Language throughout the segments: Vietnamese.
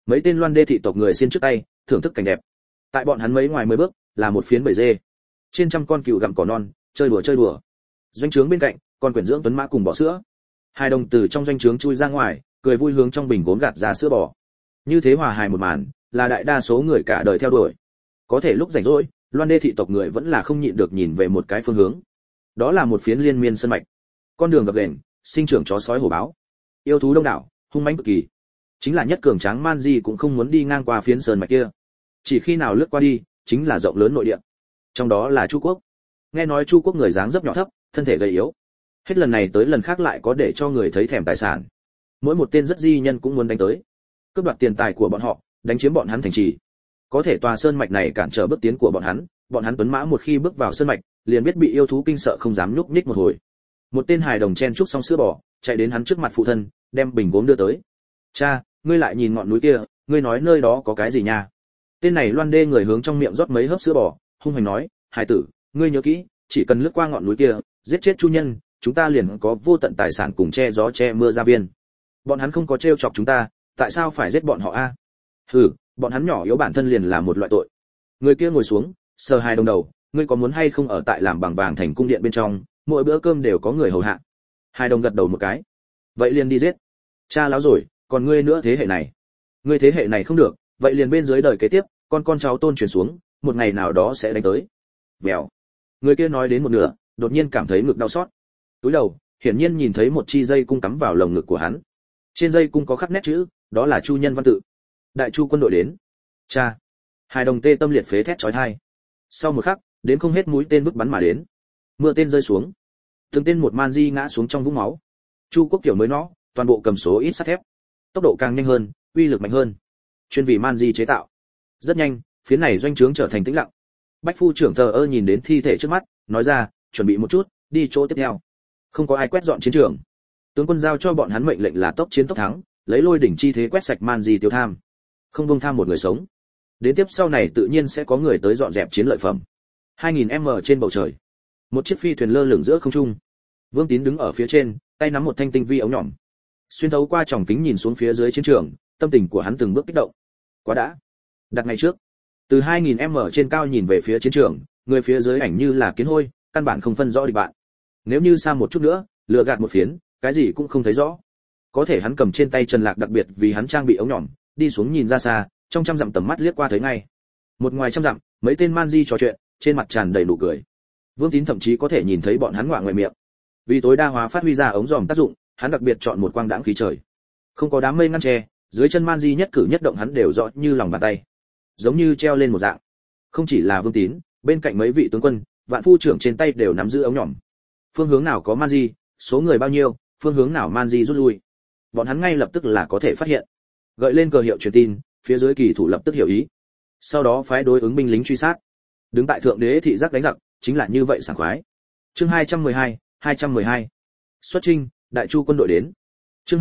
Mấy tên Loan Đê thị tộc người xiên trước tay, thưởng thức cảnh đẹp. Tại bọn hắn mấy ngoài 10 bước, là một phiến bầy dê. Trên trăm con cừu gặm cỏ non, chơi đùa. Doanh trướng bên cạnh, còn quyển dưỡng tuấn mã cùng bò sữa. Hai đồng từ trong doanh trướng chui ra ngoài, cười vui hướng trong bình gốm gạt ra sữa bò. Như thế hòa hài một màn, là đại đa số người cả đời theo đuổi. Có thể lúc rảnh rỗi, Loan Đê thị tộc người vẫn là không nhịn được nhìn về một cái phương hướng. Đó là một phiến liên miên sơn mạch. Con đường gập ghềnh, sinh trưởng chó sói hổ báo. Yêu thú đông đảo, hung mãnh cực kỳ. Chính là nhất cường tráng man di cũng không muốn đi ngang qua phiến sơn mạch kia. Chỉ khi nào lướt qua đi, chính là rộng lớn nội địa. Trong đó là Chu Quốc. Nghe nói Chu Quốc người dáng dấp nhỏ thấp, thân thể gầy yếu. Hết lần này tới lần khác lại có để cho người thấy thèm tài sản. Mỗi một tên rất di nhân cũng muốn đánh tới, cướp đoạt tiền tài của bọn họ, đánh chiếm bọn hắn thành trì. Có thể tòa sơn mạch này cản trở bước tiến của bọn hắn tuấn mã một khi bước vào sơn mạch, liền biết bị yêu thú kinh sợ không dám nhúc nhích một hồi. Một tên hài đồng chen chúc xong sữa bò, chạy đến hắn trước mặt phụ thân, đem bình gốm đưa tới. Cha, ngươi lại nhìn ngọn núi kia, ngươi nói nơi đó có cái gì nha? Tên này Loan Đê người hướng trong miệng rót mấy hớp sữa bò, hung hăng nói, hài tử, ngươi nhớ kỹ, chỉ cần lướt qua ngọn núi kia, giết chết chu nhân, chúng ta liền có vô tận tài sản cùng che gió che mưa gia viên. Bọn hắn không có trêu chọc chúng ta, tại sao phải giết bọn họ a? Hừ, bọn hắn nhỏ yếu bản thân liền là một loại tội. Người kia ngồi xuống, sờ hai đồng đầu, ngươi có muốn hay không ở tại làm bằng vàng thành cung điện bên trong, mỗi bữa cơm đều có người hầu hạ. Hai đồng gật đầu một cái. Vậy liền đi giết. Cha lão rồi, còn ngươi nữa thế hệ này. Ngươi thế hệ này không được, vậy liền bên dưới đời kế tiếp, con cháu tôn truyền xuống, một ngày nào đó sẽ đánh tới. Vèo. Người kia nói đến một nửa, đột nhiên cảm thấy ngực đau xót. Túi đầu, hiển nhiên nhìn thấy một chi dây cung cắm vào lồng ngực của hắn. Trên dây cung có khắc nét chữ, đó là Chu nhân văn tự. Đại Chu quân đội đến. Cha. Hai đồng tê tâm liệt phế thét chói tai. Sau một khắc, đến không hết mũi tên vứt bắn mà đến. Mưa tên rơi xuống. Từng tên một man di ngã xuống trong vũng máu. Chu Quốc kiểu mới nó, toàn bộ cầm số ít sắt thép. Tốc độ càng nhanh hơn, uy lực mạnh hơn. Chuyên vì man di chế tạo. Rất nhanh, phía này doanh trướng trở thành tĩnh lặng. Bách phu trưởng thờ ơ nhìn đến thi thể trước mắt, nói ra, chuẩn bị một chút, đi chỗ tiếp theo. Không có ai quét dọn chiến trường. Tướng quân giao cho bọn hắn mệnh lệnh là tốc chiến tốc thắng, lấy lôi đỉnh chi thế quét sạch man di tiêu tham. Không buông tham một người sống. Đến tiếp sau này tự nhiên sẽ có người tới dọn dẹp chiến lợi phẩm. 2000m trên bầu trời, một chiếc phi thuyền lơ lửng giữa không trung. Vương Tín đứng ở phía trên, tay nắm một thanh tinh vi ống nhỏm. Xuyên thấu qua tròng kính nhìn xuống phía dưới chiến trường, tâm tình của hắn từng bước kích động. Quá đã. Đặt ngày trước, từ 2000m trên cao nhìn về phía chiến trường, người phía dưới ảnh như là kiến hôi, căn bản không phân rõ địch bạn. Nếu như xa một chút nữa, lừa gạt một phiến, cái gì cũng không thấy rõ. Có thể hắn cầm trên tay Trần Lạc đặc biệt vì hắn trang bị ống nhỏm, đi xuống nhìn ra xa, trong trăm dặm tầm mắt liếc qua thấy ngay. Một ngoài trăm dặm, mấy tên man di trò chuyện, trên mặt tràn đầy nụ cười. Vương Tín thậm chí có thể nhìn thấy bọn hắn ngoạ ngoài miệng. Vì tối đa hóa phát huy ra ống dòm tác dụng, hắn đặc biệt chọn một quang đãng khí trời. Không có đám mây ngăn che, dưới chân man di nhất cử nhất động hắn đều rõ như lòng bàn tay, giống như treo lên một dạng. Không chỉ là Vương Tín, bên cạnh mấy vị tướng quân, vạn phu trưởng trên tay đều nắm giữ ống nhỏm. Phương hướng nào có man di, số người bao nhiêu, phương hướng nào man di rút lui, bọn hắn ngay lập tức là có thể phát hiện. Gợi lên cờ hiệu truyền tin, phía dưới kỳ thủ lập tức hiểu ý, sau đó phái đối ứng binh lính truy sát. Đứng tại thượng đế thị giác đánh giặc, chính là như vậy sảng khoái. Chương 212. Xuất chinh, Đại Chu quân đội đến. Chương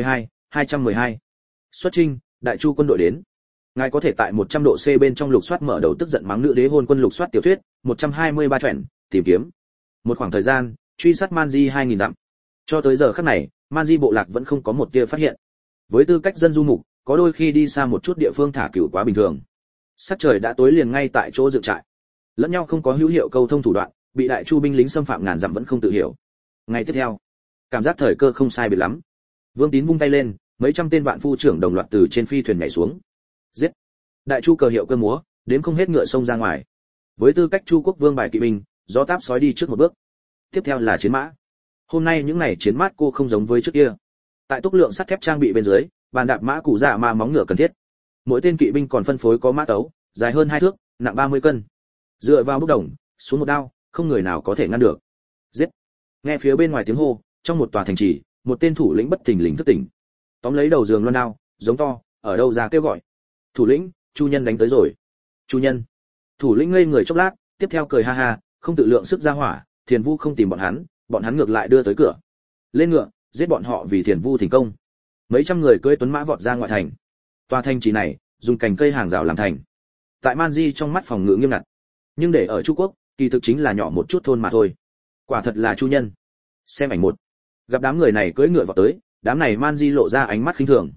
212. Xuất chinh, Đại Chu quân đội đến. Ngài có thể tại 100 độ C bên trong lục soát mở đầu tức giận mắng nữ đế hôn quân lục soát tiểu thuyết, 123 truyện, tìm kiếm. Một khoảng thời gian, truy sát Man Di 2000 dặm. Cho tới giờ khắc này, Man Di bộ lạc vẫn không có một tia phát hiện. Với tư cách dân du mục, có đôi khi đi xa một chút địa phương thả cửu quá bình thường. Sắc trời đã tối liền ngay tại chỗ dựng trại. Lẫn nhau không có hữu hiệu câu thông thủ đoạn, bị Đại Chu binh lính xâm phạm ngàn dặm vẫn không tự hiểu. Ngày tiếp theo, cảm giác thời cơ không sai biệt lắm. Vương Tín vung tay lên, mấy trăm tên vạn phu trưởng đồng loạt từ trên phi thuyền nhảy xuống. Giết! Đại Chu cờ hiệu cơ múa, đến không hết ngựa sông ra ngoài. Với tư cách Chu quốc vương bài kỵ binh, gió táp sói đi trước một bước. Tiếp theo là chiến mã. Hôm nay những này chiến mã cô không giống với trước kia. Tại tốc lượng sắt thép trang bị bên dưới, bàn đạp mã củ dạ mà móng ngựa cần thiết. Mỗi tên kỵ binh còn phân phối có mã tấu, dài hơn 2 thước, nặng 30 cân. Dựa vào bốc đồng, xuống một đao, không người nào có thể ngăn được. Giết! Nghe phía bên ngoài tiếng hô, trong một tòa thành trì, một tên thủ lĩnh bất thình lình thức tỉnh. Tóm lấy đầu giường loan đao, giống to, ở đâu ra kêu gọi. Thủ lĩnh, Chu nhân đánh tới rồi. Chu nhân! Thủ lĩnh ngây người chốc lát, tiếp theo cười ha ha, không tự lượng sức ra hỏa, Thiền Vu không tìm bọn hắn ngược lại đưa tới cửa. Lên ngựa, giết bọn họ vì Thiền Vu thành công. Mấy trăm người cưỡi tuấn mã vọt ra ngoại thành. Tòa thành trì này, dùng cành cây hàng rào làm thành. Tại Man Di trong mắt phòng ngự nghiêm ngặt, nhưng để ở Chu quốc, kỳ thực chính là nhỏ một chút thôn mà thôi. Quả thật là Chu nhân. Xem ảnh 1. Gặp đám người này cưỡi ngựa vọt tới, đám này Man Di lộ ra ánh mắt khinh thường.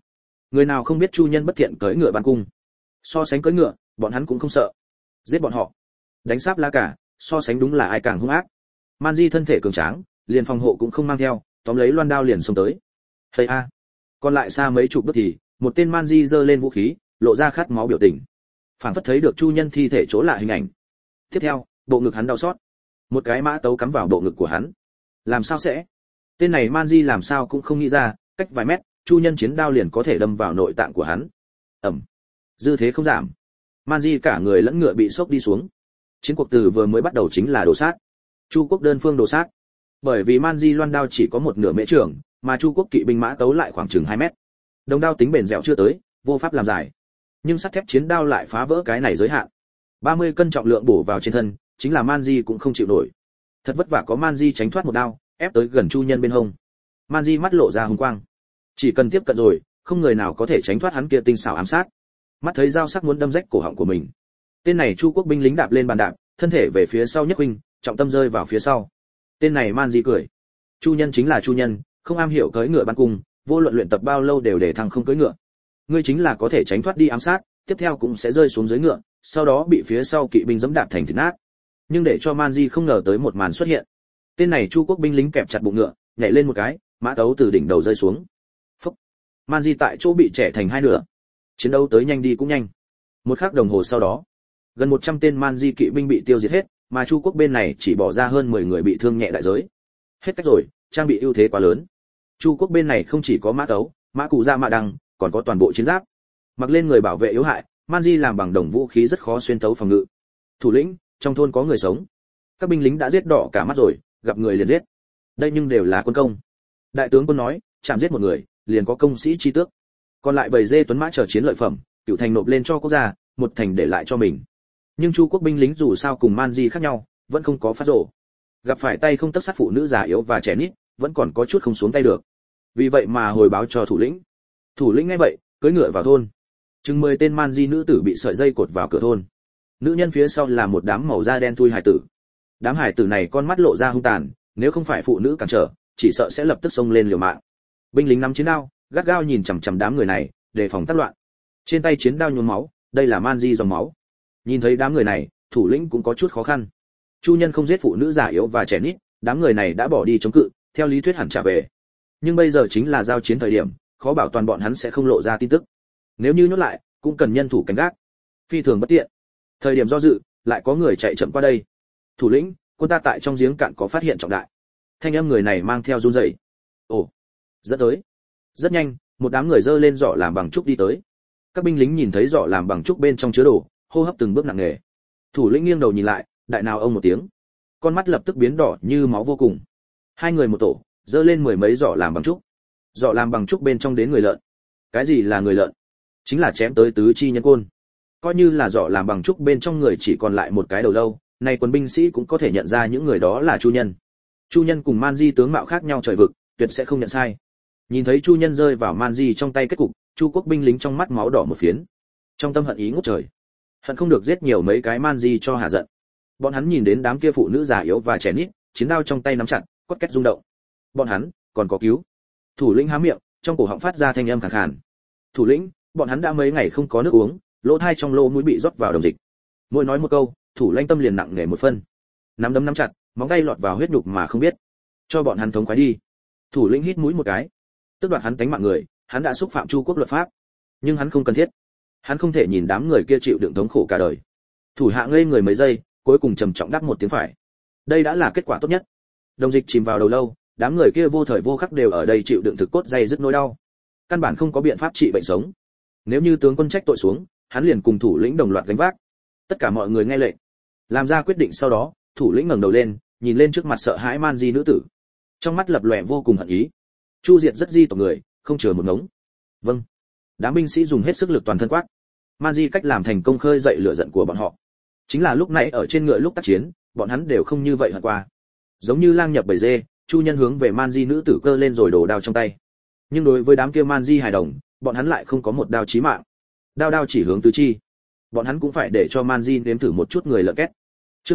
Người nào không biết chu nhân bất thiện cưỡi ngựa ban cung. So sánh cưỡi ngựa, bọn hắn cũng không sợ. Giết bọn họ, đánh sáp lá cả, so sánh đúng là ai càng hung ác. Man Di thân thể cường tráng, liền phòng hộ cũng không mang theo, tóm lấy loan đao liền xông tới. Hây a. Còn lại xa mấy chục bước thì, một tên Man Di giơ lên vũ khí, lộ ra khát máu biểu tình. Phảng phất thấy được chu nhân thi thể chỗ lạ hình ảnh. Tiếp theo, bộ ngực hắn đau xót. Một cái mã tấu cắm vào bộ ngực của hắn. Làm sao sẽ? Tên này Man Di làm sao cũng không nghĩ ra, cách vài mét, chu nhân chiến đao liền có thể đâm vào nội tạng của hắn. Ầm. Dư thế không giảm. Man Di cả người lẫn ngựa bị sốc đi xuống. Chiến cuộc từ vừa mới bắt đầu chính là đồ sát. Chu quốc đơn phương đồ sát. Bởi vì Man Di loan đao chỉ có một nửa mễ trưởng, mà Chu quốc kỵ binh mã tấu lại khoảng chừng 2 mét. Đồng đao tính bền dẻo chưa tới, vô pháp làm giải. Nhưng sắt thép chiến đao lại phá vỡ cái này giới hạn. 30 cân trọng lượng bổ vào trên thân, chính là Man Di cũng không chịu nổi. Thật vất vả có Man Di tránh thoát một đao, ép tới gần chu nhân bên hông. Man Di mắt lộ ra hùng quang. Chỉ cần tiếp cận rồi, không người nào có thể tránh thoát hắn kia tinh xảo ám sát. Mắt thấy dao sắc muốn đâm rách cổ họng của mình. Tên này Chu quốc binh lính đạp lên bàn đạp, thân thể về phía sau nhất huynh, trọng tâm rơi vào phía sau. Tên này Man Di cười. Chu nhân chính là chu nhân, không am hiểu cưỡi ngựa bắn cung, vô luận luyện tập bao lâu đều để thằng không cưỡi ngựa. Ngươi chính là có thể tránh thoát đi ám sát, tiếp theo cũng sẽ rơi xuống dưới ngựa, sau đó bị phía sau kỵ binh giẫm đạp thành thịt nát. Nhưng để cho Man Di không ngờ tới một màn xuất hiện. Tên này Chu quốc binh lính kẹp chặt bụng ngựa, nhảy lên một cái, mã tấu từ đỉnh đầu rơi xuống. Phốc. Man Di tại chỗ bị chẻ thành hai nửa. Chiến đấu tới nhanh đi cũng nhanh. Một khắc đồng hồ sau đó, gần 100 tên Man Di kỵ binh bị tiêu diệt hết, mà Chu quốc bên này chỉ bỏ ra hơn 10 người bị thương nhẹ đại giới. Hết cách rồi, trang bị ưu thế quá lớn. Chu quốc bên này không chỉ có mã tấu, mã cụ ra mã đăng, còn có toàn bộ chiến giáp. Mặc lên người bảo vệ yếu hại, Man Di làm bằng đồng vũ khí rất khó xuyên thấu phòng ngự. Thủ lĩnh, trong thôn có người sống. Các binh lính đã giết đỏ cả mắt rồi, gặp người liền giết. Đây nhưng đều là quân công. Đại tướng quân nói, chạm giết một người, liền có công sĩ chi tước. Còn lại bầy dê tuấn mã chờ chiến lợi phẩm, cựu thành nộp lên cho quốc gia, một thành để lại cho mình. Nhưng Chu quốc binh lính dù sao cùng Man Di khác nhau, vẫn không có phát rổ. Gặp phải tay không tấc sắt phụ nữ già yếu và trẻ nít, vẫn còn có chút không xuống tay được. Vì vậy mà hồi báo cho thủ lĩnh. Thủ lĩnh nghe vậy, cưỡi ngựa vào thôn. Chừng 10 tên Man Di nữ tử bị sợi dây cột vào cửa thôn. Nữ nhân phía sau là một đám màu da đen thui hải tử. Đám hải tử này con mắt lộ ra hung tàn, nếu không phải phụ nữ cản trở, chỉ sợ sẽ lập tức xông lên liều mạng. Binh lính nắm chiến đao, gắt gao nhìn chằm chằm đám người này, đề phòng tác loạn. Trên tay chiến đao nhuốm máu, đây là Man Di dòng máu. Nhìn thấy đám người này, thủ lĩnh cũng có chút khó khăn. Chu nhân không giết phụ nữ già yếu và trẻ nít, đám người này đã bỏ đi chống cự, theo lý thuyết hẳn trả về. Nhưng bây giờ chính là giao chiến thời điểm, khó bảo toàn bọn hắn sẽ không lộ ra tin tức. Nếu như nhốt lại, cũng cần nhân thủ canh gác. Phi thường bất tiện. Thời điểm do dự, lại có người chạy chậm qua đây. Thủ lĩnh, quân ta tại trong giếng cạn có phát hiện trọng đại. Thanh âm người này mang theo run rẩy. Ồ, dẫn tới. Rất nhanh, một đám người dơ lên giỏ làm bằng trúc đi tới. Các binh lính nhìn thấy giỏ làm bằng trúc bên trong chứa đồ, hô hấp từng bước nặng nề. Thủ lĩnh nghiêng đầu nhìn lại, đại nào ông một tiếng. Con mắt lập tức biến đỏ như máu vô cùng. Hai người một tổ, dơ lên 10 mấy giỏ làm bằng trúc. Giỏ làm bằng trúc bên trong đến người lợn. Cái gì là người lợn? Chính là chém tới tứ chi nhân côn. Coi như là giỏ làm bằng trúc bên trong người chỉ còn lại một cái đầu lâu, nay quân binh sĩ cũng có thể nhận ra những người đó là Chu nhân. Chu nhân cùng Man Di tướng mạo khác nhau trời vực, tuyệt sẽ không nhận sai. Nhìn thấy Chu nhân rơi vào Man Di trong tay kết cục, Chu quốc binh lính trong mắt máu đỏ một phiến. Trong tâm hận ý ngút trời. Hận không được giết nhiều mấy cái Man Di cho hả giận. Bọn hắn nhìn đến đám kia phụ nữ già yếu và trẻ nít, chiến đao trong tay nắm chặt, cốt két rung động. Bọn hắn còn có cứu. Thủ lĩnh há miệng, trong cổ họng phát ra thanh âm khàn khàn. Thủ lĩnh, bọn hắn đã mấy ngày không có nước uống, lỗ tai trong lỗ mũi bị rót vào đồng dịch. Mỗi nói một câu, thủ lãnh tâm liền nặng nề một phân. Nắm đấm nắm chặt, móng tay lọt vào huyết nhục mà không biết. Cho bọn hắn thống khoái đi. Thủ lĩnh hít mũi một cái. Tức đoạt hắn tánh mạng người, hắn đã xúc phạm Chu quốc luật pháp. Nhưng hắn không cần thiết. Hắn không thể nhìn đám người kia chịu đựng thống khổ cả đời. Thủ hạ ngây người mấy giây, cuối cùng trầm trọng đáp một tiếng phải. Đây đã là kết quả tốt nhất. Đồng dịch chìm vào đầu lâu, đám người kia vô thời vô khắc đều ở đây chịu đựng thực cốt dày dứt nỗi đau. Căn bản không có biện pháp trị bệnh sống. Nếu như tướng quân trách tội xuống, hắn liền cùng thủ lĩnh đồng loạt gánh vác. Tất cả mọi người nghe lệnh, làm ra quyết định sau đó, thủ lĩnh ngẩng đầu lên, nhìn lên trước mặt sợ hãi Man Di nữ tử, trong mắt lập lòe vô cùng hận ý. Chu diệt rất di tộc người, không chừa một ngống. Vâng. Đám binh sĩ dùng hết sức lực toàn thân quát. Man Di cách làm thành công khơi dậy lửa giận của bọn họ. Chính là lúc nãy ở trên ngựa lúc tác chiến, bọn hắn đều không như vậy hận qua. Giống như lang nhập bầy dê, Chu nhân hướng về Man Di nữ tử cơ lên rồi đổ đao trong tay. Nhưng đối với đám kia Man Di hài đồng, bọn hắn lại không có một đao chí mạng. Đao chỉ hướng tứ chi. Bọn hắn cũng phải để cho Man Di nếm thử một chút người lợn két. Chương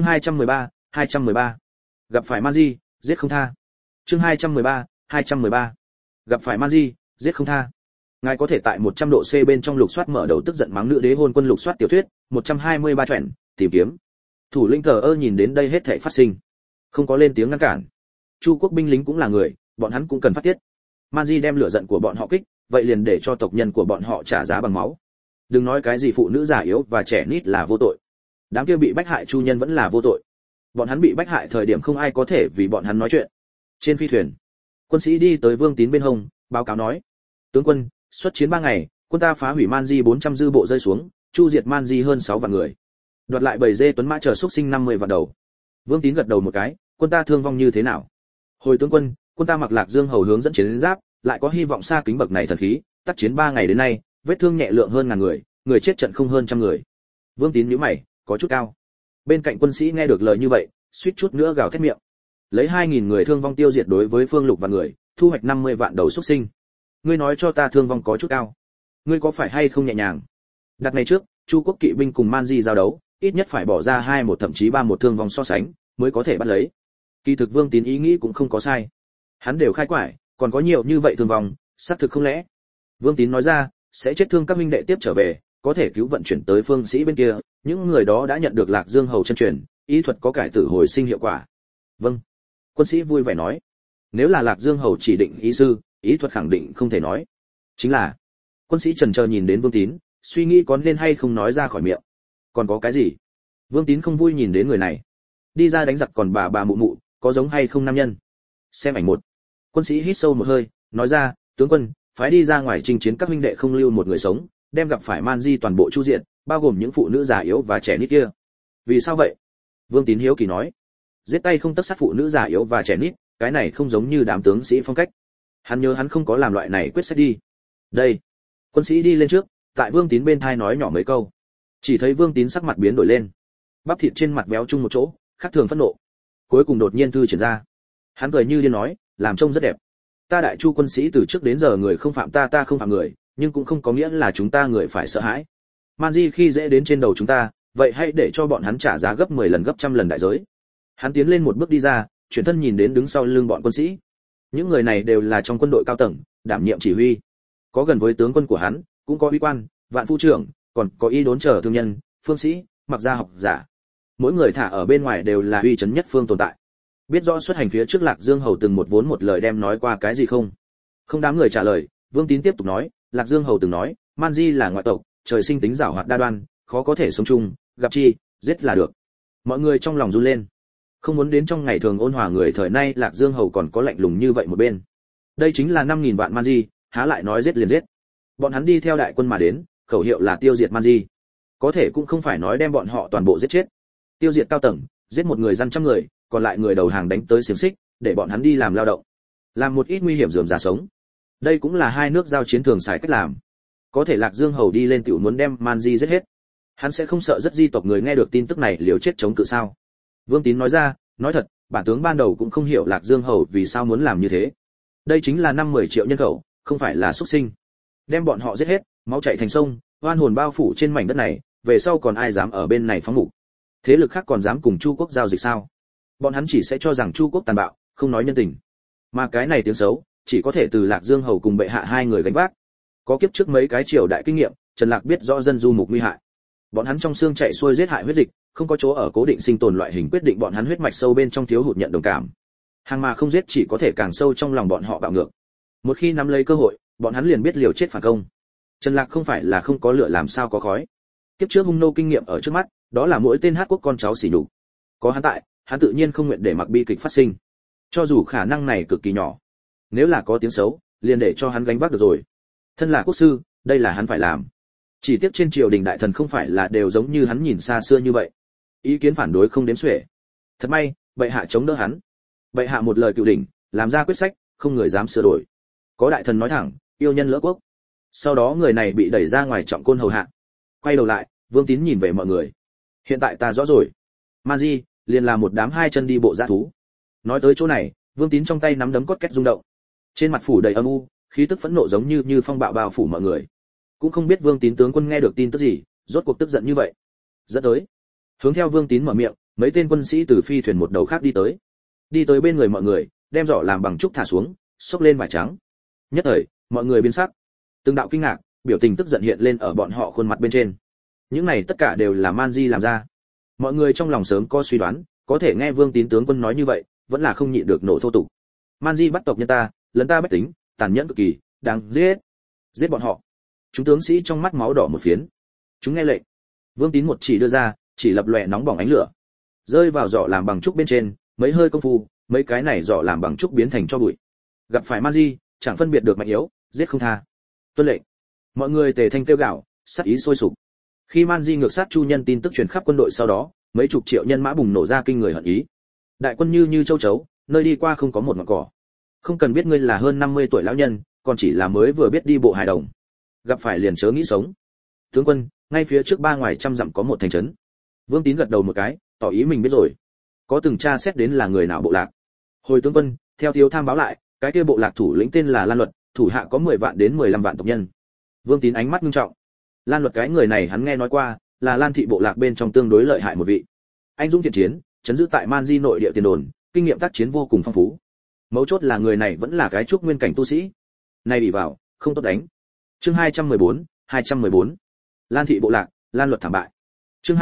213. Gặp phải Man Di, giết không tha. Chương 213. Gặp phải Man Di, giết không tha. Ngài có thể tại 100 độ C bên trong lục soát mở đầu tức giận mắng nữ đế hôn quân lục soát tiểu thuyết, 123 truyện, tìm kiếm. Thủ lĩnh thờ ơ nhìn đến đây hết thảy phát sinh, không có lên tiếng ngăn cản. Chu quốc binh lính cũng là người, bọn hắn cũng cần phát tiết. Manji đem lửa giận của bọn họ kích, vậy liền để cho tộc nhân của bọn họ trả giá bằng máu. Đừng nói cái gì phụ nữ già yếu và trẻ nít là vô tội. Đám kia bị bách hại chu nhân vẫn là vô tội. Bọn hắn bị bách hại thời điểm không ai có thể vì bọn hắn nói chuyện. Trên phi thuyền, quân sĩ đi tới Vương Tín bên hông, báo cáo nói: "Tướng quân, xuất chiến 3 ngày, quân ta phá hủy Manji 400 dư bộ rơi xuống, chu diệt Manji hơn 6 vạn người. Đoạt lại bầy dê tuấn mã chờ xuất sinh 50 vạn đầu." Vương Tín gật đầu một cái: "Quân ta thương vong như thế nào?" "Hồi tướng quân, quân ta mặc Lạc Dương hầu hướng dẫn chiến giáp, lại có hy vọng xa kính bậc này thần khí, tác chiến 3 ngày đến nay, vết thương nhẹ lượng hơn ngàn người, người chết trận không hơn trăm người." Vương Tín nhíu mày, có chút cao. Bên cạnh quân sĩ nghe được lời như vậy, suýt chút nữa gào thét miệng. Lấy 2000 người thương vong tiêu diệt đối với Phương Lục và người, thu hoạch 50 vạn đầu xuất sinh. Ngươi nói cho ta thương vong có chút cao. Ngươi có phải hay không nhẹ nhàng? Đặt ngày trước, Chu quốc kỵ binh cùng Manji giao đấu, ít nhất phải bỏ ra 2-1 thậm chí 3-1 thương vong so sánh, mới có thể bắt lấy. Kỳ thực Vương Tín ý nghĩ cũng không có sai. Hắn đều khai quải, còn có nhiều như vậy thương vong, xác thực không lẽ? Vương Tín nói ra, sẽ chết thương các huynh đệ tiếp trở về, có thể cứu vận chuyển tới phương sĩ bên kia, những người đó đã nhận được Lạc Dương hầu chân truyền, y thuật có cải tử hồi sinh hiệu quả. Vâng. Quân sĩ vui vẻ nói. Nếu là Lạc Dương hầu chỉ định y sư, y thuật khẳng định không thể nói. Chính là. Quân sĩ chần chờ nhìn đến Vương Tín, suy nghĩ có nên hay không nói ra khỏi miệng. Còn có cái gì? Vương Tín không vui nhìn đến người này. Đi ra đánh giặc còn bà mụ mụ, có giống hay không nam nhân? Xem ảnh một. Quân sĩ hít sâu một hơi, nói ra, tướng quân, phái đi ra ngoài chinh chiến các huynh đệ không lưu một người sống, đem gặp phải Manji toàn bộ chu diện, bao gồm những phụ nữ già yếu và trẻ nít kia. Vì sao vậy? Vương Tín hiếu kỳ nói. Giết tay không tất sát phụ nữ già yếu và trẻ nít, cái này không giống như đám tướng sĩ phong cách. Hắn nhớ hắn không có làm loại này quyết sách đi. Đây. Quân sĩ đi lên trước, tại Vương Tín bên thai nói nhỏ mấy câu. Chỉ thấy Vương Tín sắc mặt biến đổi lên. Bắp thịt trên mặt véo chung một chỗ, khác thường phẫn nộ. Cuối cùng đột nhiên thư triển ra. Hắn cười như điên nói, làm trông rất đẹp. Ta Đại Chu quân sĩ từ trước đến giờ người không phạm ta, ta không phạm người, nhưng cũng không có nghĩa là chúng ta người phải sợ hãi. Manji khi dễ đến trên đầu chúng ta, vậy hãy để cho bọn hắn trả giá gấp 10 lần gấp trăm lần đại giới. Hắn tiến lên một bước đi ra, chuyển thân nhìn đến đứng sau lưng bọn quân sĩ. Những người này đều là trong quân đội cao tầng, đảm nhiệm chỉ huy. Có gần với tướng quân của hắn, cũng có uy quan, vạn phu trưởng, còn có y đốn trở thương nhân, phương sĩ, mặc gia học giả. Mỗi người thả ở bên ngoài đều là uy chấn nhất phương tồn tại. Biết rõ xuất hành phía trước Lạc Dương hầu từng một vốn một lời đem nói qua cái gì không? Không đám người trả lời, Vương Tín tiếp tục nói, Lạc Dương hầu từng nói, Manji là ngoại tộc, trời sinh tính giảo hoạt đa đoan, khó có thể sống chung, gặp chi, giết là được. Mọi người trong lòng run lên. Không muốn đến trong ngày thường ôn hòa người thời nay Lạc Dương hầu còn có lạnh lùng như vậy một bên. Đây chính là 5000 vạn Manji, há lại nói giết liền giết. Bọn hắn đi theo đại quân mà đến, khẩu hiệu là tiêu diệt Manji. Có thể cũng không phải nói đem bọn họ toàn bộ giết chết. Tiêu diệt cao tầng, giết một người dân trăm người, còn lại người đầu hàng đánh tới xiềng xích, để bọn hắn đi làm lao động, làm một ít nguy hiểm rườm rà sống. Đây cũng là hai nước giao chiến thường xài cách làm. Có thể Lạc Dương hầu đi lên tiểu muốn đem Manji giết hết. Hắn sẽ không sợ rất di tộc người nghe được tin tức này liều chết chống cự sao? Vương Tín nói ra, nói thật, bản tướng ban đầu cũng không hiểu Lạc Dương hầu vì sao muốn làm như thế. Đây chính là 5-10 triệu nhân khẩu, không phải là xuất sinh. Đem bọn họ giết hết, máu chảy thành sông, oan hồn bao phủ trên mảnh đất này, về sau còn ai dám ở bên này phóng mục? Thế lực khác còn dám cùng Chu quốc giao dịch sao? Bọn hắn chỉ sẽ cho rằng Chu quốc tàn bạo, không nói nhân tình. Mà cái này tiếng xấu, chỉ có thể từ Lạc Dương hầu cùng bệ hạ hai người gánh vác. Có kiếp trước mấy cái triều đại kinh nghiệm, Trần Lạc biết rõ dân du mục nguy hại. Bọn hắn trong xương chạy xuôi giết hại huyết dịch, không có chỗ ở cố định sinh tồn loại hình quyết định bọn hắn huyết mạch sâu bên trong thiếu hụt nhận đồng cảm. Hàng mà không giết chỉ có thể càng sâu trong lòng bọn họ bạo ngược. Một khi nắm lấy cơ hội, bọn hắn liền biết liều chết phản công. Trần Lạc không phải là không có lửa làm sao có khói. Kiếp trước hung nô kinh nghiệm ở trước mắt, đó là mỗi tên Hát quốc con cháu xỉ nhục. Có hắn tại, hắn tự nhiên không nguyện để mặc bi kịch phát sinh. Cho dù khả năng này cực kỳ nhỏ, nếu là có tiếng xấu, liền để cho hắn gánh vác được rồi. Thân là quốc sư, đây là hắn phải làm. Chỉ tiếc trên triều đình đại thần không phải là đều giống như hắn nhìn xa xưa như vậy. Ý kiến phản đối không đếm xuể. Thật may, bệ hạ chống đỡ hắn. Bệ hạ một lời cựu đỉnh, làm ra quyết sách, không người dám sửa đổi. Có đại thần nói thẳng, yêu nhân lỡ quốc. Sau đó người này bị đẩy ra ngoài trọng côn hầu hạ. Quay đầu lại, Vương Tín nhìn về mọi người. Hiện tại ta rõ rồi. Manji liền là một đám hai chân đi bộ dã thú. Nói tới chỗ này, Vương Tín trong tay nắm đấm cốt két rung động. Trên mặt phủ đầy âm u, khí tức phẫn nộ giống như phong bạo bao phủ mọi người. Cũng không biết Vương Tín tướng quân nghe được tin tức gì, rốt cuộc tức giận như vậy. Dẫn tới, hướng theo Vương Tín mở miệng, mấy tên quân sĩ từ phi thuyền một đầu khác đi tới bên người mọi người, đem giỏ làm bằng trúc thả xuống, xốc lên vải trắng. Nhất thời, mọi người biến sắc. Từng đạo kinh ngạc, biểu tình tức giận hiện lên ở bọn họ khuôn mặt bên trên. Những này tất cả đều là Man Di làm ra. Mọi người trong lòng sớm có suy đoán, có thể nghe Vương Tín tướng quân nói như vậy, vẫn là không nhịn được nổ thô tục. Man Di bắt tộc nhân ta, lấn ta bách tính, tàn nhẫn cực kỳ, đáng giết. Giết bọn họ. Chúng tướng sĩ trong mắt máu đỏ một phiến. Chúng nghe lệnh. Vương Tín một chỉ đưa ra, chỉ lập lòe nóng bỏng ánh lửa. Rơi vào giỏ làm bằng trúc bên trên, mấy hơi công phu, mấy cái này giỏ làm bằng trúc biến thành tro bụi. Gặp phải Man Di, chẳng phân biệt được mạnh yếu, giết không tha. Tuân lệnh. Mọi người tề thanh kêu gào, sát ý sôi sục. Khi Man Di ngược sát Chu Nhân tin tức truyền khắp quân đội sau đó, mấy chục triệu nhân mã bùng nổ ra kinh người hận ý. Đại quân như châu chấu, nơi đi qua không có một ngọn cỏ. Không cần biết ngươi là hơn 50 tuổi lão nhân, còn chỉ là mới vừa biết đi bộ hài đồng. Gặp phải liền chớ nghĩ sống. Tướng quân, ngay phía trước 3 ngoài trăm dặm có một thành trấn. Vương Tín gật đầu một cái, tỏ ý mình biết rồi. Có từng tra xét đến là người nào bộ lạc. Hồi tướng quân, theo Tiếu Tham báo lại, cái kia bộ lạc thủ lĩnh tên là Lan Luật, thủ hạ có 10 vạn đến 15 vạn tộc nhân. Vương Tín ánh mắt nghiêm trọng. Lan Luật cái người này hắn nghe nói qua, là Lan thị bộ lạc bên trong tương đối lợi hại một vị. Anh dũng thiện chiến, trấn giữ tại Man Di nội địa tiền đồn, kinh nghiệm tác chiến vô cùng phong phú. Mấu chốt là người này vẫn là cái trúc nguyên cảnh tu sĩ. Này bị vào, không tốt đánh. Chương 214. Lan thị bộ lạc, Lan Luật thảm bại. Chương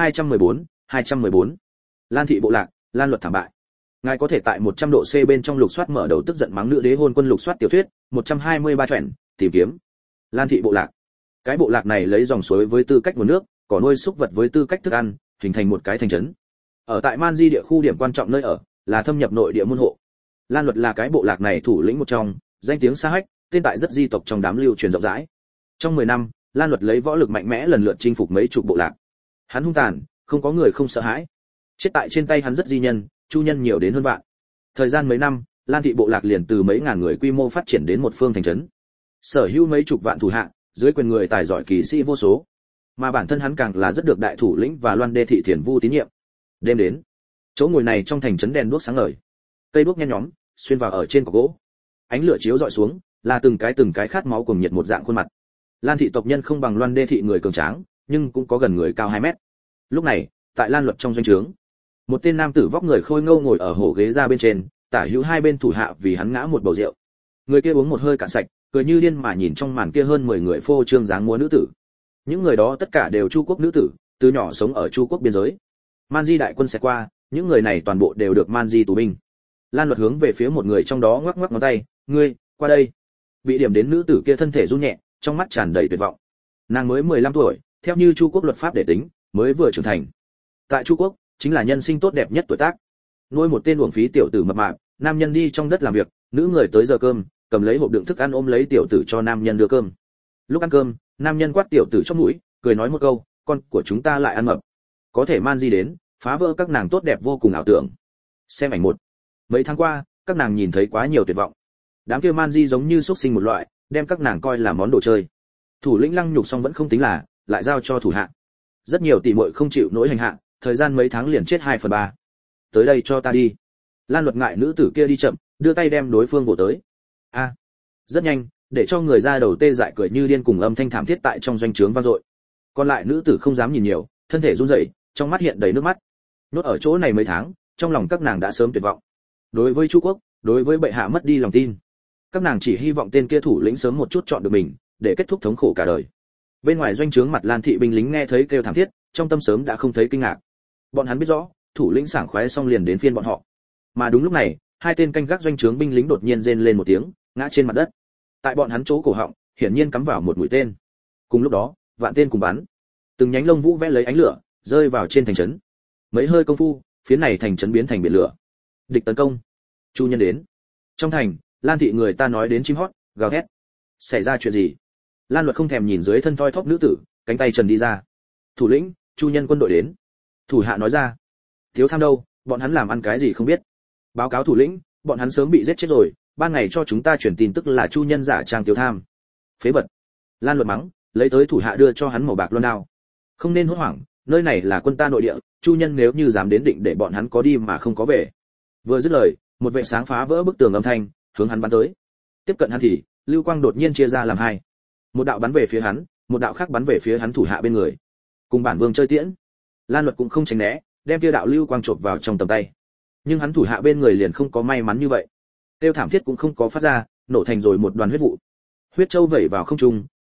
214. Lan thị bộ lạc, Lan Luật thảm bại. Ngài có thể tại 100 độ C bên trong lục soát mở đầu tức giận mắng nữ đế hôn quân lục soát tiểu thuyết, 123 truyện, tìm kiếm. Lan thị bộ lạc. Cái bộ lạc này lấy dòng suối với tư cách nguồn nước, cỏ nuôi súc vật với tư cách thức ăn, hình thành một cái thành trấn. Ở tại Man Di địa khu điểm quan trọng nơi ở, là thâm nhập nội địa môn hộ. Lan Luật là cái bộ lạc này thủ lĩnh một trong, danh tiếng xa hách, tên tại rất di tộc trong đám lưu truyền rộng rãi. Trong 10 năm, Lan Luật lấy võ lực mạnh mẽ lần lượt chinh phục mấy chục bộ lạc. Hắn hung tàn, không có người không sợ hãi. Chết tại trên tay hắn rất di nhân, chu nhân nhiều đến hơn vạn. Thời gian mấy năm, Lan thị bộ lạc liền từ mấy ngàn người quy mô phát triển đến một phương thành trấn. Sở hữu mấy chục vạn thủ hạ, dưới quyền người tài giỏi kỳ sĩ vô số. Mà bản thân hắn càng là rất được đại thủ lĩnh và Loan Đê thị Thiền Vu tín nhiệm. Đêm đến, chỗ ngồi này trong thành trấn đèn đuốc sáng ngời. Cây đuốc nhen nhóm, xuyên vào ở trên cọc gỗ. Ánh lửa chiếu rọi xuống, là từng cái khát máu cùng nhiệt một dạng khuôn mặt. Lan thị tộc nhân không bằng Loan Đê thị người cường tráng, nhưng cũng có gần người cao 2 mét. Lúc này, tại Lan Luật trong doanh trướng, một tên nam tử vóc người khôi ngô ngồi ở hổ ghế ra bên trên, tả hữu hai bên thủ hạ vì hắn ngã một bầu rượu. Người kia uống một hơi cạn sạch, cười như điên mà nhìn trong màn kia hơn 10 người phô trương dáng múa nữ tử. Những người đó tất cả đều Chu quốc nữ tử, từ nhỏ sống ở Chu quốc biên giới. Man Di đại quân sẽ qua, những người này toàn bộ đều được Man Di tù binh. Lan Luật hướng về phía một người trong đó ngoắc ngoắc ngón tay, "Ngươi, qua đây." Bị điểm đến nữ tử kia thân thể run nhẹ, trong mắt tràn đầy tuyệt vọng. Nàng mới 15 tuổi, theo như Chu quốc luật pháp để tính, mới vừa trưởng thành. Tại Chu quốc, chính là nhân sinh tốt đẹp nhất tuổi tác. Nuôi một tên uổng phí tiểu tử mập mạp, nam nhân đi trong đất làm việc, nữ người tới giờ cơm, cầm lấy hộp đựng thức ăn ôm lấy tiểu tử cho nam nhân đưa cơm. Lúc ăn cơm, nam nhân quát tiểu tử trong mũi, cười nói một câu, "Con của chúng ta lại ăn mập." Có thể Man Di đến, phá vỡ các nàng tốt đẹp vô cùng ảo tưởng. Xem ảnh 1. Mấy tháng qua, các nàng nhìn thấy quá nhiều tuyệt vọng. Đám kia Man Di giống như xuất sinh một loại, đem các nàng coi là món đồ chơi. Thủ lĩnh lăng nhục xong vẫn không tính là, lại giao cho thủ hạ. Rất nhiều tỷ muội không chịu nỗi hành hạ, thời gian mấy tháng liền chết 2/3. Tới đây cho ta đi. Lan Luật ngại nữ tử kia đi chậm, đưa tay đem đối phương vỗ tới. A. Rất nhanh, để cho người ra đầu tê dại cười như điên cùng âm thanh thảm thiết tại trong doanh trướng vang dội. Còn lại nữ tử không dám nhìn nhiều, thân thể run rẩy, trong mắt hiện đầy nước mắt. Nốt ở chỗ này mấy tháng, trong lòng các nàng đã sớm tuyệt vọng. Đối với Chu quốc, đối với bệ hạ mất đi lòng tin. Các nàng chỉ hy vọng tên kia thủ lĩnh sớm một chút chọn được mình, để kết thúc thống khổ cả đời. Bên ngoài doanh trướng mặt Lan thị binh lính nghe thấy kêu thảm thiết, trong tâm sớm đã không thấy kinh ngạc. Bọn hắn biết rõ, thủ lĩnh sảng khoái xong liền đến phiên bọn họ. Mà đúng lúc này, hai tên canh gác doanh trướng binh lính đột nhiên rên lên một tiếng, ngã trên mặt đất. Tại bọn hắn chỗ cổ họng, hiển nhiên cắm vào một mũi tên. Cùng lúc đó, vạn tên cùng bắn. Từng nhánh lông vũ vẽ lấy ánh lửa, rơi vào trên thành trấn. Mấy hơi công phu, phía này thành trấn biến thành biển lửa. Địch tấn công. Chu nhân đến. Trong thành, Lan thị người ta nói đến chim hót, gào thét. Xảy ra chuyện gì? Lan Luật không thèm nhìn dưới thân thoi thóp nữ tử, cánh tay trần đi ra. Thủ lĩnh, Chu nhân quân đội đến. Thủ hạ nói ra. Thiếu Tham đâu, bọn hắn làm ăn cái gì không biết. Báo cáo thủ lĩnh, bọn hắn sớm bị giết chết rồi, ban ngày cho chúng ta truyền tin tức là Chu nhân giả trang Thiếu Tham. Phế vật. Lan Luật mắng, lấy tới thủ hạ đưa cho hắn màu bạc loan đao. Không nên hốt hoảng, nơi này là quân ta nội địa, Chu nhân nếu như dám đến định để bọn hắn có đi mà không có về. Vừa dứt lời, một vệ sáng phá vỡ bức tường âm thanh, hướng hắn bắn tới. Tiếp cận hắn thì, lưu quang đột nhiên chia ra làm hai. Một đạo bắn về phía hắn, một đạo khác bắn về phía hắn thủ hạ bên người. Cùng bản vương chơi tiễn. Lan Luật cũng không tránh né, đem kia đạo lưu quang chộp vào trong tầm tay. Nhưng hắn thủ hạ bên người liền không có may mắn như vậy. Tiêu thảm thiết cũng không có phát ra, nổ thành rồi một đoàn huyết vụ. Huyết châu vẩy vào không trung,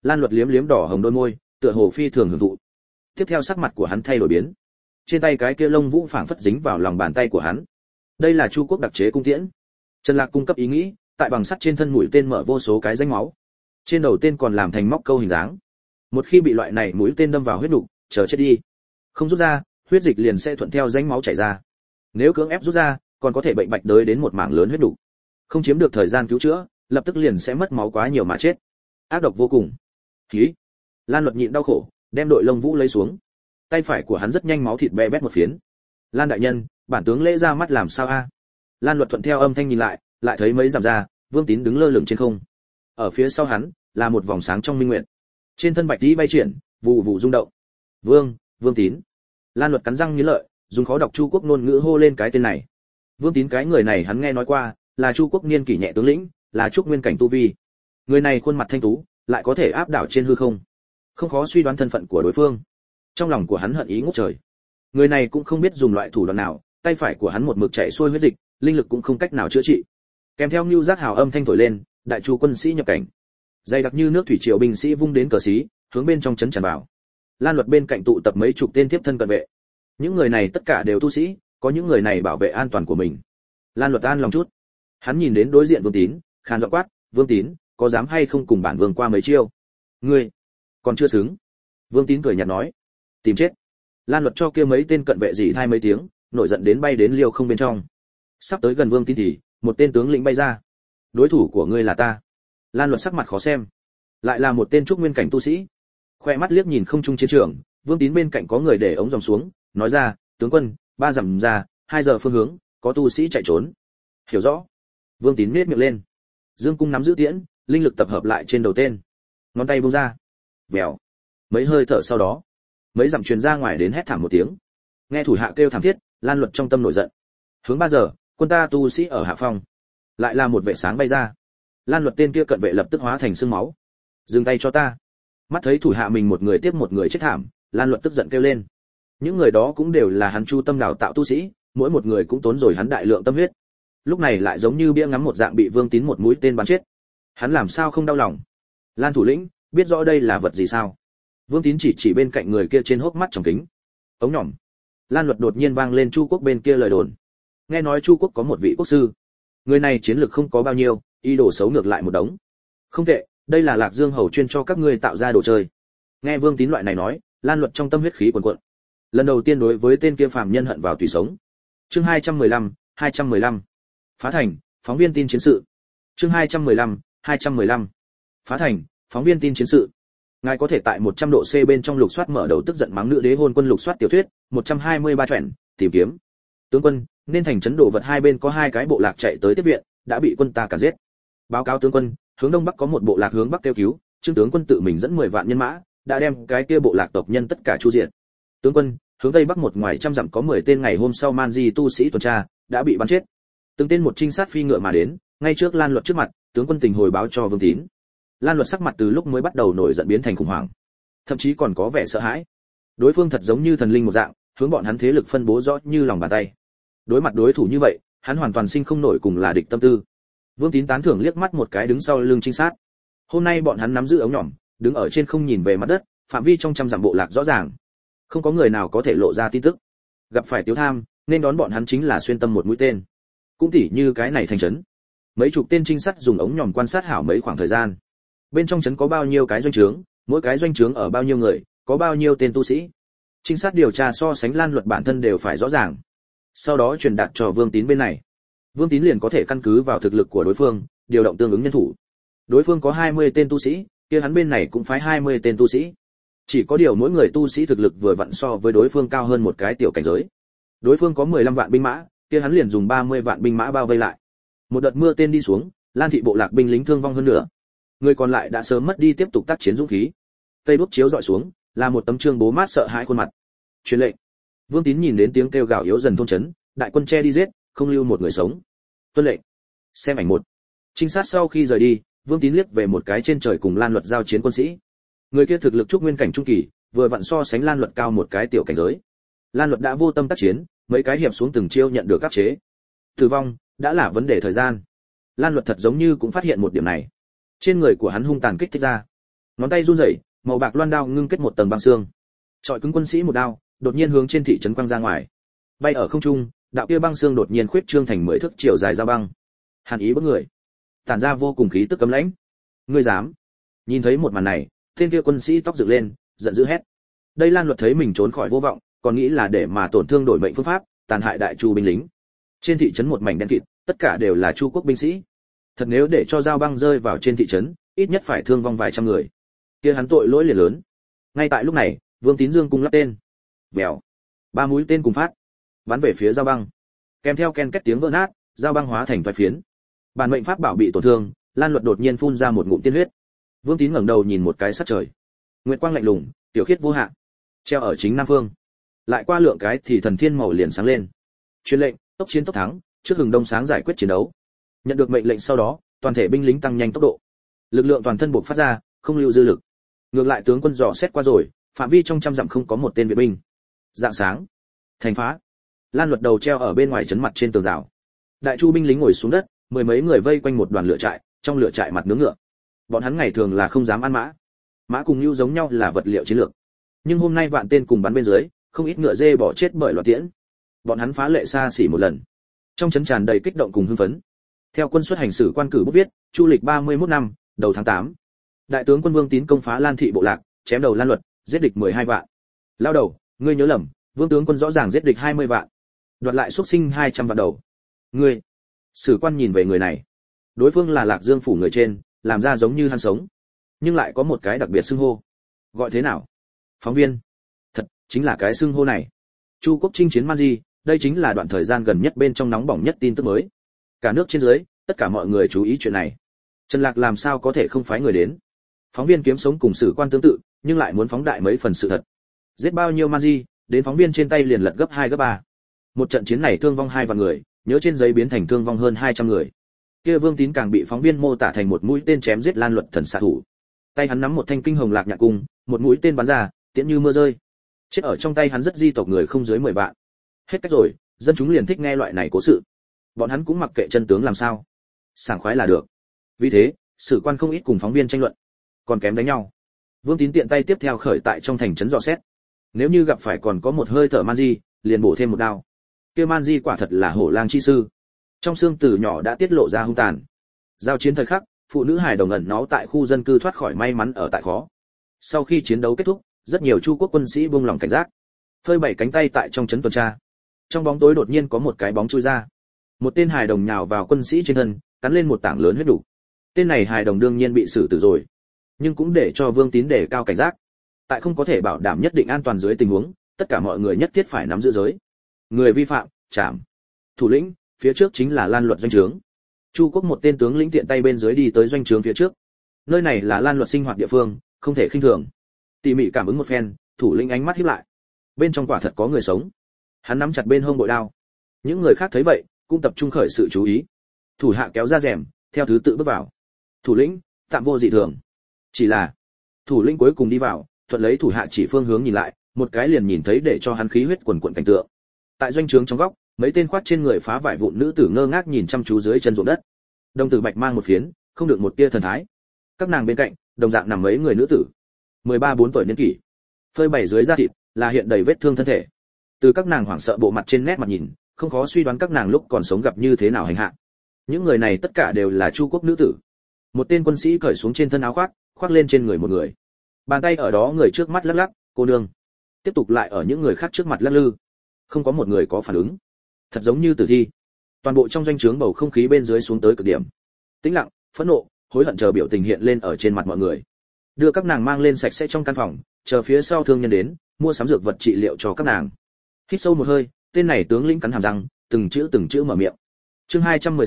Lan Luật liếm liếm đỏ hồng đôi môi, tựa hồ phi thường hưởng thụ. Tiếp theo sắc mặt của hắn thay đổi biến. Trên tay cái kia lông vũ phảng phất dính vào lòng bàn tay của hắn. Đây là Chu Quốc đặc chế cung tiễn. Trần Lạc cung cấp ý nghĩ, tại bằng sắt trên thân mũi tên mở vô số cái rãnh máu. Trên đầu tên còn làm thành móc câu hình dáng. Một khi bị loại này mũi tên đâm vào huyết nục, chờ chết đi. Không rút ra, huyết dịch liền sẽ thuận theo rãnh máu chảy ra. Nếu cưỡng ép rút ra, còn có thể bệnh bạch đới đến một mảng lớn huyết nục. Không chiếm được thời gian cứu chữa, lập tức liền sẽ mất máu quá nhiều mà chết. Ác độc vô cùng. Khí. Lan Luật nhịn đau khổ, đem đội lông vũ lấy xuống. Tay phải của hắn rất nhanh máu thịt bè bét một phiến. Lan đại nhân, bản tướng lễ ra mắt làm sao a? Lan Luật thuận theo âm thanh nhìn lại, lại thấy mấy dặm ra, Vương Tín đứng lơ lửng trên không. Ở phía sau hắn là một vòng sáng trong minh nguyệt. Trên thân bạch tí bay chuyển, vụ vụ rung động. Vương Tín. Lan Luật cắn răng nghiến lợi, dùng khó đọc Chu Quốc ngôn ngữ hô lên cái tên này. Vương Tín cái người này hắn nghe nói qua, là Chu Quốc niên kỷ nhẹ tướng lĩnh, là trúc nguyên cảnh tu vi. Người này khuôn mặt thanh tú, lại có thể áp đảo trên hư không. Không khó suy đoán thân phận của đối phương. Trong lòng của hắn hận ý ngút trời. Người này cũng không biết dùng loại thủ đoạn nào, tay phải của hắn một mực chảy xuôi huyết dịch, linh lực cũng không cách nào chữa trị. Kèm theo nưu giác hào âm thanh thổi lên, đại chu quân sĩ nhập cảnh. Dày đặc như nước thủy triều binh sĩ vung đến cờ xí, hướng bên trong trấn tràn vào. Lan Luật bên cạnh tụ tập mấy chục tên tiếp thân cận vệ. Những người này tất cả đều tu sĩ, có những người này bảo vệ an toàn của mình. Lan Luật an lòng chút. Hắn nhìn đến đối diện Vương Tín, khàn giọng quát, "Vương Tín, có dám hay không cùng bản vương qua mấy chiêu?" "Ngươi còn chưa xứng." Vương Tín cười nhạt nói. "Tìm chết." Lan Luật cho kia mấy tên cận vệ dỉ hai mấy tiếng, nổi giận đến bay đến liêu không bên trong. Sắp tới gần Vương Tín thì một tên tướng lĩnh bay ra. "Đối thủ của ngươi là ta." Lan Luật sắc mặt khó xem. Lại là một tên trúc nguyên cảnh tu sĩ. Khoe mắt liếc nhìn không trung chiến trường, Vương Tín bên cạnh có người để ống dòng xuống, nói ra, "Tướng quân, 3 dặm ra, 2 giờ phương hướng, có tu sĩ chạy trốn." "Hiểu rõ." Vương Tín nhếch miệng lên. Dương cung nắm giữ tiễn, linh lực tập hợp lại trên đầu tên. Ngón tay buông ra. Vèo. Mấy hơi thở sau đó, mấy dặm truyền ra ngoài đến hét thảm một tiếng. Nghe thủ hạ kêu thảm thiết, Lan Luật trong tâm nổi giận. Hướng 3 giờ, quân ta tu sĩ ở hạ phong. Lại là một vệ sáng bay ra. Lan Luật tên kia cận vệ lập tức hóa thành xương máu. "Dừng tay cho ta." Mắt thấy thủ hạ mình một người tiếp một người chết thảm, Lan Luật tức giận kêu lên. Những người đó cũng đều là hắn chu tâm đào tạo tu sĩ, mỗi một người cũng tốn rồi hắn đại lượng tâm huyết. Lúc này lại giống như bia ngắm một dạng bị Vương Tín một mũi tên bắn chết. Hắn làm sao không đau lòng? Lan thủ lĩnh, biết rõ đây là vật gì sao? Vương Tín chỉ bên cạnh người kia trên hốc mắt trong kính. Ống nhỏm. Lan Luật đột nhiên vang lên Chu Quốc bên kia lời đồn. Nghe nói Chu Quốc có một vị quốc sư. Người này chiến lược không có bao nhiêu, ý đồ xấu ngược lại một đống. Không tệ, đây là Lạc Dương hầu chuyên cho các ngươi tạo ra đồ chơi. Nghe Vương Tín loại này nói, Lan Luật trong tâm huyết khí cuồn cuộn. Lần đầu tiên đối với tên kia phàm nhân hận vào tùy sống. Chương 215. Phá thành, phóng viên tin chiến sự. Chương 215. Phá thành, phóng viên tin chiến sự. Ngài có thể tại 100 độ C bên trong lục soát mở đầu tức giận mắng nữ đế hôn quân lục soát tiểu thuyết, 123 truyện, tìm kiếm. Tướng quân, nên thành trấn đổ vật hai bên có 2 cái bộ lạc chạy tới tiếp viện, đã bị quân ta cản giết. Báo cáo tướng quân, hướng đông bắc có một bộ lạc hướng bắc kêu cứu, Trương tướng quân tự mình dẫn 10 vạn nhân mã, đã đem cái kia bộ lạc tộc nhân tất cả chu diệt. Tướng quân, hướng tây bắc một ngoài trăm dặm có 10 tên ngày hôm sau man di tu sĩ tuần tra, đã bị bắn chết. Từng tên một trinh sát phi ngựa mà đến, ngay trước Lan Luật trước mặt, tướng quân tình hồi báo cho Vương Tín. Lan Luật sắc mặt từ lúc mới bắt đầu nổi giận biến thành khủng hoảng, thậm chí còn có vẻ sợ hãi. Đối phương thật giống như thần linh một dạng, hướng bọn hắn thế lực phân bố rõ như lòng bàn tay. Đối mặt đối thủ như vậy, hắn hoàn toàn sinh không nổi cùng là địch tâm tư. Vương Tín tán thưởng liếc mắt một cái đứng sau lưng trinh sát. Hôm nay bọn hắn nắm giữ ống nhỏm, đứng ở trên không nhìn về mặt đất, phạm vi trong trăm dặm bộ lạc rõ ràng. Không có người nào có thể lộ ra tin tức. Gặp phải Tiếu Tham, nên đón bọn hắn chính là xuyên tâm một mũi tên. Cũng tỉ như cái này thành trấn. Mấy chục tên trinh sát dùng ống nhòm quan sát hảo mấy khoảng thời gian. Bên trong trấn có bao nhiêu cái doanh trướng, mỗi cái doanh trướng ở bao nhiêu người, có bao nhiêu tên tu sĩ. Trinh sát điều tra so sánh Lan Luật bản thân đều phải rõ ràng. Sau đó truyền đạt cho Vương Tín bên này. Vương Tín liền có thể căn cứ vào thực lực của đối phương, điều động tương ứng nhân thủ. Đối phương có 20 tên tu sĩ, kia hắn bên này cũng phái 20 tên tu sĩ. Chỉ có điều mỗi người tu sĩ thực lực vừa vặn so với đối phương cao hơn một cái tiểu cảnh giới. Đối phương có 15 vạn binh mã, kia hắn liền dùng 30 vạn binh mã bao vây lại. Một đợt mưa tên đi xuống, Lan thị bộ lạc binh lính thương vong hơn nữa. Người còn lại đã sớm mất đi tiếp tục tác chiến dũng khí. Cây đuốc chiếu dọi xuống, là một tấm trương bố mát sợ hãi khuôn mặt. Truyền lệnh. Vương Tín nhìn đến tiếng kêu gào yếu dần thôn trấn, đại quân che đi giết, không lưu một người sống. Tuân lệnh. Xem ảnh 1. Trinh sát sau khi rời đi, Vương Tín liếc về một cái trên trời cùng Lan Luật giao chiến quân sĩ. Người kia thực lực trúc nguyên cảnh trung kỳ, vừa vặn so sánh Lan Luật cao một cái tiểu cảnh giới. Lan Luật đã vô tâm tác chiến, mấy cái hiệp xuống từng chiêu nhận được áp chế. Tử vong đã là vấn đề thời gian. Lan Luật thật giống như cũng phát hiện một điểm này. Trên người của hắn hung tàn kích thích ra. Ngón tay run rẩy, màu bạc loan đao ngưng kết một tầng băng xương. Trọi cứng quân sĩ một đao, đột nhiên hướng trên thị trấn quăng ra ngoài. Bay ở không trung, đạo kia băng xương đột nhiên khuyết trương thành 10 thước chiều dài dao băng. Hàn ý bức người, tản ra vô cùng khí tức cấm lãnh. Ngươi dám? Nhìn thấy một màn này, tên kia quân sĩ tóc dựng lên, giận dữ hét. Đây Lan Luật thấy mình trốn khỏi vô vọng, còn nghĩ là để mà tổn thương đổi mệnh phương pháp, tàn hại đại chu binh lính. Trên thị trấn một mảnh đen kịt, tất cả đều là Chu quốc binh sĩ. Thật nếu để cho dao băng rơi vào trên thị trấn, ít nhất phải thương vong vài trăm người. Kia hắn tội lỗi liền lớn. Ngay tại lúc này, Vương Tín Dương cung lắp tên. Vèo. 3 mũi tên cùng phát, bắn về phía dao băng. Kèm theo ken két tiếng vỡ nát, dao băng hóa thành toái phiến. Bản mệnh pháp bảo bị tổn thương, Lan Luật đột nhiên phun ra một ngụm tiên huyết. Vương Tín ngẩng đầu nhìn một cái sát trời. Nguyệt quang lạnh lùng, tiểu khiết vô hạn, treo ở chính nam phương. Lại qua lượng cái thì thần thiên màu liền sáng lên. Truyền lệnh, tốc chiến tốc thắng, trước hừng đông sáng giải quyết chiến đấu. Nhận được mệnh lệnh sau đó, toàn thể binh lính tăng nhanh tốc độ. Lực lượng toàn thân buộc phát ra, không lưu dư lực. Ngược lại tướng quân dò xét qua rồi, phạm vi trong trăm dặm không có một tên viện binh. Dạng sáng, thành phá. Lan Luật đầu treo ở bên ngoài trấn mặt trên tường rào. Đại chu binh lính ngồi xuống đất, 10 mấy người vây quanh một đoàn lửa trại, trong lửa trại mặt nướng ngựa. Bọn hắn ngày thường là không dám ăn mã. Mã cùng nhu giống nhau là vật liệu chiến lược. Nhưng hôm nay vạn tên cùng bắn bên dưới, không ít ngựa dê bỏ chết bởi loạn tiễn. Bọn hắn phá lệ xa xỉ một lần. Trong trấn tràn đầy kích động cùng hưng phấn. Theo quân xuất hành sử quan cử bút viết, Chu lịch 31 năm, đầu tháng 8. Đại tướng quân Vương Tín công phá Lan thị bộ lạc, chém đầu Lan Luật, giết địch 12 vạn. Lao đầu, ngươi nhớ lầm, Vương tướng quân rõ ràng giết địch 20 vạn. Đoạt lại xuất sinh 200 vạn đầu. Ngươi. Sử quan nhìn về người này. Đối phương là Lạc Dương phủ người trên, làm ra giống như hắn sống, nhưng lại có một cái đặc biệt xưng hô. Gọi thế nào? Phóng viên. Thật, chính là cái xưng hô này. Chu quốc chinh chiến Man Di, đây chính là đoạn thời gian gần nhất bên trong nóng bỏng nhất tin tức mới. Cả nước trên dưới, tất cả mọi người chú ý chuyện này. Trần Lạc làm sao có thể không phái người đến? Phóng viên kiếm sống cùng sử quan tương tự, nhưng lại muốn phóng đại mấy phần sự thật. Giết bao nhiêu Man Di, đến phóng viên trên tay liền lật gấp 2 gấp 3. Một trận chiến này thương vong 2 vạn người, nhớ trên giấy biến thành thương vong hơn 200 người. Kia Vương Tín càng bị phóng viên mô tả thành một mũi tên chém giết Lan Luật thần xạ thủ. Tay hắn nắm một thanh kinh hồng lạc nhạn cung, một mũi tên bắn ra, tiễn như mưa rơi. Chết ở trong tay hắn rất di tộc người không dưới 10 vạn. Hết cách rồi, dân chúng liền thích nghe loại này cố sự. Bọn hắn cũng mặc kệ chân tướng làm sao, sảng khoái là được. Vì thế, sử quan không ít cùng phóng viên tranh luận, còn kém đánh nhau. Vương Tín tiện tay tiếp theo khởi tại trong thành trấn dò xét. Nếu như gặp phải còn có một hơi thở Man Di, liền bổ thêm một đao. Kia Man Di quả thật là hổ lang chi sư. Trong xương từ nhỏ đã tiết lộ ra hung tàn. Giao chiến thời khắc, phụ nữ hài đồng ẩn náu tại khu dân cư thoát khỏi may mắn ở tại khó. Sau khi chiến đấu kết thúc, rất nhiều Chu quốc quân sĩ buông lòng cảnh giác, phơi bày cánh tay tại trong trấn tuần tra. Trong bóng tối đột nhiên có một cái bóng chui ra. Một tên hài đồng nhào vào quân sĩ trên thân, cắn lên một tảng lớn huyết đủ. Tên này hài đồng đương nhiên bị xử tử rồi, nhưng cũng để cho Vương Tín đề cao cảnh giác. Tại không có thể bảo đảm nhất định an toàn dưới tình huống, tất cả mọi người nhất thiết phải nắm giữ giới. Người vi phạm, trảm. Thủ lĩnh, phía trước chính là Lan Luật doanh trướng. Chu quốc một tên tướng lĩnh tiện tay bên dưới đi tới doanh trướng phía trước. Nơi này là Lan Luật sinh hoạt địa phương, không thể khinh thường. Tỉ mỉ cảm ứng một phen, thủ lĩnh ánh mắt híp lại. Bên trong quả thật có người sống. Hắn nắm chặt bên hông bội đao. Những người khác thấy vậy, cũng tập trung khởi sự chú ý. Thủ hạ kéo ra rèm, theo thứ tự bước vào. Thủ lĩnh, tạm vô dị thường. Chỉ là, thủ lĩnh cuối cùng đi vào, thuận lấy thủ hạ chỉ phương hướng nhìn lại, một cái liền nhìn thấy để cho hắn khí huyết quần quần cảnh tượng. Tại doanh trướng trong góc, mấy tên khoác trên người phá vải vụn nữ tử ngơ ngác nhìn chăm chú dưới chân ruộng đất. Đồng tử bạch mang một phiến, không được một tia thần thái. Các nàng bên cạnh, đồng dạng nằm mấy người nữ tử, 13-14 tuổi niên kỷ, phơi bày dưới da thịt, là hiện đầy vết thương thân thể. Từ các nàng hoảng sợ bộ mặt trên nét mặt nhìn, không khó suy đoán các nàng lúc còn sống gặp như thế nào hành hạ. Những người này tất cả đều là Chu quốc nữ tử. Một tên quân sĩ cởi xuống trên thân áo khoác, khoác lên trên người một người. Bàn tay ở đó người trước mắt lắc lắc, cô nương. Tiếp tục lại ở những người khác trước mặt lắc lư. Không có một người có phản ứng. Thật giống như tử thi. Toàn bộ trong doanh trướng bầu không khí bên dưới xuống tới cực điểm. Tĩnh lặng, phẫn nộ, hối hận chờ biểu tình hiện lên ở trên mặt mọi người. Đưa các nàng mang lên sạch sẽ trong căn phòng, chờ phía sau thương nhân đến, mua sắm dược vật trị liệu cho các nàng. Hít sâu một hơi, tên này tướng lĩnh cắn hàm răng, từng chữ mở miệng. Chương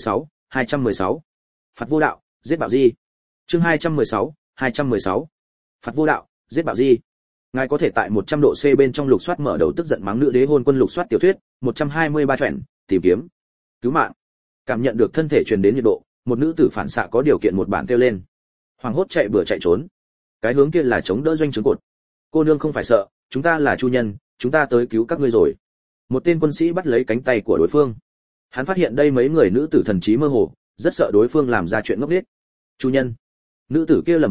216. Phạt vô đạo, giết Bảo Di. Chương 216. Phạt vô đạo, giết Bảo Di. Ngài có thể tại 100 độ C bên trong lục soát mở đầu tức giận mắng nữ đế hôn quân lục soát tiểu thuyết, 123 truyện, tìm kiếm. Cứu mạng. Cảm nhận được thân thể truyền đến nhiệt độ, một nữ tử phản xạ có điều kiện một bản kêu lên. Hoàng hốt chạy bừa chạy trốn. Cái hướng kia là chống đỡ doanh trướng cột. Cô nương không phải sợ, chúng ta là chu nhân, chúng ta tới cứu các ngươi rồi. Một tên quân sĩ bắt lấy cánh tay của đối phương. Hắn phát hiện đây mấy người nữ tử thần trí mơ hồ, rất sợ đối phương làm ra chuyện ngốc nghếch. Chu nhân. Nữ tử kia lẩm bẩm,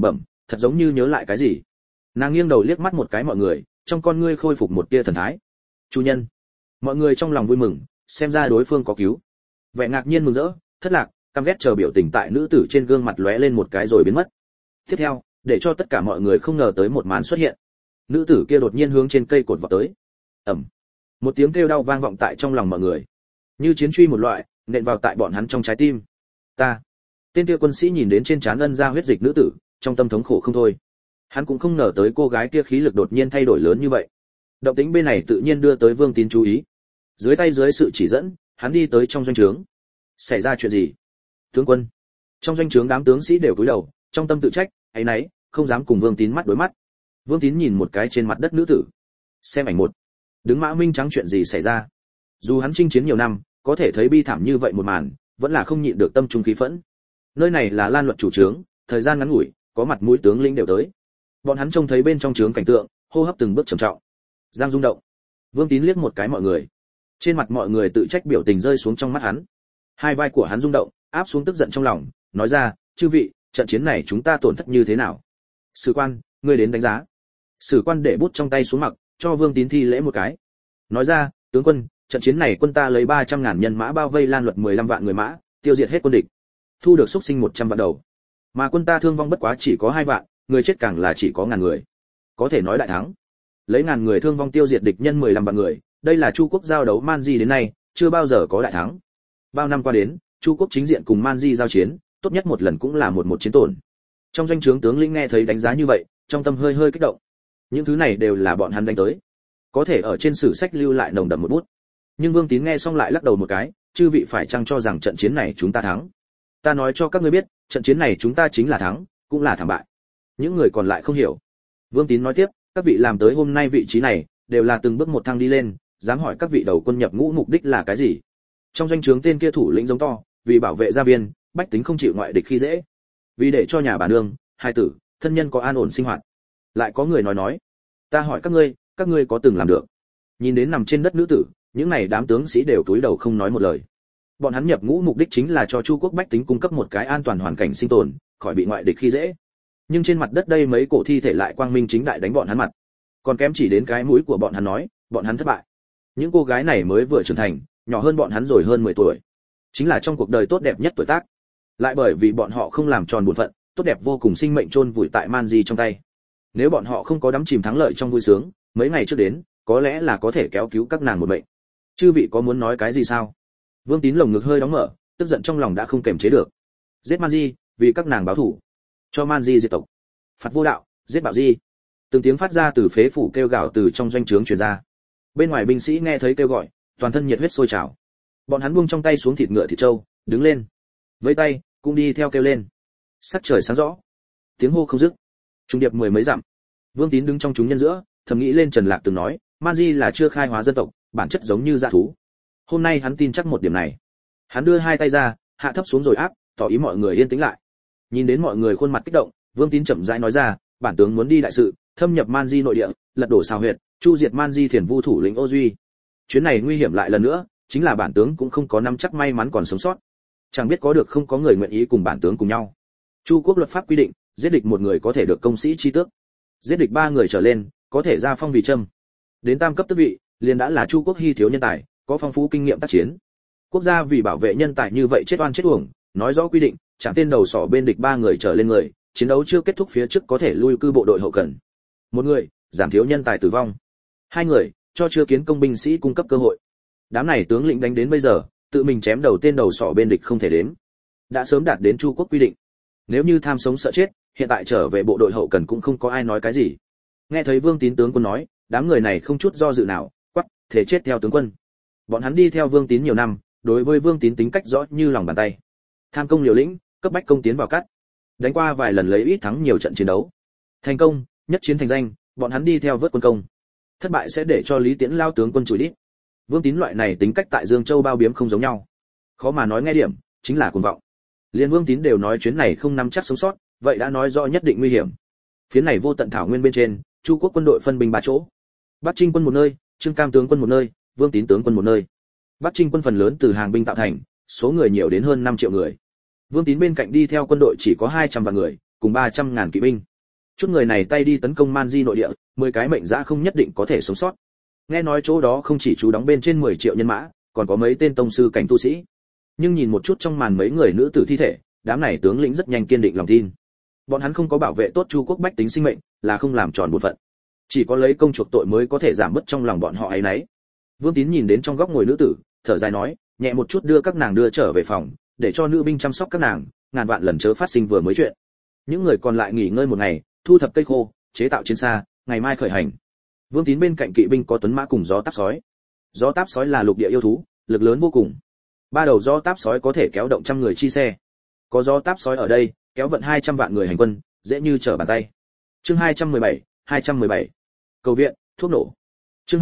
thật giống như nhớ lại cái gì. Nàng nghiêng đầu liếc mắt một cái mọi người, trong con ngươi khôi phục một tia thần thái. Chủ nhân. Mọi người trong lòng vui mừng, xem ra đối phương có cứu. Vẻ ngạc nhiên mừng rỡ, thất lạc, căm ghét chờ biểu tình tại nữ tử trên gương mặt lóe lên một cái rồi biến mất. Tiếp theo, để cho tất cả mọi người không ngờ tới một màn xuất hiện. Nữ tử kia đột nhiên hướng trên cây cột vọt tới. Ầm. Một tiếng kêu đau vang vọng tại trong lòng mọi người, như chiến truy một loại, nện vào tại bọn hắn trong trái tim. Ta. Tên kia quân sĩ nhìn đến trên trán ân ra huyết dịch nữ tử, trong tâm thống khổ không thôi. Hắn cũng không ngờ tới cô gái kia khí lực đột nhiên thay đổi lớn như vậy. Động tĩnh bên này tự nhiên đưa tới Vương Tín chú ý. Dưới tay dưới sự chỉ dẫn, hắn đi tới trong doanh trướng. Xảy ra chuyện gì? Tướng quân. Trong doanh trướng đám tướng sĩ đều cúi đầu, trong tâm tự trách, áy náy, không dám cùng Vương Tín mắt đối mắt. Vương Tín nhìn một cái trên mặt đất nữ tử. Xem ảnh một. Đứng mã minh trắng chuyện gì xảy ra? Dù hắn chinh chiến nhiều năm, có thể thấy bi thảm như vậy một màn, vẫn là không nhịn được tâm trung khí phẫn. Nơi này là Lan Luật chủ trướng, thời gian ngắn ngủi, có mặt mũi tướng lĩnh đều tới. Bọn hắn trông thấy bên trong trướng cảnh tượng, hô hấp từng bước trầm trọng. Giang rung động. Vương Tín liếc một cái mọi người. Trên mặt mọi người tự trách biểu tình rơi xuống trong mắt hắn. Hai vai của hắn rung động, áp xuống tức giận trong lòng, nói ra, chư vị, trận chiến này chúng ta tổn thất như thế nào? Sử quan, ngươi đến đánh giá. Sử quan để bút trong tay xuống mặc, cho Vương Tín thi lễ một cái. Nói ra, tướng quân, trận chiến này quân ta lấy 300.000 nhân mã bao vây Lan Luật 15 vạn người mã, tiêu diệt hết quân địch. Thu được xúc sinh 100 vạn đầu. Mà quân ta thương vong bất quá chỉ có 2 vạn, người chết càng là chỉ có ngàn người. Có thể nói đại thắng. Lấy ngàn người thương vong tiêu diệt địch nhân 15 vạn người, đây là Chu quốc giao đấu Man Di đến nay, chưa bao giờ có đại thắng. Bao năm qua đến, Chu quốc chính diện cùng Man Di giao chiến, tốt nhất một lần cũng là một chiến tổn. Trong doanh trướng tướng lĩnh nghe thấy đánh giá như vậy, trong tâm hơi hơi kích động. Những thứ này đều là bọn hắn đánh tới, có thể ở trên sử sách lưu lại nồng đậm một bút. Nhưng Vương Tín nghe xong lại lắc đầu một cái, chư vị phải chăng cho rằng trận chiến này chúng ta thắng? Ta nói cho các ngươi biết, trận chiến này chúng ta chính là thắng, cũng là thảm bại. Những người còn lại không hiểu. Vương Tín nói tiếp, các vị làm tới hôm nay vị trí này, đều là từng bước một thăng đi lên, dám hỏi các vị đầu quân nhập ngũ mục đích là cái gì? Trong doanh trướng tên kia thủ lĩnh giống to, vì bảo vệ gia viên, bách tính không chịu ngoại địch khi dễ, vì để cho nhà bà nương, hai tử, thân nhân có an ổn sinh hoạt. Lại có người nói, ta hỏi các ngươi có từng làm được? Nhìn đến nằm trên đất nữ tử, những này đám tướng sĩ đều cúi đầu không nói một lời. Bọn hắn nhập ngũ mục đích chính là cho Chu quốc bách tính cung cấp một cái an toàn hoàn cảnh sinh tồn, khỏi bị ngoại địch khi dễ. Nhưng trên mặt đất đây mấy cổ thi thể lại quang minh chính đại đánh bọn hắn mặt. Còn kém chỉ đến cái mũi của bọn hắn nói, bọn hắn thất bại. Những cô gái này mới vừa trưởng thành, nhỏ hơn bọn hắn rồi hơn 10 tuổi. Chính là trong cuộc đời tốt đẹp nhất tuổi tác. Lại bởi vì bọn họ không làm tròn bổn phận, tốt đẹp vô cùng sinh mệnh chôn vùi tại Man Di trong tay. Nếu bọn họ không có đắm chìm thắng lợi trong vui sướng, mấy ngày trước đến, có lẽ là có thể kéo cứu các nàng một mệnh. Chư vị có muốn nói cái gì sao? Vương Tín lồng ngực hơi đóng mở, tức giận trong lòng đã không kềm chế được. Giết Man Di, vì các nàng báo thù. Cho Man Di diệt tộc. Phạt vô đạo, giết Bảo Di. Từng tiếng phát ra từ phế phủ kêu gào từ trong doanh trướng truyền ra. Bên ngoài binh sĩ nghe thấy kêu gọi, toàn thân nhiệt huyết sôi trào. Bọn hắn buông trong tay xuống thịt ngựa thịt trâu, đứng lên. Vẫy tay, cũng đi theo kêu lên. Sắc trời sáng rõ. Tiếng hô không dứt. Trung điệp mười mấy dặm. Vương Tín đứng trong chúng nhân giữa, thầm nghĩ lên Trần Lạc từng nói, Man Di là chưa khai hóa dân tộc, bản chất giống như dã thú. Hôm nay hắn tin chắc một điểm này. Hắn đưa hai tay ra, hạ thấp xuống rồi áp, tỏ ý mọi người yên tĩnh lại. Nhìn đến mọi người khuôn mặt kích động, Vương Tín chậm rãi nói ra, bản tướng muốn đi đại sự, thâm nhập Man Di nội địa, lật đổ Sào Huyệt, chu diệt Man Di Thiền Vu thủ lĩnh Ô Duy. Chuyến này nguy hiểm lại lần nữa, chính là bản tướng cũng không có nắm chắc may mắn còn sống sót. Chẳng biết có được không có người nguyện ý cùng bản tướng cùng nhau. Chu quốc luật pháp quy định, giết địch một người có thể được công sĩ chi tước, giết địch ba người trở lên, có thể ra phong vì trâm. Đến tam cấp tước vị, liền đã là Chu quốc hy thiếu nhân tài, có phong phú kinh nghiệm tác chiến. Quốc gia vì bảo vệ nhân tài như vậy chết oan chết uổng, nói rõ quy định, chẳng tên đầu sỏ bên địch ba người trở lên người, chiến đấu chưa kết thúc phía trước có thể lui cư bộ đội hậu cần. Một người, giảm thiếu nhân tài tử vong. Hai người, cho chưa kiến công binh sĩ cung cấp cơ hội. Đám này tướng lĩnh đánh đến bây giờ, tự mình chém đầu tên đầu sỏ bên địch không thể đếm. Đã sớm đạt đến Chu quốc quy định. Nếu như tham sống sợ chết, hiện tại trở về bộ đội hậu cần cũng không có ai nói cái gì. Nghe thấy Vương Tín tướng quân nói, đám người này không chút do dự nào, quắc, thể chết theo tướng quân. Bọn hắn đi theo Vương Tín nhiều năm, đối với Vương Tín tính cách rõ như lòng bàn tay. Tham công liều lĩnh, cấp bách công tiến vào cắt. Đánh qua vài lần lấy ít thắng nhiều trận chiến đấu. Thành công, nhất chiến thành danh, bọn hắn đi theo vớt quân công. Thất bại sẽ để cho Lý Tiễn lao tướng quân chửi đít. Vương Tín loại này tính cách tại Dương Châu bao biếm không giống nhau. Khó mà nói nghe điểm, chính là cuồng vọng. Liên Vương Tín đều nói chuyến này không nắm chắc sống sót, vậy đã nói rõ nhất định nguy hiểm. Phía này vô tận thảo nguyên bên trên, Chu quốc quân đội phân binh ba chỗ. Bắc Trinh quân một nơi, Trương Cam tướng quân một nơi, Vương Tín tướng quân một nơi. Bắc Trinh quân phần lớn từ hàng binh tạo thành, số người nhiều đến hơn 5 triệu người. Vương Tín bên cạnh đi theo quân đội chỉ có 200 vạn người, cùng 300.000 kỵ binh. Chút người này tay đi tấn công Man Di nội địa, 10 cái mệnh dã không nhất định có thể sống sót. Nghe nói chỗ đó không chỉ chú đóng bên trên 10 triệu nhân mã, còn có mấy tên tông sư cảnh tu sĩ. Nhưng nhìn một chút trong màn mấy người nữ tử thi thể, đám này tướng lĩnh rất nhanh kiên định lòng tin. Bọn hắn không có bảo vệ tốt Chu quốc bách tính sinh mệnh, là không làm tròn bổn phận. Chỉ có lấy công chuộc tội mới có thể giảm bớt trong lòng bọn họ ấy nấy. Vương Tín nhìn đến trong góc ngồi nữ tử, thở dài nói, nhẹ một chút đưa các nàng đưa trở về phòng, để cho nữ binh chăm sóc các nàng, ngàn vạn lần chớ phát sinh vừa mới chuyện. Những người còn lại nghỉ ngơi một ngày, thu thập cây khô, chế tạo chiến xa, ngày mai khởi hành. Vương Tín bên cạnh kỵ binh có tuấn mã cùng gió táp sói. Gió táp sói là lục địa yêu thú, lực lớn vô cùng. 3 đầu gió táp sói có thể kéo động trăm người chi xe. Có gió táp sói ở đây, kéo vận 200 vạn người hành quân, dễ như trở bàn tay. Chương 217. Cầu viện, thuốc nổ. Chương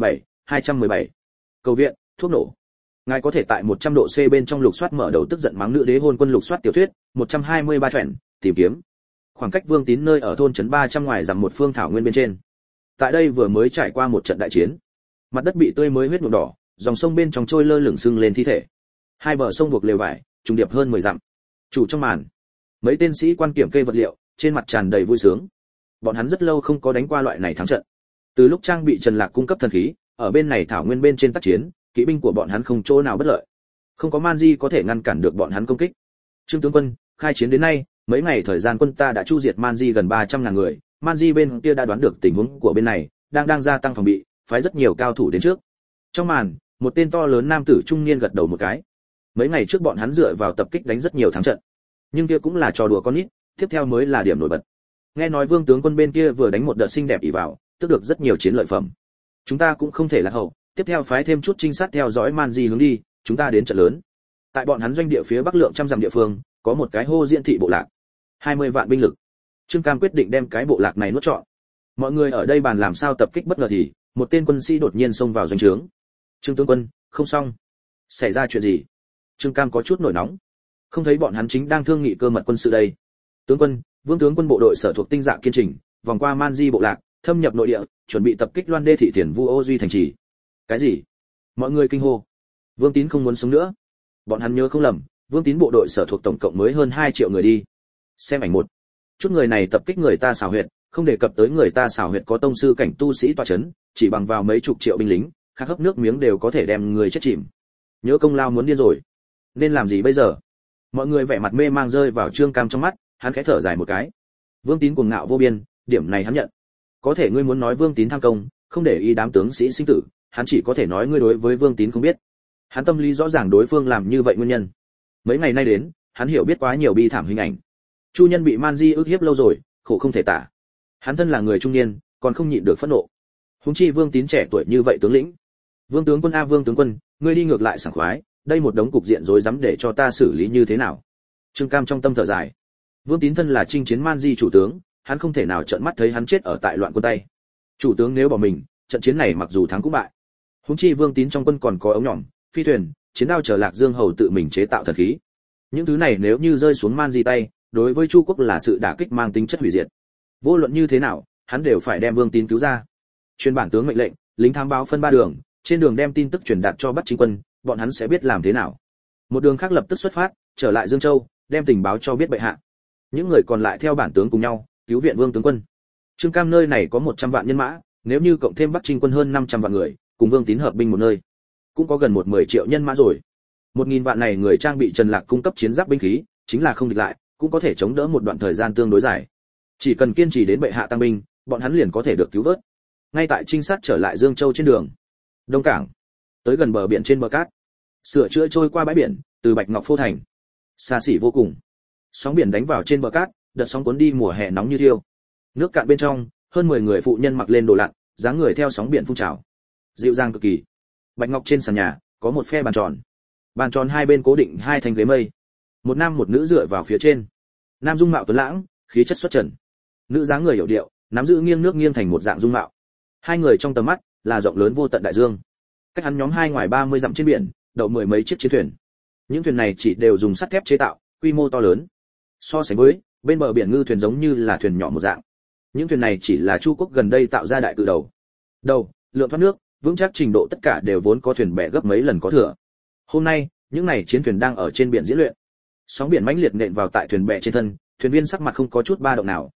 217. Cầu viện, thuốc nổ. Ngài có thể tại 100 độ C bên trong lục soát mở đầu tức giận mắng nữ đế hôn quân lục soát tiểu thuyết, 123 truyện, tìm kiếm. Khoảng cách Vương Tín nơi ở thôn trấn 300 ngoài dặm một phương thảo nguyên bên trên. Tại đây vừa mới trải qua một trận đại chiến. Mặt đất bị tươi mới huyết nhuộm đỏ, dòng sông bên trong trôi lơ lửng sưng lên thi thể. Hai bờ sông buộc lều vải, trùng điệp hơn 10 dặm. Chủ trong màn, mấy tên sĩ quan kiểm kê vật liệu, trên mặt tràn đầy vui sướng. Bọn hắn rất lâu không có đánh qua loại này thắng trận. Từ lúc trang bị Trần Lạc cung cấp thần khí, ở bên này thảo nguyên bên trên tác chiến, kỵ binh của bọn hắn không chỗ nào bất lợi. Không có Man Di có thể ngăn cản được bọn hắn công kích. Trương tướng quân, khai chiến đến nay, mấy ngày thời gian quân ta đã chu diệt Man Di gần 300.000 người, Man Di bên kia đã đoán được tình huống của bên này, đang gia tăng phòng bị, phái rất nhiều cao thủ đến trước. Trong màn, một tên to lớn nam tử trung niên gật đầu một cái. Mấy ngày trước bọn hắn dựa vào tập kích đánh rất nhiều thắng trận, nhưng kia cũng là trò đùa con nít, tiếp theo mới là điểm nổi bật. Nghe nói Vương tướng quân bên kia vừa đánh một đợt xinh đẹp ỷ vào, tức được rất nhiều chiến lợi phẩm. Chúng ta cũng không thể lạc hậu, tiếp theo phái thêm chút trinh sát theo dõi Man Di hướng đi, chúng ta đến trận lớn. Tại bọn hắn doanh địa phía bắc lượng trăm dặm địa phương, có một cái hô diễn thị bộ lạc, 20 vạn binh lực. Trương Cam quyết định đem cái bộ lạc này nuốt trọn. Mọi người ở đây bàn làm sao tập kích bất ngờ thì, một tên quân sĩ đột nhiên xông vào doanh trướng. Trương tướng quân, không xong. Xảy ra chuyện gì? Trương Cam có chút nổi nóng. Không thấy bọn hắn chính đang thương nghị cơ mật quân sự đây. Tướng quân, Vương tướng quân bộ đội sở thuộc tinh dạ kiên trình, vòng qua Man Di bộ lạc, thâm nhập nội địa, chuẩn bị tập kích Loan Đê thị Thiền Vu Ô Duy thành trì. Cái gì? Mọi người kinh hô. Vương Tín không muốn sống nữa. Bọn hắn nhớ không lầm, Vương Tín bộ đội sở thuộc tổng cộng mới hơn 2 triệu người đi. Xem ảnh 1. Chút người này tập kích người ta xảo huyệt, không đề cập tới người ta xảo huyệt có tông sư cảnh tu sĩ tọa chấn, chỉ bằng vào mấy chục triệu binh lính, khắc hấp nước miếng đều có thể đem người chết chìm. Nhớ công lao muốn điên rồi. Nên làm gì bây giờ? Mọi người vẻ mặt mê mang rơi vào Trương Cam trong mắt, hắn khẽ thở dài một cái. Vương Tín cuồng ngạo vô biên, điểm này hắn nhận. Có thể ngươi muốn nói Vương Tín tham công, không để ý đám tướng sĩ sinh tử, hắn chỉ có thể nói ngươi đối với Vương Tín không biết. Hắn tâm lý rõ ràng đối phương làm như vậy nguyên nhân. Mấy ngày nay đến, hắn hiểu biết quá nhiều bi thảm hình ảnh. Chu nhân bị Man Di ức hiếp lâu rồi, khổ không thể tả. Hắn thân là người trung niên, còn không nhịn được phẫn nộ. Huống chi Vương Tín trẻ tuổi như vậy tướng lĩnh. Vương tướng quân a Vương tướng quân, ngươi đi ngược lại sảng khoái, đây một đống cục diện rối rắm để cho ta xử lý như thế nào? Trương Cam trong tâm thở dài. Vương Tín thân là chinh chiến Man Di chủ tướng, hắn không thể nào trợn mắt thấy hắn chết ở tại loạn quân tay. Chủ tướng nếu bỏ mình, trận chiến này mặc dù thắng cũng bại. Huống chi Vương Tín trong quân còn có ống nhỏm, phi thuyền, chiến đao chờ Lạc Dương hầu tự mình chế tạo thần khí. Những thứ này nếu như rơi xuống Man Di tay, đối với Chu quốc là sự đả kích mang tính chất hủy diệt. Vô luận như thế nào, hắn đều phải đem Vương Tín cứu ra. Truyền bản tướng mệnh lệnh, lính thám báo phân 3 đường, trên đường đem tin tức truyền đạt cho Bắc Chính quân, bọn hắn sẽ biết làm thế nào. Một đường khác lập tức xuất phát, trở lại Dương Châu, đem tình báo cho biết bệ hạ. Những người còn lại theo bản tướng cùng nhau, cứu viện Vương tướng quân. Trương Cam nơi này có 100 vạn nhân mã, nếu như cộng thêm Bắc Chính quân hơn 500 vạn người, cùng Vương Tín hợp binh một nơi, cũng có gần 10 triệu nhân mã rồi. 1000 vạn này người trang bị Trần Lạc cung cấp chiến giáp binh khí, chính là không địch lại, cũng có thể chống đỡ một đoạn thời gian tương đối dài. Chỉ cần kiên trì đến bệ hạ tăng binh, bọn hắn liền có thể được cứu vớt. Ngay tại trinh sát trở lại Dương Châu trên đường, Đông Cảng, tới gần bờ biển trên bờ cát, sửa chữa trôi qua bãi biển, từ Bạch Ngọc Phô thành, xa xỉ vô cùng. Sóng biển đánh vào trên bờ cát, đợt sóng cuốn đi mùa hè nóng như thiêu. Nước cạn bên trong, hơn 10 người phụ nhân mặc lên đồ lặn, dáng người theo sóng biển phun trào, dịu dàng cực kỳ. Bạch ngọc trên sàn nhà có một phe bàn tròn. Bàn tròn hai bên cố định 2 thanh ghế mây. Một nam một nữ dựa vào phía trên. Nam dung mạo tuấn lãng, khí chất xuất trần. Nữ dáng người hiểu điệu, nắm giữ nghiêng nước nghiêng thành một dạng dung mạo. Hai người trong tầm mắt là rộng lớn vô tận đại dương. Cách hắn nhóm hai ngoài 30 dặm trên biển, đậu 10 mấy chiếc chiến thuyền. Những thuyền này chỉ đều dùng sắt thép chế tạo, quy mô to lớn. So sánh với, bên bờ biển ngư thuyền giống như là thuyền nhỏ một dạng. Những thuyền này chỉ là Chu quốc gần đây tạo ra đại cự đầu. Lượng thoát nước, vững chắc trình độ tất cả đều vốn có thuyền bè gấp mấy lần có thừa. Hôm nay, những này chiến thuyền đang ở trên biển diễn luyện. Sóng biển mãnh liệt nện vào tại thuyền bè trên thân, thuyền viên sắc mặt không có chút ba động nào,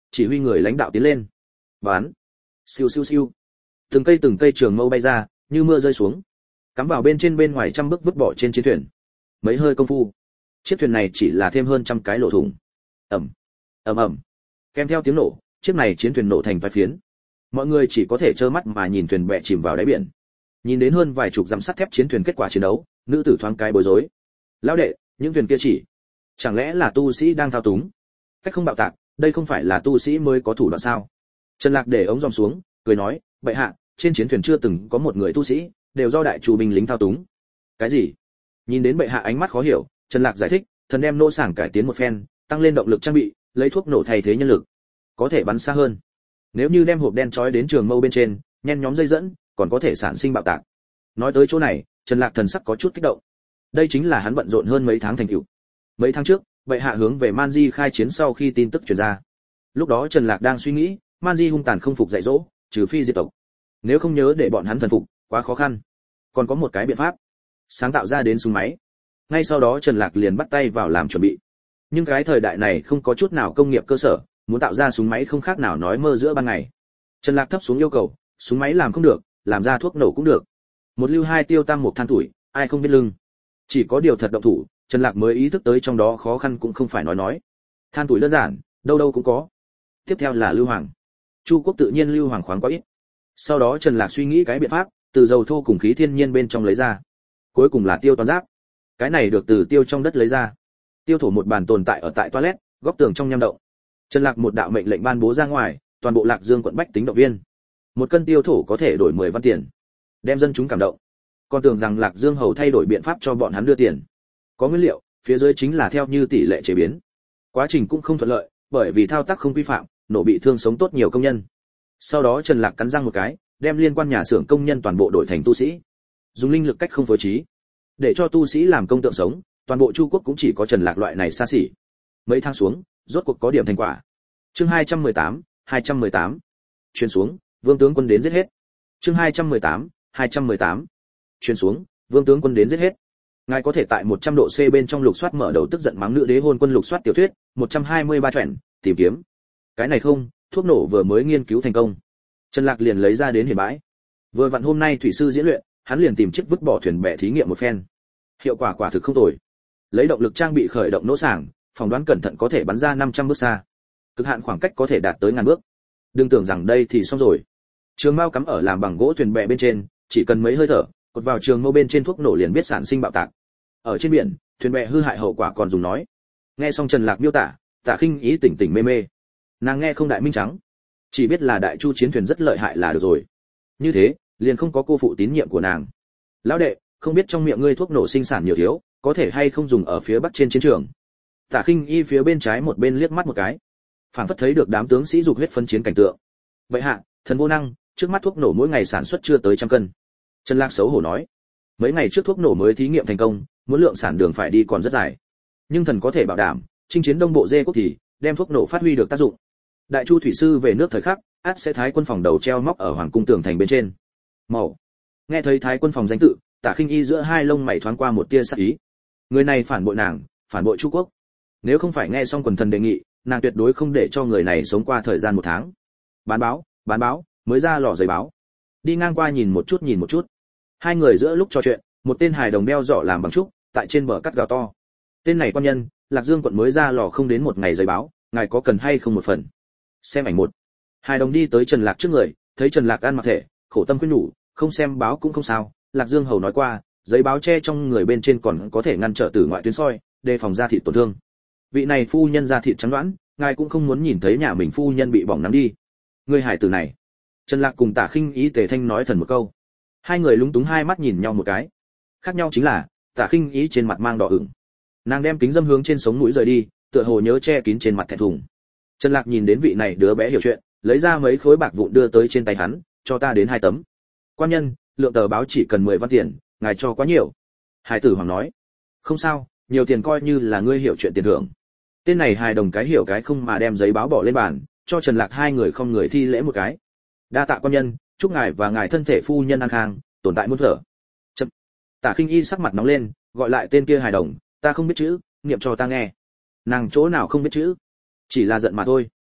chỉ huy người lãnh đạo tiến lên. Bắn. Siêu siêu siêu. Từng cây trường mâu bay ra, như mưa rơi xuống, cắm vào bên trên bên ngoài trăm bước vứt bỏ trên chiến thuyền. Mấy hơi công phu, chiếc thuyền này chỉ là thêm hơn trăm cái lỗ thủng. Ầm, ầm ầm. Kèm theo tiếng nổ, chiếc này chiến thuyền nổ thành vài phiến. Mọi người chỉ có thể trơ mắt mà nhìn thuyền bè chìm vào đáy biển. Nhìn đến hơn vài chục dặm sắt thép chiến thuyền kết quả chiến đấu, nữ tử thoáng cái bối rối. Lão đệ, những thuyền kia chẳng lẽ là tu sĩ đang thao túng? Cách không bạo tạc, đây không phải là tu sĩ mới có thủ đoạn sao? Trần Lạc để ống dòm xuống, cười nói, bệ hạ, trên chiến thuyền chưa từng có một người tu sĩ, đều do đại chủ binh lính thao túng. Cái gì? Nhìn đến bệ hạ ánh mắt khó hiểu, Trần Lạc giải thích, thần đem nô sảng cải tiến một phen, tăng lên động lực trang bị, lấy thuốc nổ thay thế nhân lực, có thể bắn xa hơn. Nếu như đem hộp đen trói đến trường mâu bên trên, nhen nhóm dây dẫn, còn có thể sản sinh bạo tạc. Nói tới chỗ này, Trần Lạc thần sắc có chút kích động. Đây chính là hắn bận rộn hơn mấy tháng thành tựu. Mấy tháng trước, bệ hạ hướng về Manji khai chiến sau khi tin tức truyền ra. Lúc đó Trần Lạc đang suy nghĩ, Manji hung tàn không phục dạy dỗ, trừ phi diệt tộc. Nếu không nhớ để bọn hắn thần phục, quá khó khăn. Còn có một cái biện pháp, sáng tạo ra đến súng máy. Ngay sau đó Trần Lạc liền bắt tay vào làm chuẩn bị. Nhưng cái thời đại này không có chút nào công nghiệp cơ sở, muốn tạo ra súng máy không khác nào nói mơ giữa ban ngày. Trần Lạc thấp xuống yêu cầu, súng máy làm không được, làm ra thuốc nổ cũng được. Một lưu hai tiêu tam một than tuổi, ai không biết lưng. Chỉ có điều thật động thủ, Trần Lạc mới ý thức tới trong đó khó khăn cũng không phải nói. Than tuổi đơn giản, đâu đâu cũng có. Tiếp theo là lưu hoàng. Chu quốc tự nhiên lưu hoàng khoáng quá ít. Sau đó Trần Lạc suy nghĩ cái biện pháp, từ dầu thô cùng khí thiên nhiên bên trong lấy ra. Cuối cùng là tiêu toán giáp. Cái này được từ tiêu trong đất lấy ra. Tiêu thổ một bàn tồn tại ở tại toilet, góc tường trong nham động. Trần Lạc một đạo mệnh lệnh ban bố ra ngoài, toàn bộ Lạc Dương quận bách tính động viên. Một cân tiêu thổ có thể đổi 10 văn tiền. Đem dân chúng cảm động. Còn tưởng rằng Lạc Dương hầu thay đổi biện pháp cho bọn hắn đưa tiền. Có nguyên liệu, phía dưới chính là theo như tỷ lệ chế biến. Quá trình cũng không thuận lợi, bởi vì thao tác không quy phạm, nổ bị thương sống tốt nhiều công nhân. Sau đó Trần Lạc cắn răng một cái, đem liên quan nhà xưởng công nhân toàn bộ đổi thành tu sĩ. Dùng linh lực cách không phối trí, để cho tu sĩ làm công tượng sống, toàn bộ Chu quốc cũng chỉ có Trần Lạc loại này xa xỉ. Mấy tháng xuống, rốt cuộc có điểm thành quả. Chương 218. Truyền xuống, Vương tướng quân đến giết hết. Chương 218. Truyền xuống, Vương tướng quân đến giết hết. Ngài có thể tại 100 độ C bên trong lục soát mở đầu tức giận mắng nữ đế hôn quân lục soát tiểu thuyết, 123 truyện, tìm kiếm. Cái này không, thuốc nổ vừa mới nghiên cứu thành công. Trần Lạc liền lấy ra đến hiển bãi. Vừa vặn hôm nay thủy sư diễn luyện, hắn liền tìm chiếc vứt bỏ thuyền bè thí nghiệm một phen. Hiệu quả quả thực không tồi. Lấy động lực trang bị khởi động nỗ sàng, phỏng đoán cẩn thận có thể bắn ra 500 bước xa. Cực hạn khoảng cách có thể đạt tới 1000 bước. Đừng tưởng rằng đây thì xong rồi. Trường mâu cắm ở làm bằng gỗ thuyền bè bên trên, chỉ cần mấy hơi thở, cột vào trường mâu bên trên thuốc nổ liền biết sản sinh bạo tạc. Ở trên biển, thuyền bè hư hại hậu quả còn dùng nói. Nghe xong Trần Lạc miêu tả, Tạ Khinh Ý tỉnh tỉnh mê mê. Nàng nghe không đại minh trắng, chỉ biết là đại chu chiến thuyền rất lợi hại là được rồi. Như thế, liền không có cô phụ tín nhiệm của nàng. Lão đệ, không biết trong miệng ngươi thuốc nổ sinh sản nhiều thiếu, có thể hay không dùng ở phía bắc trên chiến trường. Tạ Khinh Y phía bên trái một bên liếc mắt một cái, phảng phất thấy được đám tướng sĩ dục huyết phân chiến cảnh tượng. Vậy hạ, thần vô năng, trước mắt thuốc nổ mỗi ngày sản xuất chưa tới 100 cân. Trần Lạc xấu hổ nói, mấy ngày trước thuốc nổ mới thí nghiệm thành công, muốn lượng sản đường phải đi còn rất dài. Nhưng thần có thể bảo đảm, chinh chiến đông bộ dê quốc thì đem thuốc nổ phát huy được tác dụng. Đại chu thủy sư về nước thời khắc, ắt sẽ thái quân phòng đầu treo móc ở hoàng cung tường thành bên trên. Màu. Nghe thấy thái quân phòng danh tự, Tạ Khinh Y giữa hai lông mày thoáng qua một tia sắc ý. Người này phản bội nàng, phản bội Chu quốc. Nếu không phải nghe xong quần thần đề nghị, nàng tuyệt đối không để cho người này sống qua thời gian 1 tháng. Bán báo, mới ra lò giấy báo. Đi ngang qua nhìn một chút. Hai người giữa lúc trò chuyện, một tên hài đồng đeo giỏ làm bằng trúc, tại trên bờ cắt gào to. Tên này quan nhân, Lạc Dương quận mới ra lò không đến 1 ngày giấy báo, ngài có cần hay không một phần? Xem ảnh 1. Hài đồng đi tới Trần Lạc trước người, thấy Trần Lạc ăn mặc thể, khổ tâm khuyên nhủ, không xem báo cũng không sao, Lạc Dương hầu nói qua, giấy báo che trong người bên trên còn có thể ngăn trở tử ngoại tuyến soi, đề phòng da thịt tổn thương. Vị này phu nhân da thịt trắng đoán, ngài cũng không muốn nhìn thấy nhà mình phu nhân bị bỏng nắng đi. Người hải tử này. Trần Lạc cùng Tạ Khinh Ý tề thanh nói thần một câu. Hai người lúng túng hai mắt nhìn nhau một cái. Khác nhau chính là, Tạ Khinh Ý trên mặt mang đỏ ửng. Nàng đem kính dâm hướng trên sống mũi rời đi, tựa hồ nhớ che kín trên mặt thẹn thùng. Trần Lạc nhìn đến vị này đứa bé hiểu chuyện, lấy ra mấy khối bạc vụn đưa tới trên tay hắn, cho ta đến 2 tấm. Quan nhân, lượng tờ báo chỉ cần 10 văn tiền, ngài cho quá nhiều. Hải tử hoàng nói. Không sao, nhiều tiền coi như là ngươi hiểu chuyện tiền thưởng. Tên này hài đồng cái hiểu cái không mà đem giấy báo bỏ lên bàn, cho Trần Lạc hai người không người thi lễ một cái. Đa tạ quan nhân, chúc ngài và ngài thân thể phu nhân an khang, tồn tại muôn thở. Chậm. Tạ Khinh Y sắc mặt nóng lên, gọi lại tên kia hài đồng, ta không biết chữ, niệm cho ta nghe. Nàng chỗ nào không biết chữ, chỉ là giận mà thôi.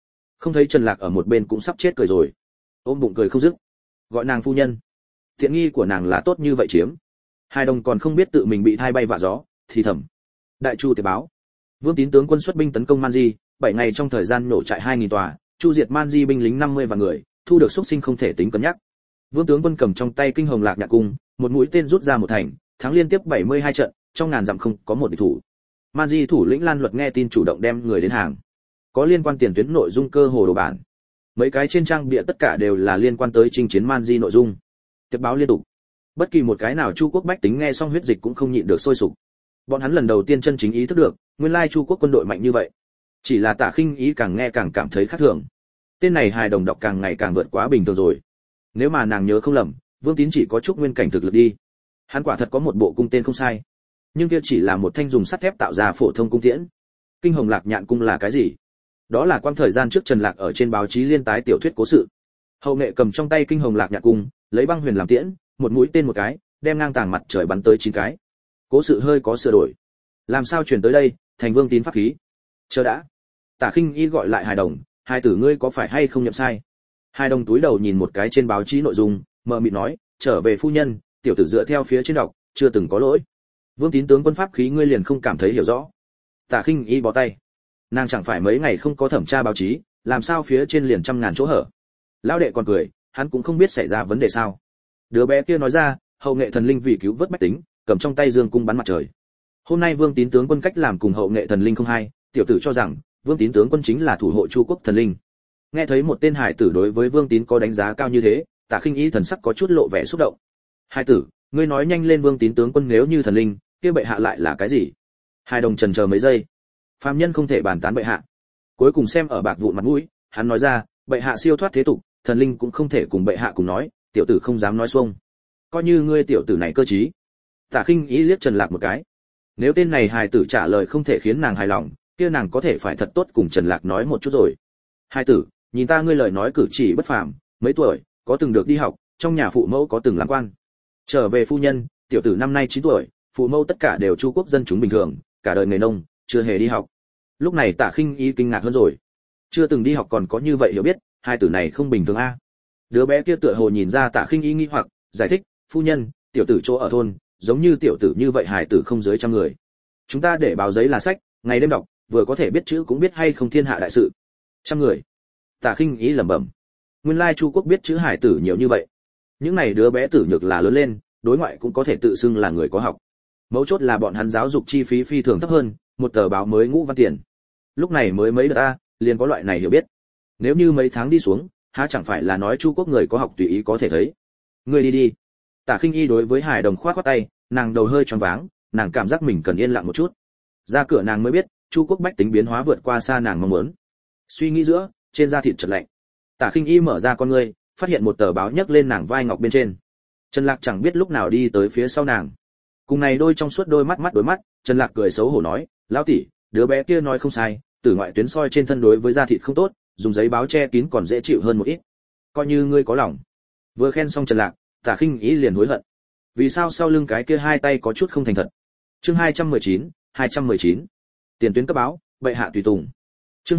Không thấy Trần Lạc ở một bên cũng sắp chết cười rồi, ôm bụng cười không dứt, gọi nàng phu nhân. Tiện nghi của nàng là tốt như vậy chiếm. Hai đồng còn không biết tự mình bị thai bay vạ gió, thì thầm. Đại Chu Tiệp báo. Vương Tín tướng quân xuất binh tấn công Manji, 7 ngày trong thời gian nổ trại 2000 tòa, chu diệt Manji binh lính 50 vạn người, thu được xúc sinh không thể tính cân nhắc. Vương tướng quân cầm trong tay kinh hồng lạc nhạc cung, một mũi tên rút ra một thành, thắng liên tiếp 72 trận, trong ngàn dặm không có một địch thủ. Manji thủ lĩnh Lan Luật nghe tin chủ động đem người đến hàng. Có liên quan tiền tuyến nội dung cơ hồ đồ bản. Mấy cái trên trang bìa tất cả đều là liên quan tới chinh chiến Manji nội dung. Tiếp báo liên tục. Bất kỳ một cái nào Chu quốc bách tính nghe xong huyết dịch cũng không nhịn được sôi sục. Bọn hắn lần đầu tiên chân chính ý thức được, nguyên lai Chu quốc quân đội mạnh như vậy. Chỉ là Tả Khinh Ý càng nghe càng cảm thấy khác thường. Tên này hài đồng đọc càng ngày càng vượt quá bình thường rồi. Nếu mà nàng nhớ không lầm, Vương Tín chỉ có chút nguyên cảnh thực lực đi. Hắn quả thật có một bộ cung tên không sai, nhưng kia chỉ là một thanh dùng sắt thép tạo ra phổ thông cung tiễn. Kinh hồng lạc nhạn cung là cái gì? Đó là quang thời gian trước Trần Lạc ở trên báo chí liên tái tiểu thuyết cố sự. Hậu nghệ cầm trong tay kinh hồng lạc nhạn cung, lấy băng huyền làm tiễn, một mũi tên một cái, đem ngang tàng mặt trời bắn tới 9 cái. Cố sự hơi có sửa đổi. Làm sao chuyển tới đây, thành Vương Tín pháp khí? Chờ đã. Tả Khinh Y gọi lại hài đồng, hai tử ngươi có phải hay không nhậm sai? Hài đồng túi đầu nhìn một cái trên báo chí nội dung, mờ mịt nói, trở về phu nhân, tiểu tử dựa theo phía trên đọc, chưa từng có lỗi. Vương Tín tướng quân pháp khí ngươi liền không cảm thấy hiểu rõ? Tả Khinh Y bó tay. Nàng chẳng phải mấy ngày không có thẩm tra báo chí, làm sao phía trên liền trăm ngàn chỗ hở? Lão đệ còn cười, hắn cũng không biết xảy ra vấn đề sao. Đứa bé kia nói ra, hậu nghệ thần linh vì cứu vớt bách tính, cầm trong tay dương cung bắn mặt trời. Hôm nay Vương Tín tướng quân cách làm cùng hậu nghệ thần linh không hai, tiểu tử cho rằng Vương Tín tướng quân chính là thủ hộ Chu quốc thần linh. Nghe thấy một tên hải tử đối với Vương Tín có đánh giá cao như thế, Tả Khinh Y thần sắc có chút lộ vẻ xúc động. Hải tử, ngươi nói nhanh lên, Vương Tín tướng quân nếu như thần linh, kia bệ hạ lại là cái gì? Hai đồng trần chờ mấy giây. Phàm nhân không thể bàn tán bệ hạ. Cuối cùng xem ở bạc vụn mặt mũi, hắn nói ra, bệ hạ siêu thoát thế tục, thần linh cũng không thể cùng bệ hạ cùng nói, tiểu tử không dám nói xuông. Coi như ngươi tiểu tử này cơ trí. Tả Khinh Y liếc Trần Lạc một cái. Nếu tên này hài tử trả lời không thể khiến nàng hài lòng, kia nàng có thể phải thật tốt cùng Trần Lạc nói một chút rồi. Hài tử, nhìn ta ngươi lời nói cử chỉ bất phàm, mấy tuổi, có từng được đi học, trong nhà phụ mẫu có từng làm quan. Trở về phu nhân, tiểu tử năm nay 9 tuổi, phụ mẫu tất cả đều Chu quốc dân chúng bình thường, cả đời nghề nông, chưa hề đi học. Lúc này Tả Khinh Y kinh ngạc hơn rồi. Chưa từng đi học còn có như vậy hiểu biết, hai tử này không bình thường a. Đứa bé kia tựa hồ nhìn ra Tả Khinh Y nghi hoặc, giải thích, phu nhân, tiểu tử chỗ ở thôn, giống như tiểu tử như vậy hài tử không dưới 100 người. Chúng ta để báo giấy là sách, ngày đêm đọc, vừa có thể biết chữ cũng biết hay không thiên hạ đại sự. 100 người. Tả Khinh Y lẩm bẩm. Nguyên lai Chu quốc biết chữ hài tử nhiều như vậy. Những này đứa bé tử nhược là lớn lên, đối ngoại cũng có thể tự xưng là người có học. Mấu chốt là bọn hắn giáo dục chi phí phi thường thấp hơn, một tờ báo mới ngũ văn tiền. Lúc này mới mấy đợt a, liền có loại này hiểu biết. Nếu như mấy tháng đi xuống, há chẳng phải là nói Chu quốc người có học tùy ý có thể thấy. Ngươi đi đi. Tả Khinh Y đối với hài đồng khoát khoát tay, nàng đầu hơi choáng váng, nàng cảm giác mình cần yên lặng một chút. Ra cửa nàng mới biết, Chu quốc bách tính biến hóa vượt qua xa nàng mong muốn. Suy nghĩ giữa, trên da thịt chợt lạnh. Tả Khinh Y mở ra con ngươi, phát hiện một tờ báo nhấc lên nàng vai ngọc bên trên. Trần Lạc chẳng biết lúc nào đi tới phía sau nàng. Cùng này đôi trong suốt đôi mắt đối mắt, Trần Lạc cười xấu hổ nói, lão tỷ, đứa bé kia nói không sai, tử ngoại tuyến soi trên thân đối với da thịt không tốt, dùng giấy báo che kín còn dễ chịu hơn một ít. Coi như ngươi có lòng. Vừa khen xong Trần Lạc, Tả Khinh Y liền hối hận. Vì sao sau lưng cái kia hai tay có chút không thành thật. Chương 219, 219. Tiền tuyến cấp báo, bệ hạ tùy tùng. Chương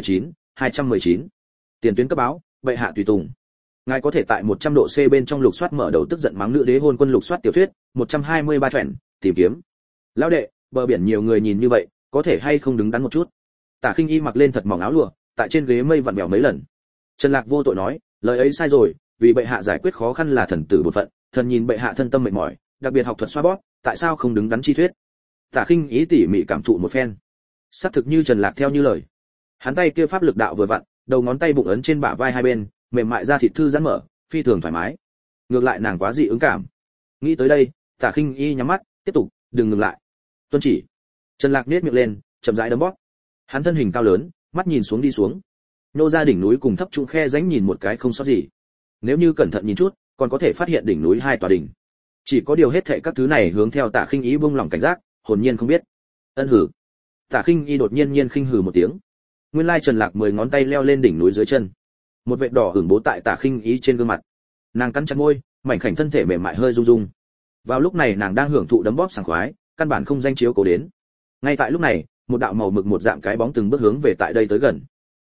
219. Tiền tuyến cấp báo, bệ hạ tùy tùng. Ngài có thể tại 100 độ C bên trong lục soát mở đầu tức giận mắng nữ đế hôn quân lục soát tiểu thuyết, 123 truyện, tìm kiếm. Lão đệ, bờ biển nhiều người nhìn như vậy, có thể hay không đứng đắn một chút. Tả Khinh Y mặc lên thật mỏng áo lụa, tại trên ghế mây vặn vẹo mấy lần. Trần Lạc vô tội nói, lời ấy sai rồi, vì bệ hạ giải quyết khó khăn là thần tử bổn phận, thần nhìn bệ hạ thân tâm mệt mỏi, đặc biệt học thuật xoa bóp, tại sao không đứng đắn chi thuyết. Tả Khinh Y tỉ mỉ cảm thụ một phen. Xác thực như Trần Lạc theo như lời. Hắn tay kia pháp lực đạo vừa vặn, đầu ngón tay bụng ấn trên bả vai hai bên, mềm mại da thịt thư giãn mở, phi thường thoải mái. Ngược lại nàng quá dị ứng cảm. Nghĩ tới đây, Tả Khinh Y nhắm mắt, tiếp tục, đừng ngừng lại. Tuân chỉ. Trần Lạc nhếch miệng lên, chậm rãi đấm bóp. Hắn thân hình cao lớn, mắt nhìn xuống đi xuống. Nô ra đỉnh núi cùng thấp trũng khe rãnh nhìn một cái không sót gì. Nếu như cẩn thận nhìn chút, còn có thể phát hiện đỉnh núi hai tòa đỉnh. Chỉ có điều hết thảy các thứ này hướng theo Tả Khinh Y buông lỏng cảnh giác, hồn nhiên không biết. Ân hử. Tả Khinh Y đột nhiên khinh hừ một tiếng. Nguyên lai Trần Lạc 10 ngón tay leo lên đỉnh núi dưới chân. Một vệt đỏ ửng bố tại Tả Khinh Y trên gương mặt. Nàng cắn chặt môi, mảnh khảnh thân thể mềm mại hơi rung rung. Vào lúc này nàng đang hưởng thụ đấm bóp sảng khoái, căn bản không danh chiếu cố đến. Ngay tại lúc này, một đạo màu mực một dạng cái bóng từng bước hướng về tại đây tới gần.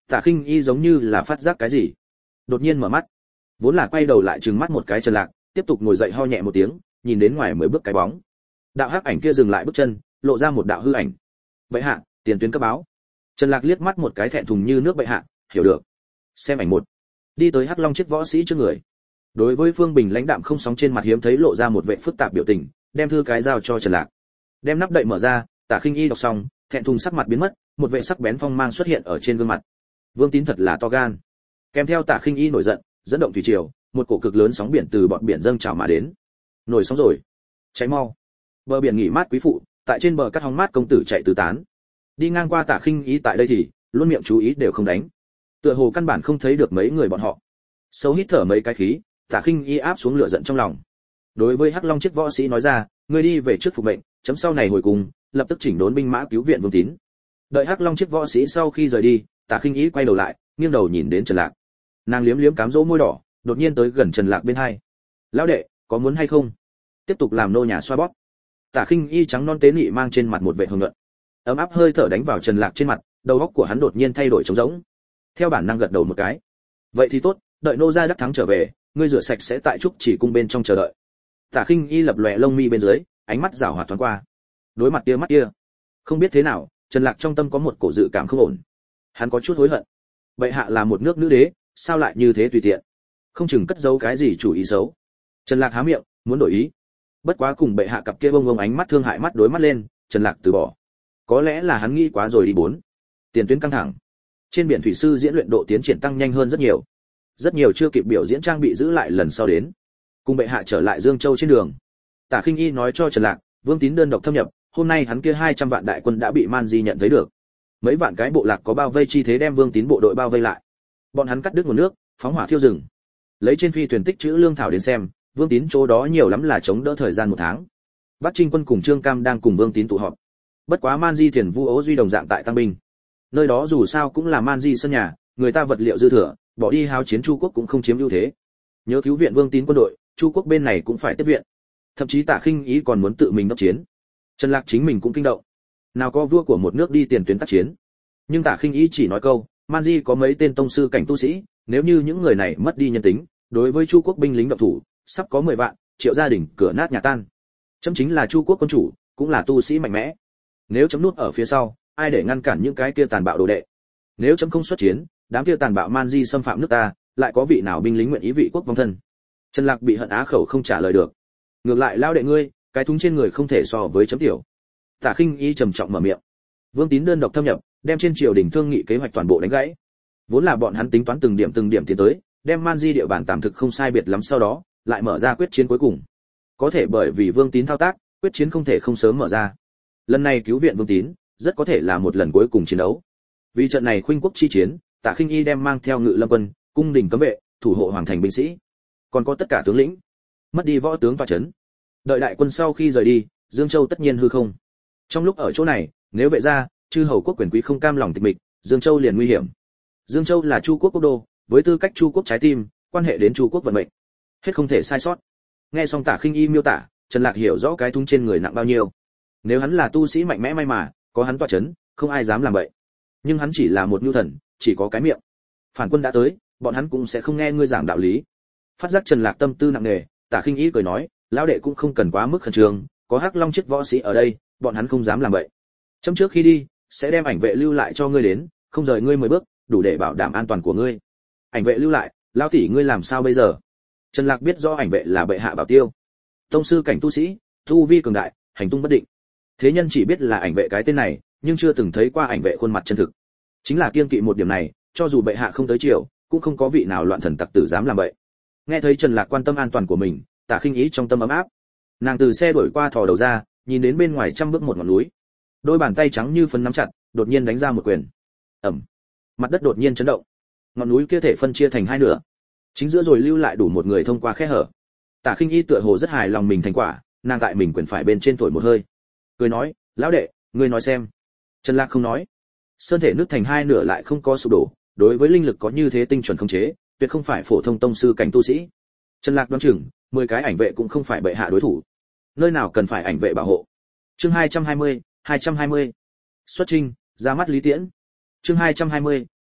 Tả Khinh Y giống như là phát giác cái gì, đột nhiên mở mắt, vốn là quay đầu lại trừng mắt một cái Trần Lạc, tiếp tục ngồi dậy ho nhẹ một tiếng, nhìn đến ngoài mới bước cái bóng. Đạo hắc ảnh kia dừng lại bước chân, lộ ra một đạo hư ảnh. Bệ hạ, tiền tuyến cấp báo. Trần Lạc liếc mắt một cái thẹn thùng như nước bệ hạ, hiểu được. Xem ảnh một. Đi tới Hắc Long chiếc võ sĩ trước người. Đối với Phương Bình lãnh đạm không sóng trên mặt hiếm thấy lộ ra một vẻ phức tạp biểu tình, đem thư cái giao cho Trần Lạc. Đem nắp đậy mở ra, Tả Khinh Y đọc xong, thẹn thùng sắc mặt biến mất, một vẻ sắc bén phong mang xuất hiện ở trên gương mặt. Vương Tín thật là to gan. Kèm theo Tả Khinh Y nổi giận, dẫn động thủy triều, một cổ cực lớn sóng biển từ bọt biển dâng trào mà đến. Nổi sóng rồi, cháy mau. Bờ biển nghỉ mát quý phụ, tại trên bờ cắt hóng mát công tử chạy tứ tán. Đi ngang qua Tả Khinh Y tại đây thì luôn miệng chú ý đều không đánh. Tựa hồ căn bản không thấy được mấy người bọn họ. Sâu hít thở mấy cái khí, Tả Khinh Y áp xuống lửa giận trong lòng. Đối với Hắc Long chiếc võ sĩ nói ra, ngươi đi về trước phục mệnh, chấm sau này hồi cùng, lập tức chỉnh đốn binh mã cứu viện Vương Tín. Đợi Hắc Long chiếc võ sĩ sau khi rời đi, Tả Khinh Y quay đầu lại, nghiêng đầu nhìn đến Trần Lạc. Nàng liếm liếm cám dỗ môi đỏ, đột nhiên tới gần Trần Lạc bên hai. Lão đệ, có muốn hay không? Tiếp tục làm nô nhà xoa bóp. Tả Khinh Y trắng non tế nhị mang trên mặt một vẻ hồng nhuận. Ấm áp hơi thở đánh vào Trần Lạc trên mặt, đầu óc của hắn đột nhiên thay đổi trống rỗng. Theo bản năng gật đầu một cái. Vậy thì tốt, đợi nô gia đắc thắng trở về, ngươi rửa sạch sẽ tại trúc chỉ cung bên trong chờ đợi. Tả Khinh Y lập lòe lông mi bên dưới, ánh mắt giảo hoạt thoáng qua. Đối mặt kia mắt kia, không biết thế nào, Trần Lạc trong tâm có một cổ dự cảm không ổn. Hắn có chút hối hận. Bệ hạ là một nước nữ đế, sao lại như thế tùy tiện? Không chừng cất giấu cái gì chủ ý xấu. Trần Lạc há miệng, muốn đổi ý. Bất quá cùng bệ hạ cặp kia bông bông ánh mắt thương hại mắt đối mắt lên, Trần Lạc từ bỏ. Có lẽ là hắn nghĩ quá rồi đi bốn. Tiền tuyến căng thẳng. Trên biển thủy sư diễn luyện độ tiến triển tăng nhanh hơn rất nhiều. Rất nhiều chưa kịp biểu diễn trang bị giữ lại lần sau đến. Cùng bệ hạ trở lại Dương Châu trên đường. Tả Khinh Y nói cho Trần Lạc, Vương Tín đơn độc thâm nhập, hôm nay hắn kia 200 vạn đại quân đã bị Man Di nhận thấy được. Mấy vạn cái bộ lạc có bao vây chi thế đem Vương Tín bộ đội bao vây lại. Bọn hắn cắt đứt nguồn nước, phóng hỏa thiêu rừng. Lấy trên phi thuyền tích trữ lương thảo đến xem, Vương Tín chỗ đó nhiều lắm là chống đỡ thời gian 1 tháng. Bắc Trinh quân cùng Trương Cam đang cùng Vương Tín tụ họp. Bất quá Man Di Thiền Vu Ố Duy đồng dạng tại tăng binh. Nơi đó dù sao cũng là Man Di sân nhà, người ta vật liệu dư thừa, bỏ đi hao chiến Chu quốc cũng không chiếm ưu thế. Nhớ cứu viện Vương Tín quân đội, Chu quốc bên này cũng phải tiếp viện. Thậm chí Tả Khinh Y còn muốn tự mình đốc chiến. Trần Lạc chính mình cũng kinh động. Nào có vua của một nước đi tiền tuyến tác chiến. Nhưng Tả Khinh Y chỉ nói câu, Man Di có mấy tên tông sư cảnh tu sĩ, nếu như những người này mất đi nhân tính, đối với Chu quốc binh lính động thủ, sắp có 10 vạn, triệu gia đình cửa nát nhà tan. Chấm chính là Chu quốc quân chủ, cũng là tu sĩ mạnh mẽ. Nếu chấm nuốt ở phía sau, ai để ngăn cản những cái kia tàn bạo đồ đệ? Nếu chấm không xuất chiến, đám kia tàn bạo Man Di xâm phạm nước ta, lại có vị nào binh lính nguyện ý vị quốc vong thân? Trần Lạc bị hận á khẩu không trả lời được. Ngược lại lao đệ ngươi, cái thúng trên người không thể so với chấm tiểu. Tả Khinh Y trầm trọng mở miệng. Vương Tín đơn độc thâm nhập, đem trên triều đình thương nghị kế hoạch toàn bộ đánh gãy. Vốn là bọn hắn tính toán từng điểm tiến tới, đem Man Di địa bàn tạm thực không sai biệt lắm sau đó, lại mở ra quyết chiến cuối cùng. Có thể bởi vì Vương Tín thao tác, quyết chiến không thể không sớm mở ra. Lần này cứu viện Vương Tín, rất có thể là một lần cuối cùng chiến đấu. Vì trận này khuynh quốc chi chiến, Tả Khinh Y đem mang theo Ngự Lâm quân, cung đình cấm vệ, thủ hộ hoàng thành binh sĩ, còn có tất cả tướng lĩnh, mất đi võ tướng tọa trấn. Đợi đại quân sau khi rời đi, Dương Châu tất nhiên hư không. Trong lúc ở chỗ này, nếu vệ gia, chư hầu quốc quyền quý không cam lòng tịch mịch, Dương Châu liền nguy hiểm. Dương Châu là Chu quốc quốc đô, với tư cách Chu quốc trái tim, quan hệ đến Chu quốc vận mệnh, hết không thể sai sót. Nghe xong Tả Khinh Y miêu tả, Trần Lạc hiểu rõ cái thúng trên người nặng bao nhiêu. Nếu hắn là tu sĩ mạnh mẽ may mà, có hắn tọa chấn, không ai dám làm vậy. Nhưng hắn chỉ là một nhu thần, chỉ có cái miệng. Phản quân đã tới, bọn hắn cũng sẽ không nghe ngươi giảng đạo lý. Phát giác Trần Lạc tâm tư nặng nề, Tả Khinh Y cười nói, lão đệ cũng không cần quá mức khẩn trương, có Hắc Long chiếc võ sĩ ở đây, bọn hắn không dám làm vậy. Chấm trước khi đi, sẽ đem ảnh vệ lưu lại cho ngươi đến, không rời ngươi 10 bước, đủ để bảo đảm an toàn của ngươi. Ảnh vệ lưu lại, lão tỷ ngươi làm sao bây giờ? Trần Lạc biết rõ ảnh vệ là bệ hạ bảo tiêu, tông sư cảnh tu sĩ, tu vi cường đại, hành tung bất định. Thế nhân chỉ biết là ảnh vệ cái tên này, nhưng chưa từng thấy qua ảnh vệ khuôn mặt chân thực. Chính là kiêng kỵ một điểm này, cho dù bệ hạ không tới triều, cũng không có vị nào loạn thần tặc tử dám làm vậy. Nghe thấy Trần Lạc quan tâm an toàn của mình, Tả Khinh Y trong tâm ấm áp. Nàng từ xe đuổi qua thò đầu ra, nhìn đến bên ngoài trăm bước một ngọn núi. Đôi bàn tay trắng như phấn nắm chặt, đột nhiên đánh ra một quyền. Ầm. Mặt đất đột nhiên chấn động. Ngọn núi kia thể phân chia thành 2 nửa. Chính giữa rồi lưu lại đủ một người thông qua khe hở. Tả Khinh Y tựa hồ rất hài lòng mình thành quả, nàng tại mình quyền phải bên trên thổi một hơi, cười nói, lão đệ, ngươi nói xem. Trần Lạc không nói. Sơn thể nứt thành 2 nửa lại không có sụp đổ, đối với linh lực có như thế tinh chuẩn khống chế, tuyệt không phải phổ thông tông sư cảnh tu sĩ. Trần Lạc đoán chừng, 10 cái ảnh vệ cũng không phải bệ hạ đối thủ. Nơi nào cần phải ảnh vệ bảo hộ. Chương 220. Xuất chinh, ra mắt Lý Tiễn. Chương 220.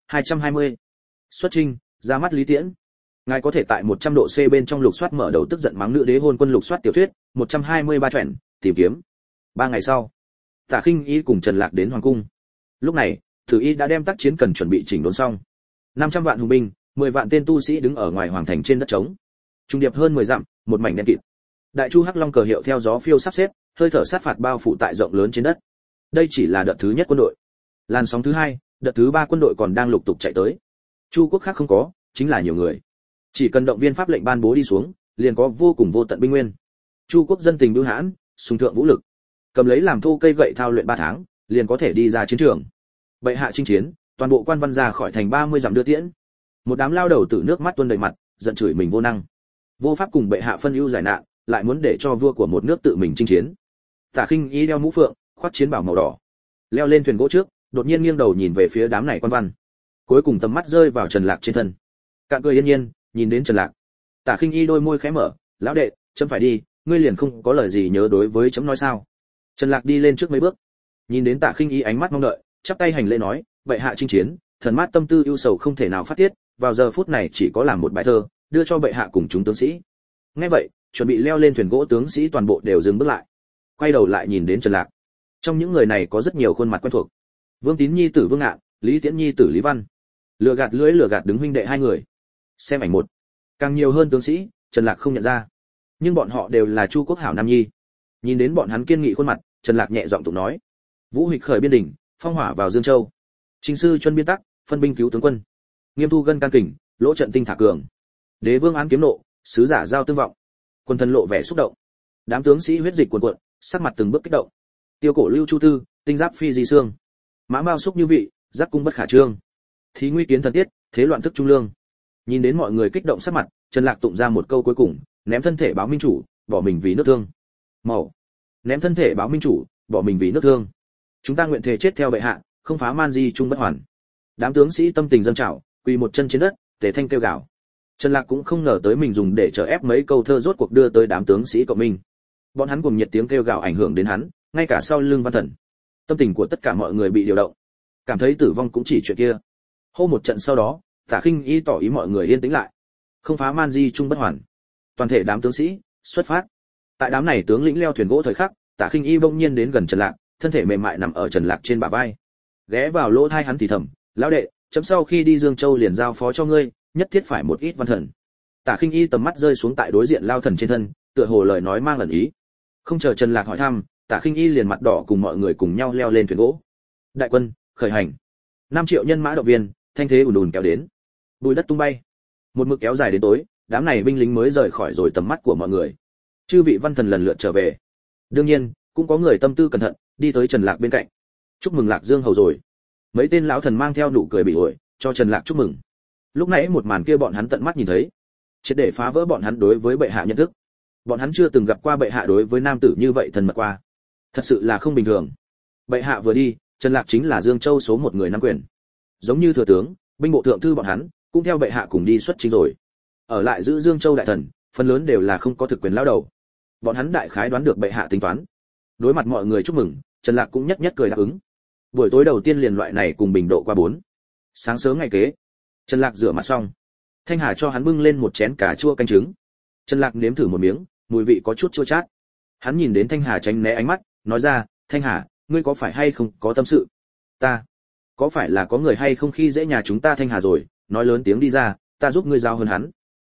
220. Xuất trinh, ra mắt Lý Tiễn. Ngài có thể tại 100 độ C bên trong lục soát mở đầu tức giận mắng nữ đế hôn quân lục soát tiểu thuyết, 123 truyện, tìm kiếm. 3 ngày sau, Tả Khinh Y cùng Trần Lạc đến hoàng cung. Lúc này, Thử Y đã đem tác chiến cần chuẩn bị chỉnh đốn xong. 500 vạn hùng binh, 10 vạn tên tu sĩ đứng ở ngoài hoàng thành trên đất trống. Trung điệp hơn 10 dặm, một mảnh đen kịt. Đại chu hắc long cờ hiệu theo gió phiêu sắp xếp, hơi thở sát phạt bao phủ tại rộng lớn trên đất. Đây chỉ là đợt thứ nhất quân đội. Làn sóng thứ hai, đợt thứ ba quân đội còn đang lục tục chạy tới. Chu quốc khác không có, chính là nhiều người. Chỉ cần động viên pháp lệnh ban bố đi xuống, liền có vô cùng vô tận binh nguyên. Chu quốc dân tình bưu hãn, sùng thượng vũ lực, cầm lấy làm thô cây gậy thao luyện 3 tháng, liền có thể đi ra chiến trường. Bệ hạ chinh chiến, toàn bộ quan văn ra khỏi thành 30 dặm đưa tiễn. Một đám lao đầu tử nước mắt tuôn đầy mặt, giận chửi mình vô năng, vô pháp cùng bệ hạ phân ưu giải nạn, lại muốn để cho vua của một nước tự mình chinh chiến. Tả Khinh Y đeo mũ phượng, khoác chiến bào màu đỏ, leo lên thuyền gỗ trước, đột nhiên nghiêng đầu nhìn về phía đám này quan văn. Cuối cùng tầm mắt rơi vào Trần Lạc trên thân. Cạn cười yên nhiên, nhìn đến Trần Lạc. Tả Khinh Y đôi môi khẽ mở, "Lão đệ, chấm phải đi, ngươi liền không có lời gì nhớ đối với chấm nói sao?" Trần Lạc đi lên trước mấy bước, nhìn đến Tả Khinh Y ánh mắt mong đợi, chắp tay hành lễ nói, "Bệ hạ chinh chiến, thần mát tâm tư ưu sầu không thể nào phát tiết, vào giờ phút này chỉ có làm một bài thơ, đưa cho bệ hạ cùng chúng tướng sĩ." Nghe vậy, chuẩn bị leo lên thuyền gỗ tướng sĩ toàn bộ đều dừng bước lại, quay đầu lại nhìn đến Trần Lạc. Trong những người này có rất nhiều khuôn mặt quen thuộc. Vương Tín nhi tử Vương Ngạn, Lý Tiễn nhi tử Lý Văn. Lừa gạt đứng huynh đệ hai người. Xem ảnh một. Càng nhiều hơn tướng sĩ, Trần Lạc không nhận ra. Nhưng bọn họ đều là Chu quốc hảo nam nhi. Nhìn đến bọn hắn kiên nghị khuôn mặt, Trần Lạc nhẹ giọng tụng nói: "Vũ Hịch khởi biên đỉnh, phong hỏa vào Dương Châu. Trình sư chuân biên tắc, phân binh cứu tướng quân. Nghiêm thu gân can kình, lỗ trận tinh thả cường. Đế vương án kiếm nộ, sứ giả giao tương vọng." Quân thần lộ vẻ xúc động. Đám tướng sĩ huyết dịch cuồn cuộn, sắc mặt từng bước kích động. Tiêu cổ lưu chu tư, tinh giáp phi di xương. Mã mao xúc như vị, giáp cung bất khả trương. Thí nguy kiến thần tiết, thế loạn thức trung lương. Nhìn đến mọi người kích động sắc mặt, Trần Lạc tụng ra một câu cuối cùng, ném thân thể báo minh chủ, bỏ mình vì nước thương. Màu. Ném thân thể báo minh chủ, bỏ mình vì nước thương. Chúng ta nguyện thể chết theo bệ hạ, không phá man di trung bất hoàn. Đám tướng sĩ tâm tình dâng trào, quỳ một chân trên đất, tề thanh kêu gào. Trần Lạc cũng không ngờ tới mình dùng để trở ép mấy câu thơ rốt cuộc đưa tới đám tướng sĩ của mình. Bọn hắn cùng nhiệt tiếng kêu gào ảnh hưởng đến hắn, ngay cả sau lưng Văn Thần. Tâm tình của tất cả mọi người bị điều động, cảm thấy tử vong cũng chỉ chuyện kia. Hô một trận sau đó, Tả Khinh Y tỏ ý mọi người yên tĩnh lại. Không phá man di trung bất hoàn. Toàn thể đám tướng sĩ xuất phát. Tại đám này tướng lĩnh leo thuyền gỗ thời khắc, Tả Khinh Y bỗng nhiên đến gần Trần Lạc, thân thể mềm mại nằm ở Trần Lạc trên bả vai. Ghé vào lỗ tai hắn thì thầm, "Lão đệ, chấm sau khi đi Dương Châu liền giao phó cho ngươi, nhất thiết phải một ít văn thần." Tả Khinh Y tầm mắt rơi xuống tại đối diện Lao Thần trên thân, tựa hồ lời nói mang ẩn ý. Không chờ Trần Lạc hỏi thăm, Tả Khinh Y liền mặt đỏ cùng mọi người cùng nhau leo lên thuyền gỗ. Đại quân khởi hành. 5 triệu nhân mã động viên, thanh thế ùn ùn kéo đến. Bụi đất tung bay. Một mực kéo dài đến tối, đám này binh lính mới rời khỏi rồi tầm mắt của mọi người. Chư vị văn thần lần lượt trở về. Đương nhiên, cũng có người tâm tư cẩn thận, đi tới Trần Lạc bên cạnh. "Chúc mừng Lạc Dương hầu rồi." Mấy tên lão thần mang theo nụ cười bị ổi, cho Trần Lạc chúc mừng. Lúc nãy một màn kia bọn hắn tận mắt nhìn thấy, triệt để phá vỡ bọn hắn đối với bệ hạ nhận thức. Bọn hắn chưa từng gặp qua bệ hạ đối với nam tử như vậy thân mật qua. Thật sự là không bình thường. Bệ hạ vừa đi, Trần Lạc chính là Dương Châu số 1 người nắm quyền. Giống như thừa tướng, binh bộ thượng thư bọn hắn cũng theo bệ hạ cùng đi xuất chinh rồi. Ở lại giữ Dương Châu đại thần, phần lớn đều là không có thực quyền lao đầu. Bọn hắn đại khái đoán được bệ hạ tính toán. Đối mặt mọi người chúc mừng, Trần Lạc cũng nhất nhất cười đáp ứng. Buổi tối đầu tiên liền loại này cùng bình độ qua 4. Sáng sớm ngày kế, Trần Lạc rửa mặt xong, Thanh Hà cho hắn bưng lên một chén cà chua canh trứng. Trần Lạc nếm thử một miếng, mùi vị có chút chua chát. Hắn nhìn đến Thanh Hà tránh né ánh mắt, nói ra, "Thanh Hà, ngươi có phải hay không có tâm sự?" "Ta? Có phải là có người hay không khi dễ nhà chúng ta Thanh Hà rồi?" Nói lớn tiếng đi ra, "Ta giúp ngươi giao hơn hắn."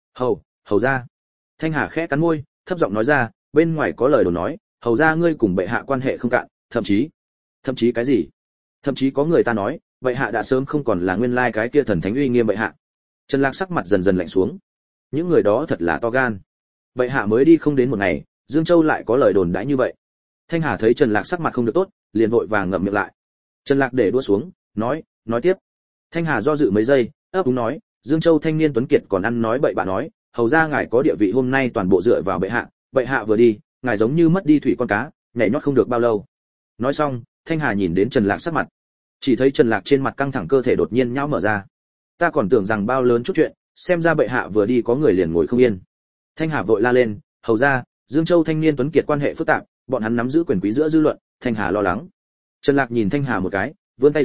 Hầu ra." Thanh Hà khẽ cắn môi, thấp giọng nói ra, "Bên ngoài có lời đồn nói, hầu ra ngươi cùng bệ hạ quan hệ không cạn, thậm chí cái gì? Thậm chí có người ta nói, bệ hạ đã sớm không còn là nguyên lai cái kia thần thánh uy nghiêm bệ hạ." Trần Lạc sắc mặt dần dần lạnh xuống. Những người đó thật là to gan. Bệ hạ mới đi không đến một ngày, Dương Châu lại có lời đồn đãi như vậy. Thanh Hà thấy Trần Lạc sắc mặt không được tốt, liền vội vàng ngậm miệng lại. Trần Lạc để đũa xuống, nói tiếp. Thanh Hà do dự mấy giây, ấp úng nói, Dương Châu thanh niên tuấn kiệt còn ăn nói bậy bạ nói, hầu ra ngài có địa vị hôm nay toàn bộ dựa vào bệ hạ vừa đi, ngài giống như mất đi thủy con cá, nhảy nhót không được bao lâu. Nói xong, Thanh Hà nhìn đến Trần Lạc sắc mặt, chỉ thấy Trần Lạc trên mặt căng thẳng, cơ thể đột nhiên nhão mở ra. Ta còn tưởng rằng bao lớn chút chuyện, xem ra bệ hạ vừa đi có người liền ngồi không yên. Thanh Hà vội la lên, hầu ra, Dương Châu thanh niên tuấn kiệt quan hệ phức tạp, bọn hắn nắm giữ quyền quý giữa dư luận. Thanh Hà lo lắng. Trần Lạc nhìn Thanh Hà một cái, vươn tay ra,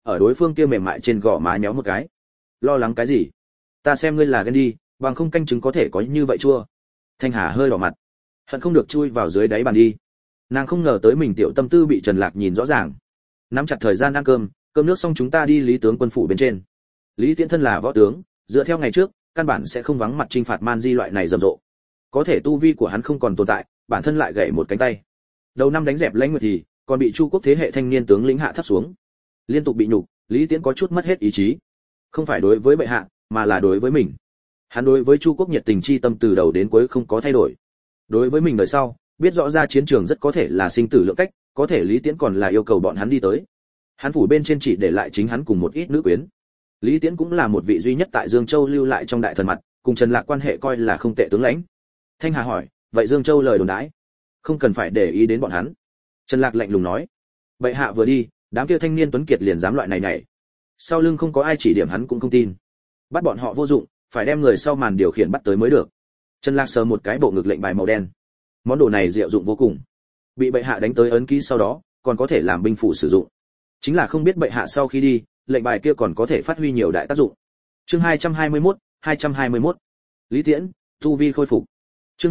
ở đối phương kia mềm mại trên gò má nhéo một cái. Lo lắng cái gì? Ta xem ngươi là ghen đi, bằng không canh trứng có thể có như vậy chua. Thanh Hà hơi đỏ mặt, hận không được chui vào dưới đáy bàn đi. Nàng không ngờ tới mình tiểu tâm tư bị Trần Lạc nhìn rõ ràng. Nắm chặt thời gian ăn cơm, cơm nước xong chúng ta đi Lý tướng quân phủ bên trên. Lý Tiễn thân là võ tướng, dựa theo ngày trước, căn bản sẽ không vắng mặt chinh phạt man di loại này rầm rộ. Có thể tu vi của hắn không còn tồn tại, bản thân lại gãy một cánh tay. Đầu năm đánh dẹp Lãnh Nguyệt thì, còn bị Chu quốc thế hệ thanh niên tướng lĩnh hạ thấp xuống. Liên tục bị nhục, Lý Tiễn có chút mất hết ý chí. Không phải đối với bệ hạ, mà là đối với mình. Hắn đối với Chu quốc nhiệt tình chi tâm từ đầu đến cuối không có thay đổi. Đối với mình đời sau, biết rõ ra chiến trường rất có thể là sinh tử lượng cách, có thể Lý Tiễn còn là yêu cầu bọn hắn đi tới. Hắn phủ bên trên chỉ để lại chính hắn cùng một ít nữ quyến. Lý Tiễn cũng là một vị duy nhất tại Dương Châu lưu lại trong đại thần mặt, cùng Trần Lạc quan hệ coi là không tệ tướng lãnh. Thanh Hà hỏi, vậy Dương Châu lời đồn đãi, không cần phải để ý đến bọn hắn. Trần Lạc lạnh lùng nói, bệ hạ vừa đi, đám kia thanh niên tuấn kiệt liền dám loại này nhảy. Sau lưng không có ai chỉ điểm hắn cũng không tin. Bắt bọn họ vô dụng, phải đem người sau màn điều khiển bắt tới mới được. Trần Lạc sờ một cái bộ ngực lệnh bài màu đen. Món đồ này diệu dụng vô cùng. Bị bệ hạ đánh tới ấn ký sau đó, còn có thể làm binh phủ sử dụng. Chính là không biết bệ hạ sau khi đi, lệnh bài kia còn có thể phát huy nhiều đại tác dụng. Chương 221. Lý Tiễn, tu vi khôi phục. Chương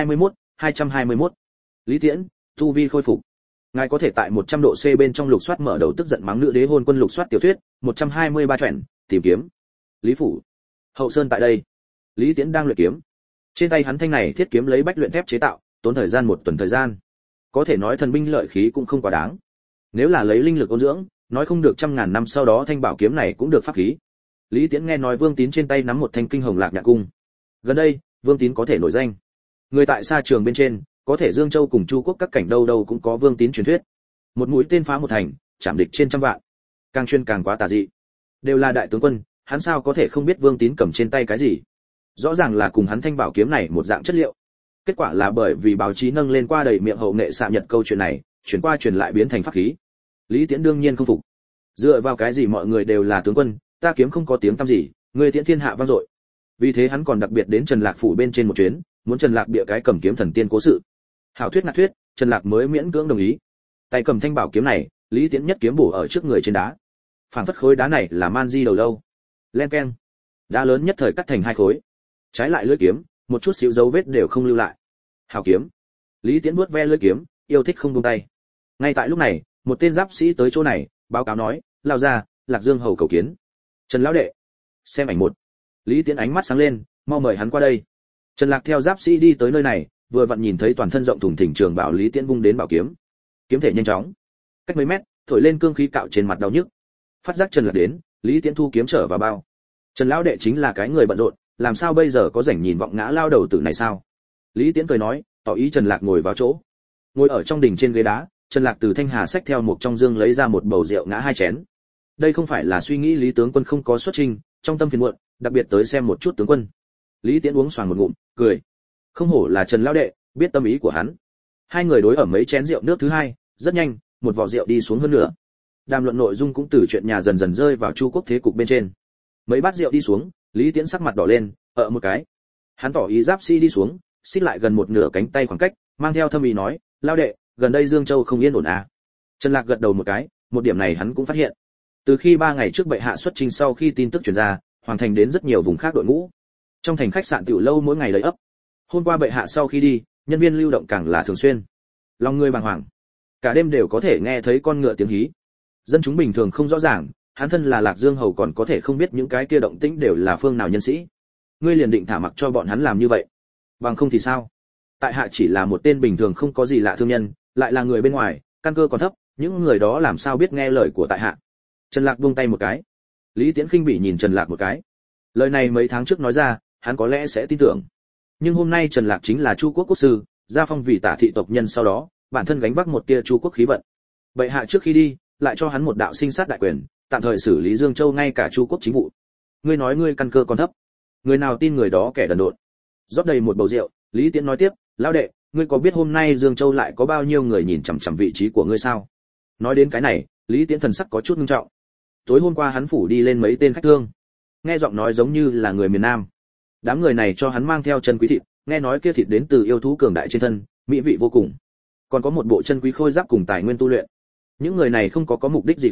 221. Lý Tiễn, tu vi khôi phục. Ngài có thể tại 100 độ C bên trong lục soát mở đầu tức giận mắng nữ đế hôn quân lục soát tiểu thuyết, 123 truyện, tìm kiếm. Lý phủ. Hậu Sơn tại đây. Lý Tiễn đang luyện kiếm. Trên tay hắn thanh này thiết kiếm lấy bách luyện thép chế tạo, tốn thời gian 1 tuần thời gian. Có thể nói thần binh lợi khí cũng không quá đáng. Nếu là lấy linh lực ôn dưỡng, nói không được trăm ngàn năm sau đó thanh bảo kiếm này cũng được pháp khí. Lý Tiễn nghe nói Vương Tín trên tay nắm một thanh kinh hồng lạc nhạn cung. Gần đây, Vương Tín có thể nổi danh. Người tại xa trường bên trên, có thể Dương Châu cùng Chu quốc các cảnh đâu đâu cũng có Vương Tín truyền thuyết. Một mũi tên phá một thành, chạm địch trên trăm vạn. Càng chuyên càng quá tà dị. Đều là đại tướng quân, hắn sao có thể không biết Vương Tín cầm trên tay cái gì? Rõ ràng là cùng hắn thanh bảo kiếm này một dạng chất liệu. Kết quả là bởi vì báo chí nâng lên qua đầy miệng hậu nghệ xạ nhật câu chuyện này, chuyển qua truyền lại biến thành pháp khí. Lý Tiễn đương nhiên không phục. Dựa vào cái gì mọi người đều là tướng quân, ta kiếm không có tiếng tăm gì, người Tiễn thiên hạ vang dội. Vì thế hắn còn đặc biệt đến Trần Lạc phủ bên trên một chuyến, muốn Trần Lạc bịa cái cầm kiếm thần tiên cố sự. Hảo thuyết nạt thuyết, Trần Lạc mới miễn cưỡng đồng ý. Tay cầm thanh bảo kiếm này, Lý Tiễn nhất kiếm bổ ở trước người trên đá. Phản phất khối đá này là man di đầu lâu. Len keng. Đá lớn nhất thời cắt thành 2 khối. Trái lại lưỡi kiếm, một chút xíu dấu vết đều không lưu lại. Hảo kiếm. Lý Tiễn vuốt ve lưỡi kiếm, yêu thích không buông tay. Ngay tại lúc này, một tên giáp sĩ tới chỗ này, báo cáo nói, lao ra, Lạc Dương hầu cầu kiến. Trần lão đệ. Xem ảnh 1. Lý Tiễn ánh mắt sáng lên, mau mời hắn qua đây. Trần Lạc theo giáp sĩ đi tới nơi này, vừa vặn nhìn thấy toàn thân rộng thùng thình trường bảo Lý Tiễn vung đến bảo kiếm. Kiếm thể nhanh chóng, cách mấy mét, thổi lên cương khí cạo trên mặt đau nhức. Phát giác Trần Lạc đến, Lý Tiễn thu kiếm trở vào bao. Trần lão đệ chính là cái người bận rộn, làm sao bây giờ có rảnh nhìn vọng ngã lao đầu tử này sao? Lý Tiễn cười nói, tỏ ý Trần Lạc ngồi vào chỗ. Ngồi ở trong đỉnh trên ghế đá, Trần Lạc từ thanh hà xách theo một trong dương lấy ra một bầu rượu ngã 2 chén. Đây không phải là suy nghĩ Lý tướng quân không có xuất trình, trong tâm phiền muộn, đặc biệt tới xem một chút tướng quân. Lý Tiễn uống xoàng một ngụm, cười. Không hổ là Trần lão đệ, biết tâm ý của hắn. Hai người đối ở mấy chén rượu nước thứ hai, rất nhanh, một vò rượu đi xuống hơn nữa. Đàm luận nội dung cũng từ chuyện nhà dần dần rơi vào Chu quốc thế cục bên trên. Mấy bát rượu đi xuống, Lý Tiễn sắc mặt đỏ lên, một cái. Hắn tỏ ý giáp sĩ đi xuống, xích lại gần một nửa cánh tay khoảng cách, mang theo thâm ý nói, lao đệ, gần đây Dương Châu không yên ổn à? Trần Lạc gật đầu một cái, một điểm này hắn cũng phát hiện. Từ khi 3 ngày trước bệ hạ xuất chinh sau khi tin tức truyền ra, hoàng thành đến rất nhiều vùng khác đội ngũ. Trong thành khách sạn tiểu lâu mỗi ngày đầy ấp. Hôm qua bệ hạ sau khi đi, nhân viên lưu động càng là thường xuyên. Lòng người bàng hoàng, cả đêm đều có thể nghe thấy con ngựa tiếng hí. Dân chúng bình thường không rõ ràng, hắn thân là Lạc Dương hầu còn có thể không biết những cái kia động tĩnh đều là phương nào nhân sĩ. Ngươi liền định thả mặc cho bọn hắn làm như vậy? Bằng không thì sao? Tại hạ chỉ là một tên bình thường không có gì lạ thương nhân, lại là người bên ngoài, căn cơ còn thấp, những người đó làm sao biết nghe lời của tại hạ? Trần Lạc buông tay một cái. Lý Tiễn khinh bỉ nhìn Trần Lạc một cái. Lời này mấy tháng trước nói ra, hắn có lẽ sẽ tin tưởng. Nhưng hôm nay Trần Lạc chính là Chu quốc quốc sư, gia phong vì tả thị tộc nhân sau đó, bản thân gánh vác một tia Chu quốc khí vận. Bệ hạ trước khi đi, lại cho hắn một đạo sinh sát đại quyền, tạm thời xử lý Dương Châu ngay cả Chu quốc chính vụ. Ngươi nói ngươi căn cơ còn thấp, người nào tin người đó kẻ đần độn. Rót đầy một bầu rượu, Lý Tiễn nói tiếp, lão đệ, ngươi có biết hôm nay Dương Châu lại có bao nhiêu người nhìn chằm chằm vị trí của ngươi sao? Nói đến cái này, Lý Tiễn thần sắc có chút nghiêm trọng. Tối hôm qua hắn phủ đi lên mấy tên khách thương, nghe giọng nói giống như là người miền Nam. Đám người này cho hắn mang theo chân quý thịt, nghe nói kia thịt đến từ yêu thú cường đại trên thân, mỹ vị vô cùng. Còn có một bộ chân quý khôi giáp cùng tài nguyên tu luyện. Những người này không có mục đích gì khác,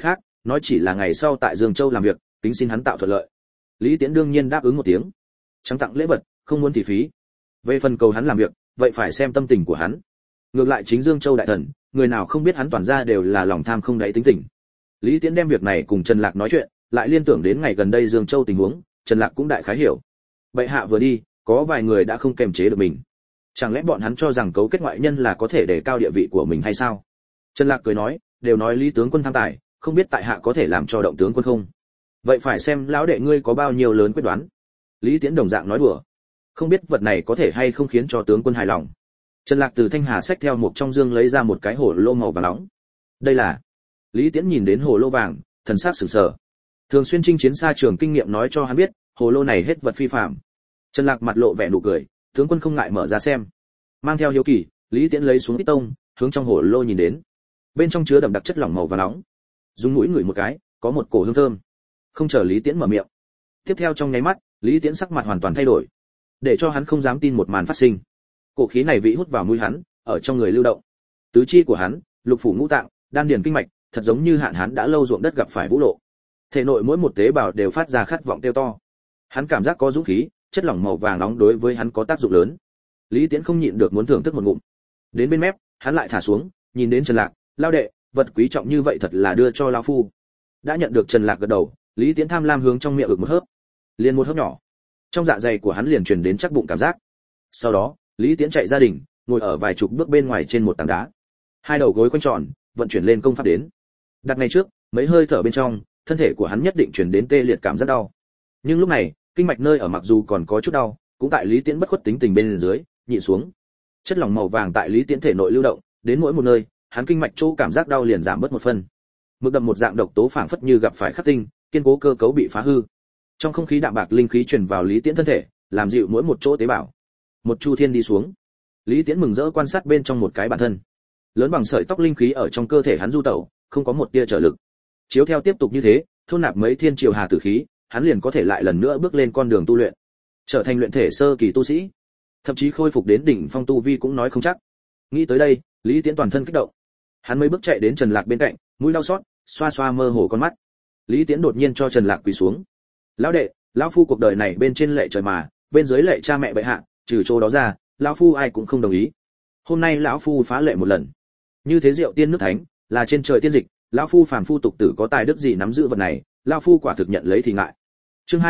nói chỉ là ngày sau tại Dương Châu làm việc, kính xin hắn tạo thuận lợi. Lý Tiễn đương nhiên đáp ứng một tiếng. Trắng tặng lễ vật, không muốn thì phí. Về phần cầu hắn làm việc, vậy phải xem tâm tình của hắn. Ngược lại chính Dương Châu đại thần, người nào không biết hắn toàn ra đều là lòng tham không đáy tính tình. Lý Tiễn đem việc này cùng Trần Lạc nói chuyện, lại liên tưởng đến ngày gần đây Dương Châu tình huống, Trần Lạc cũng đại khái hiểu. Bệ hạ vừa đi, có vài người đã không kềm chế được mình. Chẳng lẽ bọn hắn cho rằng cấu kết ngoại nhân là có thể đề cao địa vị của mình hay sao? Trần Lạc cười nói, đều nói Lý tướng quân tham tài, không biết tại hạ có thể làm cho động tướng quân không? Vậy phải xem lão đệ ngươi có bao nhiêu lớn quyết đoán. Lý Tiễn đồng dạng nói đùa, không biết vật này có thể hay không khiến cho tướng quân hài lòng. Trần Lạc từ thanh hà xách theo một trong dương lấy ra một cái hồ lô màu vàng nóng. Đây là. Lý Tiễn nhìn đến hồ lô vàng, thần sắc sửng sờ. Thường xuyên chinh chiến xa trường kinh nghiệm nói cho hắn biết, hồ lô này hết vật phi phàm. Trần Lạc mặt lộ vẻ nụ cười, tướng quân không ngại mở ra xem. Mang theo hiếu kỳ, Lý Tiễn lấy xuống ít tông, hướng trong hồ lô nhìn đến. Bên trong chứa đậm đặc chất lỏng màu vàng nóng. Dùng mũi ngửi một cái, có một cổ hương thơm. Không chờ Lý Tiễn mở miệng. Tiếp theo trong nháy mắt, Lý Tiễn sắc mặt hoàn toàn thay đổi, để cho hắn không dám tin một màn phát sinh. Cổ khí này vị hút vào mũi hắn, ở trong người lưu động. Tứ chi của hắn, lục phủ ngũ tạng, đan điền kinh mạch, thật giống như hạn hán đã lâu ruộng đất gặp phải vũ lộ. Thể nội mỗi một tế bào đều phát ra khát vọng kêu to. Hắn cảm giác có dũng khí, chất lỏng màu vàng nóng đối với hắn có tác dụng lớn. Lý Tiễn không nhịn được muốn thưởng thức một ngụm. Đến bên mép, hắn lại thả xuống, nhìn đến Trần Lạc, lao đệ, vật quý trọng như vậy thật là đưa cho lão phu. Đã nhận được Trần Lạc gật đầu, Lý Tiễn tham lam hướng trong miệng ực một hớp. Liền một hớp nhỏ. Trong dạ dày của hắn liền truyền đến chắc bụng cảm giác. Sau đó, Lý Tiễn chạy gia đình, ngồi ở vài chục bước bên ngoài trên một tảng đá. Hai đầu gối quanh tròn, vận chuyển lên công pháp đến. Đặt ngay trước, mấy hơi thở bên trong, thân thể của hắn nhất định truyền đến tê liệt cảm giác đau. Nhưng lúc này, kinh mạch nơi ở mặc dù còn có chút đau, cũng tại Lý Tiễn bất khuất tính tình bên dưới, nhịn xuống. Chất lỏng màu vàng tại Lý Tiễn thể nội lưu động, đến mỗi một nơi, hắn kinh mạch chỗ cảm giác đau liền giảm bớt một phần. Mực đậm một dạng độc tố phảng phất như gặp phải khắc tinh, kiên cố cơ cấu bị phá hư. Trong không khí đạm bạc linh khí truyền vào Lý Tiễn thân thể, làm dịu mỗi một chỗ tế bào. Một chu thiên đi xuống. Lý Tiễn mừng rỡ quan sát bên trong một cái bản thân. Lớn bằng sợi tóc linh khí ở trong cơ thể hắn du tẩu, không có một tia trở lực. Chiếu theo tiếp tục như thế, thôn nạp mấy thiên triều hà tử khí, hắn liền có thể lại lần nữa bước lên con đường tu luyện, trở thành luyện thể sơ kỳ tu sĩ, thậm chí khôi phục đến đỉnh phong tu vi cũng nói không chắc. Nghĩ tới đây, Lý Tiễn toàn thân kích động. Hắn mấy bước chạy đến Trần Lạc bên cạnh, mũi đau xót, xoa xoa mơ hồ con mắt. Lý Tiễn đột nhiên cho Trần Lạc quỳ xuống. Lão đệ, lão phu cuộc đời này bên trên lệ trời mà, bên dưới lệ cha mẹ bệ hạ, trừ chỗ đó ra, lão phu ai cũng không đồng ý. Hôm nay lão phu phá lệ một lần. Như thế rượu tiên nước thánh, là trên trời tiên dịch, lão phu phàm phu tục tử có tài đức gì nắm giữ vật này, lão phu quả thực nhận lấy thì ngại. Chương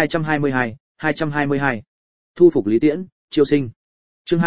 222. Thu phục Lý Tiễn, chiêu sinh. Chương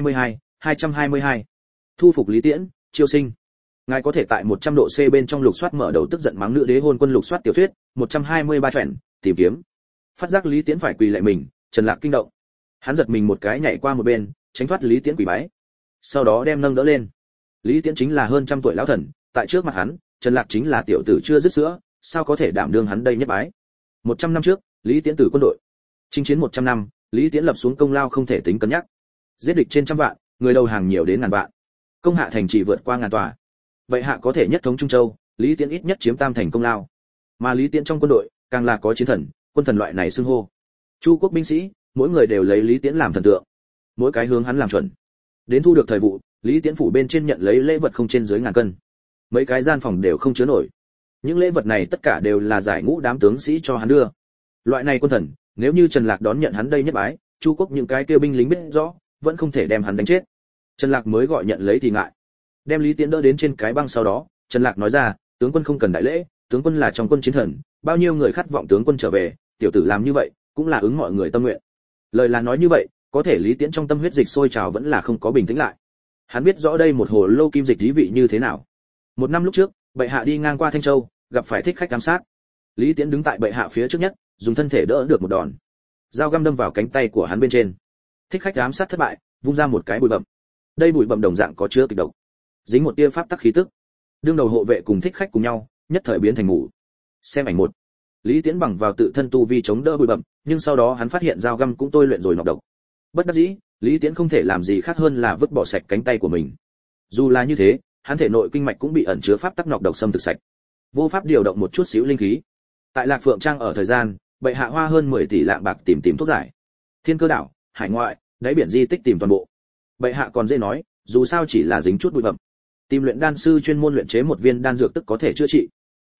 222. Thu phục Lý Tiễn, chiêu sinh. Ngài có thể tại 100 độ C bên trong lục soát mở đầu tức giận mắng nữ đế hôn quân lục soát tiểu thuyết, 123 truyện, tìm kiếm. Phát giác Lý Tiễn phải quỳ lạy mình, Trần Lạc kinh động. Hắn giật mình một cái nhảy qua một bên, tránh thoát Lý Tiễn quỳ bái. Sau đó đem nâng đỡ lên. Lý Tiễn chính là hơn trăm tuổi lão thần, tại trước mặt hắn, Trần Lạc chính là tiểu tử chưa dứt sữa, sao có thể đảm đương hắn đây nhất bái. 100 năm trước, Lý Tiễn từ quân đội. Chinh chiến 100 năm, Lý Tiễn lập xuống công lao không thể tính cân nhắc. Giết địch trên trăm vạn, người đầu hàng nhiều đến ngàn vạn. Công hạ thành trì vượt qua ngàn tòa. Bệ hạ có thể nhất thống Trung Châu, Lý Tiễn ít nhất chiếm tam thành công lao. Mà Lý Tiễn trong quân đội, càng là có chiến thần, quân thần loại này xưng hô. Chu quốc binh sĩ, mỗi người đều lấy Lý Tiễn làm thần tượng. Mỗi cái hướng hắn làm chuẩn. Đến thu được thời vụ, Lý Tiễn phủ bên trên nhận lấy lễ vật không trên dưới ngàn cân. Mấy cái gian phòng đều không chứa nổi. Những lễ vật này tất cả đều là giải ngũ đám tướng sĩ cho hắn đưa. Loại này quân thần, nếu như Trần Lạc đón nhận hắn đây nhất bái, Chu quốc những cái kia binh lính biết rõ, vẫn không thể đem hắn đánh chết. Trần Lạc mới gọi nhận lấy thì ngại. Đem Lý Tiễn đỡ đến trên cái băng sau đó, Trần Lạc nói ra, tướng quân không cần đại lễ, tướng quân là trong quân chiến thần, bao nhiêu người khát vọng tướng quân trở về, tiểu tử làm như vậy, cũng là ứng mọi người tâm nguyện. Lời là nói như vậy, có thể Lý Tiễn trong tâm huyết dịch sôi trào vẫn là không có bình tĩnh lại. Hắn biết rõ đây một hồ lô kim dịch thí vị như thế nào. Một năm lúc trước, bệ hạ đi ngang qua Thanh Châu, gặp phải thích khách ám sát. Lý Tiễn đứng tại bệ hạ phía trước nhất, dùng thân thể đỡ được một đòn. Dao găm đâm vào cánh tay của hắn bên trên. Thích khách ám sát thất bại, vung ra một cái bụi bặm. Đây bụi bặm đồng dạng có chứa kịch độc, dính một tia pháp tắc khí tức. Đương đầu hộ vệ cùng thích khách cùng nhau, nhất thời biến thành mù. Xem ảnh một. Lý Tiễn bằng vào tự thân tu vi chống đỡ bụi bặm, nhưng sau đó hắn phát hiện dao găm cũng tôi luyện rồi nọc độc. Bất đắc dĩ, Lý Tiễn không thể làm gì khác hơn là vứt bỏ sạch cánh tay của mình. Dù là như thế, hắn thể nội kinh mạch cũng bị ẩn chứa pháp tắc nọc độc xâm thực sạch. Vô pháp điều động một chút xíu linh khí. Tại Lạc Phượng Trang ở thời gian, bệ hạ hoa hơn 10 tỷ lạng bạc tìm thuốc giải. Thiên Cơ đảo, hải ngoại, đáy biển di tích tìm toàn bộ. Bệ hạ còn dễ nói, dù sao chỉ là dính chút bụi bặm. Tìm luyện đan sư chuyên môn luyện chế một viên đan dược tức có thể chữa trị.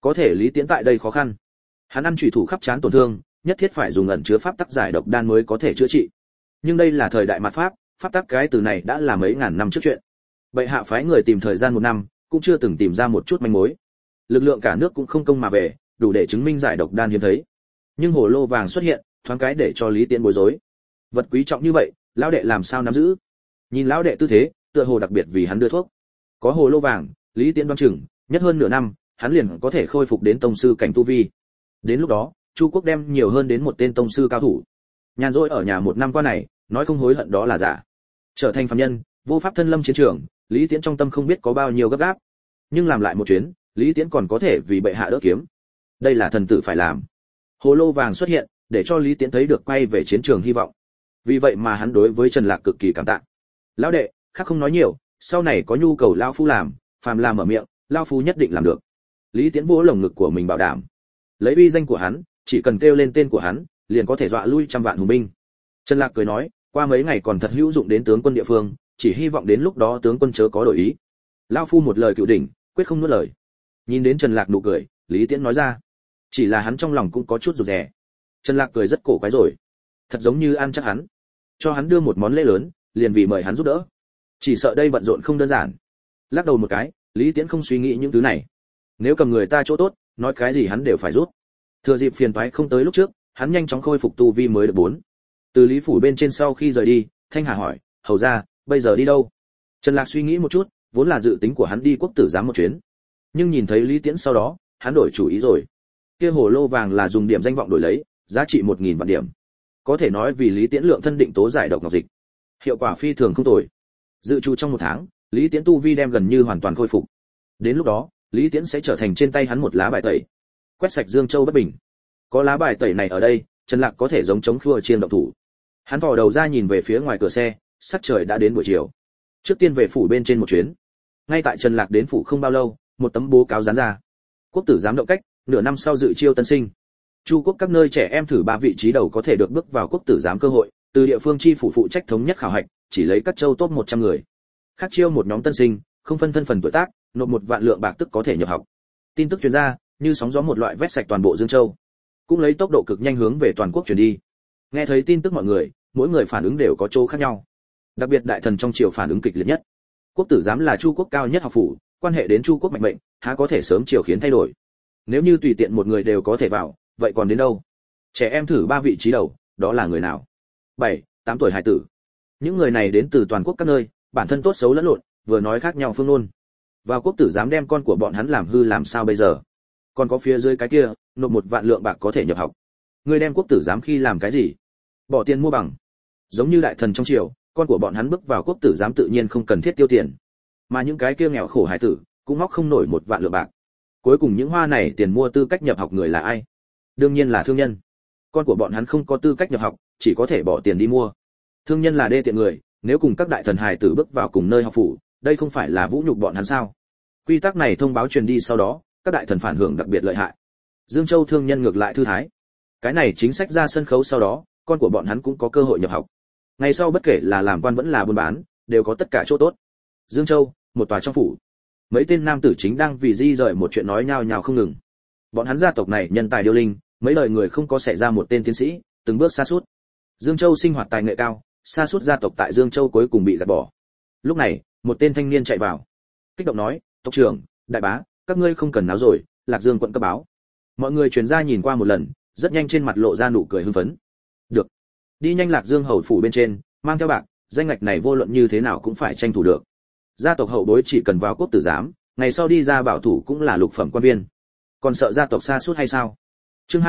Có thể Lý Tiễn tại đây khó khăn. Hắn ăn chủy thủ khắp trán tổn thương, nhất thiết phải dùng ẩn chứa pháp tắc giải độc đan mới có thể chữa trị. Nhưng đây là thời đại mạt pháp, pháp tắc cái từ này đã là mấy ngàn năm trước chuyện. Bệ hạ phái người tìm thời gian 1 năm, cũng chưa từng tìm ra một chút manh mối. Lực lượng cả nước cũng không công mà về, đủ để chứng minh giải độc đan hiếm thấy. Nhưng hồ lô vàng xuất hiện, thoáng cái để cho Lý Tiễn bối rối. Vật quý trọng như vậy, lão đệ làm sao nắm giữ? Nhìn lão đệ tư thế, tựa hồ đặc biệt vì hắn đưa thuốc. Có hồ lô vàng, Lý Tiễn đoán chừng, nhất hơn nửa năm, hắn liền có thể khôi phục đến tông sư cảnh tu vi. Đến lúc đó, Chu quốc đem nhiều hơn đến một tên tông sư cao thủ. Nhàn rỗi ở nhà 1 năm qua này, nói không hối hận đó là giả. Trở thành phàm nhân, vô pháp thân lâm chiến trường, Lý Tiễn trong tâm không biết có bao nhiêu gấp gáp. Nhưng làm lại một chuyến, Lý Tiễn còn có thể vì bệ hạ đỡ kiếm. Đây là thần tử phải làm. Hồ lô vàng xuất hiện, để cho Lý Tiễn thấy được quay về chiến trường hy vọng. Vì vậy mà hắn đối với Trần Lạc cực kỳ cảm tạ. Lão đệ, khác không nói nhiều, sau này có nhu cầu lão phu làm, phàm làm mở miệng, lão phu nhất định làm được. Lý Tiễn vỗ lồng ngực của mình bảo đảm. Lấy uy danh của hắn, chỉ cần kêu lên tên của hắn, liền có thể dọa lui trăm vạn hùng binh. Trần Lạc cười nói, qua mấy ngày còn thật hữu dụng đến tướng quân địa phương, chỉ hy vọng đến lúc đó tướng quân chớ có đổi ý. Lão phu một lời cựu đỉnh, quyết không nuốt lời. Nhìn đến Trần Lạc nụ cười, Lý Tiễn nói ra, chỉ là hắn trong lòng cũng có chút rụt rè. Trần Lạc cười rất cổ quái rồi, thật giống như ăn chắc hắn, cho hắn đưa một món lễ lớn, liền vì mời hắn giúp đỡ. Chỉ sợ đây bận rộn không đơn giản. Lắc đầu một cái, Lý Tiễn không suy nghĩ những thứ này. Nếu cầm người ta chỗ tốt, nói cái gì hắn đều phải rút. Thừa dịp phiền toái không tới lúc trước, hắn nhanh chóng khôi phục tu vi mới được 4. Từ Lý phủ bên trên sau khi rời đi, Thanh Hà hỏi, hầu ra, bây giờ đi đâu? Trần Lạc suy nghĩ một chút, vốn là dự tính của hắn đi quốc tử giám một chuyến. Nhưng nhìn thấy Lý Tiễn sau đó, hắn đổi chủ ý rồi. Kia hồ lô vàng là dùng điểm danh vọng đổi lấy, giá trị 1000 vạn điểm. Có thể nói vì Lý Tiễn lượng thân định tố giải độc ngọc dịch. Hiệu quả phi thường không tồi. Dự trù trong 1 tháng, Lý Tiễn tu vi đem gần như hoàn toàn khôi phục. Đến lúc đó, Lý Tiễn sẽ trở thành trên tay hắn một lá bài tẩy, quét sạch Dương Châu bất bình. Có lá bài tẩy này ở đây, Trần Lạc có thể giống chống khua chiên động thủ. Hắn vò đầu ra nhìn về phía ngoài cửa xe, sắc trời đã đến buổi chiều. Trước tiên về phủ bên trên một chuyến. Ngay tại Trần Lạc đến phủ không bao lâu, một tấm bố cáo dán ra. Quốc tử giám động cách, nửa năm sau dự chiêu tân sinh. Chu quốc các nơi trẻ em thử 3 vị trí đầu có thể được bước vào quốc tử giám cơ hội, từ địa phương chi phủ phụ trách thống nhất khảo hạch, chỉ lấy các châu top 100 người. Khác chiêu một nhóm tân sinh, không phân thân phần tuổi tác, nộp 1 vạn lượng bạc tức có thể nhập học. Tin tức truyền ra, như sóng gió một loại vét sạch toàn bộ Dương Châu, cũng lấy tốc độ cực nhanh hướng về toàn quốc truyền đi. Nghe thấy tin tức mọi người, mỗi người phản ứng đều có chỗ khác nhau. Đặc biệt đại thần trong triều phản ứng kịch liệt nhất. Quốc tử giám là Chu quốc cao nhất học phủ, quan hệ đến Chu quốc mạnh mệnh, há có thể sớm chiều khiến thay đổi. Nếu như tùy tiện một người đều có thể vào, vậy còn đến đâu? Trẻ em thử 3 vị trí đầu, đó là người nào? 7, 8 tuổi hài tử. Những người này đến từ toàn quốc các nơi, bản thân tốt xấu lẫn lộn, vừa nói khác nhau phương ngôn. Vào quốc tử giám đem con của bọn hắn làm hư làm sao bây giờ? Còn có phía dưới cái kia, nộp 1 vạn lượng bạc có thể nhập học. Người đem quốc tử giám khi làm cái gì? Bỏ tiền mua bằng. Giống như đại thần trong triều, con của bọn hắn bước vào quốc tử giám tự nhiên không cần thiết tiêu tiền. Mà những cái kia nghèo khổ hải tử, cũng móc không nổi 1 vạn lượng bạc. Cuối cùng những hoa này tiền mua tư cách nhập học người là ai? Đương nhiên là thương nhân. Con của bọn hắn không có tư cách nhập học, chỉ có thể bỏ tiền đi mua. Thương nhân là đê tiện người, nếu cùng các đại thần hài tử bước vào cùng nơi học phủ, đây không phải là vũ nhục bọn hắn sao? Quy tắc này thông báo truyền đi sau đó, các đại thần phản hưởng đặc biệt lợi hại. Dương Châu thương nhân ngược lại thư thái. Cái này chính sách ra sân khấu sau đó, con của bọn hắn cũng có cơ hội nhập học. Ngày sau bất kể là làm quan vẫn là buôn bán, đều có tất cả chỗ tốt. Dương Châu, một tòa trong phủ. Mấy tên nam tử chính đang vì di rời một chuyện nói nhao nhao không ngừng. Bọn hắn gia tộc này nhân tài điêu linh, mấy đời người không có xảy ra một tên tiến sĩ, từng bước sa sút. Dương Châu sinh hoạt tài nghệ cao, sa sút gia tộc tại Dương Châu cuối cùng bị gạt bỏ. Lúc này, một tên thanh niên chạy vào, kích động nói, "Tộc trưởng, đại bá, các ngươi không cần náo rồi, Lạc Dương quận cấp báo." Mọi người truyền ra nhìn qua một lần, rất nhanh trên mặt lộ ra nụ cười hưng phấn. Được, đi nhanh Lạc Dương hầu phủ bên trên, mang theo bạc, danh ngạch này vô luận như thế nào cũng phải tranh thủ được. Gia tộc hậu bối chỉ cần vào quốc tử giám, ngày sau đi ra bảo thủ cũng là lục phẩm quan viên. Còn sợ gia tộc sa sút hay sao? Chương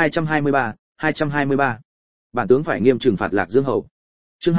223. Bản tướng phải nghiêm trừng phạt Lạc Dương hầu. Chương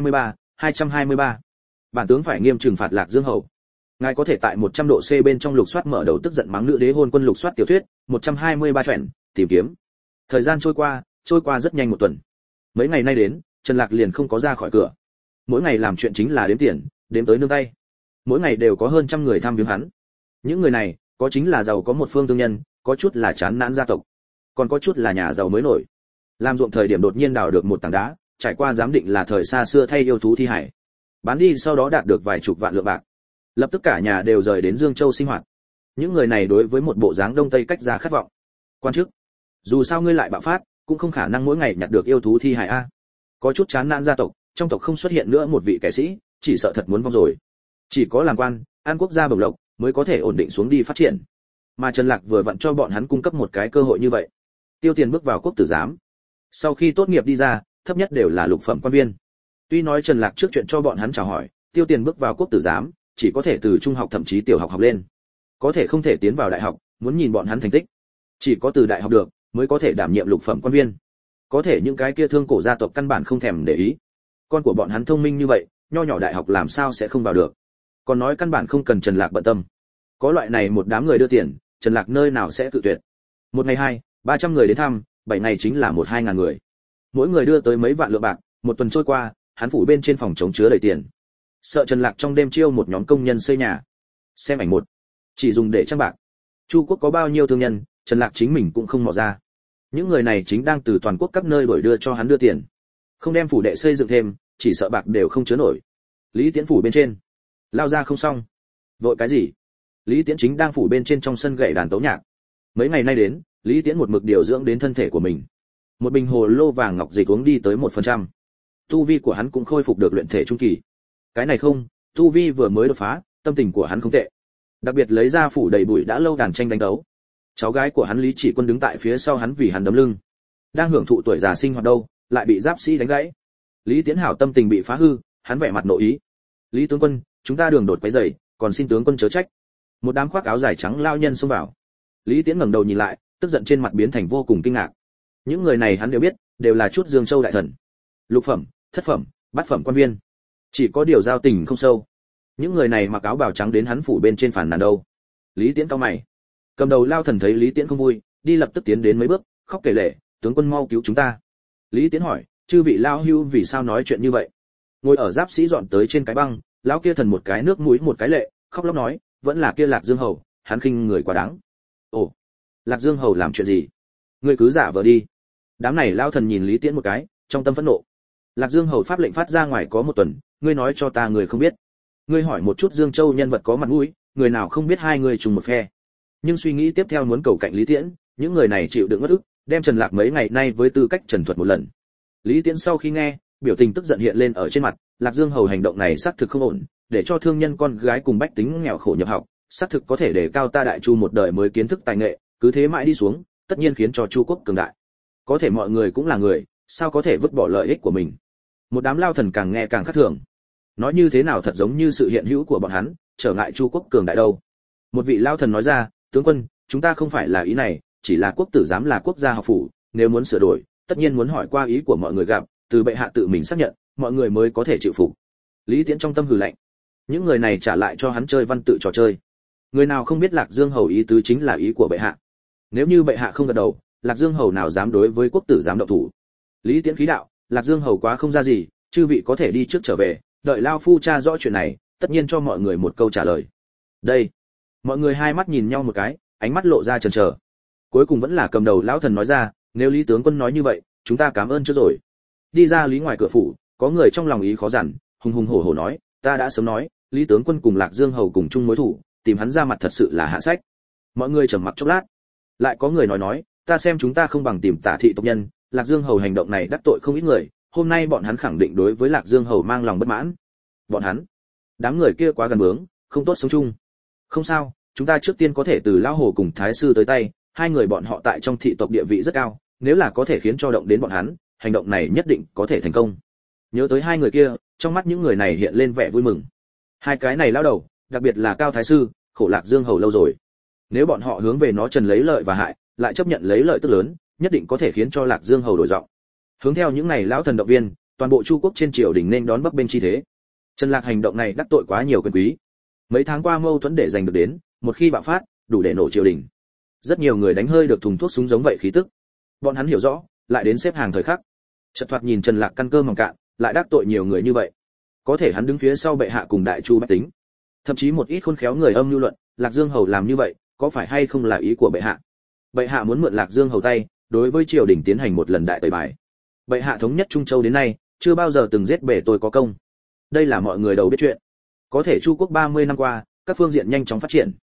223. Bản tướng phải nghiêm trừng phạt Lạc Dương hầu. Ngài có thể tại 100 độ C bên trong lục soát mở đầu tức giận mắng nữ đế hôn quân lục soát tiểu thuyết, 123 truyện, tìm kiếm. Thời gian trôi qua rất nhanh một tuần. Mấy ngày nay đến, Trần Lạc liền không có ra khỏi cửa. Mỗi ngày làm chuyện chính là đếm tiền, đếm tới nương tay. Mỗi ngày đều có hơn 100 người thăm viếng hắn. Những người này, có chính là giàu có một phương thương nhân, có chút là chán nản gia tộc, còn có chút là nhà giàu mới nổi. Làm ruộng thời điểm đột nhiên đào được một tảng đá, trải qua giám định là thời xa xưa thay yêu thú thi hải. Bán đi sau đó đạt được vài chục vạn lượng bạc. Lập tức cả nhà đều rời đến Dương Châu sinh hoạt. Những người này đối với một bộ dáng đông tây cách ra khát vọng. Quan chức, dù sao ngươi lại bạo phát, cũng không khả năng mỗi ngày nhặt được yêu thú thi hài a. Có chút chán nản gia tộc, trong tộc không xuất hiện nữa một vị kẻ sĩ, chỉ sợ thật muốn vong rồi. Chỉ có làm quan, an quốc gia bổng lộc mới có thể ổn định xuống đi phát triển. Mà Trần Lạc vừa vặn cho bọn hắn cung cấp một cái cơ hội như vậy. Tiêu Tiền bước vào quốc tử giám. Sau khi tốt nghiệp đi ra, thấp nhất đều là lục phẩm quan viên. Tuy nói Trần Lạc trước chuyện cho bọn hắn chào hỏi, Tiêu Tiền bước vào quốc tử giám, chỉ có thể từ trung học thậm chí tiểu học học lên. Có thể không thể tiến vào đại học, muốn nhìn bọn hắn thành tích. Chỉ có từ đại học được, mới có thể đảm nhiệm lục phẩm quan viên. Có thể những cái kia thương cổ gia tộc căn bản không thèm để ý. Con của bọn hắn thông minh như vậy, nho nhỏ đại học làm sao sẽ không vào được. Còn nói căn bản không cần Trần Lạc bận tâm. Có loại này một đám người đưa tiền, Trần Lạc nơi nào sẽ cự tuyệt. Một ngày 300 người đến thăm, 7 ngày chính là 1-2 ngàn người. Mỗi người đưa tới mấy vạn lượng bạc, một tuần trôi qua, hắn phủ bên trên phòng chống chứa đầy tiền. Sợ Trần Lạc trong đêm chiêu một nhóm công nhân xây nhà. Xem ảnh một, chỉ dùng để trang bạc. Chu quốc có bao nhiêu thương nhân, Trần Lạc chính mình cũng không mò ra. Những người này chính đang từ toàn quốc các nơi đổi đưa cho hắn đưa tiền. Không đem phủ đệ xây dựng thêm, chỉ sợ bạc đều không chứa nổi. Lý Tiễn phủ bên trên, lao ra không xong. Vội cái gì? Lý Tiễn chính đang phủ bên trên trong sân gậy đàn tấu nhạc. Mấy ngày nay đến, Lý Tiễn một mực điều dưỡng đến thân thể của mình. Một bình hồ lô vàng ngọc dịch uống đi tới 1%. Tu vi của hắn cũng khôi phục được luyện thể trung kỳ. Cái này không, tu vi vừa mới đột phá, tâm tình của hắn không tệ. Đặc biệt lấy ra phủ đầy bụi đã lâu đàn tranh đánh đấu. Cháu gái của hắn Lý Chỉ Quân đứng tại phía sau hắn vì hắn đấm lưng. Đang hưởng thụ tuổi già sinh hoạt đâu, lại bị giáp sĩ đánh gãy. Lý Tiễn hảo tâm tình bị phá hư, hắn vẻ mặt nội ý. Lý tướng quân, chúng ta đường đột quấy rầy, còn xin tướng quân chớ trách. Một đám khoác áo dài trắng lao nhân xông vào. Lý Tiễn ngẩng đầu nhìn lại, tức giận trên mặt biến thành vô cùng kinh ngạc. Những người này hắn đều biết, đều là chút Dương Châu đại thần, lục phẩm, thất phẩm, bát phẩm quan viên. Chỉ có điều giao tình không sâu. Những người này mặc áo bào trắng đến hắn phủ bên trên phản nàn đâu. Lý Tiễn cau mày. Cầm đầu lao thần thấy Lý Tiễn không vui, đi lập tức tiến đến mấy bước, khóc kể lể, tướng quân mau cứu chúng ta. Lý Tiễn hỏi, chư vị lao hưu vì sao nói chuyện như vậy? Ngồi ở giáp sĩ dọn tới trên cái băng, lão kia thần một cái nước mũi một cái lệ, khóc lóc nói, vẫn là kia Lạc Dương hầu, hắn khinh người quá đáng. Ồ, Lạc Dương hầu làm chuyện gì? Ngươi cứ giả vờ đi. Đám này lao thần nhìn Lý Tiễn một cái, trong tâm phẫn nộ. Lạc Dương hầu pháp lệnh phát ra ngoài có một tuần, ngươi nói cho ta người không biết. Ngươi hỏi một chút Dương Châu nhân vật có mặt mũi, người nào không biết hai người trùng một phe. Nhưng suy nghĩ tiếp theo muốn cầu cạnh Lý Tiễn, những người này chịu đựng uất ức, đem Trần Lạc mấy ngày nay với tư cách trần thuật một lần. Lý Tiễn sau khi nghe, biểu tình tức giận hiện lên ở trên mặt, Lạc Dương hầu hành động này xác thực không ổn, để cho thương nhân con gái cùng bách tính nghèo khổ nhập học, xác thực có thể để cao ta Đại Chu một đời mới kiến thức tài nghệ, cứ thế mãi đi xuống, tất nhiên khiến cho Chu quốc cường đại. Có thể mọi người cũng là người, sao có thể vứt bỏ lợi ích của mình? Một đám lao thần càng nghe càng khác thường. Nói như thế nào thật giống như sự hiện hữu của bọn hắn, trở ngại Chu quốc cường đại đâu. Một vị lao thần nói ra, tướng quân, chúng ta không phải là ý này, chỉ là quốc tử giám là quốc gia học phủ, nếu muốn sửa đổi, tất nhiên muốn hỏi qua ý của mọi người gặp, từ bệ hạ tự mình xác nhận, mọi người mới có thể chịu phục. Lý Tiễn trong tâm hừ lạnh. Những người này trả lại cho hắn chơi văn tự trò chơi. Người nào không biết Lạc Dương hầu ý tứ chính là ý của bệ hạ. Nếu như bệ hạ không gật đầu, Lạc Dương hầu nào dám đối với quốc tử giám động thủ. Lý Tiễn khí đạo, Lạc Dương hầu quá không ra gì, chư vị có thể đi trước trở về, đợi lao phu tra rõ chuyện này, tất nhiên cho mọi người một câu trả lời. Đây. Mọi người hai mắt nhìn nhau một cái, ánh mắt lộ ra chần chờ. Cuối cùng vẫn là cầm đầu lão thần nói ra, nếu Lý tướng quân nói như vậy, chúng ta cảm ơn trước rồi. Đi ra Lý ngoài cửa phủ, có người trong lòng ý khó dằn, hùng hùng hổ hổ nói, ta đã sớm nói, Lý tướng quân cùng Lạc Dương hầu cùng chung mối thù, tìm hắn ra mặt thật sự là hạ sách. Mọi người trầm mặc chốc lát, lại có người nói, ta xem chúng ta không bằng tìm Tả thị tộc nhân, Lạc Dương hầu hành động này đắc tội không ít người, hôm nay bọn hắn khẳng định đối với Lạc Dương hầu mang lòng bất mãn. Bọn hắn, đám người kia quá gần bướng, không tốt sống chung. Không sao, chúng ta trước tiên có thể từ lão hồ cùng thái sư tới tay, hai người bọn họ tại trong thị tộc địa vị rất cao, nếu là có thể khiến cho động đến bọn hắn, hành động này nhất định có thể thành công. Nhớ tới hai người kia, trong mắt những người này hiện lên vẻ vui mừng. Hai cái này lão đầu, đặc biệt là Cao thái sư, khổ Lạc Dương hầu lâu rồi. Nếu bọn họ hướng về nó Trần lấy lợi và hại, lại chấp nhận lấy lợi tức lớn, nhất định có thể khiến cho Lạc Dương hầu đổi giọng. Hướng theo những này lão thần động viên, toàn bộ Chu quốc trên triều đình nên đón bấp bên chi thế. Trần Lạc hành động này đắc tội quá nhiều quyền quý. Mấy tháng qua mâu thuẫn để giành được đến, một khi bạo phát, đủ để nổ triều đình. Rất nhiều người đánh hơi được thùng thuốc súng giống vậy khí tức. Bọn hắn hiểu rõ, lại đến xếp hàng thời khắc. Chợt thoạt nhìn Trần Lạc căn cơ mỏng cạn, lại đắc tội nhiều người như vậy. Có thể hắn đứng phía sau bệ hạ cùng Đại Chu bách tính. Thậm chí một ít khôn khéo người âm lưu luận, Lạc Dương hầu làm như vậy, có phải hay không là ý của bệ hạ? Bệ hạ muốn mượn Lạc Dương hầu tay, đối với triều đình tiến hành một lần đại tẩy bài. Bệ hạ thống nhất Trung Châu đến nay, chưa bao giờ từng giết bể tôi có công. Đây là mọi người đầu biết chuyện. Có thể Chu quốc 30 năm qua, các phương diện nhanh chóng phát triển.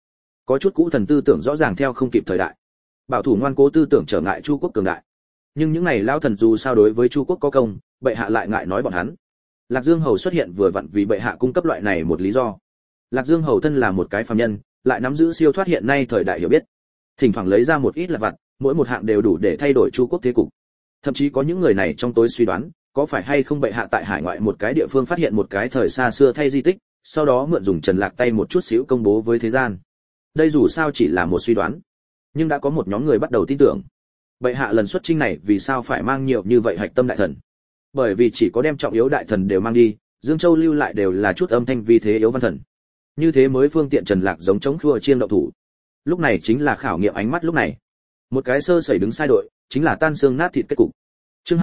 Có chút cũ thần tư tưởng rõ ràng theo không kịp thời đại. Bảo thủ ngoan cố tư tưởng trở ngại Chu quốc cường đại. Nhưng những này lao thần dù sao đối với Chu quốc có công, bệ hạ lại ngại nói bọn hắn. Lạc Dương hầu xuất hiện vừa vặn vì bệ hạ cung cấp loại này một lý do. Lạc Dương hầu thân là một cái phàm nhân, lại nắm giữ siêu thoát hiện nay thời đại hiểu biết. Thỉnh thoảng lấy ra một ít lặt vặt, mỗi một hạng đều đủ để thay đổi Chu quốc thế cục. Thậm chí có những người này trong tối suy đoán, có phải hay không bệ hạ tại hải ngoại một cái địa phương phát hiện một cái thời xa xưa thay di tích, sau đó mượn dùng Trần Lạc tay một chút xíu công bố với thế gian. Đây dù sao chỉ là một suy đoán, nhưng đã có một nhóm người bắt đầu tin tưởng. Bệ hạ lần xuất chinh này vì sao phải mang nhiều như vậy hạch tâm đại thần? Bởi vì chỉ có đem trọng yếu đại thần đều mang đi, Dương Châu lưu lại đều là chút âm thanh vi thế yếu văn thần. Như thế mới phương tiện Trần Lạc giống chống khua chiêng động thủ. Lúc này chính là khảo nghiệm ánh mắt lúc này. Một cái sơ sẩy đứng sai đội, chính là tan xương nát thịt kết cục. Chương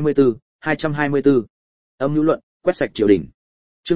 224. Âm mưu luận, quét sạch triều đình. Chương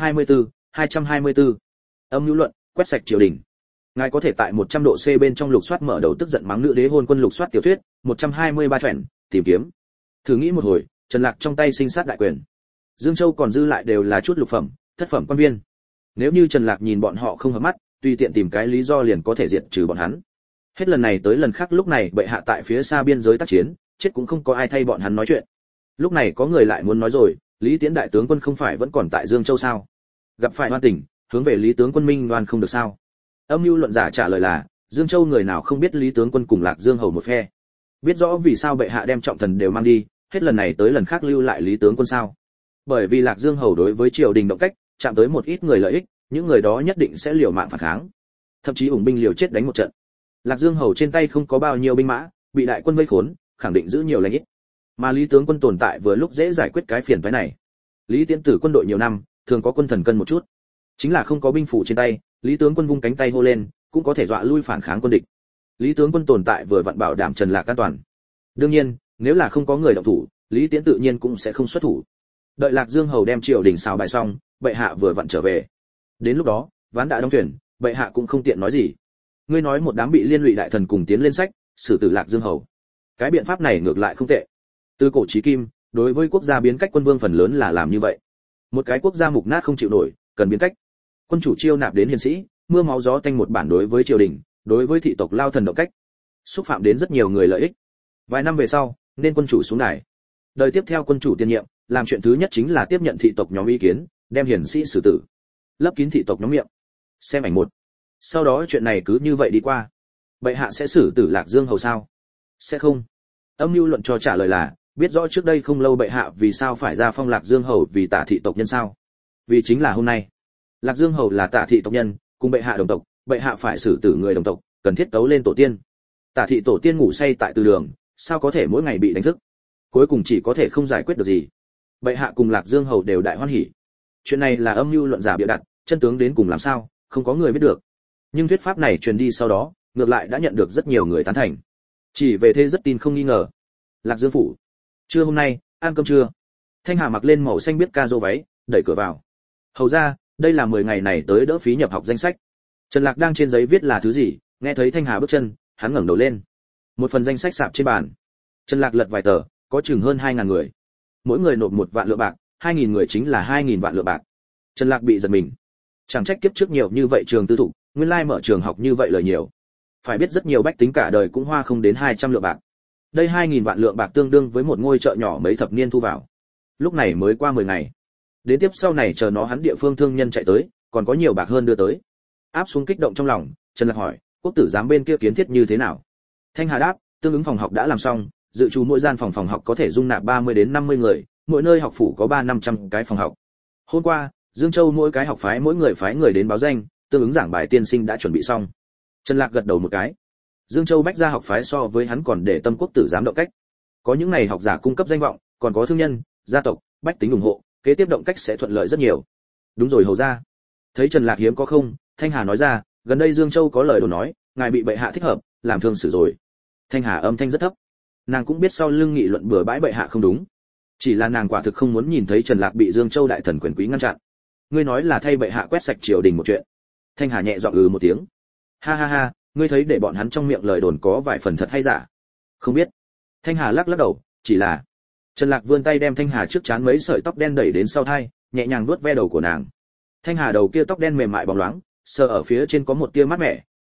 224. Âm mưu luận, quét sạch triều đình. Ngài có thể tại 100 độ C bên trong lục soát mở đầu tức giận mắng nữ đế hôn quân lục soát tiểu thuyết, 123 truyện, tìm kiếm. Thử nghĩ một hồi, Trần Lạc trong tay sinh sát đại quyền. Dương Châu còn dư lại đều là chút lục phẩm, thất phẩm quan viên. Nếu như Trần Lạc nhìn bọn họ không hợp mắt, tùy tiện tìm cái lý do liền có thể diệt trừ bọn hắn. Hết lần này tới lần khác lúc này bệ hạ tại phía xa biên giới tác chiến, chết cũng không có ai thay bọn hắn nói chuyện. Lúc này có người lại muốn nói rồi, Lý Tiễn đại tướng quân không phải vẫn còn tại Dương Châu sao? Gặp phải oan tình, hướng về Lý tướng quân minh đoan không được sao? Âm mưu luận giả trả lời là, Dương Châu người nào không biết Lý tướng quân cùng Lạc Dương hầu một phe. Biết rõ vì sao bệ hạ đem trọng thần đều mang đi, hết lần này tới lần khác lưu lại Lý tướng quân sao? Bởi vì Lạc Dương hầu đối với triều đình động cách, chạm tới một ít người lợi ích, những người đó nhất định sẽ liều mạng phản kháng, thậm chí ủng binh liều chết đánh một trận. Lạc Dương hầu trên tay không có bao nhiêu binh mã, bị đại quân vây khốn, khẳng định giữ nhiều lãnh ít. Mà Lý tướng quân tồn tại vừa lúc dễ giải quyết cái phiền toái này. Lý Tiễn tử quân đội nhiều năm, thường có quân thần cân một chút. Chính là không có binh phủ trên tay, Lý tướng quân vung cánh tay hô lên, cũng có thể dọa lui phản kháng quân địch. Lý tướng quân tồn tại vừa vặn bảo đảm Trần Lạc an toàn. Đương nhiên, nếu là không có người động thủ, Lý Tiễn tự nhiên cũng sẽ không xuất thủ. Đợi Lạc Dương hầu đem triều đình xào bài xong, bệ hạ vừa vặn trở về. Đến lúc đó, ván đã đóng thuyền, bệ hạ cũng không tiện nói gì. Ngươi nói một đám bị liên lụy đại thần cùng tiến lên sách, xử tử Lạc Dương hầu. Cái biện pháp này ngược lại không tệ. Từ cổ chí kim, đối với quốc gia biến cách quân vương phần lớn là làm như vậy. Một cái quốc gia mục nát không chịu nổi, cần biến cách. Quân chủ chiêu nạp đến hiền sĩ, mưa máu gió tanh một bản đối với triều đình, đối với thị tộc lao thần động cách, xúc phạm đến rất nhiều người lợi ích. Vài năm về sau, nên quân chủ xuống đài. Đời tiếp theo quân chủ tiên nhiệm, làm chuyện thứ nhất chính là tiếp nhận thị tộc nhóm ý kiến, đem hiền sĩ xử tử, lấp kín thị tộc nhóm miệng. Xem ảnh một. Sau đó chuyện này cứ như vậy đi qua. Bệ hạ sẽ xử tử Lạc Dương hầu sao? Sẽ không. Âm mưu luận cho trả lời là, biết rõ trước đây không lâu bệ hạ vì sao phải ra phong Lạc Dương hầu vì Tả thị tộc nhân sao? Vì chính là hôm nay. Lạc Dương hầu là Tả thị tộc nhân, cùng bệ hạ đồng tộc, bệ hạ phải xử tử người đồng tộc, cần thiết tấu lên tổ tiên. Tả thị tổ tiên ngủ say tại từ đường, sao có thể mỗi ngày bị đánh thức? Cuối cùng chỉ có thể không giải quyết được gì. Bệ hạ cùng Lạc Dương hầu đều đại hoan hỉ. Chuyện này là âm mưu luận giả bịa đặt, chân tướng đến cùng làm sao, không có người biết được. Nhưng thuyết pháp này truyền đi sau đó, ngược lại đã nhận được rất nhiều người tán thành. Chỉ về thế rất tin không nghi ngờ. Lạc Dương phủ. Trưa hôm nay, ăn cơm trưa. Thanh Hà mặc lên màu xanh biết ca dô váy, đẩy cửa vào. Hầu ra, đây là 10 ngày này tới đỡ phí nhập học danh sách. Trần Lạc đang trên giấy viết là thứ gì, nghe thấy Thanh Hà bước chân, hắn ngẩng đầu lên. Một phần danh sách sạp trên bàn. Trần Lạc lật vài tờ, có chừng hơn 2000 người. Mỗi người nộp 1 vạn lượng bạc, 2000 người chính là 2000 vạn lượng bạc. Trần Lạc bị giật mình. Chẳng trách kiếp trước nhiều như vậy trường tư thục, nguyên lai mở trường học như vậy lời nhiều. Phải biết rất nhiều bách tính cả đời cũng hoa không đến 200 lượng bạc. Đây 2000 vạn lượng bạc tương đương với một ngôi chợ nhỏ mấy thập niên thu vào. Lúc này mới qua 10 ngày. Đến tiếp sau này chờ nó hắn địa phương thương nhân chạy tới, còn có nhiều bạc hơn đưa tới. Áp xuống kích động trong lòng, Trần Lạc hỏi, quốc tử giám bên kia kiến thiết như thế nào? Thanh Hà đáp, tương ứng phòng học đã làm xong, dự trù mỗi gian phòng học có thể dung nạp 30 đến 50 người, mỗi nơi học phủ có 300-500 cái phòng học. Hôm qua, Dương Châu mỗi cái học phái mỗi người phái người đến báo danh, tương ứng giảng bài tiên sinh đã chuẩn bị xong. Trần Lạc gật đầu một cái. Dương Châu bách gia học phái so với hắn còn để tâm quốc tử giám động cách. Có những này học giả cung cấp danh vọng, còn có thương nhân, gia tộc, bách tính ủng hộ, kế tiếp động cách sẽ thuận lợi rất nhiều. Đúng rồi hầu ra. Thấy Trần Lạc hiếm có không, Thanh Hà nói ra, gần đây Dương Châu có lời đồn nói, ngài bị bệ hạ thích hợp, làm thương xử rồi. Thanh Hà âm thanh rất thấp. Nàng cũng biết sau lưng nghị luận bừa bãi bệ hạ không đúng. Chỉ là nàng quả thực không muốn nhìn thấy Trần Lạc bị Dương Châu đại thần quyền quý ngăn chặn. Ngươi nói là thay bệ hạ quét sạch triều đình một chuyện. Thanh Hà nhẹ giọng một tiếng. Ha ha ha, ngươi thấy để bọn hắn trong miệng lời đồn có vài phần thật hay giả? Không biết. Thanh Hà lắc lắc đầu, chỉ là. Trần Lạc vươn tay đem Thanh Hà trước trán mấy sợi tóc đen đẩy đến sau tai, nhẹ nhàng vuốt ve đầu của nàng. Thanh Hà đầu kia tóc đen mềm mại bóng loáng, sờ ở phía trên có một tia mát mẻ,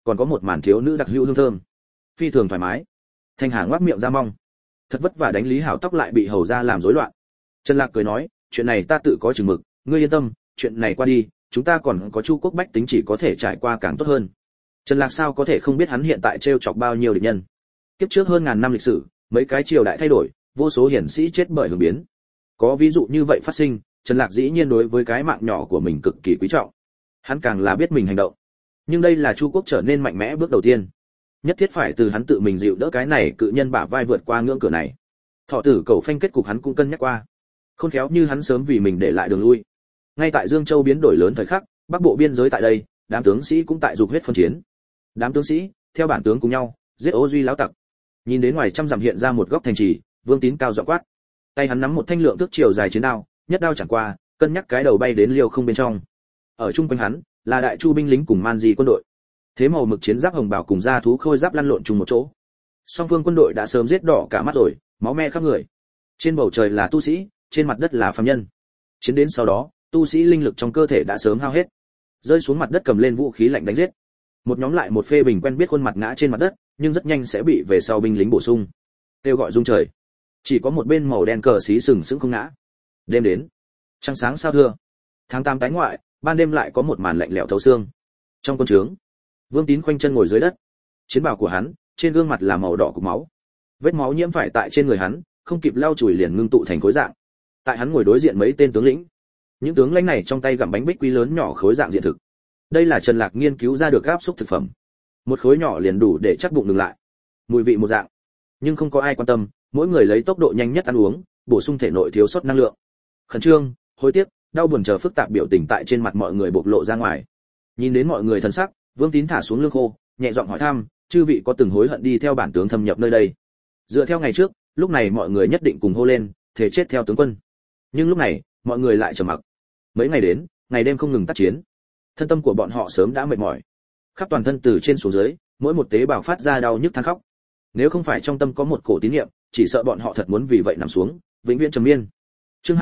còn có một màn thiếu nữ đặc hữu hương thơm, phi thường thoải mái. Thanh Hà ngoác miệng ra mong, thật vất vả đánh Lý Hảo tóc lại bị hầu ra làm rối loạn. Trần Lạc cười nói, chuyện này ta tự có chừng mực, ngươi yên tâm, chuyện này qua đi, chúng ta còn có Chu quốc bách tính chỉ có thể trải qua càng tốt hơn. Trần Lạc sao có thể không biết hắn hiện tại trêu chọc bao nhiêu địch nhân. Kiếp trước hơn ngàn năm lịch sử, mấy cái triều đại thay đổi, vô số hiển sĩ chết bởi hướng biến. Có ví dụ như vậy phát sinh, Trần Lạc dĩ nhiên đối với cái mạng nhỏ của mình cực kỳ quý trọng. Hắn càng là biết mình hành động. Nhưng đây là Chu quốc trở nên mạnh mẽ bước đầu tiên. Nhất thiết phải từ hắn tự mình dịu đỡ cái này cự nhân bả vai vượt qua ngưỡng cửa này. Thọ tử cầu phanh kết cục hắn cũng cân nhắc qua. Khôn khéo như hắn sớm vì mình để lại đường lui. Ngay tại Dương Châu biến đổi lớn thời khắc, Bắc Bộ biên giới tại đây, đám tướng sĩ cũng tại dục huyết phân chiến. Đám tướng sĩ, theo bản tướng cùng nhau, giết Ô Duy lão tặc. Nhìn đến ngoài trăm dặm hiện ra một góc thành trì, Vương Tín cao giọng quát. Tay hắn nắm một thanh lượng thước chiều dài chiến đao, nhất đao chẳng qua, cân nhắc cái đầu bay đến liêu không bên trong. Ở trung quanh hắn, là đại chu binh lính cùng man di quân đội. Thế màu mực chiến giáp hồng bào cùng da thú khôi giáp lăn lộn chung một chỗ. Song phương quân đội đã sớm giết đỏ cả mắt rồi, máu me khắp người. Trên bầu trời là tu sĩ, trên mặt đất là phàm nhân. Chiến đến sau đó, tu sĩ linh lực trong cơ thể đã sớm hao hết, rơi xuống mặt đất cầm lên vũ khí lạnh đánh giết. Một nhóm lại một phê bình quen biết khuôn mặt ngã trên mặt đất, nhưng rất nhanh sẽ bị về sau binh lính bổ sung. Kêu gọi rung trời. Chỉ có một bên màu đen cờ xí sừng sững không ngã. Đêm đến, trăng sáng sao thưa. Tháng 8 tái ngoại, ban đêm lại có một màn lạnh lẽo thấu xương. Trong quân trướng, Vương Tín khoanh chân ngồi dưới đất. Chiến bào của hắn, trên gương mặt là màu đỏ của máu. Vết máu nhiễm phải tại trên người hắn, không kịp lau chùi liền ngưng tụ thành khối dạng. Tại hắn ngồi đối diện mấy tên tướng lĩnh. Những tướng lãnh này trong tay gặm bánh bích quy lớn nhỏ khối dạng diện thực. Đây là Trần Lạc nghiên cứu ra được áp xúc thực phẩm. Một khối nhỏ liền đủ để chắc bụng ngừng lại. Mùi vị một dạng, nhưng không có ai quan tâm, mỗi người lấy tốc độ nhanh nhất ăn uống, bổ sung thể nội thiếu sót năng lượng. Khẩn trương, hối tiếc, đau buồn chờ phức tạp biểu tình tại trên mặt mọi người bộc lộ ra ngoài. Nhìn đến mọi người thần sắc, Vương Tín thả xuống lương khô, nhẹ giọng hỏi thăm, chư vị có từng hối hận đi theo bản tướng thâm nhập nơi đây? Dựa theo ngày trước, lúc này mọi người nhất định cùng hô lên, thể chết theo tướng quân. Nhưng lúc này, mọi người lại trầm mặc. Mấy ngày đến, ngày đêm không ngừng tác chiến. Thân tâm của bọn họ sớm đã mệt mỏi. Khắp toàn thân từ trên xuống dưới, mỗi một tế bào phát ra đau nhức than khóc. Nếu không phải trong tâm có một cổ tín niệm, chỉ sợ bọn họ thật muốn vì vậy nằm xuống, vĩnh viễn trầm miên. Chương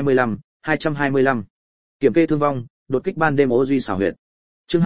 225. Kiểm kê thương vong, đột kích ban đêm Ô Duy xảo huyệt. Chương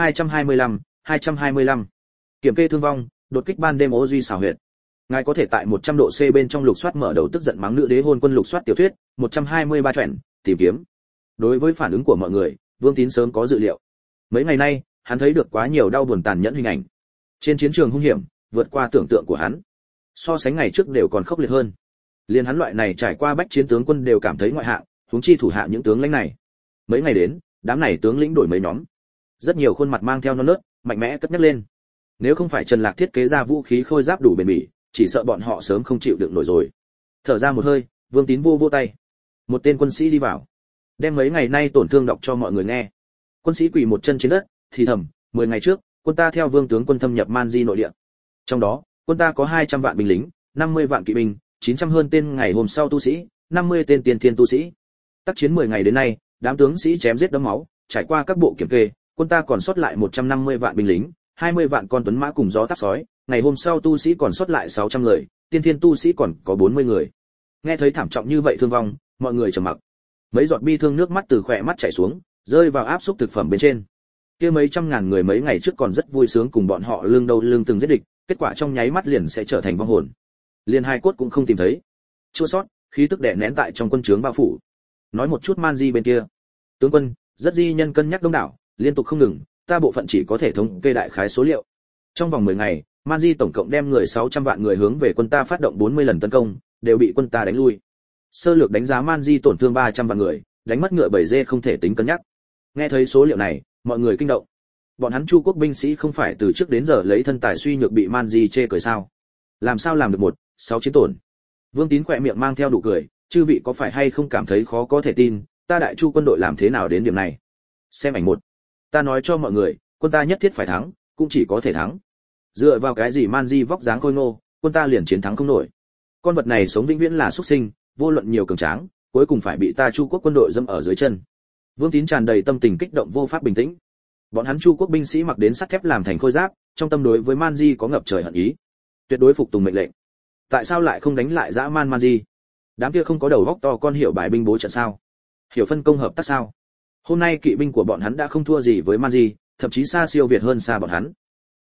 225. Kiểm kê thương vong, đột kích ban đêm Ô Duy xảo huyệt. Ngài có thể tại 100 độ C bên trong lục soát mở đầu tức giận mắng nữ đế hôn quân lục soát tiểu thuyết, 123 truyện, tìm kiếm. Đối với phản ứng của mọi người, Vương Tín sớm có dự liệu. Mấy ngày nay, hắn thấy được quá nhiều đau buồn tàn nhẫn hình ảnh. Trên chiến trường hung hiểm, vượt qua tưởng tượng của hắn. So sánh ngày trước đều còn khốc liệt hơn. Liên hắn loại này trải qua bách chiến tướng quân đều cảm thấy ngoại hạng, huống chi thủ hạ những tướng lãnh này. Mấy ngày đến, đám này tướng lĩnh đổi mấy nhóm. Rất nhiều khuôn mặt mang theo non nớt, mạnh mẽ cất nhắc lên. Nếu không phải Trần Lạc thiết kế ra vũ khí khôi giáp đủ bền bỉ, chỉ sợ bọn họ sớm không chịu đựng nổi rồi. Thở ra một hơi, Vương Tín vô tay. Một tên quân sĩ đi vào, đem mấy ngày nay tổn thương đọc cho mọi người nghe. Quân sĩ quỳ một chân trên đất, thì thầm, 10 ngày trước, quân ta theo Vương tướng quân thâm nhập Man Di nội địa. Trong đó, quân ta có 200 vạn binh lính, 50 vạn kỵ binh, 900 hơn tên ngày hôm sau tu sĩ, 50 tên tiên thiên tu sĩ. Tác chiến 10 ngày đến nay, đám tướng sĩ chém giết đẫm máu, trải qua các bộ kiểm kê, quân ta còn sót lại 150 vạn binh lính, 20 vạn con tuấn mã cùng gió táp sói, ngày hôm sau tu sĩ còn sót lại 600 người, tiên thiên tu sĩ còn có 40 người. Nghe thấy thảm trọng như vậy thương vong, mọi người trầm mặc. Mấy giọt bi thương nước mắt từ khóe mắt chảy xuống, rơi vào áp xúc thực phẩm bên trên. Kia mấy trăm ngàn người mấy ngày trước còn rất vui sướng cùng bọn họ lưng đầu lưng từng giết địch, kết quả trong nháy mắt liền sẽ trở thành vong hồn. Liền hai cốt cũng không tìm thấy. Chua sót, khí tức đè nén tại trong quân trướng bao phủ. Nói một chút Man Di bên kia. Tướng quân, rất di nhân cân nhắc đông đảo, liên tục không ngừng, ta bộ phận chỉ có thể thống kê đại khái số liệu. Trong vòng 10 ngày, Man Di tổng cộng đem người 600 vạn người hướng về quân ta phát động 40 lần tấn công, đều bị quân ta đánh lui. Sơ lược đánh giá Man Di tổn thương 300 vạn người, đánh mất ngựa 7 dê không thể tính cân nhắc. Nghe thấy số liệu này, mọi người kinh động. Bọn hắn Chu quốc binh sĩ không phải từ trước đến giờ lấy thân tài suy nhược bị Man Di chê cười sao? Làm sao làm được 6 chiến tổn? Vương Tín khỏe miệng mang theo nụ cười, chư vị có phải hay không cảm thấy khó có thể tin, ta đại Chu quân đội làm thế nào đến điểm này? Xem ảnh 1. Ta nói cho mọi người, quân ta nhất thiết phải thắng, cũng chỉ có thể thắng. Dựa vào cái gì Man Di vóc dáng khôi ngô, quân ta liền chiến thắng không nổi. Con vật này sống vĩnh viễn là xuất sinh, vô luận nhiều cường tráng, cuối cùng phải bị ta Chu quốc quân đội dẫm ở dưới chân. Vương Tín tràn đầy tâm tình kích động vô pháp bình tĩnh. Bọn hắn Chu quốc binh sĩ mặc đến sắt thép làm thành khôi giáp, trong tâm đối với Man Di có ngập trời hận ý, tuyệt đối phục tùng mệnh lệnh. Tại sao lại không đánh lại dã man Di? Đám kia không có đầu óc to con hiểu bài binh bố trận sao? Hiểu phân công hợp tác sao? Hôm nay kỵ binh của bọn hắn đã không thua gì với Man Di, thậm chí xa siêu việt hơn xa bọn hắn.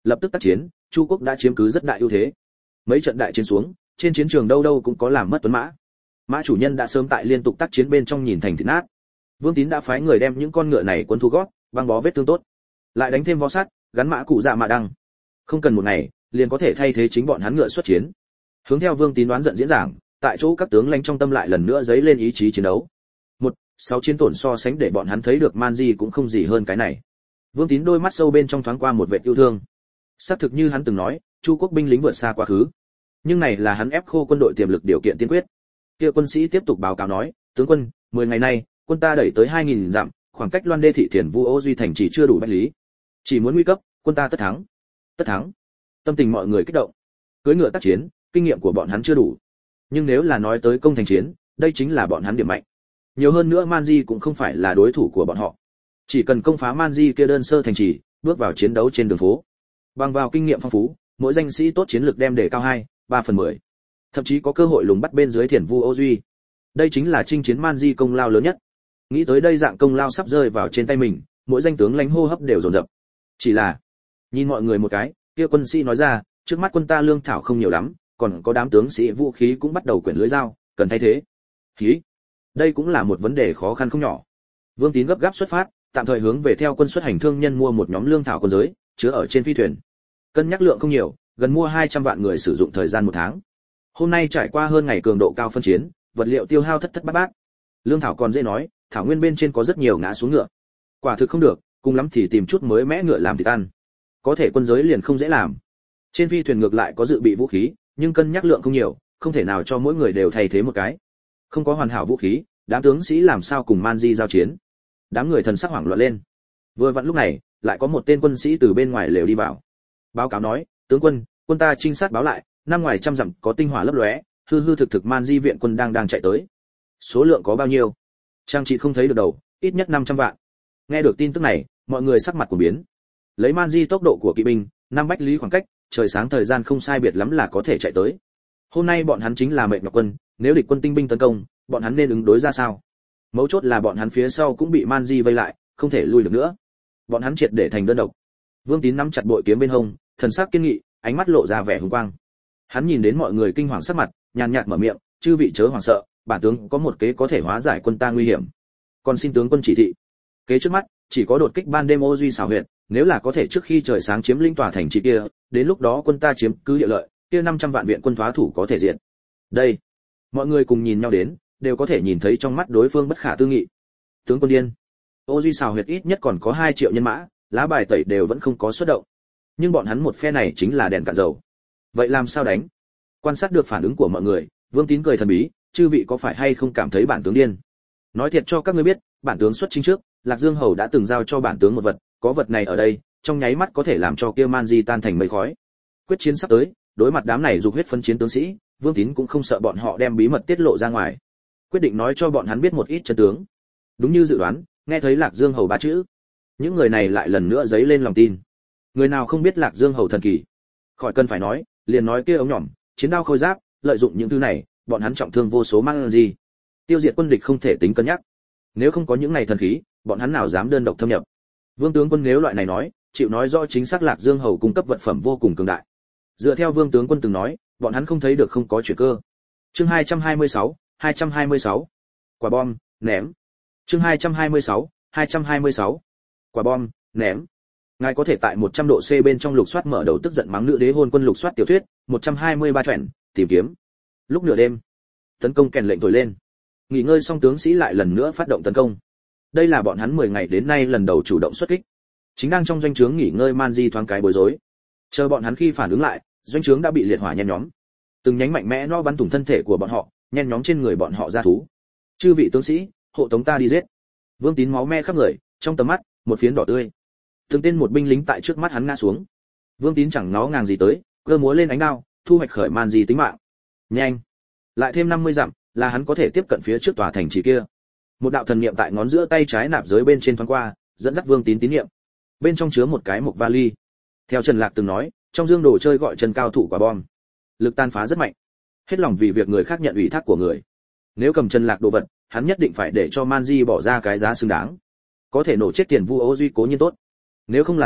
Lập tức tác chiến, Chu quốc đã chiếm cứ rất đại ưu thế. Mấy trận đại chiến xuống, trên chiến trường đâu đâu cũng có làm mất tuấn mã. Mã chủ nhân đã sớm tại liên tục tác chiến bên trong nhìn thành thịt nát. Vương Tín đã phái người đem những con ngựa này quấn thu gót, băng bó vết thương tốt, lại đánh thêm vó sắt, gắn mã cụ dạ mạ đăng. Không cần một ngày, liền có thể thay thế chính bọn hắn ngựa xuất chiến. Hướng theo Vương Tín đoán giận diễn giảng, tại chỗ các tướng lãnh trong tâm lại lần nữa dấy lên ý chí chiến đấu. 6 chiến tổn so sánh để bọn hắn thấy được man di cũng không gì hơn cái này. Vương Tín đôi mắt sâu bên trong thoáng qua một vệt yêu thương. Xác thực như hắn từng nói, Chu quốc binh lính vượt xa quá khứ, nhưng này là hắn ép khô quân đội tiềm lực điều kiện tiên quyết. Kia quân sĩ tiếp tục báo cáo nói, tướng quân, 10 ngày nay, quân ta đẩy tới 2000 dặm, khoảng cách Loan Đê thị Thiền Vu Ô Duy thành chỉ chưa đủ bách lý. Chỉ muốn nguy cấp, quân ta tất thắng. Tất thắng. Tâm tình mọi người kích động. Cưỡi ngựa tác chiến, kinh nghiệm của bọn hắn chưa đủ. Nhưng nếu là nói tới công thành chiến, đây chính là bọn hắn điểm mạnh. Nhiều hơn nữa Manji cũng không phải là đối thủ của bọn họ. Chỉ cần công phá Manji kia đơn sơ thành trì, bước vào chiến đấu trên đường phố. Bằng vào kinh nghiệm phong phú, mỗi danh sĩ tốt chiến lược đem đề cao 2/3/10. Thậm chí có cơ hội lùng bắt bên dưới Thiền Vu Ô Duy. Đây chính là chinh chiến Manji công lao lớn nhất. Nghĩ tới đây dạng công lao sắp rơi vào trên tay mình, mỗi danh tướng lãnh hô hấp đều dồn dập. Chỉ là, nhìn mọi người một cái, kia quân sĩ nói ra, trước mắt quân ta lương thảo không nhiều lắm, còn có đám tướng sĩ vũ khí cũng bắt đầu quyển lưới dao, cần thay thế. Khí. Đây cũng là một vấn đề khó khăn không nhỏ. Vương Tín gấp gáp xuất phát, tạm thời hướng về theo quân xuất hành thương nhân mua một nhóm lương thảo quân giới, chứa ở trên phi thuyền. Cân nhắc lượng không nhiều, gần mua 200 vạn người sử dụng thời gian 1 tháng. Hôm nay trải qua hơn ngày cường độ cao phân chiến, vật liệu tiêu hao thất thất bát bát. Lương thảo còn dễ nói, thảo nguyên bên trên có rất nhiều ngã xuống ngựa. Quả thực không được, cùng lắm thì tìm chút mới mẽ ngựa làm thịt ăn. Có thể quân giới liền không dễ làm. Trên phi thuyền ngược lại có dự bị vũ khí, nhưng cân nhắc lượng không nhiều, không thể nào cho mỗi người đều thay thế một cái. Không có hoàn hảo vũ khí, đám tướng sĩ làm sao cùng Manji giao chiến? Đám người thần sắc hoảng loạn lên. Vừa vặn lúc này, lại có một tên quân sĩ từ bên ngoài lều đi vào. Báo cáo nói, tướng quân, quân ta trinh sát báo lại, năm ngoài trăm dặm có tinh hỏa lấp lóe, hư hư thực thực Manji viện quân đang chạy tới. Số lượng có bao nhiêu? Trang trị không thấy được đầu, ít nhất 500 vạn. Nghe được tin tức này, mọi người sắc mặt của biến. Lấy Manji tốc độ của kỵ binh, 5 bách lý khoảng cách, trời sáng thời gian không sai biệt lắm là có thể chạy tới. Hôm nay bọn hắn chính là mệnh ngọc quân, nếu địch quân tinh binh tấn công, bọn hắn nên ứng đối ra sao? Mấu chốt là bọn hắn phía sau cũng bị Manji vây lại, không thể lui được nữa. Bọn hắn triệt để thành đơn độc. Vương Tín nắm chặt bội kiếm bên hông, thần sắc kiên nghị, ánh mắt lộ ra vẻ hùng quang. Hắn nhìn đến mọi người kinh hoàng sắc mặt, nhàn nhạt mở miệng, chư vị chớ hoảng sợ, bản tướng có một kế có thể hóa giải quân ta nguy hiểm. Còn xin tướng quân chỉ thị. Kế trước mắt, chỉ có đột kích ban đêm Ô Duy xảo huyệt, nếu là có thể trước khi trời sáng chiếm lĩnh tòa thành trì kia, đến lúc đó quân ta chiếm cứ địa lợi, kia 500 vạn viện quân thoá thủ có thể diện. Đây, mọi người cùng nhìn nhau đến, đều có thể nhìn thấy trong mắt đối phương bất khả tư nghị. Tướng quân điên. Ô Duy xảo huyệt ít nhất còn có 2 triệu nhân mã, lá bài tẩy đều vẫn không có xuất động. Nhưng bọn hắn một phe này chính là đèn cạn dầu. Vậy làm sao đánh? Quan sát được phản ứng của mọi người, Vương Tín cười thần bí, chư vị có phải hay không cảm thấy bản tướng điên? Nói thiệt cho các ngươi biết, bản tướng xuất chinh trước, Lạc Dương Hầu đã từng giao cho bản tướng một vật, có vật này ở đây, trong nháy mắt có thể làm cho kia Manji tan thành mây khói. Quyết chiến sắp tới, đối mặt đám này dục huyết phân chiến tướng sĩ, Vương Tín cũng không sợ bọn họ đem bí mật tiết lộ ra ngoài. Quyết định nói cho bọn hắn biết một ít chân tướng. Đúng như dự đoán, nghe thấy Lạc Dương Hầu 3 chữ, những người này lại lần nữa dấy lên lòng tin. Người nào không biết Lạc Dương Hầu thần kỳ? Khỏi cần phải nói, liền nói kia ống nhỏm, chiến đao khôi giáp, lợi dụng những thứ này, bọn hắn trọng thương vô số Manji. Tiêu diệt quân địch không thể tính cân nhắc. Nếu không có những này thần khí, bọn hắn nào dám đơn độc thâm nhập. Vương tướng quân nếu loại này nói, chịu nói rõ chính xác Lạc Dương Hầu cung cấp vật phẩm vô cùng cường đại. Dựa theo Vương tướng quân từng nói, bọn hắn không thấy được không có chuyện cơ. Chương 226. Quả bom, ném. Chương 226. Quả bom, ném. Ngài có thể tại 100 độ C bên trong lục soát mở đầu tức giận mắng nữ đế hôn quân lục soát tiểu thuyết, 123 truyện, tìm kiếm. Lúc nửa đêm, tấn công kèn lệnh thổi lên. Nghỉ ngơi xong tướng sĩ lại lần nữa phát động tấn công. Đây là bọn hắn 10 ngày đến nay lần đầu chủ động xuất kích. Chính đang trong doanh trướng nghỉ ngơi Manji thoáng cái bối rối. Chờ bọn hắn khi phản ứng lại, doanh trướng đã bị liệt hỏa nhen nhóm. Từng nhánh mạnh mẽ nó bắn thủng thân thể của bọn họ, nhen nhóm trên người bọn họ ra thú. Chư vị tướng sĩ, hộ tống ta đi giết. Vương Tín máu me khắp người, trong tầm mắt, một phiến đỏ tươi. Từng tên một binh lính tại trước mắt hắn ngã xuống. Vương Tín chẳng nó ngàng gì tới, cơ múa lên ánh đao, thu hoạch khởi Manji tính mạng. Nhanh, lại thêm 50 dặm, là hắn có thể tiếp cận phía trước tòa thành trì kia. Một đạo thần niệm tại ngón giữa tay trái nạp giới bên trên thoáng qua, dẫn dắt Vương Tín tín niệm. Bên trong chứa một cái mộc vali. Theo Trần Lạc từng nói, trong dương đồ chơi gọi chân cao thủ quả bom, lực tan phá rất mạnh. Hết lòng vì việc người khác nhận ủy thác của người. Nếu cầm Trần Lạc đồ vật, hắn nhất định phải để cho Manji bỏ ra cái giá xứng đáng. Có thể nổ chết Tiền Vu Ô Duy cố nhiên tốt. Nếu không là thành,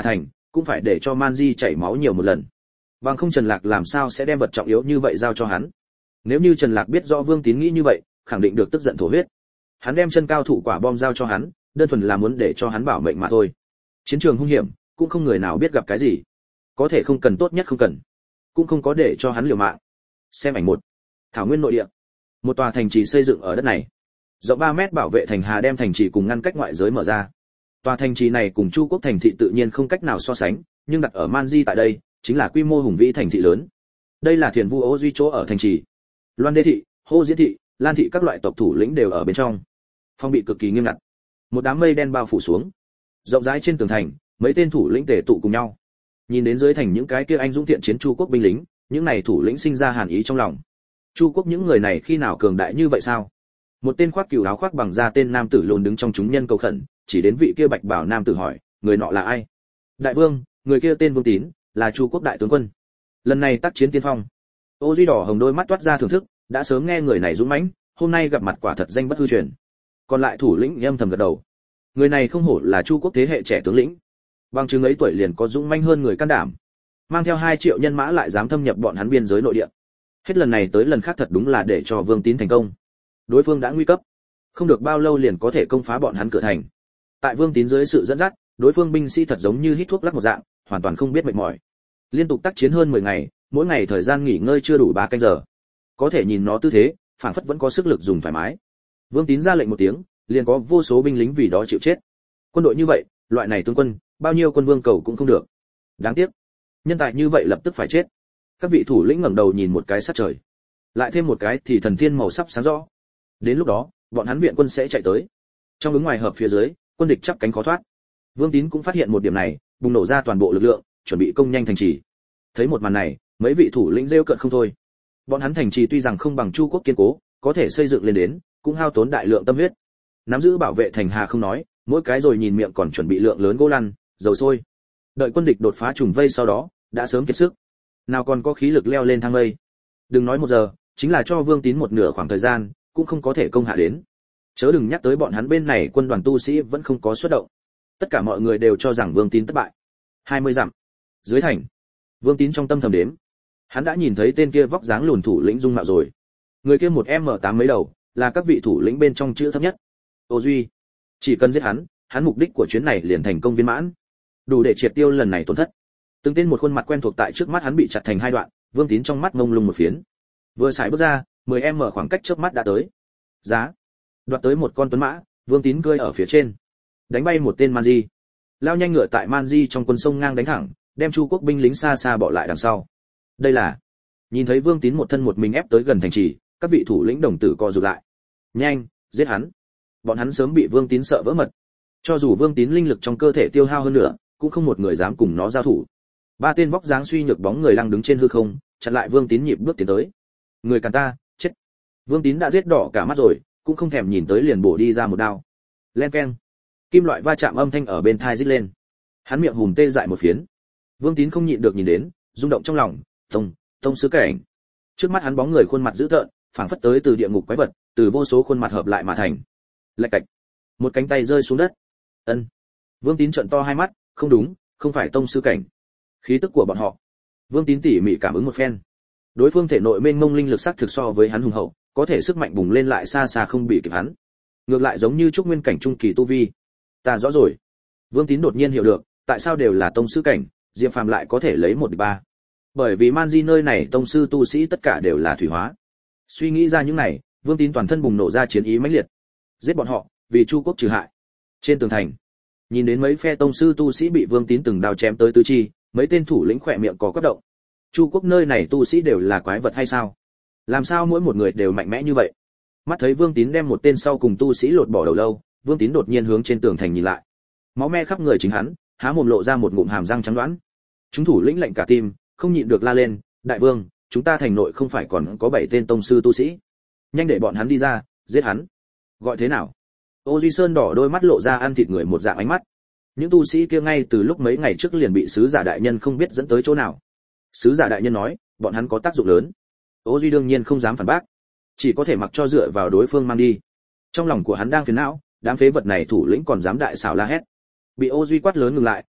cũng phải để cho Man Di chảy máu nhiều một lần. Bằng không Trần Lạc làm sao sẽ đem vật trọng yếu như vậy giao cho hắn. Nếu như Trần Lạc biết rõ Vương Tín nghĩ như vậy, khẳng định được tức giận thổ huyết. Hắn đem chân cao thủ quả bom giao cho hắn, đơn thuần là muốn để cho hắn bảo mệnh mà thôi. Chiến trường hung hiểm, cũng không người nào biết gặp cái gì. Có thể không cần tốt nhất không cần, cũng không có để cho hắn liều mạng. Xem ảnh 1. Thảo nguyên nội địa. Một tòa thành trì xây dựng ở đất này. Rộng 3 mét bảo vệ thành hà đem thành trì cùng ngăn cách ngoại giới mở ra. Tòa thành trì này cùng Chu Quốc thành thị tự nhiên không cách nào so sánh, nhưng đặt ở Man Di tại đây, chính là quy mô hùng vĩ thành thị lớn. Đây là Thiền Vu Ô Duy chỗ ở thành trì. Loan Đê thị, Hô Diễn thị, Lan thị các loại tộc thủ lĩnh đều ở bên trong. Phong bị cực kỳ nghiêm ngặt. Một đám mây đen bao phủ xuống. Rộng rãi trên tường thành, mấy tên thủ lĩnh tề tụ cùng nhau. Nhìn đến dưới thành những cái kia anh dũng thiện chiến Chu Quốc binh lính, những này thủ lĩnh sinh ra hàn ý trong lòng. Chu Quốc những người này khi nào cường đại như vậy sao? Một tên khoác cừu áo khoác bằng da tên nam tử lùn đứng trong chúng nhân cầu khẩn, chỉ đến vị kia bạch bảo nam tử hỏi, người nọ là ai? Đại vương, người kia tên Vương Tín, là Chu Quốc đại tướng quân. Lần này tác chiến tiên phong. Ô Duy đỏ hồng đôi mắt toát ra thưởng thức, đã sớm nghe người này dũng mãnh, hôm nay gặp mặt quả thật danh bất hư truyền. Còn lại thủ lĩnh âm thầm gật đầu. Người này không hổ là Chu Quốc thế hệ trẻ tướng lĩnh. Bằng chứng ấy tuổi liền có dũng mãnh hơn người can đảm. Mang theo 2 triệu nhân mã lại dám thâm nhập bọn hắn biên giới nội địa. Hết lần này tới lần khác thật đúng là để cho Vương Tín thành công. Đối phương đã nguy cấp, không được bao lâu liền có thể công phá bọn hắn cửa thành. Tại Vương Tín dưới sự dẫn dắt, đối phương binh sĩ thật giống như hít thuốc lắc một dạng, hoàn toàn không biết mệt mỏi. Liên tục tác chiến hơn 10 ngày, mỗi ngày thời gian nghỉ ngơi chưa đủ 3 canh giờ. Có thể nhìn nó tư thế, phảng phất vẫn có sức lực dùng thoải mái. Vương Tín ra lệnh một tiếng, liền có vô số binh lính vì đó chịu chết. Quân đội như vậy, loại này tướng quân, bao nhiêu quân vương cầu cũng không được. Đáng tiếc, nhân tài như vậy lập tức phải chết. Các vị thủ lĩnh ngẩng đầu nhìn một cái sát trời, lại thêm một cái thì thần thiên màu sắp sáng rõ. Đến lúc đó, bọn hắn viện quân sẽ chạy tới. Trong ứng ngoài hợp phía dưới, quân địch chắp cánh khó thoát. Vương Tín cũng phát hiện một điểm này, bùng nổ ra toàn bộ lực lượng, chuẩn bị công nhanh thành trì. Thấy một màn này, mấy vị thủ lĩnh rêu cợt không thôi. Bọn hắn thành trì tuy rằng không bằng Chu Quốc kiên cố, có thể xây dựng lên đến, cũng hao tốn đại lượng tâm huyết. Nắm giữ bảo vệ thành hà không nói, mỗi cái rồi nhìn miệng còn chuẩn bị lượng lớn gỗ lăn, dầu sôi. Đợi quân địch đột phá trùng vây sau đó, đã sớm kiệt sức. Nào còn có khí lực leo lên thang mây. Đừng nói 1 giờ, chính là cho Vương Tín một nửa khoảng thời gian, cũng không có thể công hạ đến. Chớ đừng nhắc tới bọn hắn bên này quân đoàn tu sĩ vẫn không có xuất động. Tất cả mọi người đều cho rằng Vương Tín thất bại. 20 dặm dưới thành, Vương Tín trong tâm thầm đếm. Hắn đã nhìn thấy tên kia vóc dáng lùn thủ lĩnh dung mạo rồi. Người kia 1m8 mấy đầu, là các vị thủ lĩnh bên trong chữ thấp nhất. Ô Duy, chỉ cần giết hắn, hắn mục đích của chuyến này liền thành công viên mãn, đủ để triệt tiêu lần này tổn thất. Từng tên một khuôn mặt quen thuộc tại trước mắt hắn bị chặt thành 2 đoạn, Vương Tín trong mắt ngông lung một phiến. Vừa xài bước ra, 10m khoảng cách trước mắt đã tới. Giá, đoạt tới một con tuấn mã, Vương Tín cơi ở phía trên, đánh bay một tên Man Di. Lao nhanh ngựa tại Man Di trong quân sông ngang đánh thẳng, đem Chu Quốc binh lính xa xa bỏ lại đằng sau. Đây là, nhìn thấy Vương Tín một thân một mình ép tới gần thành trì, các vị thủ lĩnh đồng tử co rụt lại. Nhanh, giết hắn. Bọn hắn sớm bị Vương Tín sợ vỡ mật. Cho dù Vương Tín linh lực trong cơ thể tiêu hao hơn nữa, cũng không một người dám cùng nó giao thủ. 3 tên vóc dáng suy nhược bóng người lăng đứng trên hư không, chặn lại Vương Tín nhịp bước tiến tới. Người càn ta, chết. Vương Tín đã giết đỏ cả mắt rồi, cũng không thèm nhìn tới liền bổ đi ra một đao. Len keng. Kim loại va chạm âm thanh ở bên tai rít lên. Hắn miệng hùm tê dại một phiến. Vương Tín không nhịn được nhìn đến, rung động trong lòng, tông sứ cảnh. Trước mắt hắn bóng người khuôn mặt dữ tợn, phảng phất tới từ địa ngục quái vật, từ vô số khuôn mặt hợp lại mà thành. Lạch cạch. Một cánh tay rơi xuống đất. Ân. Vương Tín trợn to hai mắt, không đúng, không phải tông sư cảnh. Khí tức của bọn họ. Vương Tín tỉ mỉ cảm ứng một phen. Đối phương thể nội mênh mông linh lực sắc thực so với hắn hùng hậu, có thể sức mạnh bùng lên lại xa xa không bị kịp hắn. Ngược lại giống như trúc nguyên cảnh trung kỳ tu vi. Ta rõ rồi. Vương Tín đột nhiên hiểu được, tại sao đều là tông sư cảnh, Diệp Phàm lại có thể lấy 1-3. Bởi vì Man Di nơi này tông sư tu sĩ tất cả đều là thủy hóa. Suy nghĩ ra những này, Vương Tín toàn thân bùng nổ ra chiến ý mãnh liệt. Giết bọn họ, vì Chu Quốc trừ hại. Trên tường thành, nhìn đến mấy phe tông sư tu sĩ bị Vương Tín từng đao chém tới tứ chi, mấy tên thủ lĩnh khỏe miệng có quắc động. Chu Quốc nơi này tu sĩ đều là quái vật hay sao? Làm sao mỗi một người đều mạnh mẽ như vậy? Mắt thấy Vương Tín đem một tên sau cùng tu sĩ lột bỏ đầu lâu, Vương Tín đột nhiên hướng trên tường thành nhìn lại. Máu me khắp người chính hắn, há mồm lộ ra một ngụm hàm răng trắng đoán. Chúng thủ lĩnh lạnh cả tim, không nhịn được la lên, đại vương, chúng ta thành nội không phải còn có 7 tên tông sư tu sĩ? Nhanh để bọn hắn đi ra, giết hắn. Gọi thế nào? Ô Duy Sơn đỏ đôi mắt lộ ra ăn thịt người một dạng ánh mắt. Những tu sĩ kia ngay từ lúc mấy ngày trước liền bị sứ giả đại nhân không biết dẫn tới chỗ nào. Sứ giả đại nhân nói, bọn hắn có tác dụng lớn. Ô Duy đương nhiên không dám phản bác, chỉ có thể mặc cho dựa vào đối phương mang đi. Trong lòng của hắn đang phiền não, đám phế vật này thủ lĩnh còn dám đại xảo la hét. Bị Ô Duy quát lớn ngừng lại,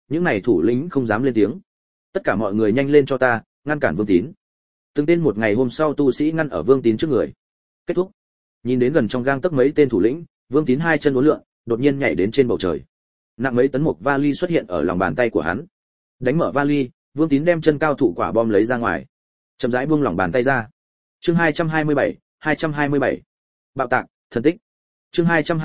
Những này thủ lĩnh không dám lên tiếng. Tất cả mọi người nhanh lên cho ta, ngăn cản Vương Tín. Từng tên một ngày hôm sau tu sĩ ngăn ở Vương Tín trước người. Kết thúc. Nhìn đến gần trong gang tấc mấy tên thủ lĩnh, Vương Tín hai chân uốn lượn, đột nhiên nhảy đến trên bầu trời. Nặng mấy tấn mộc vali xuất hiện ở lòng bàn tay của hắn. Đánh mở vali, Vương Tín đem chân cao thủ quả bom lấy ra ngoài. Chậm rãi buông lỏng bàn tay ra. Chương 227. Bạo tạc, thần tích. Chương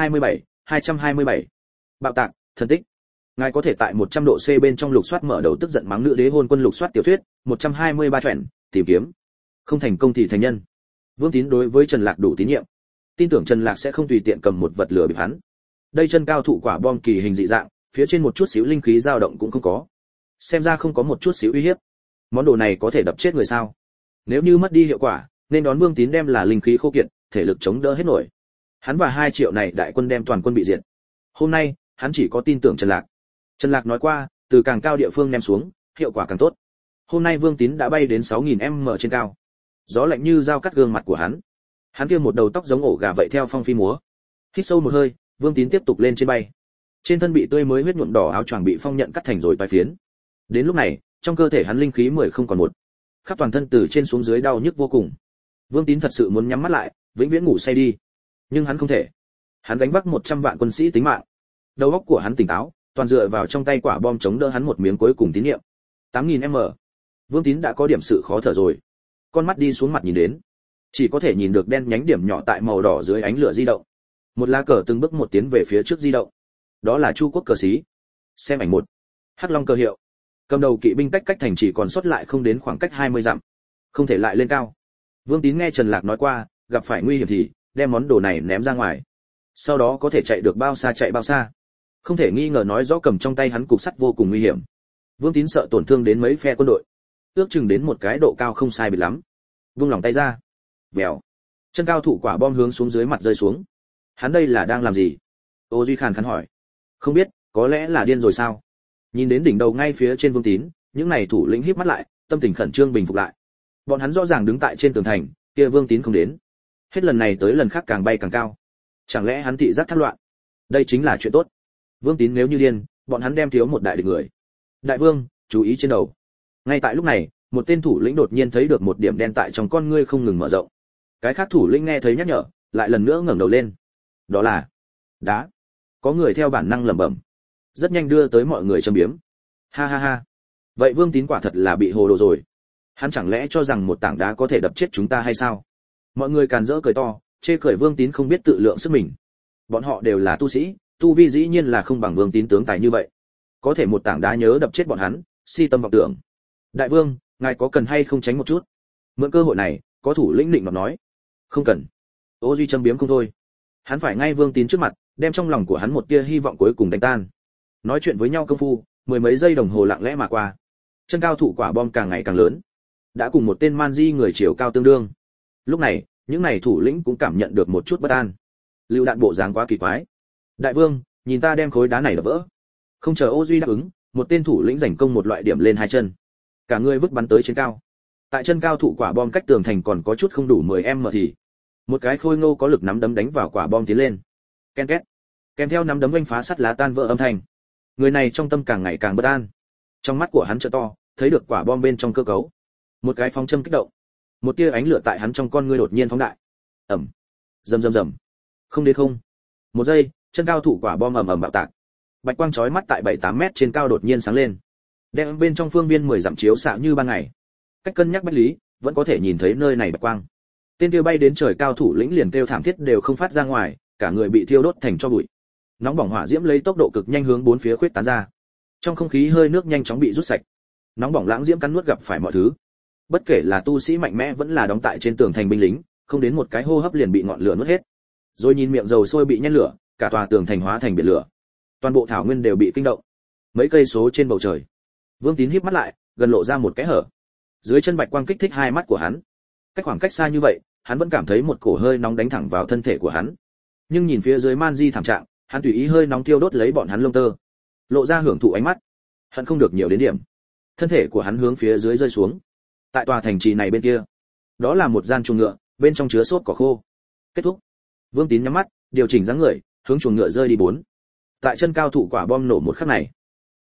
227. Bạo tạc, thần tích. Ngài có thể tại 100 độ C bên trong lục soát mở đầu tức giận mắng nữ đế hôn quân lục soát tiểu thuyết, 123 truyện, tìm kiếm. Không thành công thì thành nhân. Vương Tín đối với Trần Lạc đủ tín nhiệm. Tin tưởng Trần Lạc sẽ không tùy tiện cầm một vật lửa bịp hắn. Đây chân cao thủ quả bom kỳ hình dị dạng, phía trên một chút xíu linh khí dao động cũng không có. Xem ra không có một chút xíu uy hiếp. Món đồ này có thể đập chết người sao? Nếu như mất đi hiệu quả, nên đón Vương Tín đem là linh khí khô kiệt, thể lực chống đỡ hết nổi. Hắn và 2 triệu này đại quân đem toàn quân bị diệt. Hôm nay, hắn chỉ có tin tưởng Trần Lạc. Trần Lạc nói qua, từ càng cao địa phương ném xuống, hiệu quả càng tốt. Hôm nay Vương Tín đã bay đến 6000m trên cao. Gió lạnh như dao cắt gương mặt của hắn. Hắn kia một đầu tóc giống ổ gà vậy theo phong phi múa. Hít sâu một hơi, Vương Tín tiếp tục lên trên bay. Trên thân bị tươi mới huyết nhuộm đỏ áo choàng bị phong nhận cắt thành rồi toái phiến. Đến lúc này, trong cơ thể hắn linh khí 10 không còn một. Khắp toàn thân từ trên xuống dưới đau nhức vô cùng. Vương Tín thật sự muốn nhắm mắt lại, vĩnh viễn ngủ say đi. Nhưng hắn không thể. Hắn gánh vác 100 vạn quân sĩ tính mạng. Đầu óc của hắn tỉnh táo, toàn dựa vào trong tay quả bom chống đỡ hắn một miếng cuối cùng tín niệm. 8000m. Vương Tín đã có điểm sự khó thở rồi. Con mắt đi xuống mặt nhìn đến, chỉ có thể nhìn được đen nhánh điểm nhỏ tại màu đỏ dưới ánh lửa di động. Một lá cờ từng bước một tiến về phía trước di động. Đó là Chu quốc cờ xí. Xem ảnh 1. Hắc Long cờ hiệu. Cầm đầu kỵ binh cách thành chỉ còn sót lại không đến khoảng cách 20 dặm. Không thể lại lên cao. Vương Tín nghe Trần Lạc nói qua, gặp phải nguy hiểm thì đem món đồ này ném ra ngoài. Sau đó có thể chạy được bao xa chạy bao xa. Không thể nghi ngờ nói rõ cầm trong tay hắn cục sắt vô cùng nguy hiểm. Vương Tín sợ tổn thương đến mấy phe quân đội, ước chừng đến một cái độ cao không sai biệt lắm. Vung lòng tay ra. Vèo. Chân cao thủ quả bom hướng xuống dưới mặt rơi xuống. Hắn đây là đang làm gì? Ô Duy khàn khàn hỏi. Không biết, có lẽ là điên rồi sao? Nhìn đến đỉnh đầu ngay phía trên Vương Tín, những này thủ lĩnh híp mắt lại, tâm tình khẩn trương bình phục lại. Bọn hắn rõ ràng đứng tại trên tường thành, kia Vương Tín không đến. Hết lần này tới lần khác càng bay càng cao. Chẳng lẽ hắn thị giác thất loạn? Đây chính là chuyện tốt. Vương Tín nếu như điên, bọn hắn đem thiếu một đại địch người. Đại vương, chú ý trên đầu. Ngay tại lúc này, một tên thủ lĩnh đột nhiên thấy được một điểm đen tại trong con ngươi không ngừng mở rộng. Cái khác thủ lĩnh nghe thấy nhắc nhở, lại lần nữa ngẩng đầu lên. Đó là đá. Có người theo bản năng lẩm bẩm. Rất nhanh đưa tới mọi người châm biếm. Ha ha ha. Vậy Vương Tín quả thật là bị hồ đồ rồi. Hắn chẳng lẽ cho rằng một tảng đá có thể đập chết chúng ta hay sao? Mọi người càn rỡ cười to, chê cười Vương Tín không biết tự lượng sức mình. Bọn họ đều là tu sĩ, tu vi dĩ nhiên là không bằng Vương Tín tướng tài như vậy. Có thể một tảng đá nhớ đập chết bọn hắn, si tâm vọng tưởng. Đại vương, ngài có cần hay không tránh một chút? Mượn cơ hội này, có thủ lĩnh định mà nói. Không cần. Ô Duy châm biếm không thôi. Hắn phải ngay Vương Tín trước mặt, đem trong lòng của hắn một tia hy vọng cuối cùng đánh tan. Nói chuyện với nhau công phu, mười mấy giây đồng hồ lặng lẽ mà qua. Chân cao thủ quả bom càng ngày càng lớn, đã cùng một tên man di người chiều cao tương đương. Lúc này, những này thủ lĩnh cũng cảm nhận được một chút bất an. Lưu đạn bộ dáng quá kỳ quái. Đại vương, nhìn ta đem khối đá này đập vỡ. Không chờ Ô Duy đáp ứng, một tên thủ lĩnh giành công một loại điểm lên hai chân. Cả người vứt bắn tới trên cao. Tại chân cao thủ quả bom cách tường thành còn có chút không đủ 10m thì một cái khôi ngô có lực nắm đấm đánh vào quả bom tiến lên. Ken két. Kèm theo nắm đấm vênh phá sắt lá tan vỡ âm thanh. Người này trong tâm càng ngày càng bất an. Trong mắt của hắn trợ to, thấy được quả bom bên trong cơ cấu. Một cái phóng châm kích động. Một tia ánh lửa tại hắn trong con ngươi đột nhiên phóng đại. Ầm. Rầm rầm rầm. Không đến không. Một giây, chân cao thủ quả bom ầm ầm bạo tạc. Bạch quang chói mắt tại 7-8 mét trên cao đột nhiên sáng lên. Đem bên trong phương viên 10 dặm chiếu xạ như ban ngày. Cách cân nhắc bách lý, vẫn có thể nhìn thấy nơi này bạch quang. Tên kia bay đến trời cao thủ lĩnh liền kêu thảm thiết đều không phát ra ngoài, cả người bị thiêu đốt thành tro bụi. Nóng bỏng hỏa diễm lấy tốc độ cực nhanh hướng bốn phía khuyết tán ra. Trong không khí hơi nước nhanh chóng bị rút sạch. Nóng bỏng lãng diễm cắn nuốt gặp phải mọi thứ. Bất kể là tu sĩ mạnh mẽ vẫn là đóng tại trên tường thành binh lính, không đến một cái hô hấp liền bị ngọn lửa nuốt hết. Rồi nhìn miệng dầu sôi bị nhen lửa, cả tòa tường thành hóa thành biển lửa. Toàn bộ thảo nguyên đều bị kinh động. Mấy cây số trên bầu trời, Vương Tín híp mắt lại, gần lộ ra một cái hở. Dưới chân bạch quang kích thích hai mắt của hắn. Cách khoảng cách xa như vậy, hắn vẫn cảm thấy một cổ hơi nóng đánh thẳng vào thân thể của hắn. Nhưng nhìn phía dưới man di thảm trạng, hắn tùy ý hơi nóng thiêu đốt lấy bọn hắn lông tơ, lộ ra hưởng thụ ánh mắt. Hắn không được nhiều đến điểm. Thân thể của hắn hướng phía dưới rơi xuống. Tại tòa thành trì này bên kia, đó là một gian chuồng ngựa, bên trong chứa xốp cỏ khô. Kết thúc. Vương Tín nhắm mắt, điều chỉnh dáng người, hướng chuồng ngựa rơi đi bốn. Tại chân cao thủ quả bom nổ một khắc này,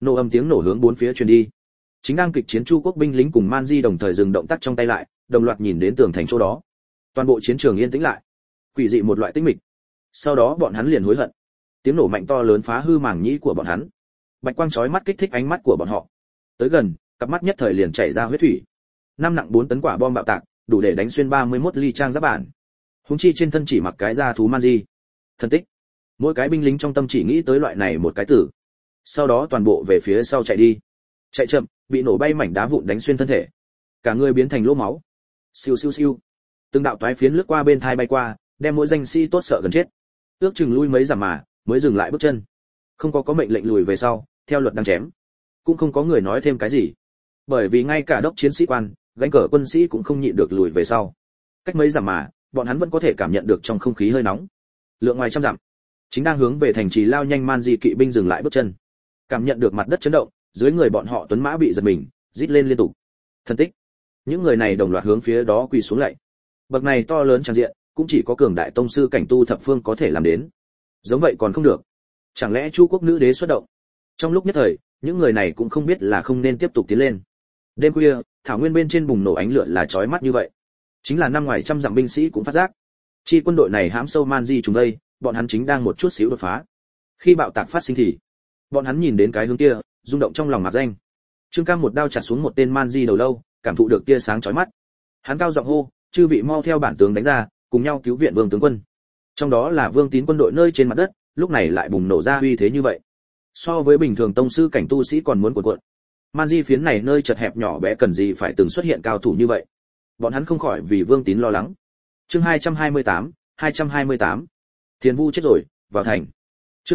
Nổ âm tiếng nổ hướng bốn phía truyền đi. Chính đang kịch chiến Chu quốc binh lính cùng Man Di đồng thời dừng động tác trong tay lại, đồng loạt nhìn đến tường thành chỗ đó. Toàn bộ chiến trường yên tĩnh lại, quỷ dị một loại tĩnh mịch. Sau đó bọn hắn liền hối hận. Tiếng nổ mạnh to lớn phá hư màng nhĩ của bọn hắn. Bạch quang chói mắt kích thích ánh mắt của bọn họ. Tới gần, cặp mắt nhất thời liền chảy ra huyết thủy. Năm nặng 4 tấn quả bom bạo tạc, đủ để đánh xuyên 31 ly trang giáp bản. Huống chi trên thân chỉ mặc cái da thú Man Di. Thân tích. Mỗi cái binh lính trong tâm chỉ nghĩ tới loại này một cái tử. Sau đó toàn bộ về phía sau chạy đi. Chạy chậm, bị nổ bay mảnh đá vụn đánh xuyên thân thể. Cả người biến thành lỗ máu. Siêu siêu siêu. Từng đạo toái phiến lướt qua bên thai bay qua, đem mỗi danh sĩ tốt sợ gần chết. Ước chừng lui mấy dặm mà, mới dừng lại bước chân. Không có mệnh lệnh lùi về sau, theo luật đang chém. Cũng không có người nói thêm cái gì. Bởi vì ngay cả đốc chiến sĩ quan, gánh cờ quân sĩ cũng không nhịn được lùi về sau. Cách mấy dặm mà, bọn hắn vẫn có thể cảm nhận được trong không khí hơi nóng. Lượng ngoài trăm dặm, chính đang hướng về thành trì lao nhanh Man Di kỵ binh dừng lại bước chân. Cảm nhận được mặt đất chấn động, dưới người bọn họ tuấn mã bị giật mình, rít lên liên tục. Thân tích. Những người này đồng loạt hướng phía đó quỳ xuống lạy. Bậc này to lớn tràn diện, cũng chỉ có cường đại tông sư cảnh tu thập phương có thể làm đến. Giống vậy còn không được. Chẳng lẽ Chu quốc nữ đế xuất động? Trong lúc nhất thời, những người này cũng không biết là không nên tiếp tục tiến lên. Đêm khuya, thảo nguyên bên trên bùng nổ ánh lửa là chói mắt như vậy. Chính là năm ngoài trăm dặm binh sĩ cũng phát giác. Chi quân đội này hãm sâu Man Di trùng đây, bọn hắn chính đang một chút xíu đột phá. Khi bạo tạc phát sinh thì, bọn hắn nhìn đến cái hướng kia, rung động trong lòng mạc danh. Trương Cam một đao chặt xuống một tên Man Di đầu lâu, cảm thụ được tia sáng chói mắt. Hắn cao giọng hô, chư vị mau theo bản tướng đánh ra, cùng nhau cứu viện Vương tướng quân. Trong đó là Vương Tín quân đội nơi trên mặt đất, lúc này lại bùng nổ ra uy thế như vậy. So với bình thường tông sư cảnh tu sĩ còn muốn cuộn cuộn. Man Di phiến này nơi chật hẹp nhỏ bé cần gì phải từng xuất hiện cao thủ như vậy. Bọn hắn không khỏi vì Vương Tín lo lắng. Chương 228. Thiền Vu chết rồi, vào thành. Chương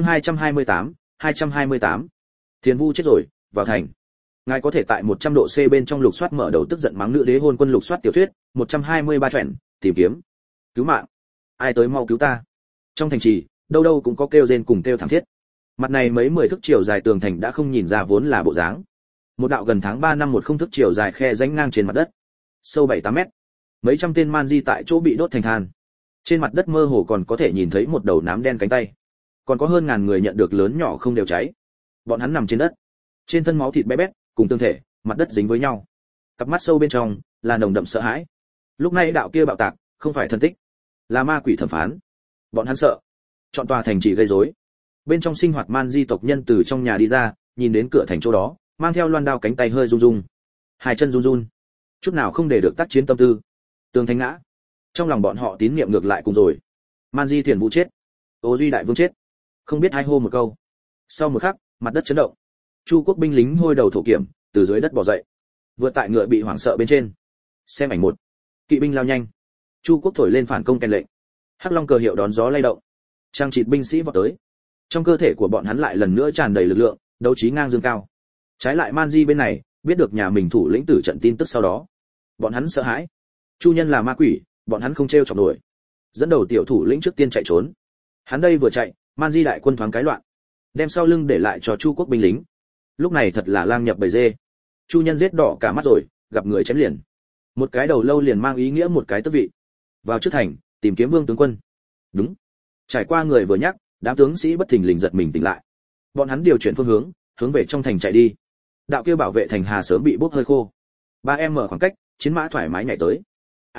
228. Thiền Vu chết rồi, vào thành. Ngài có thể tại 100 độ C bên trong lục soát mở đầu tức giận mắng nữ đế hôn quân lục soát tiểu thuyết, 123 truyện, tìm kiếm. Cứu mạng. Ai tới mau cứu ta. Trong thành trì, đâu đâu cũng có kêu rên cùng kêu thảm thiết. Mặt này mấy 10 thước chiều dài tường thành đã không nhìn ra vốn là bộ dáng. Một đạo gần tháng 3 năm 10 thước chiều dài khe rãnh ngang trên mặt đất, sâu 7-8 mét. Mấy trăm tên Man Di tại chỗ bị đốt thành than. Trên mặt đất mơ hồ còn có thể nhìn thấy một đầu nám đen cánh tay. Còn có hơn ngàn người nhận được lớn nhỏ không đều cháy. Bọn hắn nằm trên đất, trên thân máu thịt bé bét, cùng tương thể, mặt đất dính với nhau. Cặp mắt sâu bên trong là nồng đậm sợ hãi. Lúc này đạo kia bạo tạc, không phải thân tích, là ma quỷ thẩm phán. Bọn hắn sợ, chọn tòa thành trì gây rối. Bên trong sinh hoạt Man Di tộc nhân từ trong nhà đi ra, nhìn đến cửa thành chỗ đó, mang theo loan đao cánh tay hơi run run, hai chân run run, chút nào không để được tác chiến tâm tư. Tường thành ngã, trong lòng bọn họ tín niệm ngược lại cùng rồi. Man Di Thiền Vũ chết, Ô Duy đại vương chết. Không biết hai hô một câu. Sau một khắc, mặt đất chấn động. Chu quốc binh lính hôi đầu thổ kiểm, từ dưới đất bò dậy. Vượt tại ngựa bị hoảng sợ bên trên. Xem ảnh 1. Kỵ binh lao nhanh. Chu quốc thổi lên phản công kèn lệnh. Hắc Long cờ hiệu đón gió lay động. Trang trịt binh sĩ vọt tới. Trong cơ thể của bọn hắn lại lần nữa tràn đầy lực lượng, đấu trí ngang dương cao. Trái lại Man Di bên này, biết được nhà mình thủ lĩnh tử trận tin tức sau đó, bọn hắn sợ hãi. Chu nhân là ma quỷ, bọn hắn không trêu chọc nổi. Dẫn đầu tiểu thủ lĩnh trước tiên chạy trốn. Hắn đây vừa chạy, Man Di đại quân thoáng cái loạn, đem sau lưng để lại cho Chu quốc binh lính. Lúc này thật là lang nhập bầy dê. Chu nhân giết đỏ cả mắt rồi, gặp người chém liền. Một cái đầu lâu liền mang ý nghĩa một cái tước vị. Vào trước thành, tìm kiếm Vương tướng quân. Đúng. Trải qua người vừa nhắc, đám tướng sĩ bất thình lình giật mình tỉnh lại. Bọn hắn điều chuyển phương hướng, hướng về trong thành chạy đi. Đạo kia bảo vệ thành hà sớm bị bốc hơi khô. 3M khoảng cách, chiến mã thoải mái nhảy tới.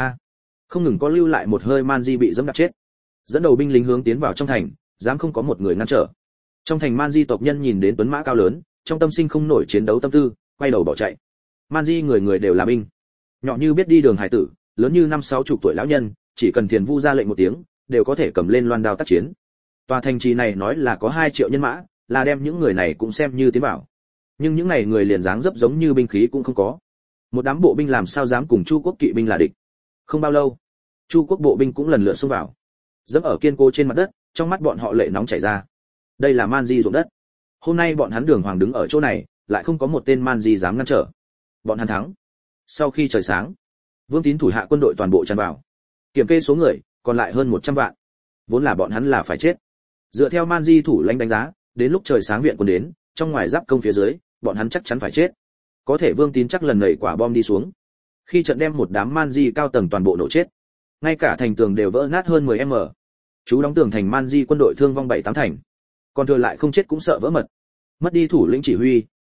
Không ngừng có lưu lại một hơi Man Di bị dẫm đạp chết. Dẫn đầu binh lính hướng tiến vào trong thành, dám không có một người ngăn trở. Trong thành Man Di tộc nhân nhìn đến tuấn mã cao lớn, trong tâm sinh không nổi chiến đấu tâm tư, quay đầu bỏ chạy. Man Di người người đều là binh, nhỏ như biết đi đường hải tử, lớn như 50-60 tuổi lão nhân, chỉ cần Thiền Vu ra lệnh một tiếng, đều có thể cầm lên loan đao tác chiến. Tòa thành trì này nói là có 2 triệu nhân mã, là đem những người này cũng xem như tiến vào. Nhưng những này người liền dáng dấp giống như binh khí cũng không có. Một đám bộ binh làm sao dám cùng Chu quốc kỵ binh là địch. Không bao lâu, Chu quốc bộ binh cũng lần lượt xông vào. Dẫm ở kiên cố trên mặt đất, trong mắt bọn họ lệ nóng chảy ra. Đây là Man Di ruộng đất. Hôm nay bọn hắn đường hoàng đứng ở chỗ này, lại không có một tên Man Di dám ngăn trở. Bọn hắn thắng. Sau khi trời sáng, Vương Tín thủ hạ quân đội toàn bộ tràn vào. Kiểm kê số người, còn lại hơn 100 vạn. Vốn là bọn hắn là phải chết. Dựa theo Man Di thủ lãnh đánh giá, đến lúc trời sáng viện quân đến, trong ngoài giáp công phía dưới, bọn hắn chắc chắn phải chết. Có thể Vương Tín chắc lần nảy quả bom đi xuống. Khi trận đem một đám Man Di cao tầng toàn bộ nổ chết. Ngay cả thành tường đều vỡ nát hơn 10m. Chú đóng tường thành Man Di quân đội thương vong 7-8 thành. Còn thừa lại không chết cũng sợ vỡ mật. Mất đi thủ lĩnh chỉ huy,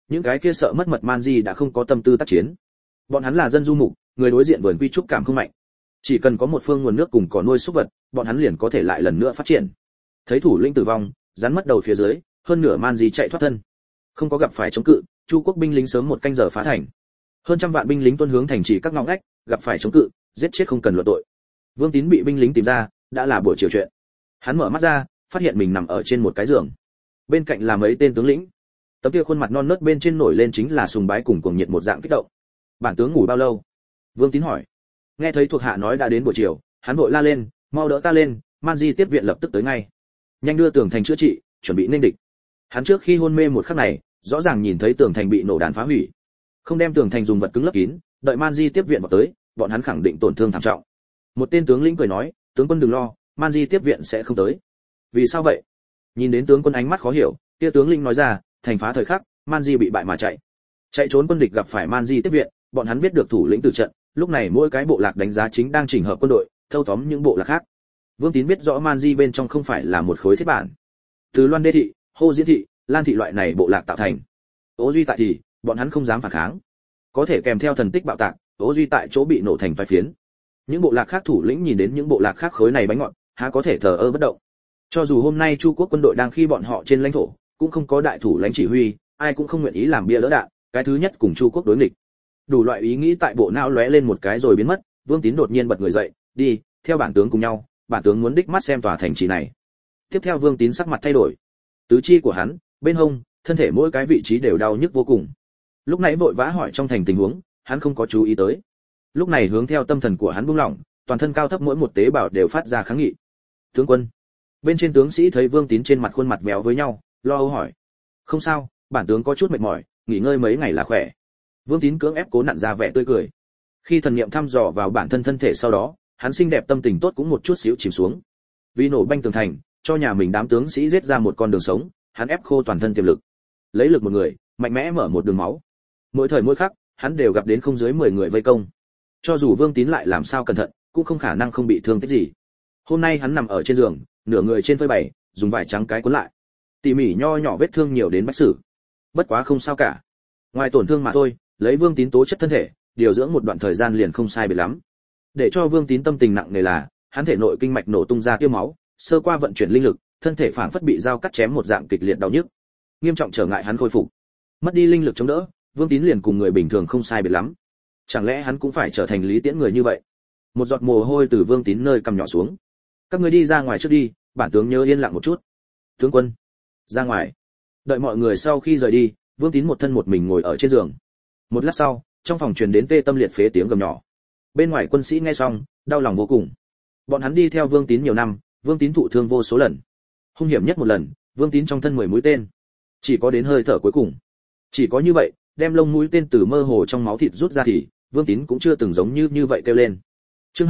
những cái kia sợ mất mật man di đã không có tâm tư tác chiến. Bọn hắn là dân du mục, người đối diện vườn quy trúc cảm không mạnh. Chỉ cần có một phương nguồn nước cùng cỏ nuôi súc vật, bọn hắn liền có thể lại lần nữa phát triển. Thấy thủ lĩnh tử vong, rắn mất đầu phía dưới, hơn nửa man di chạy thoát thân. Không có gặp phải chống cự, Chu quốc binh lính sớm một canh giờ phá thành. Hơn trăm vạn binh lính tuân hướng thành trì các ngõ ngách, gặp phải chống cự, giết chết không cần luận tội. Vương Tín bị binh lính tìm ra, đã là buổi chiều chuyện. Hắn mở mắt ra, phát hiện mình nằm ở trên một cái giường. Bên cạnh là mấy tên tướng lĩnh. Tấm kia khuôn mặt non nớt bên trên nổi lên chính là sùng bái cùng cuồng nhiệt một dạng kích động. Bản tướng ngủ bao lâu? Vương Tín hỏi. Nghe thấy thuộc hạ nói đã đến buổi chiều, hắn vội la lên, mau đỡ ta lên, man di tiếp viện lập tức tới ngay. Nhanh đưa tường thành chữa trị, chuẩn bị nên địch. Hắn trước khi hôn mê một khắc này, rõ ràng nhìn thấy tường thành bị nổ đạn phá hủy. Không đem tường thành dùng vật cứng lấp kín, đợi man di tiếp viện vào tới, bọn hắn khẳng định tổn thương thảm trọng. Một tên tướng lĩnh cười nói, tướng quân đừng lo, man di tiếp viện sẽ không tới. Vì sao vậy? Nhìn đến tướng quân ánh mắt khó hiểu, kia tướng lĩnh nói ra, thành phá thời khắc, man di bị bại mà chạy. Chạy trốn quân địch gặp phải man di tiếp viện, bọn hắn biết được thủ lĩnh tử trận, lúc này mỗi cái bộ lạc đánh giá chính đang chỉnh hợp quân đội, thâu tóm những bộ lạc khác. Vương Tín biết rõ man di bên trong không phải là một khối thiết bản. Từ Loan Đê thị, Hô Diễn thị, Lan thị loại này bộ lạc tạo thành. Ô Duy tại thì, bọn hắn không dám phản kháng. Có thể kèm theo thần tích bạo tạc, Ô Duy tại chỗ bị nổ thành vài phiến. Những bộ lạc khác thủ lĩnh nhìn đến những bộ lạc khác khối này bánh ngọt, há có thể thờ ơ bất động. Cho dù hôm nay Chu quốc quân đội đang khi bọn họ trên lãnh thổ, cũng không có đại thủ lãnh chỉ huy, ai cũng không nguyện ý làm bia lỡ đạn, cái thứ nhất cùng Chu quốc đối nghịch. Đủ loại ý nghĩ tại bộ não lóe lên một cái rồi biến mất, Vương Tín đột nhiên bật người dậy, đi, theo bản tướng cùng nhau, bản tướng muốn đích mắt xem tòa thành trì này. Tiếp theo Vương Tín sắc mặt thay đổi. Tứ chi của hắn, bên hông, thân thể mỗi cái vị trí đều đau nhức vô cùng. Lúc nãy vội vã hỏi trong thành tình huống, hắn không có chú ý tới. Lúc này hướng theo tâm thần của hắn buông lỏng, toàn thân cao thấp mỗi một tế bào đều phát ra kháng nghị. Tướng quân. Bên trên tướng sĩ thấy Vương Tín trên mặt khuôn mặt véo với nhau, lo âu hỏi. Không sao, bản tướng có chút mệt mỏi, nghỉ ngơi mấy ngày là khỏe. Vương Tín cưỡng ép cố nặn ra vẻ tươi cười. Khi thần niệm thăm dò vào bản thân thân thể sau đó, hắn xinh đẹp tâm tình tốt cũng một chút xíu chìm xuống. Vì nổ banh tường thành, cho nhà mình đám tướng sĩ giết ra một con đường sống, hắn ép khô toàn thân tiềm lực. Lấy lực một người, mạnh mẽ mở một đường máu. Mỗi thời mỗi khắc, hắn đều gặp đến không dưới 10 người vây công. Cho dù Vương Tín lại làm sao cẩn thận, cũng không khả năng không bị thương tích gì. Hôm nay hắn nằm ở trên giường, nửa người trên phơi bày, dùng vải trắng cái cuốn lại. Tỉ mỉ nho nhỏ vết thương nhiều đến bách sử. Bất quá không sao cả. Ngoài tổn thương mà thôi, lấy Vương Tín tố chất thân thể, điều dưỡng một đoạn thời gian liền không sai biệt lắm. Để cho Vương Tín tâm tình nặng nề là, hắn thể nội kinh mạch nổ tung ra tiêu máu, sơ qua vận chuyển linh lực, thân thể phảng phất bị dao cắt chém một dạng kịch liệt đau nhức, nghiêm trọng trở ngại hắn khôi phục. Mất đi linh lực chống đỡ, Vương Tín liền cùng người bình thường không sai biệt lắm. Chẳng lẽ hắn cũng phải trở thành Lý Tiễn người như vậy? Một giọt mồ hôi từ Vương Tín nơi cằm nhỏ xuống. Các ngươi đi ra ngoài trước đi, bản tướng nhớ yên lặng một chút. Tướng quân, ra ngoài. Đợi mọi người sau khi rời đi, Vương Tín một thân một mình ngồi ở trên giường. Một lát sau, trong phòng truyền đến tê tâm liệt phế tiếng gầm nhỏ. Bên ngoài quân sĩ nghe xong, đau lòng vô cùng. Bọn hắn đi theo Vương Tín nhiều năm, Vương Tín thụ thương vô số lần. Hung hiểm nhất một lần, Vương Tín trong thân 10 mũi tên, chỉ có đến hơi thở cuối cùng. Chỉ có như vậy, đem lông mũi tên từ mơ hồ trong máu thịt rút ra thì, Vương Tín cũng chưa từng giống như vậy kêu lên. Chương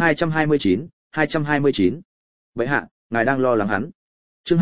229. Bệ hạ, ngài đang lo lắng hắn. Chương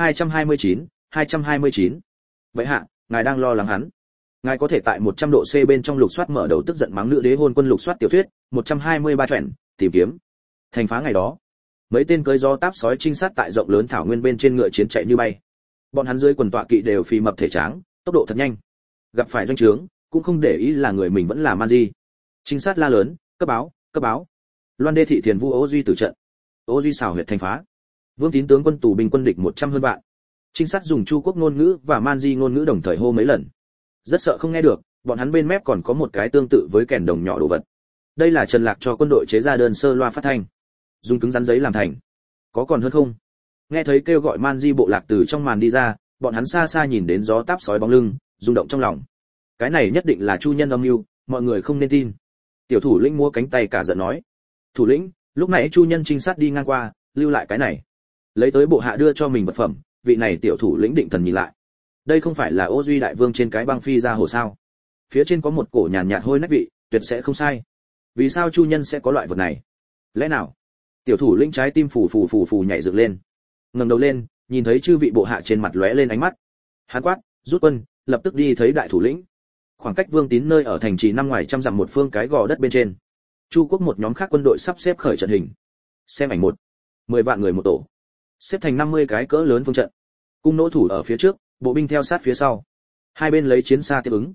229. Bệ hạ, ngài đang lo lắng hắn. Ngài có thể tại 100 độ C bên trong lục soát mở đầu tức giận mắng nữ đế hôn quân lục soát tiểu thuyết, 123 truyện, tìm kiếm. Thành phá ngày đó, mấy tên cưỡi gió táp sói trinh sát tại rộng lớn thảo nguyên bên trên ngựa chiến chạy như bay. Bọn hắn dưới quần tọa kỵ đều phi mập thể tráng, tốc độ thật nhanh. Gặp phải doanh trướng, cũng không để ý là người mình vẫn là man di. Trinh sát la lớn, cấp báo. Loan Đê thị Thiền Vu Ô Duy tử trận. Ô Duy xảo huyệt thành phá. Vương Tín tướng quân tù binh quân địch 100 hơn vạn. Trinh sát dùng Chu quốc ngôn ngữ và man di ngôn ngữ đồng thời hô mấy lần. Rất sợ không nghe được, bọn hắn bên mép còn có một cái tương tự với kèn đồng nhỏ đồ vật. Đây là Trần Lạc cho quân đội chế ra đơn sơ loa phát thanh, dùng cứng rắn giấy làm thành. Có còn hơn không? Nghe thấy kêu gọi man di bộ lạc từ trong màn đi ra, bọn hắn xa xa nhìn đến gió táp sói bóng lưng, rung động trong lòng. Cái này nhất định là Chu nhân âm mưu, mọi người không nên tin. Tiểu thủ lĩnh múa cánh tay cả giận nói: thủ lĩnh, lúc nãy Chu nhân trinh sát đi ngang qua, lưu lại cái này. Lấy tới bộ hạ đưa cho mình vật phẩm, vị này tiểu thủ lĩnh định thần nhìn lại. Đây không phải là Ô Duy đại vương trên cái băng phi ra hồ sao? Phía trên có một cổ nhàn nhạt hôi nách vị, tuyệt sẽ không sai. Vì sao Chu nhân sẽ có loại vật này? Lẽ nào? Tiểu thủ lĩnh trái tim phù nhảy dựng lên. Ngẩng đầu lên, nhìn thấy chư vị bộ hạ trên mặt lóe lên ánh mắt. Hắn quát: rút quân, lập tức đi thấy đại thủ lĩnh. Khoảng cách Vương Tín nơi ở thành trì năm ngoài trăm dặm một phương cái gò đất bên trên. Chu quốc một nhóm khác quân đội sắp xếp khởi trận hình. Xem ảnh 1. 10 vạn người một tổ, xếp thành 50 cái cỡ lớn phương trận. Cung nỗ thủ ở phía trước, bộ binh theo sát phía sau. Hai bên lấy chiến xa tiếp ứng.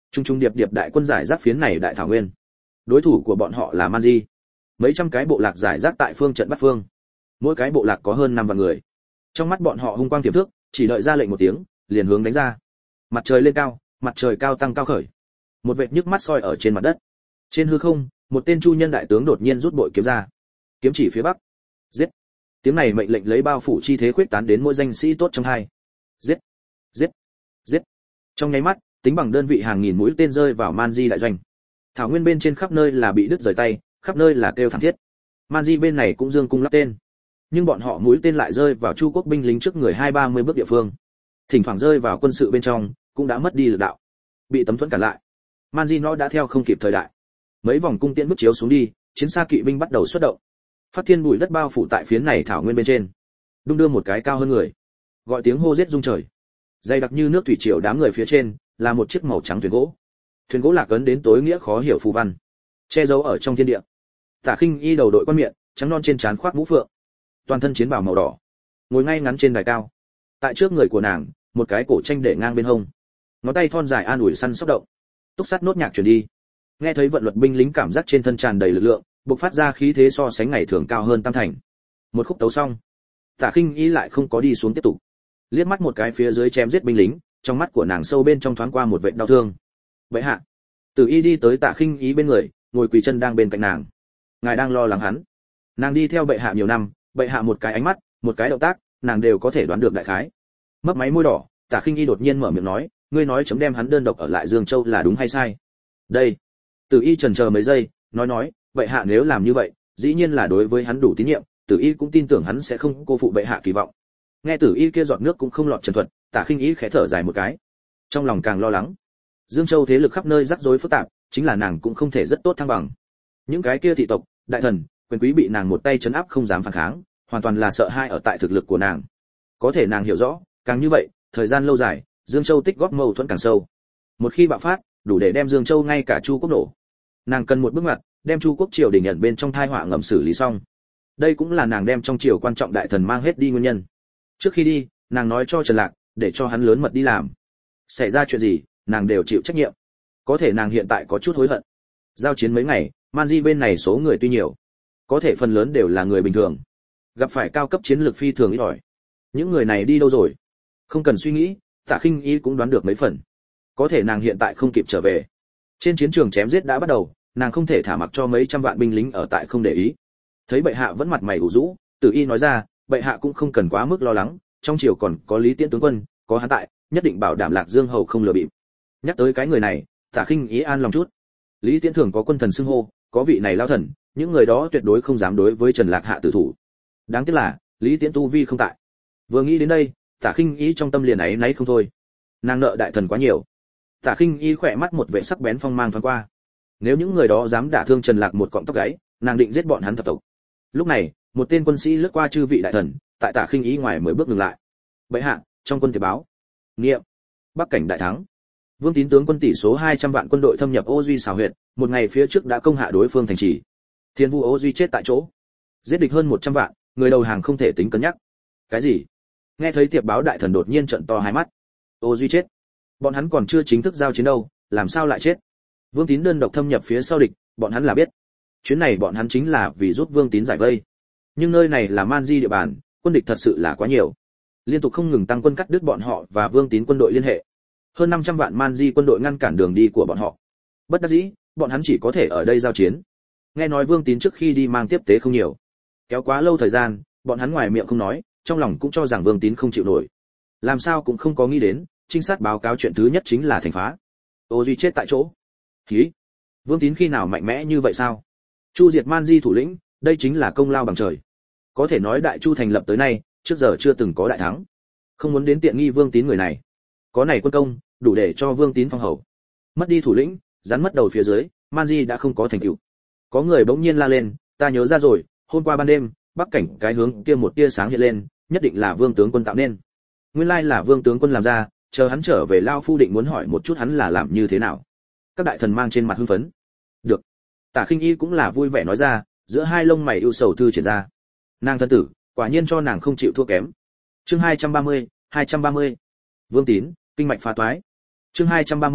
Trung trung điệp điệp đại quân giải rác phiến này đại thảo nguyên. Đối thủ của bọn họ là Manji. Mấy trăm cái bộ lạc giải rác tại phương trận bắt phương. Mỗi cái bộ lạc có hơn 5 vạn người. Trong mắt bọn họ hung quang tiềm thức, chỉ đợi ra lệnh một tiếng, liền hướng đánh ra. Mặt trời lên cao, mặt trời cao tăng cao khởi. Một vệt nhức mắt soi ở trên mặt đất. Trên hư không, một tên chu nhân đại tướng đột nhiên rút bội kiếm ra. Kiếm chỉ phía bắc. Giết. Tiếng này mệnh lệnh lấy bao phủ chi thế khuyết tán đến mỗi danh sĩ tốt trong hai. Giết. Giết. Giết. Trong nháy mắt, tính bằng đơn vị hàng nghìn mũi tên rơi vào Manji đại doanh. Thảo nguyên bên trên khắp nơi là bị đứt rời tay, khắp nơi là kêu thảm thiết. Manji bên này cũng dương cung lắp tên, nhưng bọn họ mũi tên lại rơi vào Chu quốc binh lính trước người 20-30 bước địa phương, thỉnh thoảng rơi vào quân sự bên trong, cũng đã mất đi lực đạo, bị tấm thuẫn cản lại. Manji nó đã theo không kịp thời đại. Mấy vòng cung tiễn bức chiếu xuống đi, chiến xa kỵ binh bắt đầu xuất động. Phát thiên bụi đất bao phủ tại phiến này thảo nguyên bên trên, đung đưa một cái cao hơn người, gọi tiếng hô giết rung trời. Dày đặc như nước thủy triều đám người phía trên là một chiếc màu trắng thuyền gỗ. Thuyền gỗ lạc ấn đến tối nghĩa khó hiểu phù văn, che giấu ở trong thiên địa. Tả Khinh Y đầu đội quan miệng, trắng non trên trán khoác mũ phượng, toàn thân chiến bào màu đỏ, ngồi ngay ngắn trên đài cao. Tại trước người của nàng, một cái cổ tranh để ngang bên hông, ngón tay thon dài an ủi săn sóc động. Túc sắt nốt nhạc truyền đi. Nghe thấy vận luật binh lính cảm giác trên thân tràn đầy lực lượng, bộc phát ra khí thế so sánh ngày thường cao hơn tam thành. Một khúc tấu xong, Tả Khinh Y lại không có đi xuống tiếp tục, liếc mắt một cái phía dưới chém giết binh lính, trong mắt của nàng sâu bên trong thoáng qua một vệt đau thương. Bệ hạ. Tử Y đi tới Tả Khinh Y bên người, ngồi quỳ chân đang bên cạnh nàng. Ngài đang lo lắng hắn. Nàng đi theo bệ hạ nhiều năm, bệ hạ một cái ánh mắt, một cái động tác, nàng đều có thể đoán được đại khái. Mấp máy môi đỏ, Tả Khinh Y đột nhiên mở miệng nói, ngươi nói chấm đem hắn đơn độc ở lại Dương Châu là đúng hay sai? Đây. Tử Y chần chờ mấy giây, nói, bệ hạ nếu làm như vậy, dĩ nhiên là đối với hắn đủ tín nhiệm, Tử Y cũng tin tưởng hắn sẽ không cô phụ bệ hạ kỳ vọng. Nghe Tử Y kia giọt nước cũng không lọt trần thuật, Tả Khinh Y khẽ thở dài một cái, trong lòng càng lo lắng. Dương Châu thế lực khắp nơi rắc rối phức tạp, chính là nàng cũng không thể rất tốt thăng bằng. Những cái kia thị tộc, đại thần, quyền quý bị nàng một tay trấn áp không dám phản kháng, hoàn toàn là sợ hai ở tại thực lực của nàng. Có thể nàng hiểu rõ, càng như vậy, thời gian lâu dài, Dương Châu tích góp mâu thuẫn càng sâu. Một khi bạo phát, đủ để đem Dương Châu ngay cả Chu quốc nổ. Nàng cần một bước ngoặt, đem Chu quốc triều đình nhận bên trong thai họa ngầm xử lý xong. Đây cũng là nàng đem trong triều quan trọng đại thần mang hết đi nguyên nhân. Trước khi đi, nàng nói cho Trần Lạc, để cho hắn lớn mật đi làm. Xảy ra chuyện gì, nàng đều chịu trách nhiệm. Có thể nàng hiện tại có chút hối hận. Giao chiến mấy ngày, Manji bên này số người tuy nhiều, có thể phần lớn đều là người bình thường, gặp phải cao cấp chiến lược phi thường ít ỏi. Những người này đi đâu rồi? Không cần suy nghĩ, Tả Khinh Y cũng đoán được mấy phần. Có thể nàng hiện tại không kịp trở về. Trên chiến trường chém giết đã bắt đầu, nàng không thể thả mặc cho mấy trăm vạn binh lính ở tại không để ý. Thấy bệ hạ vẫn mặt mày ủ rũ, Tử Y nói ra, bệ hạ cũng không cần quá mức lo lắng, trong triều còn có Lý Tiễn tướng quân, có hắn tại, nhất định bảo đảm Lạc Dương hầu không lừa bịp. Nhắc tới cái người này, Tả Khinh Y an lòng chút. Lý Tiễn thường có quân thần xưng hô, có vị này lao thần, những người đó tuyệt đối không dám đối với Trần Lạc hạ tử thủ. Đáng tiếc là, Lý Tiễn tu vi không tại. Vừa nghĩ đến đây, Tả Khinh Y trong tâm liền ấy nấy không thôi. Nàng nợ đại thần quá nhiều. Tả Khinh Y khỏe mắt một vẻ sắc bén phong mang thoáng qua. Nếu những người đó dám đả thương Trần Lạc một cọng tóc gáy, nàng định giết bọn hắn thập tộc. Lúc này, một tên quân sĩ lướt qua chư vị đại thần, tại Tả Khinh Y ngoài mới bước ngừng lại. Bệ hạ, trong quân thể báo. Nghiệm. Bắc cảnh đại thắng. Vương Tín tướng quân tỷ số 200 vạn quân đội thâm nhập Ô Duy xào huyệt, một ngày phía trước đã công hạ đối phương thành trì. Thiên Vu Ô Duy chết tại chỗ. Giết địch hơn 100 vạn, người đầu hàng không thể tính cân nhắc. Cái gì? Nghe thấy tiệp báo đại thần đột nhiên trợn to hai mắt. Ô Duy chết. Bọn hắn còn chưa chính thức giao chiến đâu, làm sao lại chết? Vương Tín đơn độc thâm nhập phía sau địch, bọn hắn là biết. Chuyến này bọn hắn chính là vì giúp Vương Tín giải vây. Nhưng nơi này là Manji địa bàn, quân địch thật sự là quá nhiều. Liên tục không ngừng tăng quân cắt đứt bọn họ và Vương Tín quân đội liên hệ. Hơn 500 vạn Manji quân đội ngăn cản đường đi của bọn họ. Bất đắc dĩ, bọn hắn chỉ có thể ở đây giao chiến. Nghe nói Vương Tín trước khi đi mang tiếp tế không nhiều. Kéo quá lâu thời gian, bọn hắn ngoài miệng không nói, trong lòng cũng cho rằng Vương Tín không chịu nổi. Làm sao cũng không có nghĩ đến, trinh sát báo cáo chuyện thứ nhất chính là thành phá. Ô Duy chết tại chỗ. Hí! Vương Tín khi nào mạnh mẽ như vậy sao? Chu diệt Manji thủ lĩnh, đây chính là công lao bằng trời. Có thể nói Đại Chu thành lập tới nay, trước giờ chưa từng có đại thắng. Không muốn đến tiện nghi Vương Tín người này. Có này quân công, đủ để cho Vương Tín phong hầu. Mất đi thủ lĩnh, rắn mất đầu phía dưới, Manji đã không có thành tựu. Có người bỗng nhiên la lên, ta nhớ ra rồi, hôm qua ban đêm, bắc cảnh cái hướng kia một tia sáng hiện lên, nhất định là Vương tướng quân tạo nên. Nguyên lai là Vương tướng quân làm ra, chờ hắn trở về lao phu định muốn hỏi một chút hắn là làm như thế nào. Các đại thần mang trên mặt hưng phấn. Được. Tả Khinh Y cũng là vui vẻ nói ra, giữa hai lông mày ưu sầu thư triển ra. Nàng thân tử, quả nhiên cho nàng không chịu thua kém. Chương 230. Vương Tín, kinh mạch phá toái. Chương 230.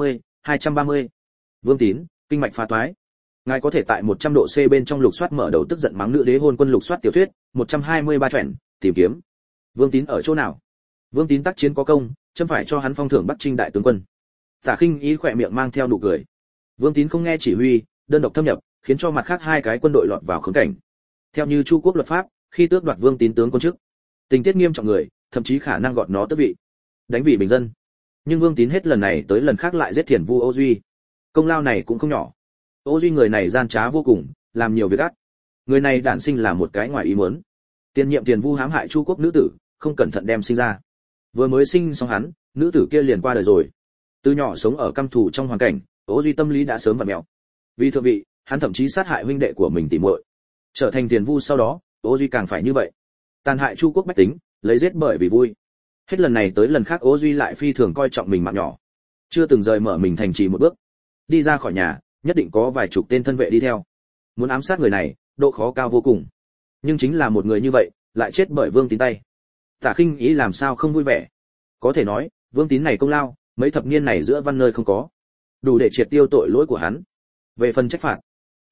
230. Vương Tín, kinh mạch phá toái. Ngài có thể tại 100 độ C bên trong lục soát mở đầu tức giận mắng nữ đế hôn quân lục soát tiểu thuyết, 123 truyện, tìm kiếm. Vương Tín ở chỗ nào? Vương Tín tác chiến có công, châm phải cho hắn phong thưởng Bắc Trinh đại tướng quân. Tả Khinh Ý khỏe miệng mang theo nụ cười. Vương Tín không nghe chỉ huy, đơn độc thâm nhập, khiến cho mặt khác hai cái quân đội lọt vào khốn cảnh. Theo như Chu quốc luật pháp, khi tước đoạt Vương Tín tướng quân chức, tình tiết nghiêm trọng người, thậm chí khả năng gọt nó tước vị, đánh vị bình dân. Nhưng Vương Tín hết lần này tới lần khác lại giết Thiền Vu Ô Duy, công lao này cũng không nhỏ. Ô Duy người này gian trá vô cùng, làm nhiều việc ác. Người này đản sinh là một cái ngoài ý muốn. Tiền nhiệm Thiền Vu hãm hại Chu quốc nữ tử, không cẩn thận đem sinh ra. Vừa mới sinh xong hắn, nữ tử kia liền qua đời rồi. Từ nhỏ sống ở căm thù trong hoàn cảnh, Ô Duy tâm lý đã sớm vặn mèo. Vì thượng vị, hắn thậm chí sát hại huynh đệ của mình tỉ muội. Trở thành Tiền Vu sau đó, Ô Duy càng phải như vậy. Tàn hại Chu quốc bách tính, lấy giết bởi vì vui. Hết lần này tới lần khác Ô Duy lại phi thường coi trọng mình mạng nhỏ, chưa từng rời mở mình thành trì một bước. Đi ra khỏi nhà, nhất định có vài chục tên thân vệ đi theo. Muốn ám sát người này, độ khó cao vô cùng. Nhưng chính là một người như vậy, lại chết bởi Vương Tín tay. Tả Khinh Ý làm sao không vui vẻ. Có thể nói, Vương Tín này công lao, mấy thập niên này giữa văn nơi không có, đủ để triệt tiêu tội lỗi của hắn. Về phần trách phạt,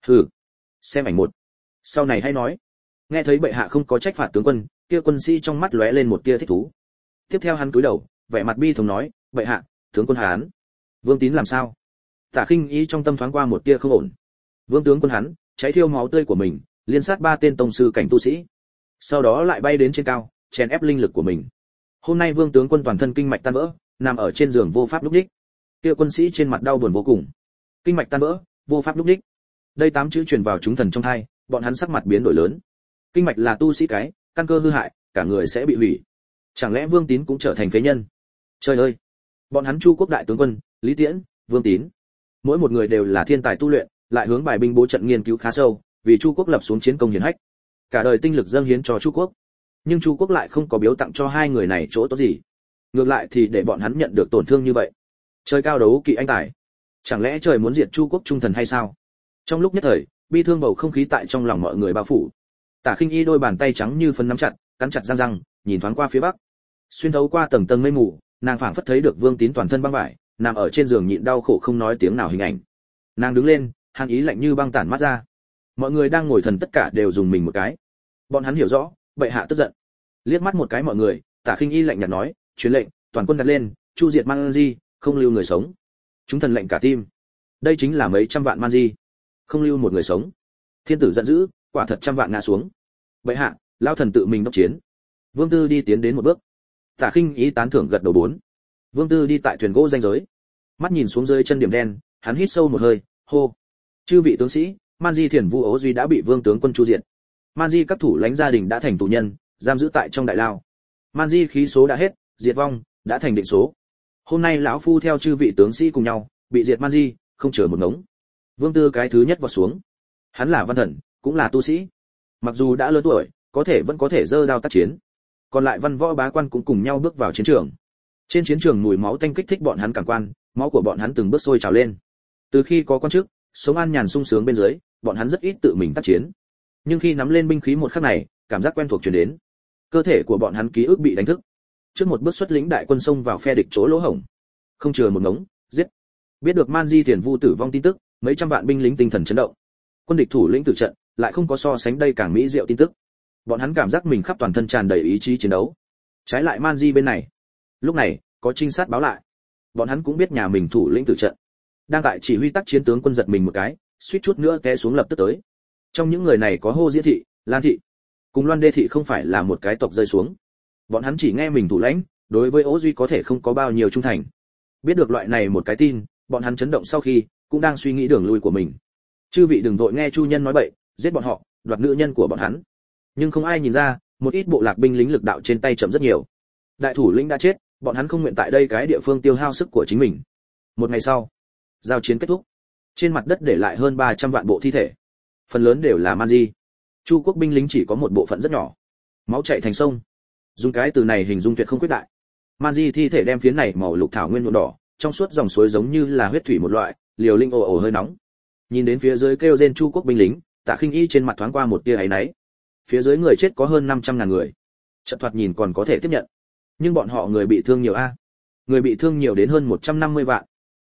xem ảnh một, sau này hay nói. Nghe thấy bệ hạ không có trách phạt tướng quân, kia quân sĩ trong mắt lóe lên một tia thích thú. Tiếp theo hắn cúi đầu, vẻ mặt bi thống nói, bệ hạ, tướng quân hắn, Vương Tín làm sao? Tả Khinh Ý trong tâm thoáng qua một tia không ổn. Vương tướng quân hắn, cháy thiêu máu tươi của mình, liên sát 3 tên tông sư cảnh tu sĩ, sau đó lại bay đến trên cao, chèn ép linh lực của mình. Hôm nay Vương tướng quân toàn thân kinh mạch tan vỡ, nằm ở trên giường vô pháp lúc đích. Kia quân sĩ trên mặt đau buồn vô cùng. Kinh mạch tan vỡ, vô pháp lúc đích. Đây 8 chữ truyền vào chúng thần trong tai, bọn hắn sắc mặt biến đổi lớn. Kinh mạch là tu sĩ cái, căn cơ hư hại, cả người sẽ bị hủy. Chẳng lẽ Vương Tín cũng trở thành phế nhân? Trời ơi! Bọn hắn Chu quốc đại tướng quân, Lý Tiễn, Vương Tín, mỗi một người đều là thiên tài tu luyện, lại hướng bài binh bố trận nghiên cứu khá sâu, vì Chu quốc lập xuống chiến công hiển hách. Cả đời tinh lực dâng hiến cho Chu quốc. Nhưng Chu quốc lại không có biếu tặng cho hai người này chỗ tốt gì. Ngược lại thì để bọn hắn nhận được tổn thương như vậy. Trời cao đấu kỵ anh tài. Chẳng lẽ trời muốn diệt Chu quốc trung thần hay sao? Trong lúc nhất thời, bi thương bầu không khí tại trong lòng mọi người bao phủ. Tả Khinh Y đôi bàn tay trắng như phấn nắm chặt, cắn chặt răng răng, nhìn thoáng qua phía bắc. Xuyên thấu qua tầng tầng mây mù, nàng phảng phất thấy được Vương Tín toàn thân băng vải, nằm ở trên giường nhịn đau khổ không nói tiếng nào hình ảnh. Nàng đứng lên, hàn ý lạnh như băng tản mắt ra. Mọi người đang ngồi thần tất cả đều dùng mình một cái. Bọn hắn hiểu rõ, bệ hạ tức giận. Liếc mắt một cái mọi người, Tả Khinh Y lạnh nhạt nói, truyền lệnh, toàn quân đặt lên, chu diệt Man Di, không lưu người sống. Chúng thần lệnh cả tim. Đây chính là mấy trăm vạn Man Di, không lưu một người sống. Thiên tử giận dữ, quả thật trăm vạn ngã xuống. Bệ hạ, lão thần tự mình đốc chiến. Vương Tư đi tiến đến một bước. Tả Khinh Y tán thưởng gật đầu 4. Vương Tư đi tại thuyền gỗ ranh giới, mắt nhìn xuống dưới chân điểm đen, hắn hít sâu một hơi, hô: chư vị tướng sĩ, Man Di Thiền Vu Ố Duy đã bị Vương tướng quân chu diệt. Man Di các thủ lãnh gia đình đã thành tù nhân, giam giữ tại trong đại lao. Man Di khí số đã hết, diệt vong đã thành định số. Hôm nay lão phu theo chư vị tướng sĩ cùng nhau, bị diệt Man Di, không chừa một ngống. Vương Tư cái thứ nhất vọt xuống. Hắn là văn thần, cũng là tu sĩ. Mặc dù đã lớn tuổi, vẫn có thể giơ đao tác chiến. Còn lại văn võ bá quan cũng cùng nhau bước vào chiến trường. Trên chiến trường mùi máu tanh kích thích bọn hắn cảm quan, máu của bọn hắn từng bước sôi trào lên. Từ khi có quan chức, sống an nhàn sung sướng bên dưới, bọn hắn rất ít tự mình tác chiến. Nhưng khi nắm lên binh khí một khắc này, cảm giác quen thuộc truyền đến. Cơ thể của bọn hắn ký ức bị đánh thức. Trước một bước xuất lĩnh đại quân xông vào phe địch chỗ lỗ hổng, không chừa một ngống, giết. Biết được Man Di Thiền Vu tử vong tin tức, mấy trăm vạn binh lính tinh thần chấn động. Quân địch thủ lĩnh tử trận, lại không có so sánh đây càng mỹ diệu tin tức. Bọn hắn cảm giác mình khắp toàn thân tràn đầy ý chí chiến đấu. Trái lại Man Di bên này, lúc này có trinh sát báo lại, bọn hắn cũng biết nhà mình thủ lĩnh tử trận đang tại chỉ huy tác chiến, tướng quân giật mình một cái, suýt chút nữa té xuống lập tức tới. Trong những người này có Hô Diễn thị, Lan thị, cùng Loan Đê thị không phải là một cái tộc rơi xuống. Bọn hắn chỉ nghe mình thủ lãnh, đối với Ố Duy có thể không có bao nhiêu trung thành. Biết được loại này một cái tin, bọn hắn chấn động sau khi cũng đang suy nghĩ đường lui của mình. Chư vị đừng vội nghe chu nhân nói bậy, giết bọn họ, đoạt nữ nhân của bọn hắn. Nhưng không ai nhìn ra, một ít bộ lạc binh lính lực đạo trên tay chậm rất nhiều. Đại thủ lĩnh đã chết, bọn hắn không nguyện tại đây cái địa phương tiêu hao sức của chính mình. Một ngày sau, giao chiến kết thúc. Trên mặt đất để lại hơn 300 vạn bộ thi thể. Phần lớn đều là Man Di. Chu quốc binh lính chỉ có một bộ phận rất nhỏ. Máu chảy thành sông. Dùng cái từ này hình dung tuyệt không quyết đại. Man Di thi thể đem phiến này màu lục thảo nguyên nhuộm đỏ, trong suốt dòng suối giống như là huyết thủy một loại, liều linh ồ ồ hơi nóng. Nhìn đến phía dưới kêu rên Chu quốc binh lính, Tạ Khinh Y trên mặt thoáng qua một tia áy náy. Phía dưới người chết có hơn 500.000 người. Trận thoạt nhìn còn có thể tiếp nhận. Nhưng bọn họ người bị thương nhiều a. Người bị thương nhiều đến hơn 150 vạn.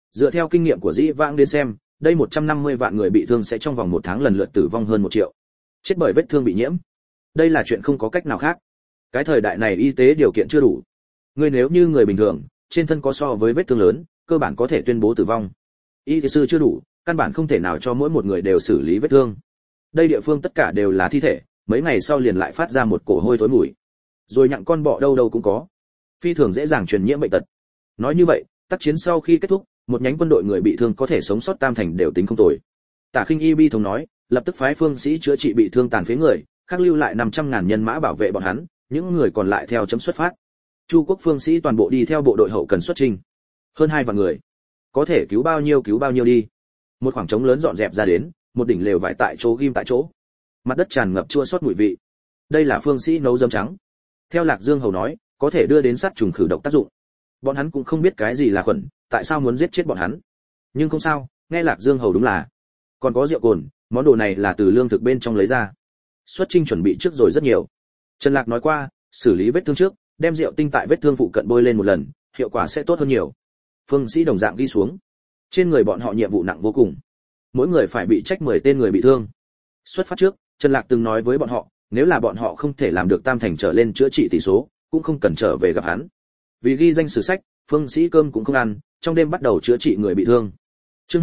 Dựa theo kinh nghiệm của dĩ vãng đến xem, đây 150 vạn người bị thương sẽ trong vòng 1 tháng lần lượt tử vong hơn 1 triệu. Chết bởi vết thương bị nhiễm. Đây là chuyện không có cách nào khác. Cái thời đại này y tế điều kiện chưa đủ. Người nếu như người bình thường, trên thân có so với vết thương lớn, cơ bản có thể tuyên bố tử vong. Y sư chưa đủ, căn bản không thể nào cho mỗi một người đều xử lý vết thương. Đây địa phương tất cả đều là thi thể, mấy ngày sau liền lại phát ra một cổ hôi thối mùi. Rồi nhặng con bọ đâu đâu cũng có. Phi thường dễ dàng truyền nhiễm bệnh tật. Nói như vậy, tác chiến sau khi kết thúc, một nhánh quân đội người bị thương có thể sống sót tam thành đều tính không tồi. Tả Khinh Y bi thống nói, lập tức phái phương sĩ chữa trị bị thương tàn phế người, khác lưu lại 500.000 nhân mã bảo vệ bọn hắn, những người còn lại theo chấm xuất phát. Chu quốc phương sĩ toàn bộ đi theo bộ đội hậu cần xuất trình. Hơn 2 vạn người. Có thể cứu bao nhiêu đi. Một khoảng trống lớn dọn dẹp ra đến, một đỉnh lều vải tại chỗ ghim tại chỗ. Mặt đất tràn ngập chua xót mùi vị. Đây là phương sĩ nấu dấm trắng. Theo Lạc Dương Hầu nói, có thể đưa đến sát trùng khử độc tác dụng. Bọn hắn cũng không biết cái gì là khuẩn, tại sao muốn giết chết bọn hắn. Nhưng không sao, nghe Lạc Dương Hầu đúng là. Còn có rượu cồn, món đồ này là từ lương thực bên trong lấy ra. Xuất chinh chuẩn bị trước rồi rất nhiều. Trần Lạc nói qua, xử lý vết thương trước, đem rượu tinh tại vết thương phụ cận bôi lên một lần, hiệu quả sẽ tốt hơn nhiều. Phương sĩ đồng dạng đi xuống. Trên người bọn họ nhiệm vụ nặng vô cùng. Mỗi người phải bị trách 10 tên người bị thương. Xuất phát trước, Trần Lạc từng nói với bọn họ, nếu là bọn họ không thể làm được tam thành trở lên chữa trị tỷ số, cũng không cần trở về gặp hắn. Vì ghi danh sử sách, phương sĩ cơm cũng không ăn, trong đêm bắt đầu chữa trị người bị thương. Chương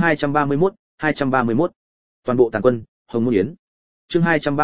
231. Toàn bộ tàn quân, Hồng Môn Yến. Chương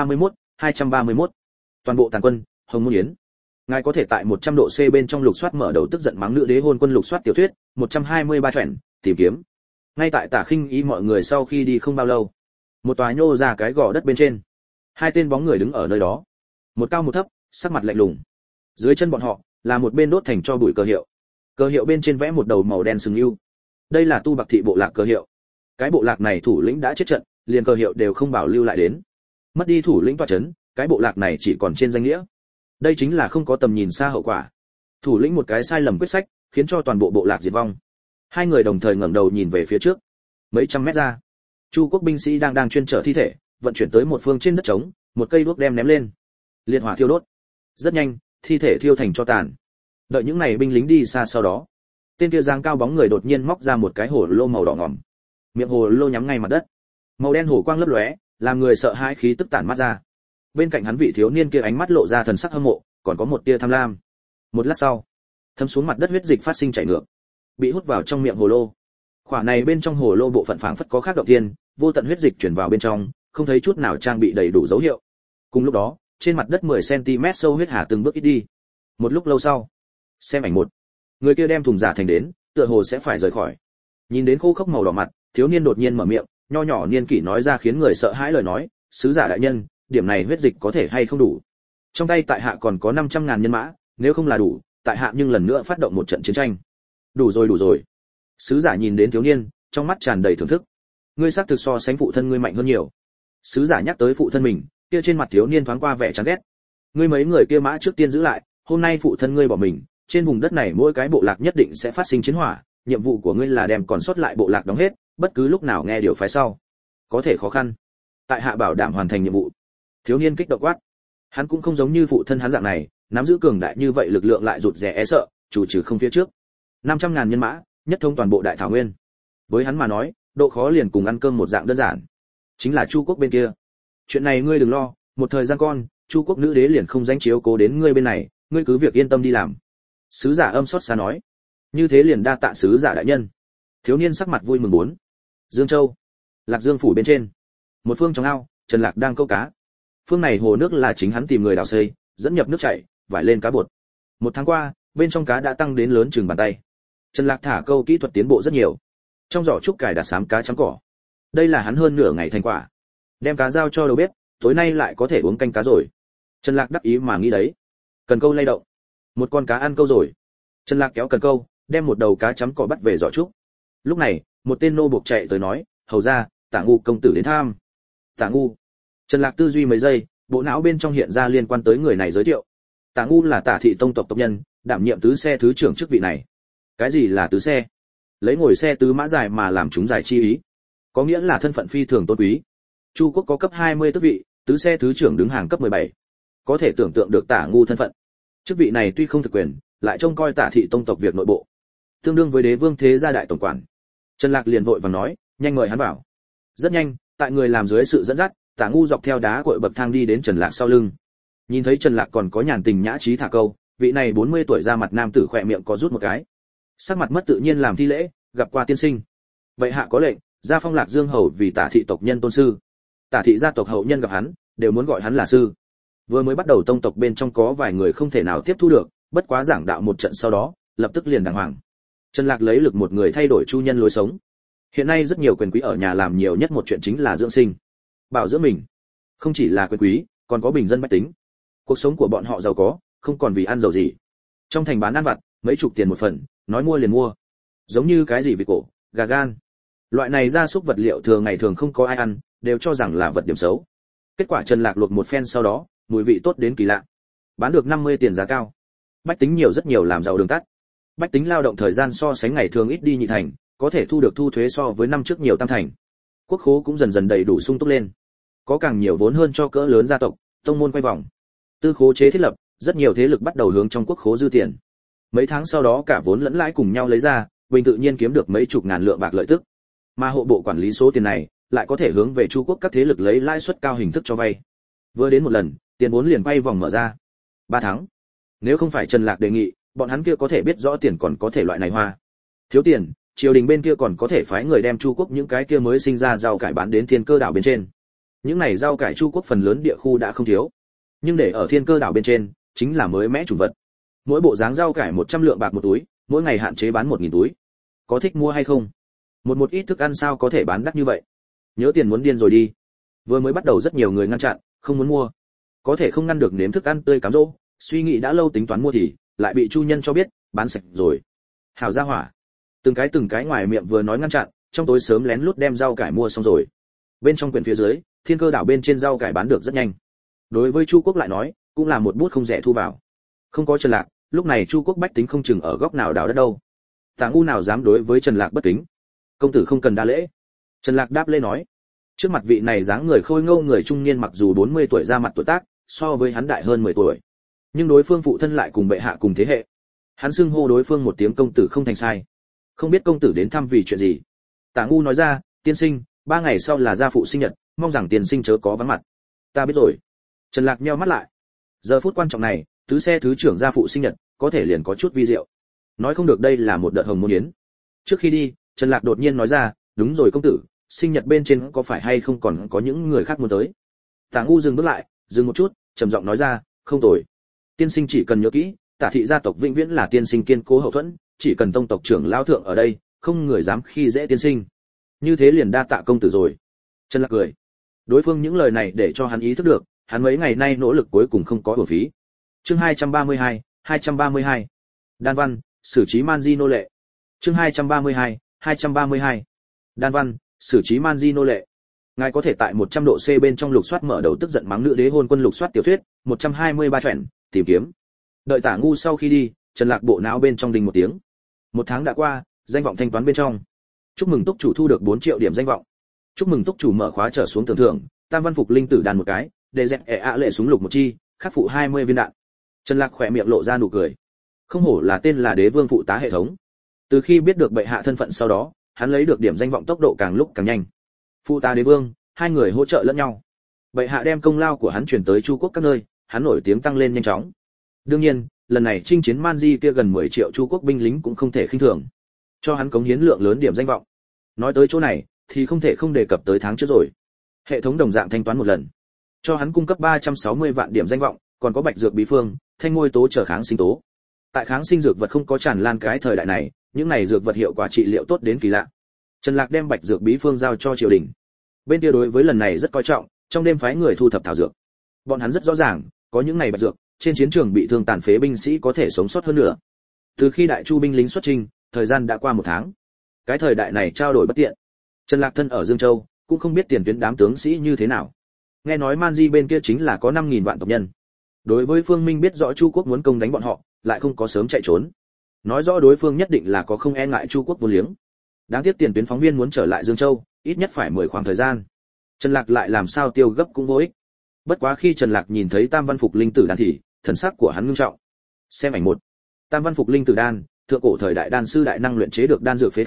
231. Toàn bộ tàn quân, Hồng Môn Yến. Ngài có thể tại 100 độ C bên trong lục soát mở đầu tức giận mắng nữ đế hôn quân lục soát tiểu thuyết, 123 truyện, tìm kiếm. Ngay tại Tả Khinh Y mọi người sau khi đi không bao lâu, một tòa nhô ra cái gò đất bên trên, 2 tên bóng người đứng ở nơi đó, một cao một thấp, sắc mặt lạnh lùng. Dưới chân bọn họ là một bên đốt thành cho bụi cờ hiệu. Cờ hiệu bên trên vẽ một đầu màu đen sừng ưu. Đây là Tu Bạc thị bộ lạc cờ hiệu. Cái bộ lạc này thủ lĩnh đã chết trận, liền cờ hiệu đều không bảo lưu lại đến. Mất đi thủ lĩnh tọa trấn, cái bộ lạc này chỉ còn trên danh nghĩa. Đây chính là không có tầm nhìn xa hậu quả. Thủ lĩnh một cái sai lầm quyết sách, khiến cho toàn bộ bộ lạc diệt vong. 2 người đồng thời ngẩng đầu nhìn về phía trước. Mấy trăm mét ra, Chu quốc binh sĩ đang chuyên chở thi thể, vận chuyển tới một phương trên đất trống, một cây đuốc đem ném lên. Liệt hỏa thiêu đốt. Rất nhanh, thi thể thiêu thành tro tàn. Đợi những này binh lính đi xa sau đó, tên kia dáng cao bóng người đột nhiên móc ra một cái hồ lô màu đỏ ngòm. Miệng hồ lô nhắm ngay mặt đất. Màu đen hồ quang lấp lóe, làm người sợ hãi khí tức tản mắt ra. Bên cạnh hắn vị thiếu niên kia ánh mắt lộ ra thần sắc hâm mộ, còn có một tia tham lam. Một lát sau, thấm xuống mặt đất huyết dịch phát sinh chảy ngược, bị hút vào trong miệng hồ lô. Quả này bên trong hồ lô bộ phận phảng phất có khác động thiên, vô tận huyết dịch chuyển vào bên trong, không thấy chút nào trang bị đầy đủ dấu hiệu. Cùng lúc đó, trên mặt đất 10 cm sâu huyết hà từng bước ít đi. Một lúc lâu sau, xem ảnh 1. Người kia đem thùng giả thành đến, tựa hồ sẽ phải rời khỏi. Nhìn đến khô khốc màu đỏ mặt, thiếu niên đột nhiên mở miệng, nho nhỏ niên kỷ nói ra khiến người sợ hãi lời nói, sứ giả đại nhân, điểm này huyết dịch có thể hay không đủ? Trong tay tại hạ còn có 500.000 nhân mã, nếu không là đủ, tại hạ nhưng lần nữa phát động một trận chiến tranh. Đủ rồi. Sứ giả nhìn đến thiếu niên, trong mắt tràn đầy thưởng thức. Ngươi xác thực so sánh phụ thân ngươi mạnh hơn nhiều. Sứ giả nhắc tới phụ thân mình, kia trên mặt thiếu niên thoáng qua vẻ chán ghét. Ngươi mấy người kia mã trước tiên giữ lại, hôm nay phụ thân ngươi bỏ mình, trên vùng đất này mỗi cái bộ lạc nhất định sẽ phát sinh chiến hỏa, nhiệm vụ của ngươi là đem còn sót lại bộ lạc đóng hết, bất cứ lúc nào nghe điều phái sau. Có thể khó khăn, tại hạ bảo đảm hoàn thành nhiệm vụ. Thiếu niên kích động quát. Hắn cũng không giống như phụ thân hắn dạng này, nắm giữ cường đại như vậy lực lượng lại rụt rè e sợ, chủ trừ không phía trước. 500.000 nhân mã, nhất thông toàn bộ đại thảo nguyên. Với hắn mà nói, độ khó liền cùng ăn cơm một dạng đơn giản. Chính là Chu quốc bên kia. Chuyện này ngươi đừng lo, một thời gian con, Chu quốc nữ đế liền không danh chiếu cố đến ngươi bên này, ngươi cứ việc yên tâm đi làm. Sứ giả âm xót xa nói. Như thế liền đa tạ sứ giả đại nhân. Thiếu niên sắc mặt vui mừng bốn. Dương Châu, Lạc Dương phủ bên trên, một phương trong ao, Trần Lạc đang câu cá. Phương này hồ nước là chính hắn tìm người đào xây, dẫn nhập nước chảy, vải lên cá bột. 1 tháng qua, bên trong cá đã tăng đến lớn chừng bàn tay. Trần Lạc thả câu kỹ thuật tiến bộ rất nhiều. Trong giỏ trúc cải đã xám cá chấm cỏ. Đây là hắn hơn nửa ngày thành quả. Đem cá giao cho đầu bếp, tối nay lại có thể uống canh cá rồi. Trần Lạc đắc ý mà nghĩ đấy. Cần câu lay động. Một con cá ăn câu rồi. Trần Lạc kéo cần câu, đem một đầu cá chấm cỏ bắt về giỏ trúc. Lúc này, một tên nô buộc chạy tới nói, hầu ra, Tả Ngu công tử đến thăm. Tả Ngu. Trần Lạc tư duy mấy giây, bộ não bên trong hiện ra liên quan tới người này giới thiệu. Tả Ngu là Tả thị tông tộc tộc nhân, đảm nhiệm tứ xe thứ trưởng chức vị này. Cái gì là tứ xe? Lấy ngồi xe tứ mã dài mà làm chúng giải chi ý. Có nghĩa là thân phận phi thường tôn quý. Chu quốc có cấp 20 tước vị, tứ xe thứ trưởng đứng hàng cấp 17. Có thể tưởng tượng được Tả Ngu thân phận. Chức vị này tuy không thực quyền, lại trông coi Tả thị tông tộc việc nội bộ. Tương đương với đế vương thế gia đại tổng quản. Trần Lạc liền vội vàng nói, nhanh mời hắn vào. Rất nhanh, tại người làm dưới sự dẫn dắt, Tả Ngu dọc theo đá cội bậc thang đi đến Trần Lạc sau lưng. Nhìn thấy Trần Lạc còn có nhàn tình nhã trí thả câu, vị này 40 tuổi ra mặt nam tử khỏe miệng có rút một cái. Sắc mặt mất tự nhiên làm thi lễ, gặp qua tiên sinh. Bệ hạ có lệnh, gia phong Lạc Dương hầu vì Tả thị tộc nhân tôn sư. Tả thị gia tộc hậu nhân gặp hắn, đều muốn gọi hắn là sư. Vừa mới bắt đầu tông tộc bên trong có vài người không thể nào tiếp thu được, bất quá giảng đạo một trận sau đó, lập tức liền đàng hoàng. Trần Lạc lấy lực một người thay đổi chu nhân lối sống. Hiện nay rất nhiều quyền quý ở nhà làm nhiều nhất một chuyện chính là dưỡng sinh, bảo dưỡng mình. Không chỉ là quyền quý, còn có bình dân bách tính. Cuộc sống của bọn họ giàu có, không còn vì ăn giàu gì. Trong thành bán ăn vặt, mấy chục tiền một phần, nói mua liền mua. Giống như cái gì vịt cổ, gà gan. Loại này gia súc vật liệu thường ngày thường không có ai ăn, đều cho rằng là vật điểm xấu. Kết quả Trần Lạc luộc một phen sau đó, mùi vị tốt đến kỳ lạ. Bán được 50 tiền giá cao. Bách tính nhiều rất nhiều làm giàu đường tắt. Bách tính lao động thời gian so sánh ngày thường ít đi nhị thành, có thể thu được thu thuế so với năm trước nhiều tam thành. Quốc khố cũng dần dần đầy đủ sung túc lên. Có càng nhiều vốn hơn cho cỡ lớn gia tộc, tông môn quay vòng. Tư khố chế thiết lập, rất nhiều thế lực bắt đầu hướng trong quốc khố dư tiền. Mấy tháng sau đó cả vốn lẫn lãi cùng nhau lấy ra, bình tự nhiên kiếm được mấy chục ngàn lượng bạc lợi tức. Mà hộ bộ quản lý số tiền này, lại có thể hướng về Chu quốc các thế lực lấy lãi suất cao hình thức cho vay. Vừa đến một lần, tiền vốn liền quay vòng mở ra. 3 tháng. Nếu không phải Trần Lạc đề nghị, bọn hắn kia có thể biết rõ tiền còn có thể loại này hoa. Thiếu tiền, triều đình bên kia còn có thể phái người đem Chu quốc những cái kia mới sinh ra rau cải bán đến Thiên Cơ đảo bên trên. Những này rau cải Chu quốc phần lớn địa khu đã không thiếu, nhưng để ở Thiên Cơ đảo bên trên, chính là mới mẽ chủ vật. Mỗi bộ dáng rau cải 100 lượng bạc một túi, mỗi ngày hạn chế bán 1000 túi. Có thích mua hay không? Một ít thức ăn sao có thể bán đắt như vậy? Nhớ tiền muốn điên rồi đi. Vừa mới bắt đầu rất nhiều người ngăn chặn, không muốn mua. Có thể không ngăn được nếm thức ăn tươi cám dỗ, suy nghĩ đã lâu tính toán mua thì lại bị chu nhân cho biết, bán sạch rồi. Hảo gia hỏa. Từng cái ngoài miệng vừa nói ngăn chặn, trong tối sớm lén lút đem rau cải mua xong rồi. Bên trong quyển phía dưới, Thiên Cơ đảo bên trên rau cải bán được rất nhanh. Đối với Chu quốc lại nói, cũng là một bút không rẻ thu vào. Không có Trần Lạc, lúc này Chu quốc bách tính không chừng ở góc nào đào đất đâu. Tả Ngu nào dám đối với Trần Lạc bất kính. Công tử không cần đa lễ. Trần Lạc đáp lễ nói. Trước mặt vị này dáng người khôi ngô người trung niên mặc dù 40 tuổi ra mặt tuổi tác, so với hắn đại hơn 10 tuổi. Nhưng đối phương phụ thân lại cùng bệ hạ cùng thế hệ. Hắn xưng hô đối phương một tiếng công tử không thành sai. Không biết công tử đến thăm vì chuyện gì. Tả Ngu nói ra, tiên sinh, 3 ngày sau là gia phụ sinh nhật, mong rằng tiên sinh chớ có vắng mặt. Ta biết rồi. Trần Lạc nheo mắt lại. Giờ phút quan trọng này, tứ xe thứ trưởng gia phụ sinh nhật, có thể liền có chút vi diệu. Nói không được đây là một đợt hồng môn yến. Trước khi đi, Trần Lạc đột nhiên nói ra, đúng rồi công tử, sinh nhật bên trên có phải hay không còn có những người khác muốn tới. Tả Ngu dừng bước lại, dừng một chút, trầm giọng nói ra, không tồi. Tiên sinh chỉ cần nhớ kỹ, Tả thị gia tộc vĩnh viễn là tiên sinh kiên cố hậu thuẫn, chỉ cần tông tộc trưởng lão thượng ở đây, không người dám khi dễ tiên sinh. Như thế liền đa tạ công tử rồi. Trần Lạc cười. Đối phương những lời này để cho hắn ý thức được, hắn mấy ngày nay nỗ lực cuối cùng không có uổng phí. Chương 232. Đan văn, xử trí man di nô lệ. Chương 232. Đan văn, xử trí man di nô lệ. Ngài có thể tại 100 độ C bên trong lục soát mở đầu tức giận mắng nữ đế hôn quân lục soát tiểu thuyết, 123 truyện, tìm kiếm. Đợi Tả Ngu sau khi đi, Trần Lạc bộ não bên trong đình một tiếng. 1 tháng đã qua, danh vọng thanh toán bên trong. Chúc mừng túc chủ thu được 4 triệu điểm danh vọng. Chúc mừng túc chủ mở khóa trở xuống tưởng thưởng, Tam văn phục linh tử đàn một cái, để dẹp lệ súng lục một chi, khắc phụ 20 viên đạn. Trần Lạc khỏe miệng lộ ra nụ cười. Không hổ là tên là Đế Vương phụ tá hệ thống. Từ khi biết được bệ hạ thân phận sau đó, hắn lấy được điểm danh vọng tốc độ càng lúc càng nhanh. Phụ tá Đế Vương, hai người hỗ trợ lẫn nhau. Bệ hạ đem công lao của hắn truyền tới Chu quốc các nơi, hắn nổi tiếng tăng lên nhanh chóng. Đương nhiên, lần này chinh chiến Man Di kia gần 10 triệu Chu quốc binh lính cũng không thể khinh thường, cho hắn cống hiến lượng lớn điểm danh vọng. Nói tới chỗ này, thì không thể không đề cập tới tháng trước rồi. Hệ thống đồng dạng thanh toán một lần, cho hắn cung cấp 360 vạn điểm danh vọng, còn có bạch dược bí phương, thanh ngôi tố trở kháng sinh tố. Tại kháng sinh dược vật không có tràn lan cái thời đại này, những này dược vật hiệu quả trị liệu tốt đến kỳ lạ. Trần Lạc đem bạch dược bí phương giao cho triều đình. Bên kia đối với lần này rất coi trọng, trong đêm phái người thu thập thảo dược. Bọn hắn rất rõ ràng, có những này bạch dược, trên chiến trường bị thương tàn phế binh sĩ có thể sống sót hơn nữa. Từ khi đại chu binh lính xuất chinh, thời gian đã qua 1 tháng. Cái thời đại này trao đổi bất tiện. Trần Lạc thân ở Dương Châu, cũng không biết tiền tuyến đám tướng sĩ như thế nào. Nghe nói Man Di bên kia chính là có 5000 vạn tộc nhân. Đối với Phương Minh biết rõ Chu quốc muốn công đánh bọn họ, lại không có sớm chạy trốn. Nói rõ đối phương nhất định là có không e ngại Chu quốc vô liếng. Đáng tiếc tiền tuyến phóng viên muốn trở lại Dương Châu, ít nhất phải 10 khoảng thời gian. Trần Lạc lại làm sao tiêu gấp cũng vô ích. Bất quá khi Trần Lạc nhìn thấy Tam văn phục linh tử đan thì, thần sắc của hắn ngưng trọng. Xem ảnh 1. Tam văn phục linh tử đan, thượng cổ thời đại đan sư đại năng luyện chế được đan dược phế thải,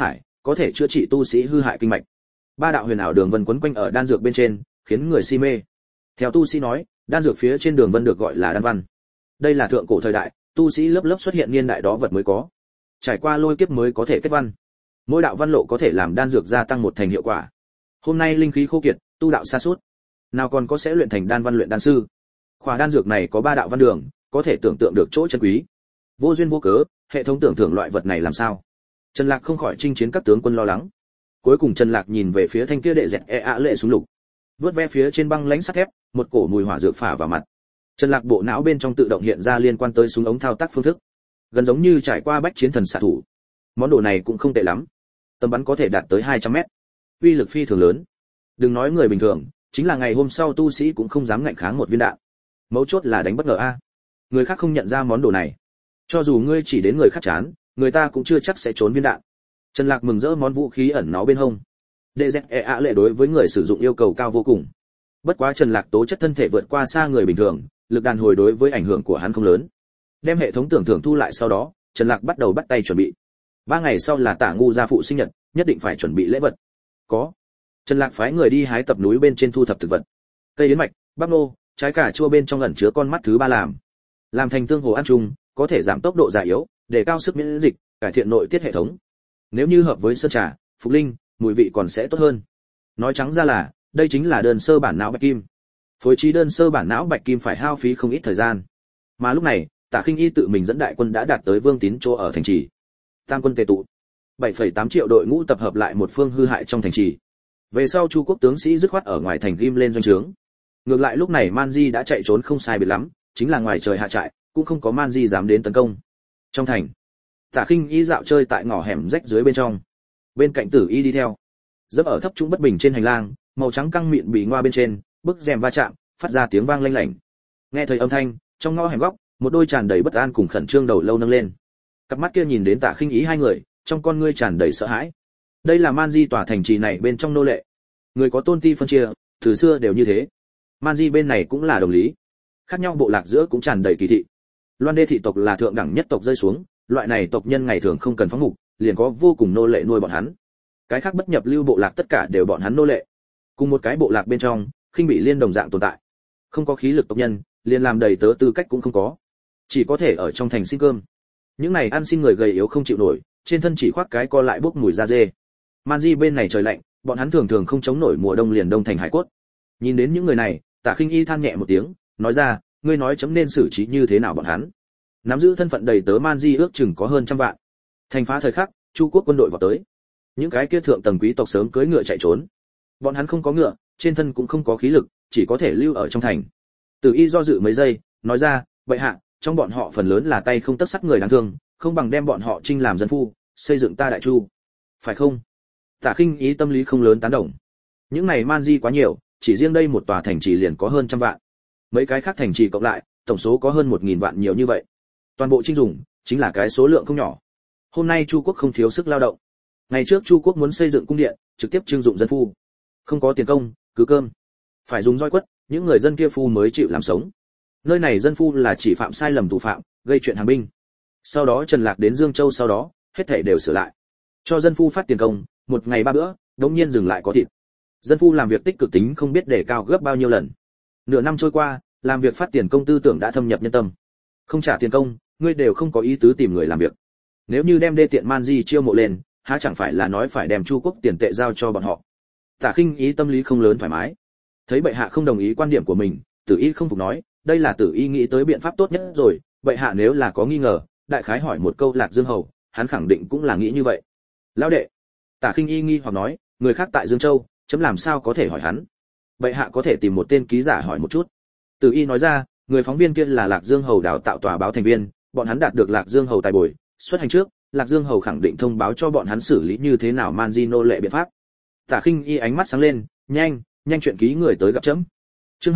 có thể chữa trị tu sĩ hư hại kinh mạch. Ba đạo huyền ảo đường vân quấn quanh ở đan dược bên trên, khiến người si mê. Theo tu sĩ nói, đan dược phía trên đường vân được gọi là đan văn. Đây là thượng cổ thời đại, tu sĩ lớp lớp xuất hiện niên đại đó vật mới có. Trải qua lôi kiếp mới có thể kết văn. Mỗi đạo văn lộ có thể làm đan dược gia tăng một thành hiệu quả. Hôm nay linh khí khô kiệt, tu đạo sa sút, nào còn có sẽ luyện thành đan văn luyện đan sư. Khỏa đan dược này có 3 đạo văn đường, có thể tưởng tượng được chỗ chân quý. Vô duyên vô cớ, hệ thống tưởng thưởng loại vật này làm sao? Trần Lạc không khỏi chinh chiến các tướng quân lo lắng. Cuối cùng Trần Lạc nhìn về phía thanh kia đệ dẹt lệ súng lục, vớt ve phía trên băng lãnh sắt thép, một cổ mùi hỏa dược phả vào mặt. Trần Lạc bộ não bên trong tự động hiện ra liên quan tới súng ống thao tác phương thức, gần giống như trải qua bách chiến thần xạ thủ. Món đồ này cũng không tệ lắm, tầm bắn có thể đạt tới 200m, uy lực phi thường lớn. Đừng nói người bình thường, chính là ngày hôm sau tu sĩ cũng không dám ngạnh kháng một viên đạn. Mấu chốt là đánh bất ngờ a. Người khác không nhận ra món đồ này, cho dù ngươi chỉ đến người khác chán, người ta cũng chưa chắc sẽ trốn viên đạn. Trần Lạc mừng rỡ món vũ khí ẩn náu bên hông. DZEA lệ đối với người sử dụng yêu cầu cao vô cùng. Bất quá Trần Lạc tố chất thân thể vượt qua xa người bình thường, lực đàn hồi đối với ảnh hưởng của hắn không lớn. Đem hệ thống tưởng thưởng thu lại sau đó, Trần Lạc bắt đầu bắt tay chuẩn bị. 3 ngày sau là Tả Ngu gia phụ sinh nhật, nhất định phải chuẩn bị lễ vật. Có. Trần Lạc phái người đi hái tập núi bên trên thu thập thực vật. Cây yến mạch, bắp nô, trái cà chua bên trong ẩn chứa con mắt thứ 3 làm thành tương hồ ăn chung, có thể giảm tốc độ già yếu, đề cao sức miễn dịch, cải thiện nội tiết hệ thống. Nếu như hợp với sơn trà, phục linh, mùi vị còn sẽ tốt hơn. Nói trắng ra là, đây chính là đơn sơ bản não bạch kim. Phối trí đơn sơ bản não bạch kim phải hao phí không ít thời gian. Mà lúc này, Tả Khinh Y tự mình dẫn đại quân đã đạt tới Vương Tín chỗ ở thành trì. Tam quân tề tụ, 7,8 triệu đội ngũ tập hợp lại một phương hư hại trong thành trì. Về sau Chu quốc tướng sĩ dứt khoát ở ngoài thành ghim lên doanh trướng. Ngược lại lúc này Man Di đã chạy trốn không sai biệt lắm, chính là ngoài trời hạ trại, cũng không có Man Di dám đến tấn công. Trong thành, Tả Khinh Y dạo chơi tại ngõ hẻm rách dưới bên trong. Bên cạnh Tử Y đi theo. Dẫm ở thấp trung bất bình trên hành lang, màu trắng căng mịn bị ngoa bên trên, bức rèm va chạm, phát ra tiếng vang lanh lảnh. Nghe thấy âm thanh, trong ngõ hẻm góc, một đôi tràn đầy bất an cùng khẩn trương đầu lâu nâng lên. Cặp mắt kia nhìn đến Tả Khinh Y hai người, trong con ngươi tràn đầy sợ hãi. Đây là Man Di tòa thành trì này bên trong nô lệ. Người có tôn ti phân chia, từ xưa đều như thế. Man Di bên này cũng là đồng lý. Khác nhau bộ lạc giữa cũng tràn đầy kỳ thị. Loan Đê thị tộc là thượng đẳng nhất tộc rơi xuống, loại này tộc nhân ngày thường không cần phóng mục, liền có vô cùng nô lệ nuôi bọn hắn. Cái khác bất nhập lưu bộ lạc tất cả đều bọn hắn nô lệ. Cùng một cái bộ lạc bên trong, khinh bị liên đồng dạng tồn tại. Không có khí lực tộc nhân, liền làm đầy tớ tư cách cũng không có. Chỉ có thể ở trong thành xin cơm. Những này ăn xin người gầy yếu không chịu nổi, trên thân chỉ khoác cái co lại bốc mùi da dê. Man Di bên này trời lạnh, bọn hắn thường thường không chống nổi mùa đông liền đông thành hải cốt. Nhìn đến những người này, Tả Khinh Y than nhẹ một tiếng, nói ra, ngươi nói chấm nên xử trí như thế nào bọn hắn? Nắm giữ thân phận đầy tớ Man Di ước chừng có hơn 100 vạn. Thành phá thời khắc, Chu quốc quân đội vào tới. Những cái kia thượng tầng quý tộc sớm cưỡi ngựa chạy trốn. Bọn hắn không có ngựa, trên thân cũng không có khí lực, chỉ có thể lưu ở trong thành. Tử Y do dự mấy giây, nói ra, vậy hạ, trong bọn họ phần lớn là tay không tấc sắt người đáng thương, không bằng đem bọn họ trinh làm dân phu, xây dựng ta đại chu. Phải không? Tả Khinh Y tâm lý không lớn tán đồng. Những này Man Di quá nhiều, chỉ riêng đây một tòa thành trì liền có hơn 100 vạn. Mấy cái khác thành trì cộng lại, tổng số có hơn 1000 vạn nhiều như vậy. Toàn bộ trinh dùng, chính là cái số lượng không nhỏ. Hôm nay Chu quốc không thiếu sức lao động. Ngày trước Chu quốc muốn xây dựng cung điện, trực tiếp trưng dụng dân phu. Không có tiền công, cứ cơm. Phải dùng roi quất, những người dân kia phu mới chịu làm sống. Nơi này dân phu là chỉ phạm sai lầm tù phạm, gây chuyện hàng binh. Sau đó Trần Lạc đến Dương Châu sau đó, hết thảy đều sửa lại. Cho dân phu phát tiền công, một ngày 3 bữa, đống nhiên dừng lại có thịt. Dân phu làm việc tích cực tính không biết để cao gấp bao nhiêu lần. Nửa năm trôi qua, làm việc phát tiền công tư tưởng đã thâm nhập nhân tâm. Không trả tiền công, ngươi đều không có ý tứ tìm người làm việc. Nếu như đem đê tiện Man Di chiêu mộ lên, há chẳng phải là nói phải đem Chu quốc tiền tệ giao cho bọn họ. Tả Khinh Y tâm lý không lớn thoải mái. Thấy bệ hạ không đồng ý quan điểm của mình, Tử Y không phục nói, đây là Tử Y nghĩ tới biện pháp tốt nhất rồi, bệ hạ nếu là có nghi ngờ, đại khái hỏi một câu Lạc Dương hầu, hắn khẳng định cũng là nghĩ như vậy. Lão đệ, Tả Khinh Y nghi hoặc nói, người khác tại Dương Châu, chấm làm sao có thể hỏi hắn? Bệ hạ có thể tìm một tên ký giả hỏi một chút. Tử Y nói ra, người phóng viên kia là Lạc Dương hầu đào tạo tòa báo thành viên, bọn hắn đạt được Lạc Dương hầu tài bồi, xuất hành trước, Lạc Dương hầu khẳng định thông báo cho bọn hắn xử lý như thế nào Man Di nô lệ biện pháp. Tả Khinh Y ánh mắt sáng lên, nhanh chuyện ký người tới gặp chấm. Chương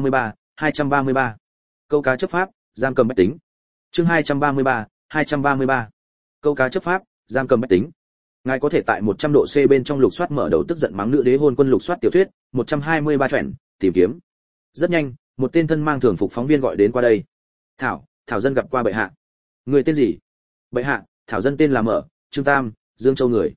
233. Câu cá chấp pháp, giam cầm bách tính. Chương 233. Câu cá chấp pháp, giam cầm bách tính. Ngài có thể tại 100 độ C bên trong lục soát mở đầu tức giận mắng nữ đế hôn quân lục soát tiểu thuyết, 123 truyện, tìm kiếm. Rất nhanh, một tên thân mang thường phục phóng viên gọi đến qua đây. Thảo dân gặp qua bệ hạ. Người tên gì? Bệ hạ, Thảo dân tên là Mở, Trương Tam, Dương Châu người.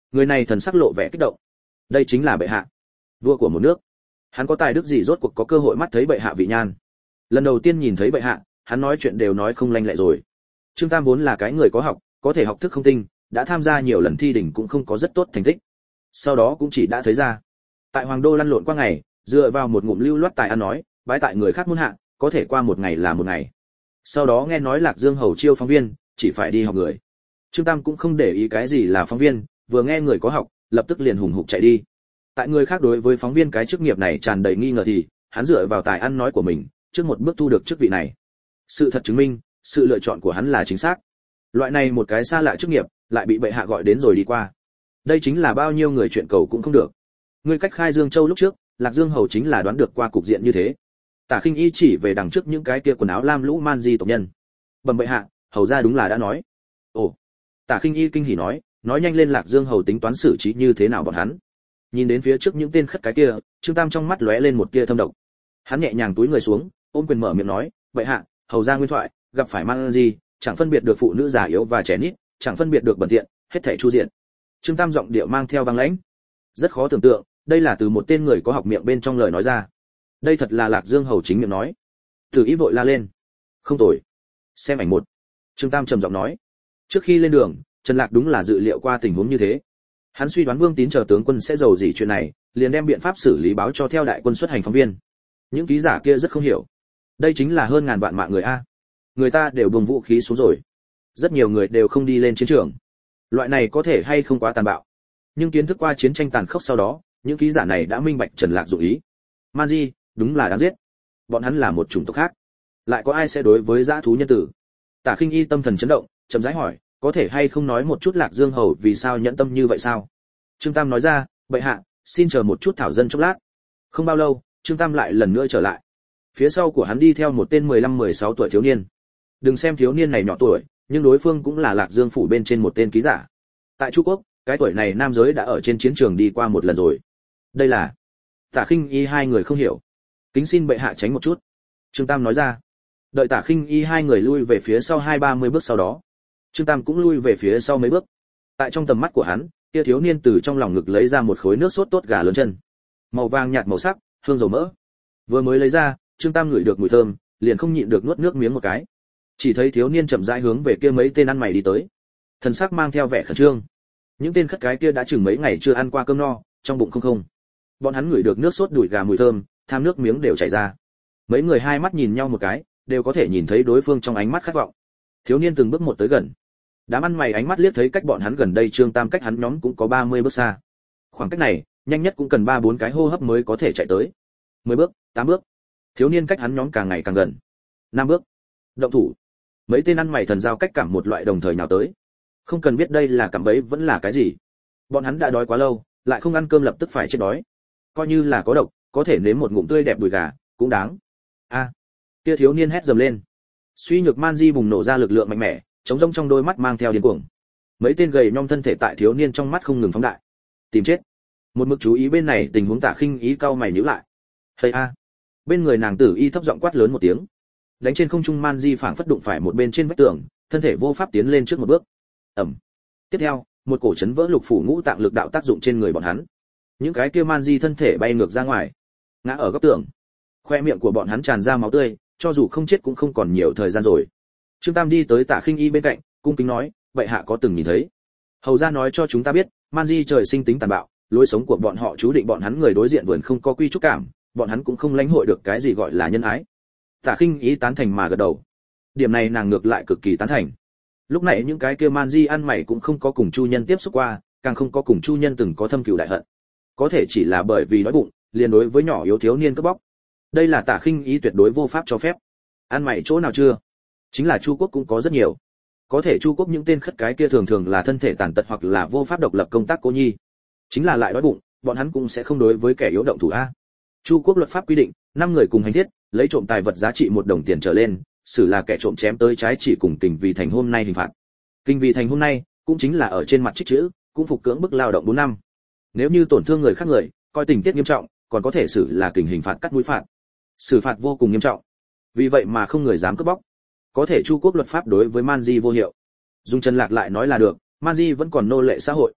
Người này thần sắc lộ vẻ kích động. Đây chính là bệ hạ, vua của một nước. Hắn có tài đức gì rốt cuộc có cơ hội mắt thấy bệ hạ vị nhan. Lần đầu tiên nhìn thấy bệ hạ, hắn nói chuyện đều nói không lanh lẹ rồi. Trương Tam vốn là cái người có học, có thể học thức không tinh, đã tham gia nhiều lần thi đỉnh cũng không có rất tốt thành tích. Sau đó cũng chỉ đã thấy ra. Tại Hoàng đô lăn lộn qua ngày, dựa vào một ngụm lưu loát tài ăn nói, bái tại người khác muôn hạ, có thể qua một ngày là một ngày. Sau đó nghe nói Lạc Dương hầu chiêu phóng viên, chỉ phải đi học người. Trương Tam cũng không để ý cái gì là phóng viên, vừa nghe người có học, lập tức liền hùng hục chạy đi. Tại người khác đối với phóng viên cái chức nghiệp này tràn đầy nghi ngờ thì, hắn dựa vào tài ăn nói của mình, trước một bước thu được chức vị này. Sự thật chứng minh, sự lựa chọn của hắn là chính xác. Loại này một cái xa lạ chức nghiệp, lại bị bệ hạ gọi đến rồi đi qua. Đây chính là bao nhiêu người chuyện cầu cũng không được. Người cách khai Dương Châu lúc trước, Lạc Dương hầu chính là đoán được qua cục diện như thế. Tả Khinh Y chỉ về đằng trước những cái kia quần áo lam lũ man di tộc nhân. Bẩm bệ hạ, hầu gia đúng là đã nói. Ồ. Tả Khinh Y kinh hỉ nói nhanh lên Lạc Dương hầu tính toán xử trí như thế nào bọn hắn. Nhìn đến phía trước những tên khất cái kia, Trương Tam trong mắt lóe lên một tia thâm độc. Hắn nhẹ nhàng túi người xuống, ôm quyền mở miệng nói, bệ hạ, hầu gia nguyên thoại, gặp phải man di, chẳng phân biệt được phụ nữ già yếu và trẻ nít, chẳng phân biệt được bẩn tiện, hết thảy chu diện. Trương Tam giọng điệu mang theo băng lãnh. Rất khó tưởng tượng, đây là từ một tên người có học miệng bên trong lời nói ra. Đây thật là Lạc Dương hầu chính miệng nói. Từ Ý vội la lên. Không tồi. Xem ảnh một. Trương Tam trầm giọng nói. Trước khi lên đường, Trần Lạc đúng là dự liệu qua tình huống như thế. Hắn suy đoán Vương Tín chờ tướng quân sẽ giàu gì chuyện này, liền đem biện pháp xử lý báo cho theo đại quân xuất hành phóng viên. Những ký giả kia rất không hiểu. Đây chính là hơn ngàn vạn mạng người a. Người ta đều buông vũ khí xuống rồi. Rất nhiều người đều không đi lên chiến trường. Loại này có thể hay không quá tàn bạo. Nhưng kiến thức qua chiến tranh tàn khốc sau đó, những ký giả này đã minh bạch Trần Lạc dụng ý. Man Di, đúng là đáng giết. Bọn hắn là một chủng tộc khác. Lại có ai sẽ đối với dã thú nhân tử? Tả Khinh Y tâm thần chấn động, chậm rãi hỏi, có thể hay không nói một chút Lạc Dương hầu vì sao nhẫn tâm như vậy sao? Trương Tam nói ra, bệ hạ, xin chờ một chút thảo dân chốc lát. Không bao lâu, Trương Tam lại lần nữa trở lại. Phía sau của hắn đi theo một tên 15-16 tuổi thiếu niên. Đừng xem thiếu niên này nhỏ tuổi, nhưng đối phương cũng là Lạc Dương phủ bên trên một tên ký giả. Tại Trung Quốc, cái tuổi này nam giới đã ở trên chiến trường đi qua một lần rồi. Đây là... Tả Khinh Y hai người không hiểu. Kính xin bệ hạ tránh một chút. Trương Tam nói ra. Đợi Tả Khinh Y hai người lui về phía sau 20-30 bước sau đó, Trương Tam cũng lui về phía sau mấy bước. Tại trong tầm mắt của hắn, kia thiếu niên từ trong lòng ngực lấy ra một khối nước sốt tốt gà lớn chân, màu vàng nhạt màu sắc, hương dầu mỡ. Vừa mới lấy ra, Trương Tam ngửi được mùi thơm, liền không nhịn được nuốt nước miếng một cái. Chỉ thấy thiếu niên chậm rãi hướng về kia mấy tên ăn mày đi tới, thần sắc mang theo vẻ khẩn trương. Những tên khất cái kia đã chừng mấy ngày chưa ăn qua cơm no, trong bụng không. Bọn hắn ngửi được nước sốt đùi gà mùi thơm, tham nước miếng đều chảy ra. Mấy người hai mắt nhìn nhau một cái, đều có thể nhìn thấy đối phương trong ánh mắt khát vọng. Thiếu niên từng bước một tới gần. Đám ăn mày ánh mắt liếc thấy cách bọn hắn gần đây, Trương Tam cách hắn nhóm cũng có 30 bước xa. Khoảng cách này, nhanh nhất cũng cần 3-4 cái hô hấp mới có thể chạy tới. 10 bước, 8 bước. Thiếu niên cách hắn nhóm càng ngày càng gần. 5 bước. Động thủ. Mấy tên ăn mày thần giao cách cảm một loại đồng thời nhào tới. Không cần biết đây là cạm bẫy vẫn là cái gì. Bọn hắn đã đói quá lâu, lại không ăn cơm lập tức phải chết đói. Coi như là có độc, có thể nếm một ngụm tươi đẹp đùi gà, cũng đáng. A! Kia thiếu niên hét dầm lên. Suy nhược man di bùng nổ ra lực lượng mạnh mẽ, trống rỗng trong đôi mắt mang theo điên cuồng. Mấy tên gầy nhom thân thể tại thiếu niên trong mắt không ngừng phóng đại. Tìm chết. Một mực chú ý bên này tình huống Tả Khinh Y cau mày nhíu lại. Hây a! Bên người nàng Tử Y thấp giọng quát lớn một tiếng. Đánh trên không trung man di phảng phất đụng phải một bên trên vách tường, thân thể vô pháp tiến lên trước một bước. Ầm. Tiếp theo, một cổ chấn vỡ lục phủ ngũ tạng lực đạo tác dụng trên người bọn hắn. Những cái kia man di thân thể bay ngược ra ngoài, ngã ở góc tường. Khoe miệng của bọn hắn tràn ra máu tươi, cho dù không chết cũng không còn nhiều thời gian rồi. Trương Tam đi tới Tả Khinh Y bên cạnh, cung kính nói, vậy hạ có từng nhìn thấy? Hầu gia nói cho chúng ta biết, man di trời sinh tính tàn bạo, lối sống của bọn họ chú định bọn hắn người đối diện vườn không có quy trúc cảm, bọn hắn cũng không lãnh hội được cái gì gọi là nhân ái. Tả Khinh Y tán thành mà gật đầu. Điểm này nàng ngược lại cực kỳ tán thành. Lúc này những cái kia man di ăn mày cũng không có cùng chu nhân tiếp xúc qua, càng không có cùng chu nhân từng có thâm cừu đại hận. Có thể chỉ là bởi vì đói bụng, liền đối với nhỏ yếu thiếu niên cướp bóc. Đây là Tả Khinh Y tuyệt đối vô pháp cho phép. Ăn mày chỗ nào chưa? Chính là Chu Quốc cũng có rất nhiều. Có thể Chu Quốc những tên khất cái kia thường thường là thân thể tàn tật hoặc là vô pháp độc lập công tác cô nhi. Chính là lại đói bụng, bọn hắn cũng sẽ không đối với kẻ yếu động thủ a. Chu Quốc luật pháp quy định, 5 người cùng hành thiết, lấy trộm tài vật giá trị 1 đồng tiền trở lên, xử là kẻ trộm chém tới trái chỉ cùng Kình Vì Thành hôm nay hình phạt. Kình Vì Thành hôm nay, cũng chính là ở trên mặt trích chữ, cũng phục cưỡng bức lao động 4 năm. Nếu như tổn thương người khác người, coi tình tiết nghiêm trọng, còn có thể xử là kình hình phạt cắt mũi phạt. Xử phạt vô cùng nghiêm trọng. Vì vậy mà không người dám cướp bóc. Có thể Chu Quốc luật pháp đối với man di vô hiệu. Dung Trần Lạc lại nói là được, man di vẫn còn nô lệ xã hội.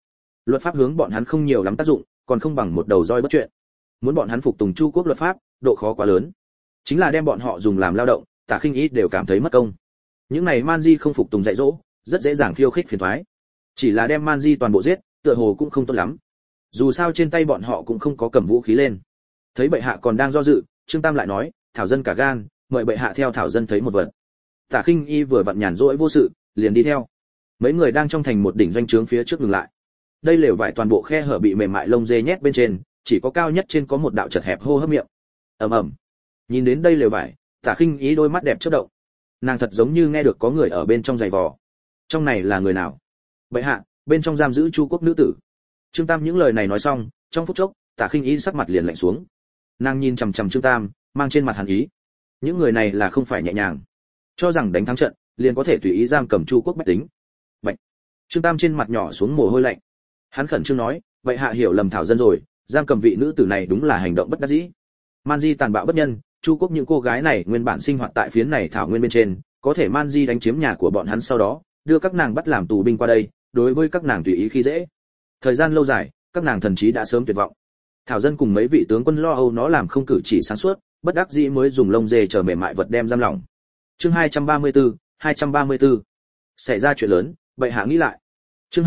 Luật pháp hướng bọn hắn không nhiều lắm tác dụng, còn không bằng một đầu roi bất chuyện. Muốn bọn hắn phục tùng Chu quốc luật pháp, độ khó quá lớn. Chính là đem bọn họ dùng làm lao động, Tả Khinh Ý đều cảm thấy mất công. Những này man di không phục tùng dạy dỗ, rất dễ dàng khiêu khích phiền toái. Chỉ là đem man di toàn bộ giết, tựa hồ cũng không tốt lắm. Dù sao trên tay bọn họ cũng không có cầm vũ khí lên. Thấy bệ hạ còn đang do dự, Trương Tam lại nói, thảo dân cả gan, mời bệ hạ theo thảo dân thấy một vật. Tả Khinh Y vừa vặn nhàn rỗi vô sự, liền đi theo. Mấy người đang trong thành một đỉnh doanh trướng phía trước ngừng lại. Đây lều vải toàn bộ khe hở bị mềm mại lông dê nhét bên trên, chỉ có cao nhất trên có một đạo chật hẹp hô hấp miệng. Ầm ầm. Nhìn đến đây lều vải, Tả Khinh Y đôi mắt đẹp chớp động. Nàng thật giống như nghe được có người ở bên trong giày vò. Trong này là người nào? Bệ hạ, bên trong giam giữ Chu quốc nữ tử. Trương Tam những lời này nói xong, trong phút chốc, Tả Khinh Y sắc mặt liền lạnh xuống. Nàng nhìn chằm chằm Trương Tam, mang trên mặt hàn ý. Những người này là không phải nhẹ nhàng, cho rằng đánh thắng trận, liền có thể tùy ý giam cầm Chu quốc bách tính. Bạch. Trương Tam trên mặt nhỏ xuống mồ hôi lạnh. Hắn khẩn trương nói, vậy hạ hiểu lầm thảo dân rồi, giam cầm vị nữ tử này đúng là hành động bất đắc dĩ. Man Di tàn bạo bất nhân, Chu quốc những cô gái này nguyên bản sinh hoạt tại phiến này thảo nguyên bên trên, có thể Man Di đánh chiếm nhà của bọn hắn sau đó, đưa các nàng bắt làm tù binh qua đây, đối với các nàng tùy ý khi dễ. Thời gian lâu dài, các nàng thần trí đã sớm tuyệt vọng. Thảo dân cùng mấy vị tướng quân lo âu nó làm không cử chỉ sáng suốt, bất đắc dĩ mới dùng lông dê chờ mềm mại vật đem giam lỏng. Chương 234. Xảy ra chuyện lớn, bệ hạ nghĩ lại. Chương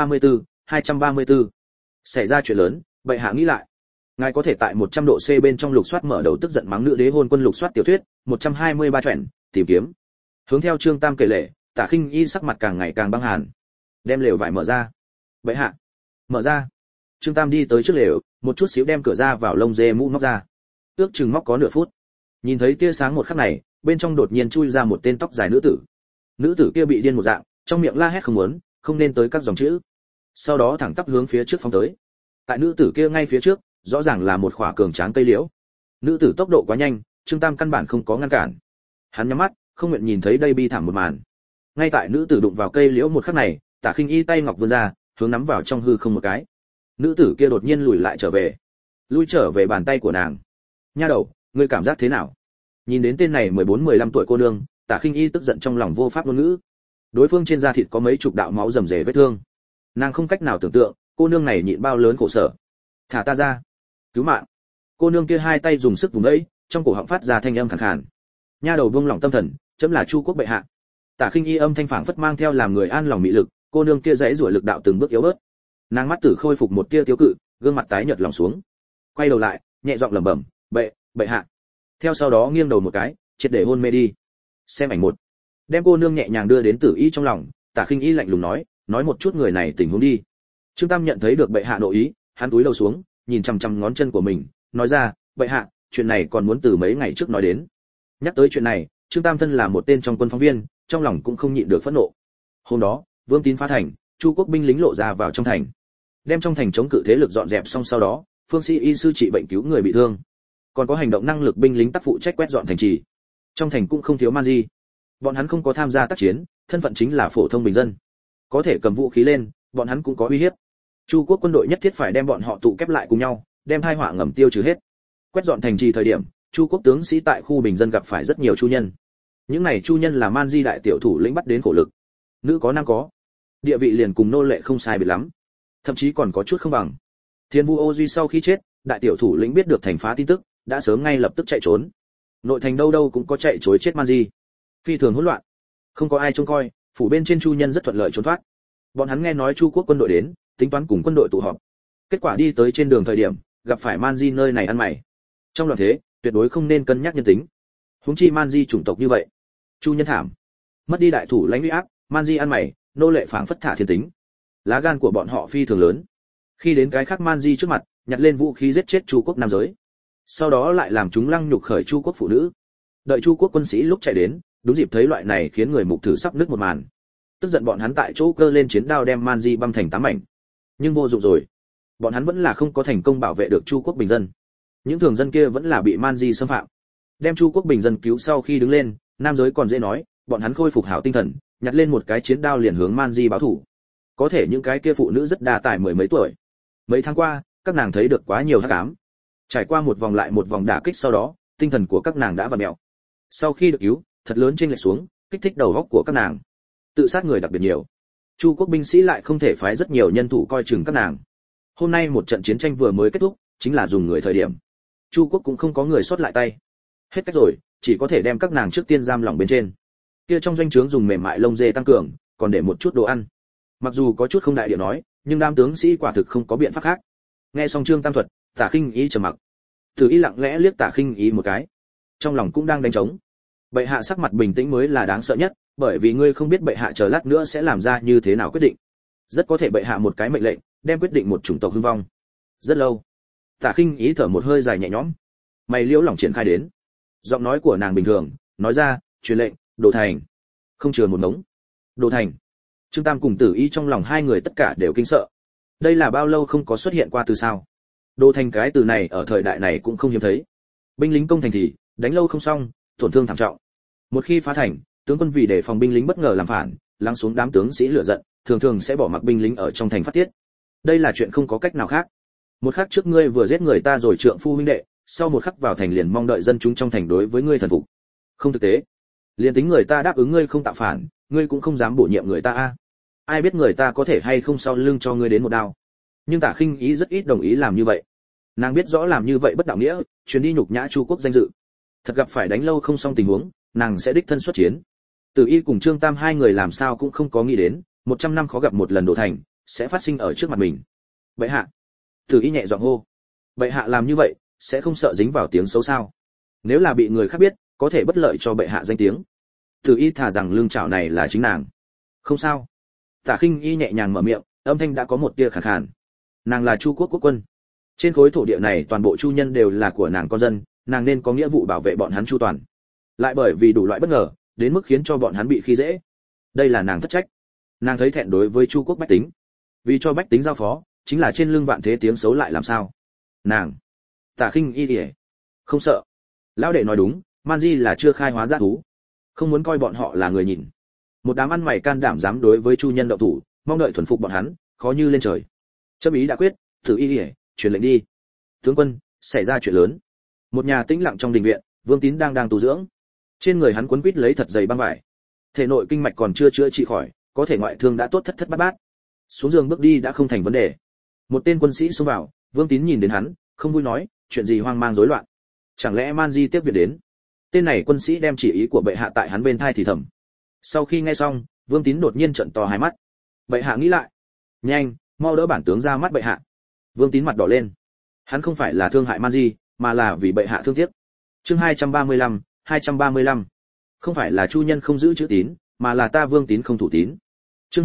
234. Xảy ra chuyện lớn, bệ hạ nghĩ lại. Ngài có thể tại 100 độ C bên trong lục soát mở đầu tức giận mắng nữ đế hôn quân lục soát tiểu thuyết, 123 truyện, tìm kiếm. Hướng theo Trương Tam kể lể, Tả Khinh Y sắc mặt càng ngày càng băng hàn. Đem lều vải mở ra. Bệ hạ. Mở ra. Trương Tam đi tới trước lều, một chút xíu đem cửa ra vào lông dê mũ móc ra. Ước chừng móc có nửa phút. Nhìn thấy tia sáng một khắc này, bên trong đột nhiên chui ra một tên tóc dài nữ tử. Nữ tử kia bị điên một dạng, trong miệng la hét không nên tới các dòng chữ. Sau đó thẳng tắp hướng phía trước phóng tới. Tại nữ tử kia ngay phía trước, rõ ràng là một khỏa cường tráng cây liễu. Nữ tử tốc độ quá nhanh, Trương Tam căn bản không có ngăn cản. Hắn nhắm mắt, không nguyện nhìn thấy đây bi thảm một màn. Ngay tại nữ tử đụng vào cây liễu một khắc này, Tả Khinh Y tay ngọc vươn ra, hướng nắm vào trong hư không một cái. Nữ tử kia đột nhiên lùi lại trở về, lui trở về bàn tay của nàng. Nha đầu, ngươi cảm giác thế nào? Nhìn đến tên này 14-15 tuổi cô nương, Tả Khinh Y tức giận trong lòng vô pháp ngôn ngữ. Đối phương trên da thịt có mấy chục đạo máu rầm rề vết thương. Nàng không cách nào tưởng tượng, cô nương này nhịn bao lớn khổ sở. Thả ta ra, cứu mạng! Cô nương kia hai tay dùng sức vùng ấy, trong cổ họng phát ra thanh âm khàn khàn. Nha đầu buông lỏng tâm thần, chấm là Chu quốc bệ hạ. Tả Khinh Y âm thanh phảng phất mang theo làm người an lòng mị lực, cô nương kia dãy giụa lực đạo từng bước yếu bớt. Nàng mắt tử khôi phục một tia tiêu cự, gương mặt tái nhợt lòng xuống. Quay đầu lại, nhẹ giọng lẩm bẩm, bệ hạ. Theo sau đó nghiêng đầu một cái, triệt để hôn mê đi. Xem ảnh một. Đem cô nương nhẹ nhàng đưa đến Tử Y trong lòng, Tả Khinh Y lạnh lùng nói một chút người này tình huống đi. Trương Tam nhận thấy được bệ hạ nội ý, hắn cúi đầu xuống, nhìn chằm chằm ngón chân của mình, nói ra, bệ hạ, chuyện này còn muốn từ mấy ngày trước nói đến. Nhắc tới chuyện này, Trương Tam thân là một tên trong quân phóng viên, trong lòng cũng không nhịn được phẫn nộ. Hôm đó, Vương Tín phá thành, Chu quốc binh lính lộ ra vào trong thành, đem trong thành chống cự thế lực dọn dẹp xong sau đó, phương sĩ y sư trị bệnh cứu người bị thương, còn có hành động năng lực binh lính tác phụ trách quét dọn thành trì. Trong thành cũng không thiếu man di, bọn hắn không có tham gia tác chiến, thân phận chính là phổ thông bình dân, có thể cầm vũ khí lên, bọn hắn cũng có uy hiếp. Chu quốc quân đội nhất thiết phải đem bọn họ tụ kép lại cùng nhau, đem tai họa ngầm tiêu trừ hết. Quét dọn thành trì thời điểm, Chu quốc tướng sĩ tại khu bình dân gặp phải rất nhiều chu nhân. Những này chu nhân là man di đại tiểu thủ lĩnh bắt đến khổ lực, nữ có nam có, địa vị liền cùng nô lệ không sai biệt lắm, thậm chí còn có chút không bằng. Thiên Vu Ô Duy sau khi chết, đại tiểu thủ lĩnh biết được thành phá tin tức, đã sớm ngay lập tức chạy trốn. Nội thành đâu đâu cũng có chạy trối chết man di, phi thường hỗn loạn, không có ai trông coi, phủ bên trên chu nhân rất thuận lợi trốn thoát. Bọn hắn nghe nói Chu quốc quân đội đến, tính toán cùng quân đội tụ họp. Kết quả đi tới trên đường thời điểm, gặp phải man di nơi này ăn mày. Trong loạn thế, tuyệt đối không nên cân nhắc nhân tính. Huống chi man di chủng tộc như vậy, chu nhân thảm, mất đi đại thủ lãnh uy áp, man di ăn mày, nô lệ phảng phất thả thiên tính. Lá gan của bọn họ phi thường lớn. Khi đến cái khác man di trước mặt, nhặt lên vũ khí giết chết Chu quốc nam giới, sau đó lại làm chúng lăng nhục khởi Chu quốc phụ nữ. Đợi Chu quốc quân sĩ lúc chạy đến, đúng dịp thấy loại này khiến người mục thử sắp nứt một màn. Tức giận bọn hắn tại chỗ cơ lên chiến đao đem man di băm thành 8 mảnh. Nhưng vô dụng rồi, bọn hắn vẫn là không có thành công bảo vệ được Chu quốc bình dân. Những thường dân kia vẫn là bị man di xâm phạm. Đem Chu quốc bình dân cứu sau khi đứng lên, nam giới còn dễ nói, bọn hắn khôi phục hảo tinh thần, nhặt lên một cái chiến đao liền hướng man di báo thủ. Có thể những cái kia phụ nữ rất đa tài mười mấy tuổi. Mấy tháng qua, các nàng thấy được quá nhiều hắc ám. Trải qua một vòng lại một vòng đả kích sau đó, tinh thần của các nàng đã vặn mèo. Sau khi được cứu, thật lớn chênh lệch xuống, kích thích đầu óc của các nàng. Tự sát người đặc biệt nhiều. Chu quốc binh sĩ lại không thể phái rất nhiều nhân thủ coi chừng các nàng. Hôm nay một trận chiến tranh vừa mới kết thúc, chính là dùng người thời điểm. Chu quốc cũng không có người sót lại tay. Hết cách rồi, chỉ có thể đem các nàng trước tiên giam lỏng bên trên. Kia trong doanh trướng dùng mềm mại lông dê tăng cường, còn để một chút đồ ăn. Mặc dù có chút không đại địa nói, nhưng đám tướng sĩ quả thực không có biện pháp khác. Nghe xong Trương Tam thuật, Tả Khinh Ý trầm mặc. Từ Ý lặng lẽ liếc Tả Khinh Ý một cái, trong lòng cũng đang đánh trống. Bệ hạ sắc mặt bình tĩnh mới là đáng sợ nhất, bởi vì ngươi không biết bệ hạ chờ lát nữa sẽ làm ra như thế nào quyết định. Rất có thể bệ hạ một cái mệnh lệnh, đem quyết định một chủng tộc hưng vong. Rất lâu, Tả Khinh Ý thở một hơi dài nhẹ nhõm, mày liễu lỏng triển khai đến. Giọng nói của nàng bình thường, nói ra, truyền lệnh, đồ thành. Không chừa một ngống. Đồ thành. Trương Tam cùng Tử Y trong lòng hai người tất cả đều kinh sợ. Đây là bao lâu không có xuất hiện qua từ sao? Đồ thành cái từ này ở thời đại này cũng không hiếm thấy. Binh lính công thành thì đánh lâu không xong, tổn thương thảm trọng. Một khi phá thành, tướng quân vì để phòng binh lính bất ngờ làm phản, lắng xuống đám tướng sĩ lửa giận, thường thường sẽ bỏ mặc binh lính ở trong thành phát tiết. Đây là chuyện không có cách nào khác. Một khắc trước ngươi vừa giết người ta rồi trượng phu huynh đệ, sau một khắc vào thành liền mong đợi dân chúng trong thành đối với ngươi thần phục. Không thực tế. Liền tính người ta đáp ứng ngươi không tạo phản, ngươi cũng không dám bổ nhiệm người ta a. Ai biết người ta có thể hay không sau lưng cho ngươi đến một đao. Nhưng Tả Khinh Ý rất ít đồng ý làm như vậy. Nàng biết rõ làm như vậy bất đạo nghĩa, chuyến đi nhục nhã Chu quốc danh dự. Thật gặp phải đánh lâu không xong tình huống, nàng sẽ đích thân xuất chiến. Từ Y cùng Trương Tam hai người làm sao cũng không có nghĩ đến, 100 năm khó gặp một lần đổ thành, sẽ phát sinh ở trước mặt mình. Bệ hạ. Từ Y nhẹ giọng hô. Bệ hạ làm như vậy, sẽ không sợ dính vào tiếng xấu sao? Nếu là bị người khác biết, có thể bất lợi cho bệ hạ danh tiếng. Từ Y thả rằng lương trảo này là chính nàng. Không sao. Tả Khinh Y nhẹ nhàng mở miệng, âm thanh đã có một tia khàn khàn. Nàng là Chu quốc quốc quân. Trên khối thổ địa này toàn bộ chu nhân đều là của nàng con dân, nàng nên có nghĩa vụ bảo vệ bọn hắn chu toàn. Lại bởi vì đủ loại bất ngờ, đến mức khiến cho bọn hắn bị khi dễ. Đây là nàng thất trách. Nàng thấy thẹn đối với Chu quốc bách tính. Vì cho bách tính giao phó, chính là trên lưng vạn thế tiếng xấu lại làm sao? Nàng. Tả Khinh Y liễu. Không sợ. Lão đệ nói đúng, Man Di là chưa khai hóa dã thú. Không muốn coi bọn họ là người nhìn. Một đám ăn mày can đảm dám đối với chu nhân động thủ, mong đợi thuần phục bọn hắn, khó như lên trời. Chấp ý đã quyết, Tử Y liễu, truyền lệnh đi. Tướng quân, xảy ra chuyện lớn. Một nhà tĩnh lặng trong đình viện, Vương Tín đang tu dưỡng. Trên người hắn quấn quít lấy thật dày băng vải. Thể nội kinh mạch còn chưa chữa trị khỏi, có thể ngoại thương đã tốt thất thất bát bát. Xuống giường bước đi đã không thành vấn đề. Một tên quân sĩ xông vào, Vương Tín nhìn đến hắn, không vui nói, chuyện gì hoang mang rối loạn? Chẳng lẽ Man Di tiếp việc đến? Tên này quân sĩ đem chỉ ý của bệ hạ tại hắn bên tai thì thầm. Sau khi nghe xong, Vương Tín đột nhiên trợn to hai mắt. Bệ hạ nghĩ lại, nhanh, mau đỡ bản tướng ra mắt bệ hạ. Vương Tín mặt đỏ lên. Hắn không phải là thương hại Man Di, mà là vì bệ hạ thương tiếc. Chương 235. Không phải là chu nhân không giữ chữ tín, mà là ta Vương Tín không thủ tín. Chương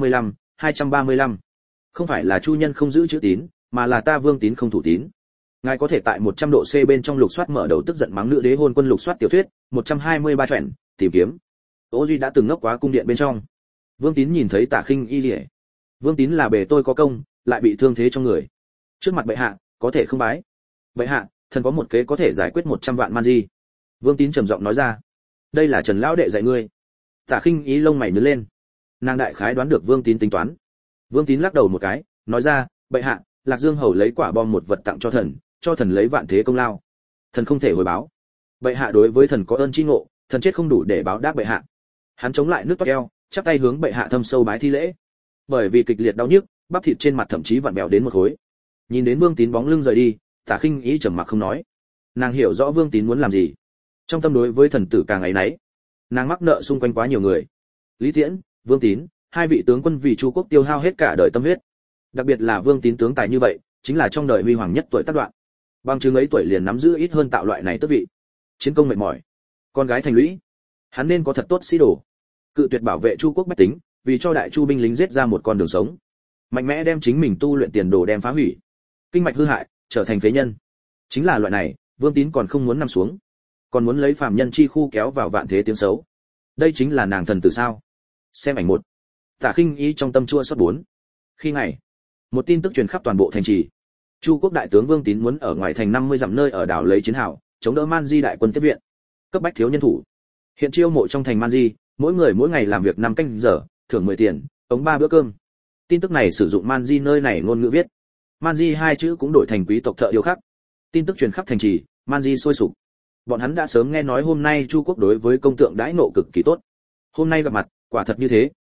235. Không phải là chu nhân không giữ chữ tín, mà là ta Vương Tín không thủ tín. Ngài có thể tại 100 độ C bên trong lục soát mở đầu tức giận mắng nữ đế hôn quân lục soát tiểu thuyết, 123 truyện, tìm kiếm. Ô Duy đã từng ngốc quá cung điện bên trong. Vương Tín nhìn thấy Tả Khinh Y liễu. Vương Tín là bề tôi có công, lại bị thương thế trong người. Trước mặt bệ hạ, có thể không bái. Bệ hạ, thần có một kế có thể giải quyết 100 vạn Man Di. Vương Tín trầm giọng nói ra. Đây là Trần lão đệ dạy ngươi. Tả Khinh Y lông mày nhướng lên. Nàng đại khái đoán được Vương Tín tính toán. Vương Tín lắc đầu một cái, nói ra, bệ hạ, Lạc Dương hầu lấy quả bom một vật tặng cho thần lấy vạn thế công lao. Thần không thể hồi báo. Bệ hạ đối với thần có ơn chi ngộ, thần chết không đủ để báo đáp bệ hạ. Hắn chống lại nước toát eo, chắp tay hướng bệ hạ thâm sâu bái thi lễ. Bởi vì kịch liệt đau nhức, bắp thịt trên mặt thậm chí vặn vẹo đến một khối. Nhìn đến Vương Tín bóng lưng rời đi, Tả Khinh Y trầm mặc không nói. Nàng hiểu rõ Vương Tín muốn làm gì. Trong tâm đối với thần tử càng ấy nấy. Nàng mắc nợ xung quanh quá nhiều người. Lý Tiễn, Vương Tín, hai vị tướng quân vì Chu quốc tiêu hao hết cả đời tâm huyết. Đặc biệt là Vương Tín tướng tài như vậy, chính là trong đời huy hoàng nhất tuổi tác đoạn. Bằng chứng ấy tuổi liền nắm giữ ít hơn tạo loại này tước vị. Chiến công mệt mỏi, con gái thành lũy, hắn nên có thật tốt sĩ đồ. Cự tuyệt bảo vệ Chu quốc bách tính, vì cho đại chu binh lính giết ra một con đường sống. Mạnh mẽ đem chính mình tu luyện tiền đồ đem phá hủy. Kinh mạch hư hại, trở thành phế nhân. Chính là loại này, Vương Tín còn không muốn nằm xuống, còn muốn lấy phàm nhân chi khu kéo vào vạn thế tiếng xấu. Đây chính là nàng thần tử sao? Xem ảnh một. Tả Khinh Y trong tâm chua xót 4. Khi ngày, một tin tức truyền khắp toàn bộ thành trì. Chu quốc đại tướng Vương Tín muốn ở ngoài thành 50 dặm nơi ở đảo lấy chiến hào, chống đỡ Man Di đại quân tiếp viện. Cấp bách thiếu nhân thủ. Hiện chiêu mộ trong thành Man Di, mỗi người mỗi ngày làm việc 5 canh giờ, thưởng 10 tiền, ống 3 bữa cơm. Tin tức này sử dụng Man Di nơi này ngôn ngữ viết. Man Di hai chữ cũng đổi thành quý tộc thợ điêu khắc. Tin tức truyền khắp thành trì, Man Di sôi sục. Bọn hắn đã sớm nghe nói hôm nay Chu quốc đối với công tượng đãi nộ cực kỳ tốt. Hôm nay gặp mặt, quả thật như thế.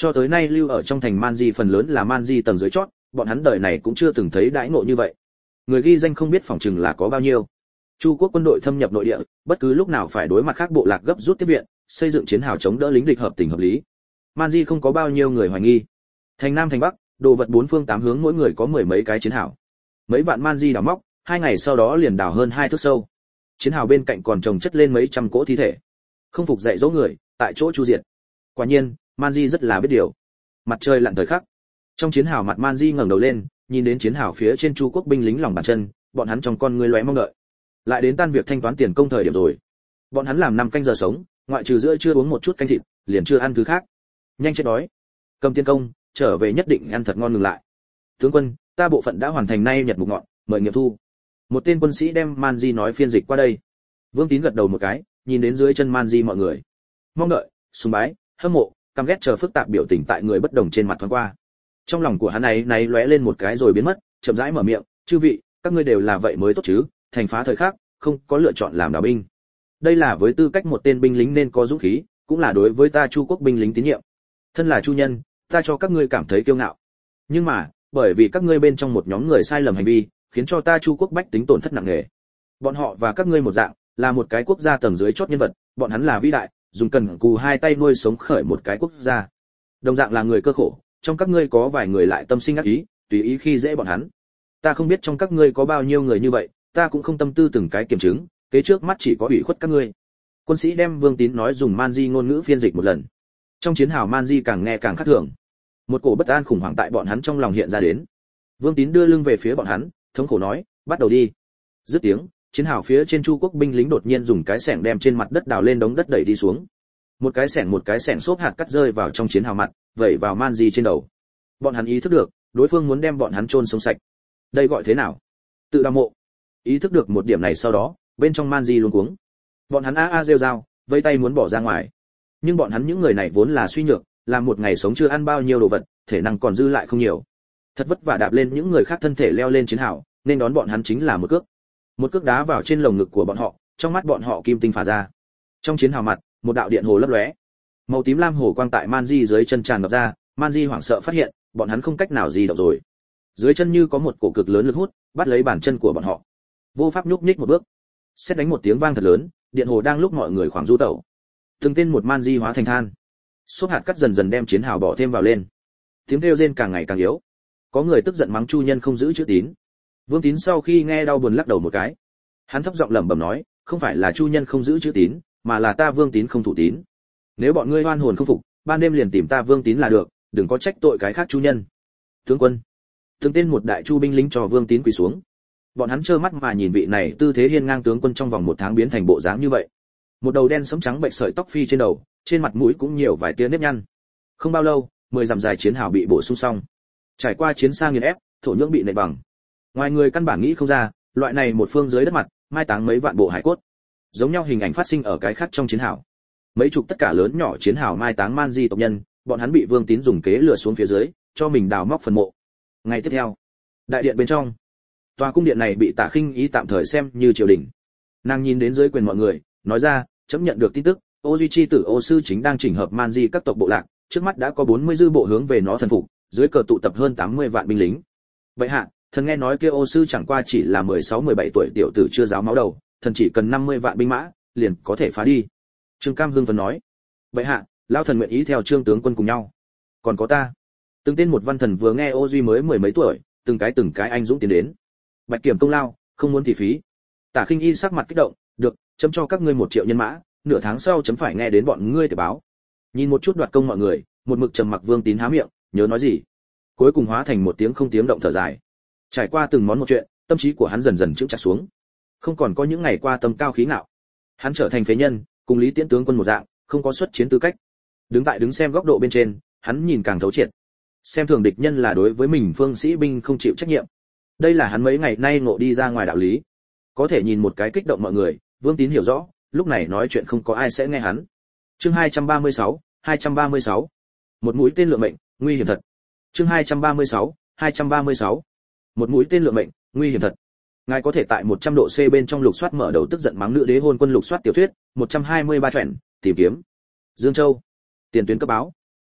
Cho tới nay lưu ở trong thành Manji phần lớn là Manji tầng dưới chót, bọn hắn đời này cũng chưa từng thấy đãi ngộ như vậy. Người ghi danh không biết phòng trừng là có bao nhiêu. Chu quốc quân đội thâm nhập nội địa, bất cứ lúc nào phải đối mặt khác bộ lạc gấp rút tiếp viện, xây dựng chiến hào chống đỡ lính địch hợp tình hợp lý. Manji không có bao nhiêu người hoài nghi. Thành Nam thành Bắc, đồ vật bốn phương tám hướng mỗi người có mười mấy cái chiến hào. Mấy vạn Manji đào móc, 2 ngày sau đó liền đào hơn 2 thước sâu. Chiến hào bên cạnh còn chồng chất lên mấy trăm cỗ thi thể. Không phục dạy dỗ người, tại chỗ chu diệt. Quả nhiên, Manji rất là biết điều. Mặt trời lặn thời khắc, trong chiến hào mặt Manji ngẩng đầu lên, nhìn đến chiến hào phía trên Chu quốc binh lính lòng bàn chân, bọn hắn trong con ngươi lóe mong đợi. Lại đến tan việc thanh toán tiền công thời điểm rồi. Bọn hắn làm 5 canh giờ sống, ngoại trừ giữa trưa uống một chút canh thịt, liền chưa ăn thứ khác. Nhanh chết đói. Cầm tiền công, trở về nhất định ăn thật ngon ngừng lại. Tướng quân, ta bộ phận đã hoàn thành nay nhật mục ngọn, mời nghiệm thu. Một tên quân sĩ đem Manji nói phiên dịch qua đây. Vương Tín gật đầu một cái, nhìn đến dưới chân Manji mọi người. Mong đợi, sùng bái, hâm mộ, căm ghét chờ phức tạp biểu tình tại người bất đồng trên mặt thoáng qua. Trong lòng của hắn này lóe lên một cái rồi biến mất, chậm rãi mở miệng, "Chư vị, các ngươi đều là vậy mới tốt chứ, thành phá thời khắc, không có lựa chọn làm đào binh. Đây là với tư cách một tên binh lính nên có dũng khí, cũng là đối với ta Chu quốc binh lính tín nhiệm. Thân là chu nhân, ta cho các ngươi cảm thấy kiêu ngạo. Nhưng mà, bởi vì các ngươi bên trong một nhóm người sai lầm hành vi, khiến cho ta Chu quốc bách tính tổn thất nặng nề. Bọn họ và các ngươi một dạng, là một cái quốc gia tầng dưới chót nhân vật, bọn hắn là vĩ đại, dùng cần cù hai tay nuôi sống khởi một cái quốc gia. Đồng dạng là người cơ khổ, trong các ngươi có vài người lại tâm sinh ác ý, tùy ý khi dễ bọn hắn. Ta không biết trong các ngươi có bao nhiêu người như vậy, ta cũng không tâm tư từng cái kiểm chứng, kế trước mắt chỉ có ủy khuất các ngươi." Quân sĩ đem Vương Tín nói dùng Manji ngôn ngữ phiên dịch một lần. Trong chiến hào Manji càng nghe càng khác thường. Một cổ bất an khủng hoảng tại bọn hắn trong lòng hiện ra đến. Vương Tín đưa lưng về phía bọn hắn, thống khổ nói, "Bắt đầu đi." Dứt tiếng, chiến hào phía trên Chu quốc binh lính đột nhiên dùng cái xẻng đem trên mặt đất đào lên đống đất đẩy đi xuống. Một cái xẻng xốp hạt cắt rơi vào trong chiến hào mặt, vẩy vào Manji trên đầu. Bọn hắn ý thức được, đối phương muốn đem bọn hắn chôn sống sạch. Đây gọi thế nào? Tự đào mộ. Ý thức được một điểm này sau đó, bên trong Manji luống cuống. Bọn hắn rêu rao, vây tay muốn bỏ ra ngoài. Nhưng bọn hắn những người này vốn là suy nhược, làm một ngày sống chưa ăn bao nhiêu đồ vật, thể năng còn dư lại không nhiều. Thật vất vả đạp lên những người khác thân thể leo lên chiến hào, nên đón bọn hắn chính là một cước. Một cước đá vào trên lồng ngực của bọn họ, trong mắt bọn họ kim tinh phả ra. Trong chiến hào mặt, một đạo điện hồ lấp lóe. Màu tím lam hồ quang tại Manji dưới chân tràn ngập ra, Manji hoảng sợ phát hiện, bọn hắn không cách nào di động rồi. Dưới chân như có một cổ cực lớn lực hút, bắt lấy bàn chân của bọn họ. Vô pháp nhúc nhích một bước. Sét đánh một tiếng vang thật lớn, điện hồ đang lúc mọi người khoảng du tẩu. Từng tên một Manji hóa thành than. Xốp hạt cắt dần dần đem chiến hào bỏ thêm vào lên. Tiếng kêu rên càng ngày càng yếu. Có người tức giận mắng Chu nhân không giữ chữ tín. Vương Tín sau khi nghe đau buồn lắc đầu một cái. Hắn thấp giọng lẩm bẩm nói, "Không phải là Chu nhân không giữ chữ tín, mà là ta Vương Tín không thủ tín. Nếu bọn ngươi oan hồn không phục, ban đêm liền tìm ta Vương Tín là được, đừng có trách tội cái khác Chu nhân." Tướng quân, từng tên một đại chu binh lính cho Vương Tín quỳ xuống. Bọn hắn trơ mắt mà nhìn vị này tư thế hiên ngang tướng quân trong vòng 1 tháng biến thành bộ dáng như vậy. Một đầu đen sẫm trắng bệnh sợi tóc phi trên đầu, trên mặt mũi cũng nhiều vài tia nếp nhăn. Không bao lâu, 10 dặm dài chiến hào bị bổ sung xong. Trải qua chiến xa nghiền ép, thổ nhưỡng bị nện bằng. Ngoài người căn bản nghĩ không ra, loại này một phương dưới đất mặt, mai táng mấy vạn bộ hải cốt. Giống nhau hình ảnh phát sinh ở cái khác trong chiến hào. Mấy chục tất cả lớn nhỏ chiến hào mai táng Manji tộc nhân, bọn hắn bị Vương Tín dùng kế lừa xuống phía dưới, cho mình đào móc phần mộ. Ngày tiếp theo, đại điện bên trong, tòa cung điện này bị Tả Khinh Ý tạm thời xem như triều đình. Nàng nhìn đến dưới quyền mọi người, nói ra, chấm nhận được tin tức, Ô Duy chi tử Ô sư chính đang chỉnh hợp Manji các tộc bộ lạc, trước mắt đã có 40 dư bộ hướng về nó thần phục, dưới cờ tụ tập hơn 80 vạn binh lính. Vậy hạ, thần nghe nói kia Ô sư chẳng qua chỉ là 16-17 tuổi tiểu tử chưa giáo máu đầu, thần chỉ cần 50 vạn binh mã, liền có thể phá đi. Trương Cam hưng phấn nói, vậy hạ, lão thần nguyện ý theo Trương tướng quân cùng nhau. Còn có ta. Từng tên một văn thần vừa nghe Ô Duy mới 10 mấy tuổi, từng cái anh dũng tiến đến. Bạch kiểm công lao, không muốn thì phí. Tả Khinh Y sắc mặt kích động, được, chấm cho các ngươi 1 triệu nhân mã, nửa tháng sau chấm phải nghe đến bọn ngươi để báo. Nhìn một chút đoạt công mọi người, một mực trầm mặc Vương Tín há miệng, nhớ nói gì. Cuối cùng hóa thành một tiếng không tiếng động thở dài. Trải qua từng món một chuyện, tâm trí của hắn dần dần chững chặt xuống. Không còn có những ngày qua tâm cao khí ngạo. Hắn trở thành phế nhân, cùng Lý Tiễn tướng quân một dạng, không có xuất chiến tư cách. Đứng xem góc độ bên trên, hắn nhìn càng thấu triệt. Xem thường địch nhân là đối với mình phương sĩ binh không chịu trách nhiệm. Đây là hắn mấy ngày nay ngộ đi ra ngoài đạo lý. Có thể nhìn một cái kích động mọi người, Vương Tín hiểu rõ, lúc này nói chuyện không có ai sẽ nghe hắn. Chương 236. Một mũi tên lượng mệnh, nguy hiểm thật. Chương 236. Một mũi tên lượng mệnh, nguy hiểm thật. Ngài có thể tại 100 độ C bên trong lục soát mở đầu tức giận mắng nữ đế hôn quân lục soát tiểu thuyết, 123 truyện, tìm kiếm. Dương Châu. Tiền tuyến cấp báo.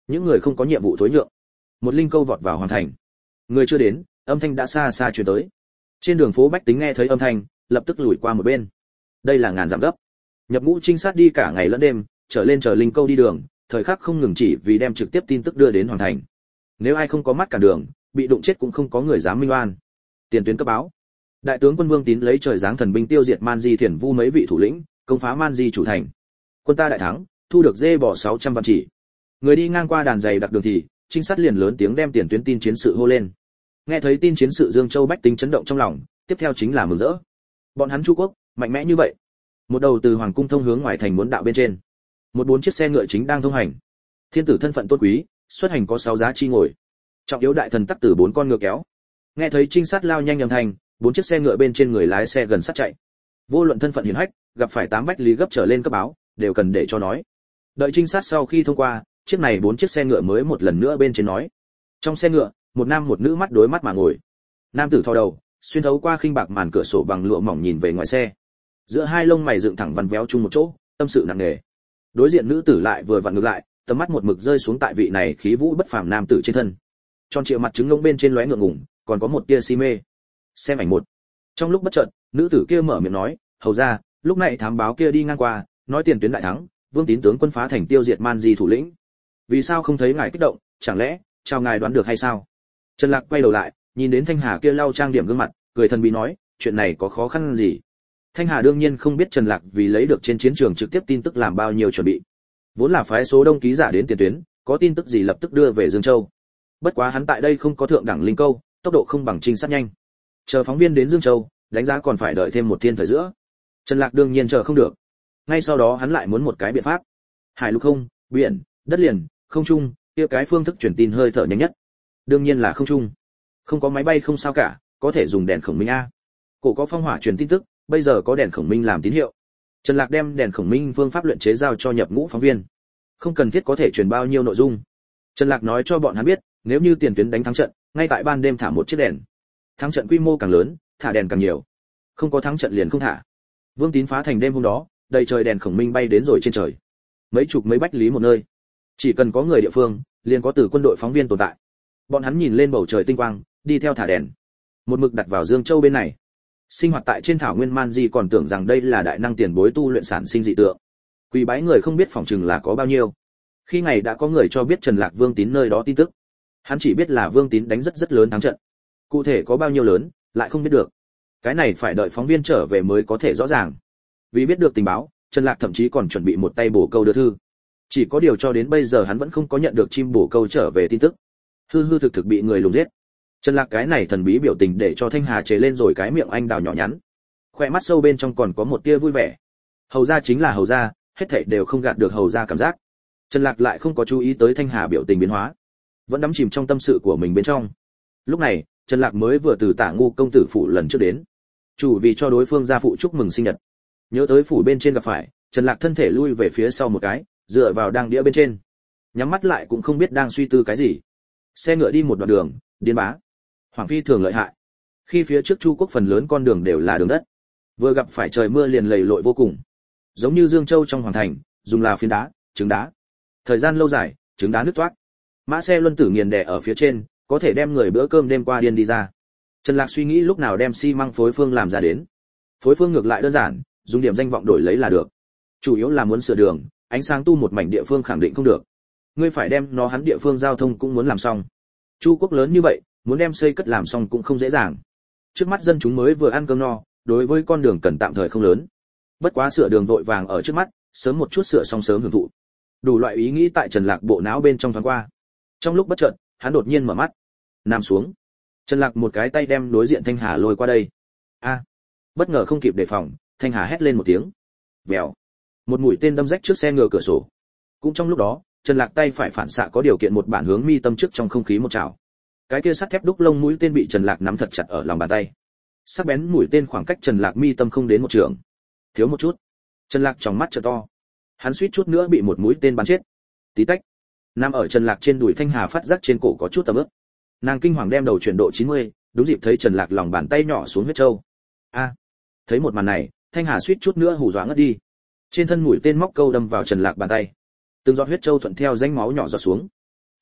những người không có nhiệm vụ thối nhượng. Một linh câu vọt vào hoàn thành. Người chưa đến, âm thanh đã xa xa truyền tới. Trên đường phố bách tính nghe thấy âm thanh, lập tức lùi qua một bên. Đây là ngàn dặm gấp. Nhập ngũ trinh sát đi cả ngày lẫn đêm, trở lên chờ linh câu đi đường, thời khắc không ngừng chỉ vì đem trực tiếp tin tức đưa đến hoàn thành. Nếu ai không có mắt cản đường, bị đụng chết cũng không có người dám minh oan. Tiền tuyến cấp báo. Đại tướng quân Vương Tín lấy trời giáng thần binh tiêu diệt Man Di Thiền Vu mấy vị thủ lĩnh, công phá Man Di chủ thành. Quân ta đại thắng, thu được dê bò 600 vạn chỉ. Người đi ngang qua đàn giày đặc đường thì, trinh sát liền lớn tiếng đem tiền tuyến tin chiến sự hô lên. Nghe thấy tin chiến sự Dương Châu bách tính chấn động trong lòng, tiếp theo chính là mừng rỡ. Bọn hắn Chu quốc mạnh mẽ như vậy. Một đầu từ hoàng cung thông hướng ngoài thành muốn đạo bên trên, một bốn chiếc xe ngựa chính đang thông hành. Thiên tử thân phận tôn quý, xuất hành có 6 giá chi ngồi. Trọng yếu đại thần tắc tử 4 con ngựa kéo. Nghe thấy trinh sát lao nhanh âm thanh, 4 chiếc xe ngựa bên trên người lái xe gần sát chạy. Vô luận thân phận hiển hách, gặp phải 8 bách lý gấp trở lên cấp báo, đều cần để cho nói. Đợi trinh sát sau khi thông qua, chiếc này 4 chiếc xe ngựa mới một lần nữa bên trên nói. Trong xe ngựa, một nam một nữ mắt đối mắt mà ngồi. Nam tử thò đầu, xuyên thấu qua khinh bạc màn cửa sổ bằng lụa mỏng nhìn về ngoài xe. Giữa hai lông mày dựng thẳng vằn véo chung một chỗ, tâm sự nặng nề. Đối diện nữ tử lại vừa vặn ngược lại, tầm mắt một mực rơi xuống tại vị này khí vũ bất phàm nam tử trên thân. Tròn trịa mặt trứng ngông bên trên lóe ngượng ngùng, còn có một tia si mê. Xem ảnh một. Trong lúc bất chợt, nữ tử kia mở miệng nói, hầu ra, lúc này thám báo kia đi ngang qua, nói tiền tuyến đại thắng, Vương Tín tướng quân phá thành tiêu diệt Man Di thủ lĩnh. Vì sao không thấy ngài kích động, chẳng lẽ chào ngài đoán được hay sao? Trần Lạc quay đầu lại, nhìn đến Thanh Hà kia lau trang điểm gương mặt, cười thần bí nói, chuyện này có khó khăn gì? Thanh Hà đương nhiên không biết Trần Lạc vì lấy được trên chiến trường trực tiếp tin tức làm bao nhiêu chuẩn bị. Vốn là phái số đông ký giả đến tiền tuyến, có tin tức gì lập tức đưa về Dương Châu. Bất quá hắn tại đây không có thượng đẳng linh câu, tốc độ không bằng trinh sát nhanh. Chờ phóng viên đến Dương Châu, đánh giá còn phải đợi thêm một thiên thời giữa. Trần Lạc đương nhiên chờ không được. Ngay sau đó hắn lại muốn một cái biện pháp. Hải lục không, biển, đất liền, không trung, kia cái phương thức truyền tin hơi thở nhanh nhất. Đương nhiên là không trung. Không có máy bay không sao cả, có thể dùng đèn khổng minh a. Cổ có phong hỏa truyền tin tức, bây giờ có đèn khổng minh làm tín hiệu. Trần Lạc đem đèn khổng minh phương pháp luyện chế giao cho nhập ngũ phóng viên. Không cần thiết có thể truyền bao nhiêu nội dung. Trần Lạc nói cho bọn hắn biết, nếu như tiền tuyến đánh thắng trận, ngay tại ban đêm thả một chiếc đèn. Thắng trận quy mô càng lớn, thả đèn càng nhiều. Không có thắng trận liền không thả. Vương Tín phá thành đêm hôm đó, đầy trời đèn khổng minh bay đến rồi trên trời. Mấy chục mấy bách lý một nơi. Chỉ cần có người địa phương, liền có từ quân đội phóng viên tồn tại. Bọn hắn nhìn lên bầu trời tinh quang, đi theo thả đèn. Một mực đặt vào Dương Châu bên này. Sinh hoạt tại trên thảo nguyên Man Di còn tưởng rằng đây là đại năng tiền bối tu luyện sản sinh dị tượng. Quỳ bái người không biết phỏng chừng là có bao nhiêu. Khi ngày đã có người cho biết Trần Lạc Vương Tín nơi đó tin tức. Hắn chỉ biết là Vương Tín đánh rất lớn thắng trận. Cụ thể có bao nhiêu lớn, lại không biết được. Cái này phải đợi phóng viên trở về mới có thể rõ ràng. Vì biết được tình báo, Trần Lạc thậm chí còn chuẩn bị một tay bổ câu đưa thư. Chỉ có điều cho đến bây giờ hắn vẫn không có nhận được chim bổ câu trở về tin tức. Hư thực bị người lùng giết. Trần Lạc cái này thần bí biểu tình để cho Thanh Hà chế lên rồi cái miệng anh đào nhỏ nhắn. Khoe mắt sâu bên trong còn có một tia vui vẻ. Hầu gia chính là hầu gia, hết thảy đều không gạt được hầu gia cảm giác. Trần Lạc lại không có chú ý tới Thanh Hà biểu tình biến hóa, vẫn đắm chìm trong tâm sự của mình bên trong. Lúc này, Trần Lạc mới vừa từ Tả Ngu công tử phủ lần trước đến, chủ vì cho đối phương gia phụ chúc mừng sinh nhật. Nhớ tới phủ bên trên gặp phải, Trần Lạc thân thể lui về phía sau một cái, dựa vào đang đĩa bên trên, nhắm mắt lại cũng không biết đang suy tư cái gì. Xe ngựa đi một đoạn đường, điên bá. Hoàng phi thường lợi hại. Khi phía trước Chu quốc phần lớn con đường đều là đường đất, vừa gặp phải trời mưa liền lầy lội vô cùng, giống như Dương Châu trong hoàng thành, dùng là phiến đá, trứng đá. Thời gian lâu dài, trứng đá nứt toác. Mã xe luân tử nghiền đè ở phía trên, có thể đem người bữa cơm đêm qua điên đi ra. Trần Lạc suy nghĩ lúc nào đem xi măng phối phương làm ra đến. Phối phương ngược lại đơn giản, dùng điểm danh vọng đổi lấy là được. Chủ yếu là muốn sửa đường, ánh sáng tu một mảnh địa phương khẳng định không được. Ngươi phải đem nó hắn địa phương giao thông cũng muốn làm xong. Chu quốc lớn như vậy, muốn đem xây cất làm xong cũng không dễ dàng. Trước mắt dân chúng mới vừa ăn cơm no, đối với con đường cần tạm thời không lớn. Bất quá sửa đường vội vàng ở trước mắt, sớm một chút sửa xong sớm hưởng thụ. Đủ loại ý nghĩ tại Trần Lạc bộ não bên trong thoáng qua. Trong lúc bất chợt, hắn đột nhiên mở mắt, nằm xuống. Trần Lạc một cái tay đem đối diện Thanh Hà lôi qua đây. A! Bất ngờ không kịp đề phòng, Thanh Hà hét lên một tiếng. Vèo. Một mũi tên đâm rách trước xe ngựa cửa sổ. Cũng trong lúc đó, Trần Lạc tay phải phản xạ có điều kiện một bản hướng mi tâm trước trong không khí một trảo. Cái kia sắt thép đúc lông mũi tên bị Trần Lạc nắm thật chặt ở lòng bàn tay. Sắc bén mũi tên khoảng cách Trần Lạc mi tâm không đến một trượng. Thiếu một chút. Trần Lạc tròng mắt trợ to. Hắn suýt chút nữa bị một mũi tên bắn chết. Tí tách. Nằm ở Trần Lạc trên đùi Thanh Hà phát giác trên cổ có chút tầm ướp. Nàng kinh hoàng đem đầu chuyển độ 90, đúng dịp thấy Trần Lạc lòng bàn tay nhỏ xuống huyết châu. A! Thấy một màn này, Thanh Hà suýt chút nữa hù dọa ngất đi. Trên thân mũi tên móc câu đâm vào Trần Lạc bàn tay. Từng giọt huyết châu thuận theo rãnh máu nhỏ giọt xuống.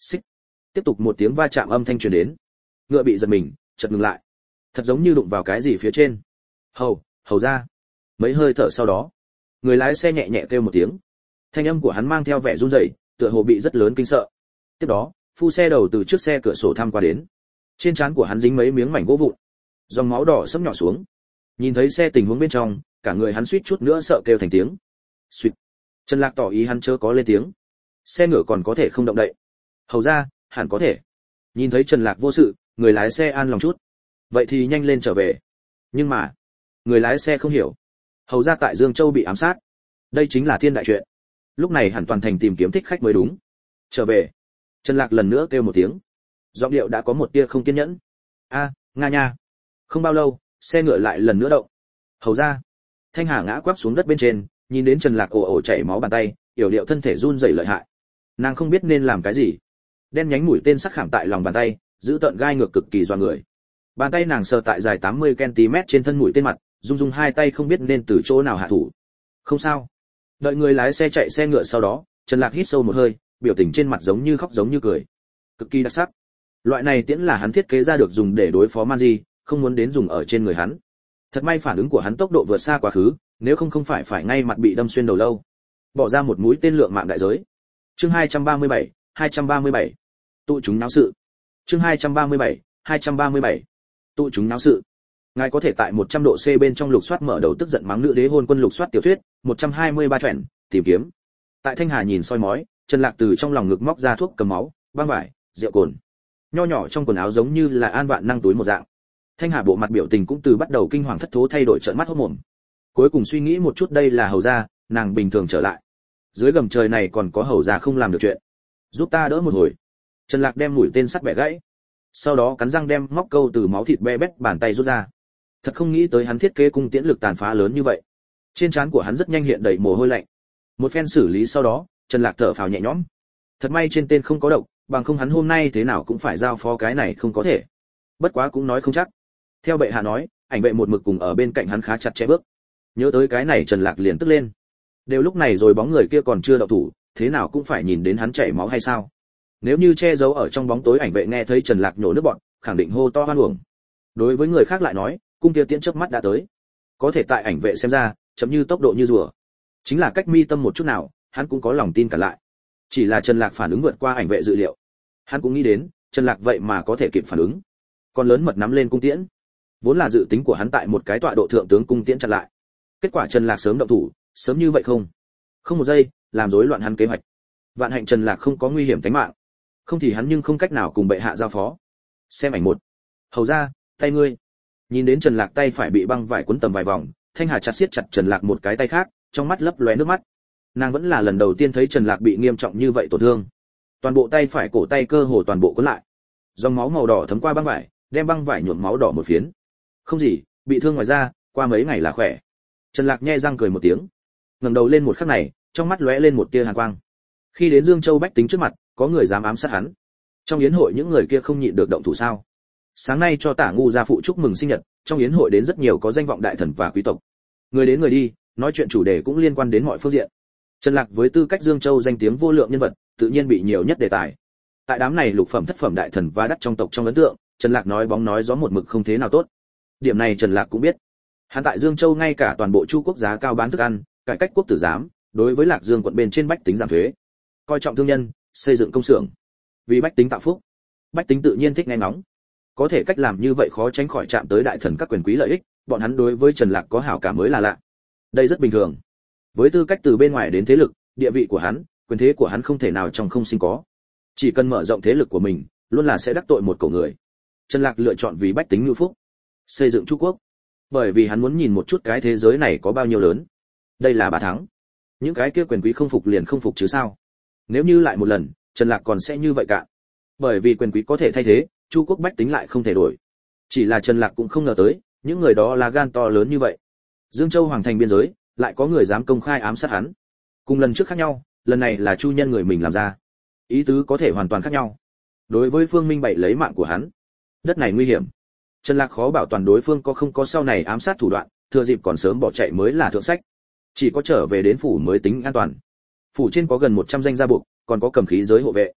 Xích. Tiếp tục một tiếng va chạm âm thanh truyền đến. Ngựa bị giật mình, chợt ngừng lại. Thật giống như đụng vào cái gì phía trên. Hầu ra. Mấy hơi thở sau đó, người lái xe nhẹ nhẹ kêu một tiếng. Thanh âm của hắn mang theo vẻ run rẩy, tựa hồ bị rất lớn kinh sợ. Tiếp đó, phu xe đầu từ trước xe cửa sổ thăm qua đến. Trên trán của hắn dính mấy miếng mảnh gỗ vụn, dòng máu đỏ xâm nhỏ xuống. Nhìn thấy xe tình huống bên trong, cả người hắn suýt chút nữa sợ kêu thành tiếng. Suýt. Trần Lạc tỏ ý hắn chớ có lên tiếng. Xe ngựa còn có thể không động đậy. Hầu ra, hẳn có thể. Nhìn thấy Trần Lạc vô sự, người lái xe an lòng chút. Vậy thì nhanh lên trở về. Nhưng mà, người lái xe không hiểu. Hầu ra tại Dương Châu bị ám sát. Đây chính là thiên đại chuyện. Lúc này hẳn toàn thành tìm kiếm thích khách mới đúng. Trở về. Trần Lạc lần nữa kêu một tiếng. Giọng điệu đã có một tia không kiên nhẫn. Nga nha. Không bao lâu, xe ngựa lại lần nữa động. Hầu ra. Thanh Hà ngã quắp xuống đất bên trên, nhìn đến Trần Lạc ồ ồ chảy máu bàn tay, yểu điệu thân thể run rẩy lợi hại. Nàng không biết nên làm cái gì. Đen nhánh mũi tên sắc khảm tại lòng bàn tay, giữ tợn gai ngược cực kỳ doa người. Bàn tay nàng sờ tại dài 80 cm trên thân mũi tên mặt, rung hai tay không biết nên từ chỗ nào hạ thủ. Không sao. Đợi người lái xe chạy xe ngựa sau đó, Trần Lạc hít sâu một hơi, biểu tình trên mặt giống như khóc giống như cười. Cực kỳ đặc sắc. Loại này tiễn là hắn thiết kế ra được dùng để đối phó Manji, không muốn đến dùng ở trên người hắn. Thật may phản ứng của hắn tốc độ vượt xa quá khứ, nếu không phải ngay mặt bị đâm xuyên đầu lâu. Bỏ ra một mũi tên lượng mạng đại giới. Chương 237. Tụ chúng náo sự. Chương 237. Tụ chúng náo sự. Ngài có thể tại 100 độ C bên trong lục soát mở đầu tức giận mắng nữ đế hôn quân lục soát tiểu thuyết, 123 truyện, tìm kiếm. Tại Thanh Hà nhìn soi mói, Trần Lạc từ trong lòng ngực móc ra thuốc cầm máu, băng vải, rượu cồn. Nho nhỏ trong quần áo giống như là an vạn năng túi một dạng. Thanh Hà bộ mặt biểu tình cũng từ bắt đầu kinh hoàng thất thố thay đổi trợn mắt hốt mồm. Cuối cùng suy nghĩ một chút đây là hầu gia, nàng bình thường trở lại. Dưới gầm trời này còn có hầu gia không làm được chuyện. Giúp ta đỡ một hồi. Trần Lạc đem mũi tên sắt bẻ gãy. Sau đó cắn răng đem móc câu từ máu thịt be bét bàn tay rút ra. Thật không nghĩ tới hắn thiết kế cung tiễn lực tàn phá lớn như vậy. Trên trán của hắn rất nhanh hiện đầy mồ hôi lạnh. Một phen xử lý sau đó, Trần Lạc thở phào nhẹ nhõm. Thật may trên tên không có độc, bằng không hắn hôm nay thế nào cũng phải giao phó cái này không có thể. Bất quá cũng nói không chắc. Theo bệ hạ nói, ảnh vệ một mực cùng ở bên cạnh hắn khá chặt chẽ bước. Nhớ tới cái này Trần Lạc liền tức lên. Đều lúc này rồi bóng người kia còn chưa động thủ, thế nào cũng phải nhìn đến hắn chảy máu hay sao? Nếu như che giấu ở trong bóng tối ảnh vệ nghe thấy Trần Lạc nhổ nước bọt, khẳng định hô to hoan uổng. Đối với người khác lại nói, cung kia tiễn chớp mắt đã tới. Có thể tại ảnh vệ xem ra, chấm như tốc độ như rùa. Chính là cách mi tâm một chút nào, hắn cũng có lòng tin cả lại. Chỉ là Trần Lạc phản ứng vượt qua ảnh vệ dự liệu. Hắn cũng nghĩ đến, Trần Lạc vậy mà có thể kịp phản ứng. Còn lớn mật nắm lên cung tiễn. Vốn là dự tính của hắn tại một cái tọa độ thượng tướng cung tiễn chặn lại. Kết quả Trần Lạc sớm động thủ, sớm như vậy không một giây, làm rối loạn hắn kế hoạch. Vạn hạnh Trần Lạc không có nguy hiểm tính mạng. Không thì hắn nhưng không cách nào cùng bệ hạ giao phó. Xem ảnh một. Hầu ra, tay ngươi. Nhìn đến Trần Lạc tay phải bị băng vải quấn tầm vài vòng, Thanh Hà chặt siết chặt Trần Lạc một cái tay khác, trong mắt lấp lóe nước mắt. Nàng vẫn là lần đầu tiên thấy Trần Lạc bị nghiêm trọng như vậy tổn thương. Toàn bộ tay phải cổ tay cơ hồ toàn bộ cuốn lại. Dòng máu màu đỏ thấm qua băng vải, đem băng vải nhuộm máu đỏ một phiến. Không gì, bị thương ngoài da, qua mấy ngày là khỏe. Trần Lạc nhe răng cười một tiếng. Ngẩng đầu lên một khắc này, trong mắt lóe lên một tia hàn quang. Khi đến Dương Châu bách tính trước mặt, có người dám ám sát hắn. Trong yến hội những người kia không nhịn được động thủ sao? Sáng nay cho Tả Ngu gia phụ chúc mừng sinh nhật, trong yến hội đến rất nhiều có danh vọng đại thần và quý tộc. Người đến người đi, nói chuyện chủ đề cũng liên quan đến mọi phương diện. Trần Lạc với tư cách Dương Châu danh tiếng vô lượng nhân vật, tự nhiên bị nhiều nhất đề tài. Tại đám này lục phẩm thất phẩm đại thần và đắc trong tộc trong ấn tượng, Trần Lạc nói bóng nói gió một mực không thế nào tốt. Điểm này Trần Lạc cũng biết. Hắn tại Dương Châu ngay cả toàn bộ Chu quốc giá cao bán thức ăn, cải cách quốc tử giám, đối với Lạc Dương quận bên trên bách tính giảm thuế, coi trọng thương nhân, xây dựng công xưởng, vì bách tính tạo phúc. Bách tính tự nhiên thích nghe ngóng. Có thể cách làm như vậy khó tránh khỏi chạm tới đại thần các quyền quý lợi ích, bọn hắn đối với Trần Lạc có hảo cảm mới là lạ. Đây rất bình thường. Với tư cách từ bên ngoài đến thế lực, địa vị của hắn, quyền thế của hắn không thể nào trong không sinh có. Chỉ cần mở rộng thế lực của mình, luôn là sẽ đắc tội một cổ người. Trần Lạc lựa chọn vì bách tính nhu phúc, xây dựng Chu quốc. Bởi vì hắn muốn nhìn một chút cái thế giới này có bao nhiêu lớn. Đây là bà thắng. Những cái kia quyền quý không phục liền không phục chứ sao? Nếu như lại một lần, Trần Lạc còn sẽ như vậy cả. Bởi vì quyền quý có thể thay thế, Chu quốc bách tính lại không thể đổi. Chỉ là Trần Lạc cũng không ngờ tới, những người đó là gan to lớn như vậy. Dương Châu hoàng thành biên giới, lại có người dám công khai ám sát hắn. Cùng lần trước khác nhau, lần này là Chu nhân người mình làm ra. Ý tứ có thể hoàn toàn khác nhau. Đối với Phương Minh Bảy lấy mạng của hắn, đất này nguy hiểm. Trần Lạc khó bảo toàn đối phương có không có sau này ám sát thủ đoạn, thừa dịp còn sớm bỏ chạy mới là thượng sách. Chỉ có trở về đến phủ mới tính an toàn. Phủ trên có gần 100 danh gia buộc, còn có cầm khí giới hộ vệ.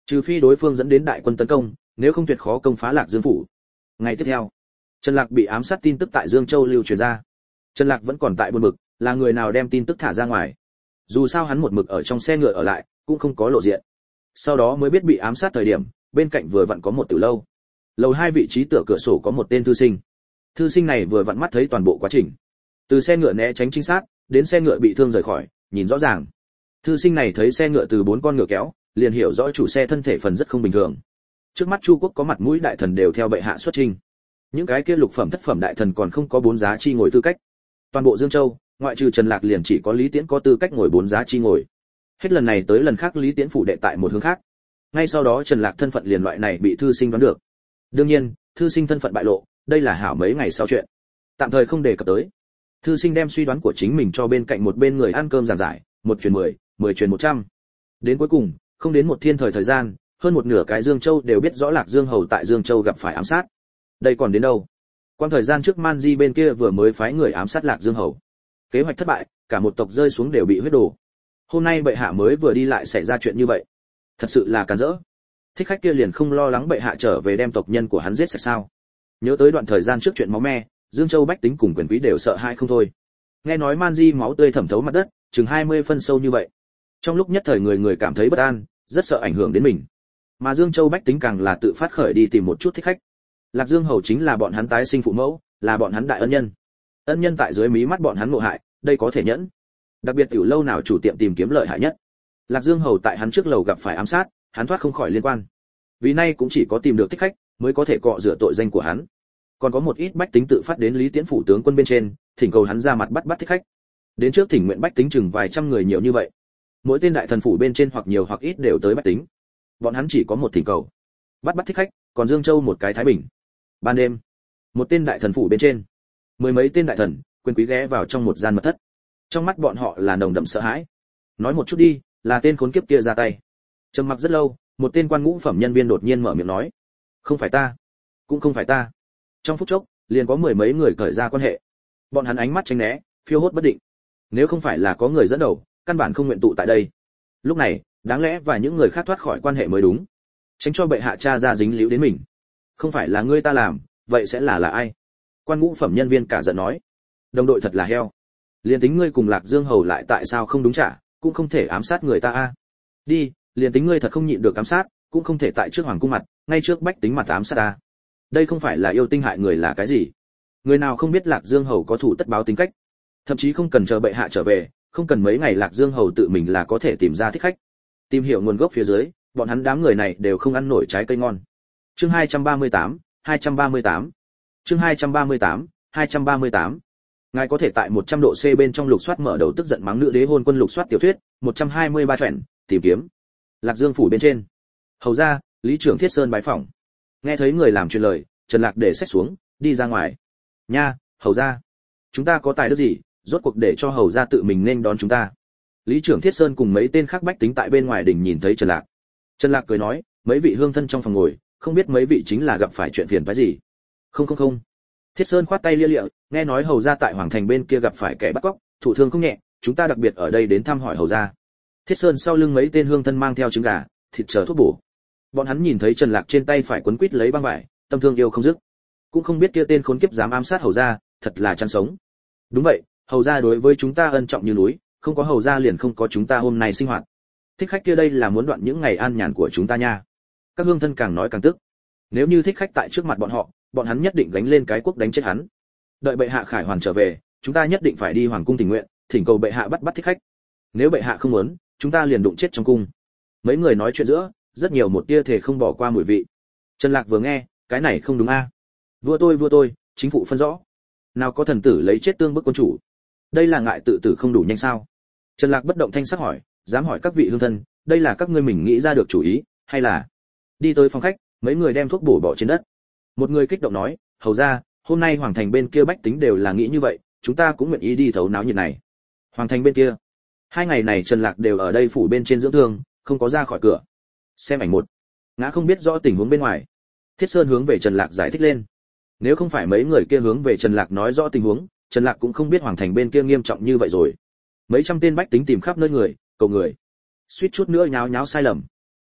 Trừ phi đối phương dẫn đến đại quân tấn công, nếu không tuyệt khó công phá Lạc Dương phủ. Ngày tiếp theo, Trần Lạc bị ám sát tin tức tại Dương Châu lưu truyền ra. Trần Lạc vẫn còn tại buồn bực, là người nào đem tin tức thả ra ngoài. Dù sao hắn một mực ở trong xe ngựa ở lại, cũng không có lộ diện. Sau đó mới biết bị ám sát thời điểm, bên cạnh vừa vặn có một tử lâu. Lầu 2 vị trí tựa cửa sổ có một tên thư sinh. Thư sinh này vừa vặn mắt thấy toàn bộ quá trình. Từ xe ngựa né tránh trinh sát, đến xe ngựa bị thương rời khỏi, nhìn rõ ràng. Thư sinh này thấy xe ngựa từ 4 con ngựa kéo, liền hiểu rõ chủ xe thân thể phần rất không bình thường. Trước mắt Chu quốc có mặt mũi đại thần đều theo bệ hạ xuất trình. Những cái kia lục phẩm thất phẩm đại thần còn không có 4 giá chi ngồi tư cách. Toàn bộ Dương Châu, ngoại trừ Trần Lạc liền chỉ có Lý Tiễn có tư cách ngồi 4 giá chi ngồi. Hết lần này tới lần khác Lý Tiễn phủ đệ tại một hướng khác. Ngay sau đó Trần Lạc thân phận liền loại này bị thư sinh đoán được. Đương nhiên, thư sinh thân phận bại lộ, đây là hảo mấy ngày sau chuyện. Tạm thời không đề cập tới. Thư sinh đem suy đoán của chính mình cho bên cạnh một bên người ăn cơm giảng giải, 1 truyền 10, 10 truyền 100. Đến cuối cùng, không đến một thiên thời gian, hơn một nửa cái Dương Châu đều biết rõ Lạc Dương hầu tại Dương Châu gặp phải ám sát. Đây còn đến đâu? Quang thời gian trước Man Di bên kia vừa mới phái người ám sát Lạc Dương hầu. Kế hoạch thất bại, cả một tộc rơi xuống đều bị huyết đổ. Hôm nay bệ hạ mới vừa đi lại xảy ra chuyện như vậy. Thật sự là càn rỡ. Thích khách kia liền không lo lắng bệ hạ trở về đem tộc nhân của hắn giết sạch sao? Nhớ tới đoạn thời gian trước chuyện máu me, Dương Châu bách tính cùng quyền quý đều sợ hãi không thôi. Nghe nói Man Di máu tươi thẩm thấu mặt đất, chừng 20 phân sâu như vậy. Trong lúc nhất thời người người cảm thấy bất an, rất sợ ảnh hưởng đến mình. Mà Dương Châu bách tính càng là tự phát khởi đi tìm một chút thích khách. Lạc Dương hầu chính là bọn hắn tái sinh phụ mẫu, là bọn hắn đại ân nhân. Ân nhân tại dưới mí mắt bọn hắn ngộ hại, đây có thể nhẫn. Đặc biệt tiểu lâu nào chủ tiệm tìm kiếm lợi hại nhất. Lạc Dương hầu tại hắn trước lầu gặp phải ám sát, hắn thoát không khỏi liên quan. Vì nay cũng chỉ có tìm được thích khách mới có thể cọ rửa tội danh của hắn. Còn có một ít bách tính tự phát đến Lý Tiễn phủ tướng quân bên trên, thỉnh cầu hắn ra mặt bắt thích khách. Đến trước thỉnh nguyện bách tính chừng vài trăm người nhiều như vậy. Mỗi tên đại thần phủ bên trên hoặc nhiều hoặc ít đều tới bách tính. Bọn hắn chỉ có một thỉnh cầu, bắt thích khách, còn Dương Châu một cái thái bình. Ban đêm, một tên đại thần phủ bên trên, 10 mấy tên đại thần, quyền quý ghé vào trong một gian mật thất. Trong mắt bọn họ là nồng đậm sợ hãi. Nói một chút đi, là tên khốn kiếp kia ra tay. Trầm mặc rất lâu, một tên quan ngũ phẩm nhân viên đột nhiên mở miệng nói, không phải ta, cũng không phải ta. Trong phút chốc, liền có 10 mấy người cởi ra quan hệ. Bọn hắn ánh mắt tránh né, phiêu hốt bất định. Nếu không phải là có người dẫn đầu, căn bản không nguyện tụ tại đây. Lúc này, đáng lẽ và những người khác thoát khỏi quan hệ mới đúng, tránh cho bệ hạ cha ra dính líu đến mình. Không phải là ngươi ta làm, vậy sẽ là ai? Quan ngũ phẩm nhân viên cả giận nói, đồng đội thật là heo. Liền tính ngươi cùng Lạc Dương hầu lại tại sao không đúng trả, cũng không thể ám sát người ta a. Đi, liền tính ngươi thật không nhịn được ám sát, cũng không thể tại trước hoàng cung mặt, ngay trước bách tính mặt ám sát ta. Đây không phải là yêu tinh hại người là cái gì? Người nào không biết Lạc Dương hầu có thủ tất báo tính cách, thậm chí không cần chờ bệ hạ trở về, không cần mấy ngày Lạc Dương hầu tự mình là có thể tìm ra thích khách. Tìm hiểu nguồn gốc phía dưới, bọn hắn đám người này đều không ăn nổi trái cây ngon. Chương 238, 238. Chương 238, 238. Ngài có thể tại 100 độ C bên trong lục soát mở đầu tức giận mắng nữ đế hôn quân lục soát tiểu thuyết, 123 truyện, tìm kiếm. Lạc Dương phủ bên trên. Hầu ra, Lý trưởng Thiết Sơn bái phỏng. Nghe thấy người làm truyền lời, Trần Lạc để sách xuống, đi ra ngoài. Nha, hầu ra, chúng ta có tài đức gì, rốt cuộc để cho hầu ra tự mình nên đón chúng ta. Lý trưởng Thiết Sơn cùng mấy tên khác bách tính tại bên ngoài đình nhìn thấy Trần Lạc. Trần Lạc cười nói, mấy vị hương thân trong phòng ngồi, không biết mấy vị chính là gặp phải chuyện phiền phức gì. Không. Thiết Sơn khoát tay lia lịa, nghe nói hầu ra tại hoàng thành bên kia gặp phải kẻ bắt cóc, thụ thương không nhẹ, chúng ta đặc biệt ở đây đến thăm hỏi hầu ra. Thiết Sơn sau lưng mấy tên hương thân mang theo trứng gà, thịt chờ thuốc bổ. Bọn hắn nhìn thấy Trần Lạc trên tay phải quấn quít lấy băng vải, tâm thương yêu không dứt. Cũng không biết kia tên khốn kiếp dám ám sát hầu ra, thật là chán sống. Đúng vậy, hầu ra đối với chúng ta ân trọng như núi, không có hầu ra liền không có chúng ta hôm nay sinh hoạt. Thích khách kia đây là muốn đoạn những ngày an nhàn của chúng ta nha. Các hương thân càng nói càng tức. Nếu như thích khách tại trước mặt bọn họ, bọn hắn nhất định gánh lên cái quốc đánh chết hắn. Đợi bệ hạ khải hoàn trở về, chúng ta nhất định phải đi hoàng cung tình nguyện, thỉnh cầu bệ hạ bắt thích khách. Nếu bệ hạ không muốn, chúng ta liền đụng chết trong cung. Mấy người nói chuyện giữa, rất nhiều một tia thể không bỏ qua mùi vị. Trần Lạc vừa nghe, cái này không đúng a. Vua tôi, chính phủ phân rõ. Nào có thần tử lấy chết tương bức quân chủ. Đây là ngại tự tử không đủ nhanh sao? Trần Lạc bất động thanh sắc hỏi, dám hỏi các vị hương thân, đây là các ngươi mình nghĩ ra được chủ ý, hay là? Đi tới phòng khách, mấy người đem thuốc bổ bỏ trên đất. Một người kích động nói, hầu ra, hôm nay hoàng thành bên kia bách tính đều là nghĩ như vậy, chúng ta cũng nguyện ý đi thấu náo nhiệt này. Hoàng thành bên kia. 2 ngày này Trần Lạc đều ở đây phủ bên trên dưỡng thương, không có ra khỏi cửa. Xem ảnh 1. Ngã không biết rõ tình huống bên ngoài. Thiết Sơn hướng về Trần Lạc giải thích lên. Nếu không phải mấy người kia hướng về Trần Lạc nói rõ tình huống, Trần Lạc cũng không biết hoàng thành bên kia nghiêm trọng như vậy rồi. Mấy trăm tên bách tính tìm khắp nơi người, cầu người. Suýt chút nữa nháo sai lầm.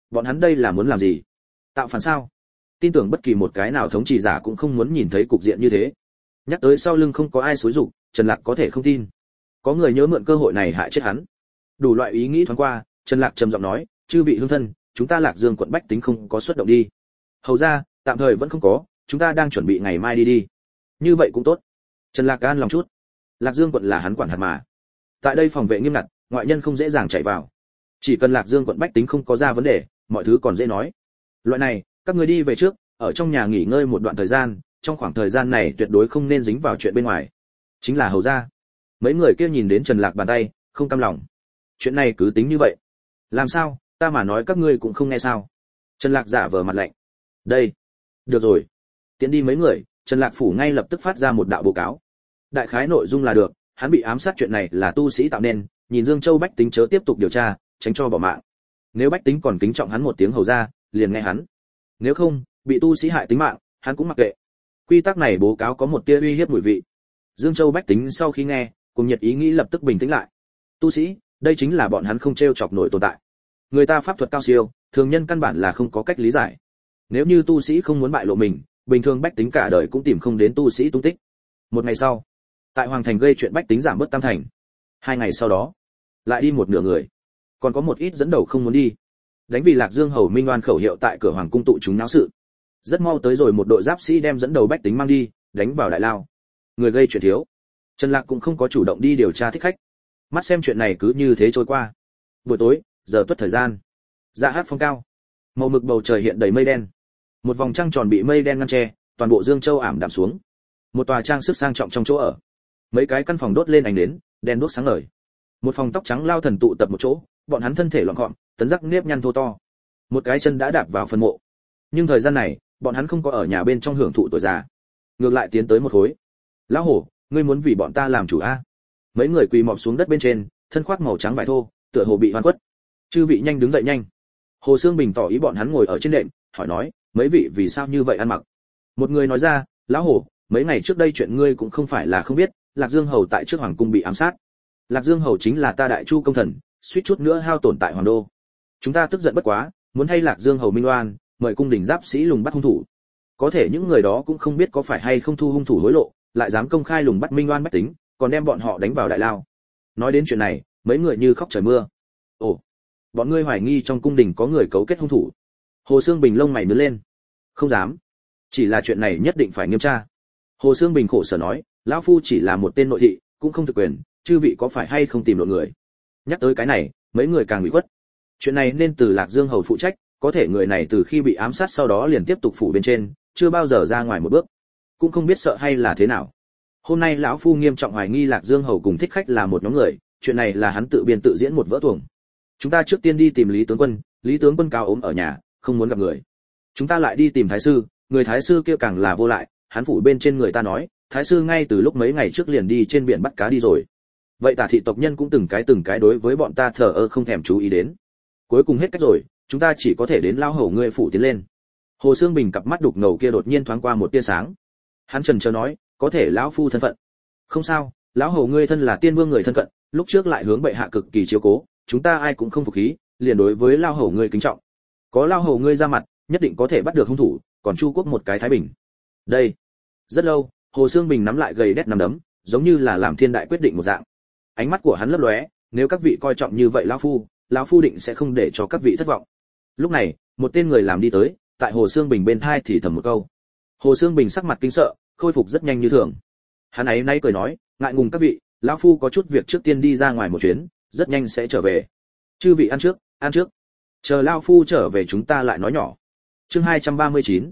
Bọn hắn đây là muốn làm gì? Tạo phản sao? Tin tưởng bất kỳ một cái nào thống trị giả cũng không muốn nhìn thấy cục diện như thế. Nhắc tới sau lưng không có ai xúi giục, Trần Lạc có thể không tin. Có người nhớ mượn cơ hội này hại chết hắn. Đủ loại ý nghĩ thoáng qua, Trần Lạc trầm giọng nói, chư vị hương thân, chúng ta Lạc Dương quận bách tính không có xuất động đi. Hầu ra, tạm thời vẫn không có, chúng ta đang chuẩn bị ngày mai đi đi. Như vậy cũng tốt. Trần Lạc an lòng chút. Lạc Dương quận là hắn quản hạt mà. Tại đây phòng vệ nghiêm ngặt, ngoại nhân không dễ dàng chạy vào. Chỉ cần Lạc Dương quận bách tính không có ra vấn đề, mọi thứ còn dễ nói. Loại này, các người đi về trước, ở trong nhà nghỉ ngơi một đoạn thời gian, trong khoảng thời gian này tuyệt đối không nên dính vào chuyện bên ngoài. Chính là hầu ra. Mấy người kia nhìn đến Trần Lạc bàn tay, không cam lòng. Chuyện này cứ tính như vậy. Làm sao, ta mà nói các ngươi cũng không nghe sao? Trần Lạc giả vờ mặt lạnh. Đây, được rồi. Tiến đi mấy người, Trần Lạc phủ ngay lập tức phát ra một đạo báo cáo. Đại khái nội dung là được, hắn bị ám sát chuyện này là tu sĩ tạo nên, nhìn Dương Châu bách tính chớ tiếp tục điều tra, tránh cho bỏ mạng. Nếu bách tính còn kính trọng hắn một tiếng hầu ra, liền nghe hắn. Nếu không, bị tu sĩ hại tính mạng, hắn cũng mặc kệ. Quy tắc này báo cáo có một tia uy hiếp mùi vị. Dương Châu bách tính sau khi nghe, cùng nhiệt ý nghĩ lập tức bình tĩnh lại. Tu sĩ, đây chính là bọn hắn không trêu chọc nổi tồn tại. Người ta pháp thuật cao siêu, thường nhân căn bản là không có cách lý giải. Nếu như tu sĩ không muốn bại lộ mình, bình thường bách tính cả đời cũng tìm không đến tu sĩ tung tích. Một ngày sau, tại Hoàng Thành gây chuyện bách tính giảm bớt tam thành. 2 ngày sau đó, lại đi một nửa người. Còn có một ít dẫn đầu không muốn đi. Đánh vì Lạc Dương hầu Minh Oan khẩu hiệu tại cửa hoàng cung tụ chúng náo sự. Rất mau tới rồi một đội giáp sĩ đem dẫn đầu bách tính mang đi, đánh vào đại lao. Người gây chuyện thiếu. Trần Lạc cũng không có chủ động đi điều tra thích khách. Mắt xem chuyện này cứ như thế trôi qua. Buổi tối, giờ tuất thời gian. Dạ hát phong cao. Màu mực bầu trời hiện đầy mây đen. Một vòng trăng tròn bị mây đen ngăn che, toàn bộ Dương Châu ảm đạm xuống. Một tòa trang sức sang trọng trong chỗ ở. Mấy cái căn phòng đốt lên ánh nến, đèn đuốc sáng ngời. Một phòng tóc trắng lao thần tụ tập một chỗ, bọn hắn thân thể loạn gọn, tấn rắc nếp nhăn thô to. Một cái chân đã đạp vào phần mộ. Nhưng thời gian này, bọn hắn không có ở nhà bên trong hưởng thụ tuổi già, ngược lại tiến tới một khối. Lão hổ, ngươi muốn vì bọn ta làm chủ a? Mấy người quỳ mọp xuống đất bên trên, thân khoác màu trắng vải thô, tựa hồ bị hoan quất. Chư vị nhanh đứng dậy nhanh. Hồ Xương Bình tỏ ý bọn hắn ngồi ở trên đệm, hỏi nói, mấy vị vì sao như vậy ăn mặc? Một người nói ra, lão hổ, mấy ngày trước đây chuyện ngươi cũng không phải là không biết, Lạc Dương hầu tại trước hoàng cung bị ám sát. Lạc Dương hầu chính là ta đại chu công thần, suýt chút nữa hao tổn tại hoàng đô. Chúng ta tức giận bất quá, muốn thay Lạc Dương hầu minh oan, mời cung đình giáp sĩ lùng bắt hung thủ. Có thể những người đó cũng không biết có phải hay không thu hung thủ hối lộ, lại dám công khai lùng bắt minh oan bách tính, còn đem bọn họ đánh vào đại lao. Nói đến chuyện này, mấy người như khóc trời mưa. Ồ, bọn ngươi hoài nghi trong cung đình có người cấu kết hung thủ? Hồ Xương Bình lông mày nhướng lên. Không dám, chỉ là chuyện này nhất định phải nghiêm tra. Hồ Xương Bình khổ sở nói, lão phu chỉ là một tên nội thị, cũng không thực quyền, chư vị có phải hay không tìm lộn người? Nhắc tới cái này, mấy người càng bị quất. Chuyện này nên từ Lạc Dương hầu phụ trách, có thể người này từ khi bị ám sát sau đó liền tiếp tục phủ bên trên, chưa bao giờ ra ngoài một bước, cũng không biết sợ hay là thế nào. Hôm nay lão phu nghiêm trọng hoài nghi Lạc Dương hầu cùng thích khách là một nhóm người, chuyện này là hắn tự biên tự diễn một vỡ tuồng. Chúng ta trước tiên đi tìm Lý tướng quân cao ốm ở nhà, không muốn gặp người. Chúng ta lại đi tìm thái sư, người thái sư kia càng là vô lại, hắn phủ bên trên người ta nói, thái sư ngay từ lúc mấy ngày trước liền đi trên biển bắt cá đi rồi. Vậy Tả thị tộc nhân cũng từng cái đối với bọn ta thờ ơ không thèm chú ý đến. Cuối cùng hết cách rồi, chúng ta chỉ có thể đến lao hầu ngươi phủ tiến lên. Hồ Xương Bình cặp mắt đục ngầu kia đột nhiên thoáng qua một tia sáng. Hắn chần chờ nói, có thể lão phu thân phận. Không sao, lão hầu ngươi thân là tiên vương người thân cận, lúc trước lại hướng bệ hạ cực kỳ chiếu cố, chúng ta ai cũng không phục khí, liền đối với lao hầu ngươi kính trọng. Có lao hầu ngươi ra mặt, nhất định có thể bắt được hung thủ, còn Chu quốc một cái thái bình. Đây. Rất lâu, Hồ Xương Bình nắm lại gầy đét nắm đấm, giống như là làm thiên đại quyết định một dạng. Ánh mắt của hắn lấp lóe, nếu các vị coi trọng như vậy lão phu định sẽ không để cho các vị thất vọng. Lúc này, một tên người làm đi tới, tại Hồ Xương Bình bên thai thì thầm một câu. Hồ Xương Bình sắc mặt kinh sợ, khôi phục rất nhanh như thường. Hắn ấy nay cười nói, ngại ngùng các vị, lão phu có chút việc trước tiên đi ra ngoài một chuyến, rất nhanh sẽ trở về. Chư vị ăn trước. Chờ lão phu trở về chúng ta lại nói nhỏ. Chương 239.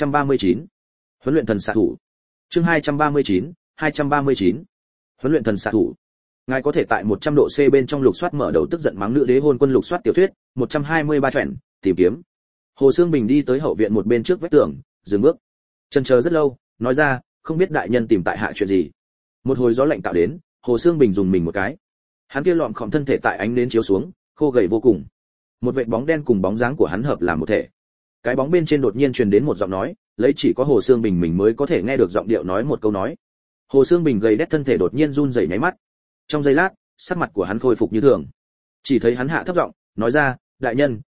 Huấn luyện thần xạ thủ. Chương 239. Huấn luyện thần xạ thủ. Ngài có thể tại 100 độ C bên trong lục soát mở đầu tức giận mắng nữ đế hôn quân lục soát tiểu thuyết, 123 truyện, tìm kiếm. Hồ Xương Bình đi tới hậu viện một bên trước vách tường, dừng bước. Chần chờ rất lâu, nói ra, không biết đại nhân tìm tại hạ chuyện gì. Một hồi gió lạnh tạo đến, Hồ Xương Bình dùng mình một cái. Hắn kia lọm khom thân thể tại ánh nến chiếu xuống, khô gầy vô cùng. Một vệt bóng đen cùng bóng dáng của hắn hợp làm một thể. Cái bóng bên trên đột nhiên truyền đến một giọng nói, lấy chỉ có Hồ Xương Bình mình mới có thể nghe được giọng điệu nói một câu nói. Hồ Xương Bình gầy đét thân thể đột nhiên run rẩy nháy mắt. Trong giây lát, sắc mặt của hắn khôi phục như thường. Chỉ thấy hắn hạ thấp giọng, nói ra, đại nhân,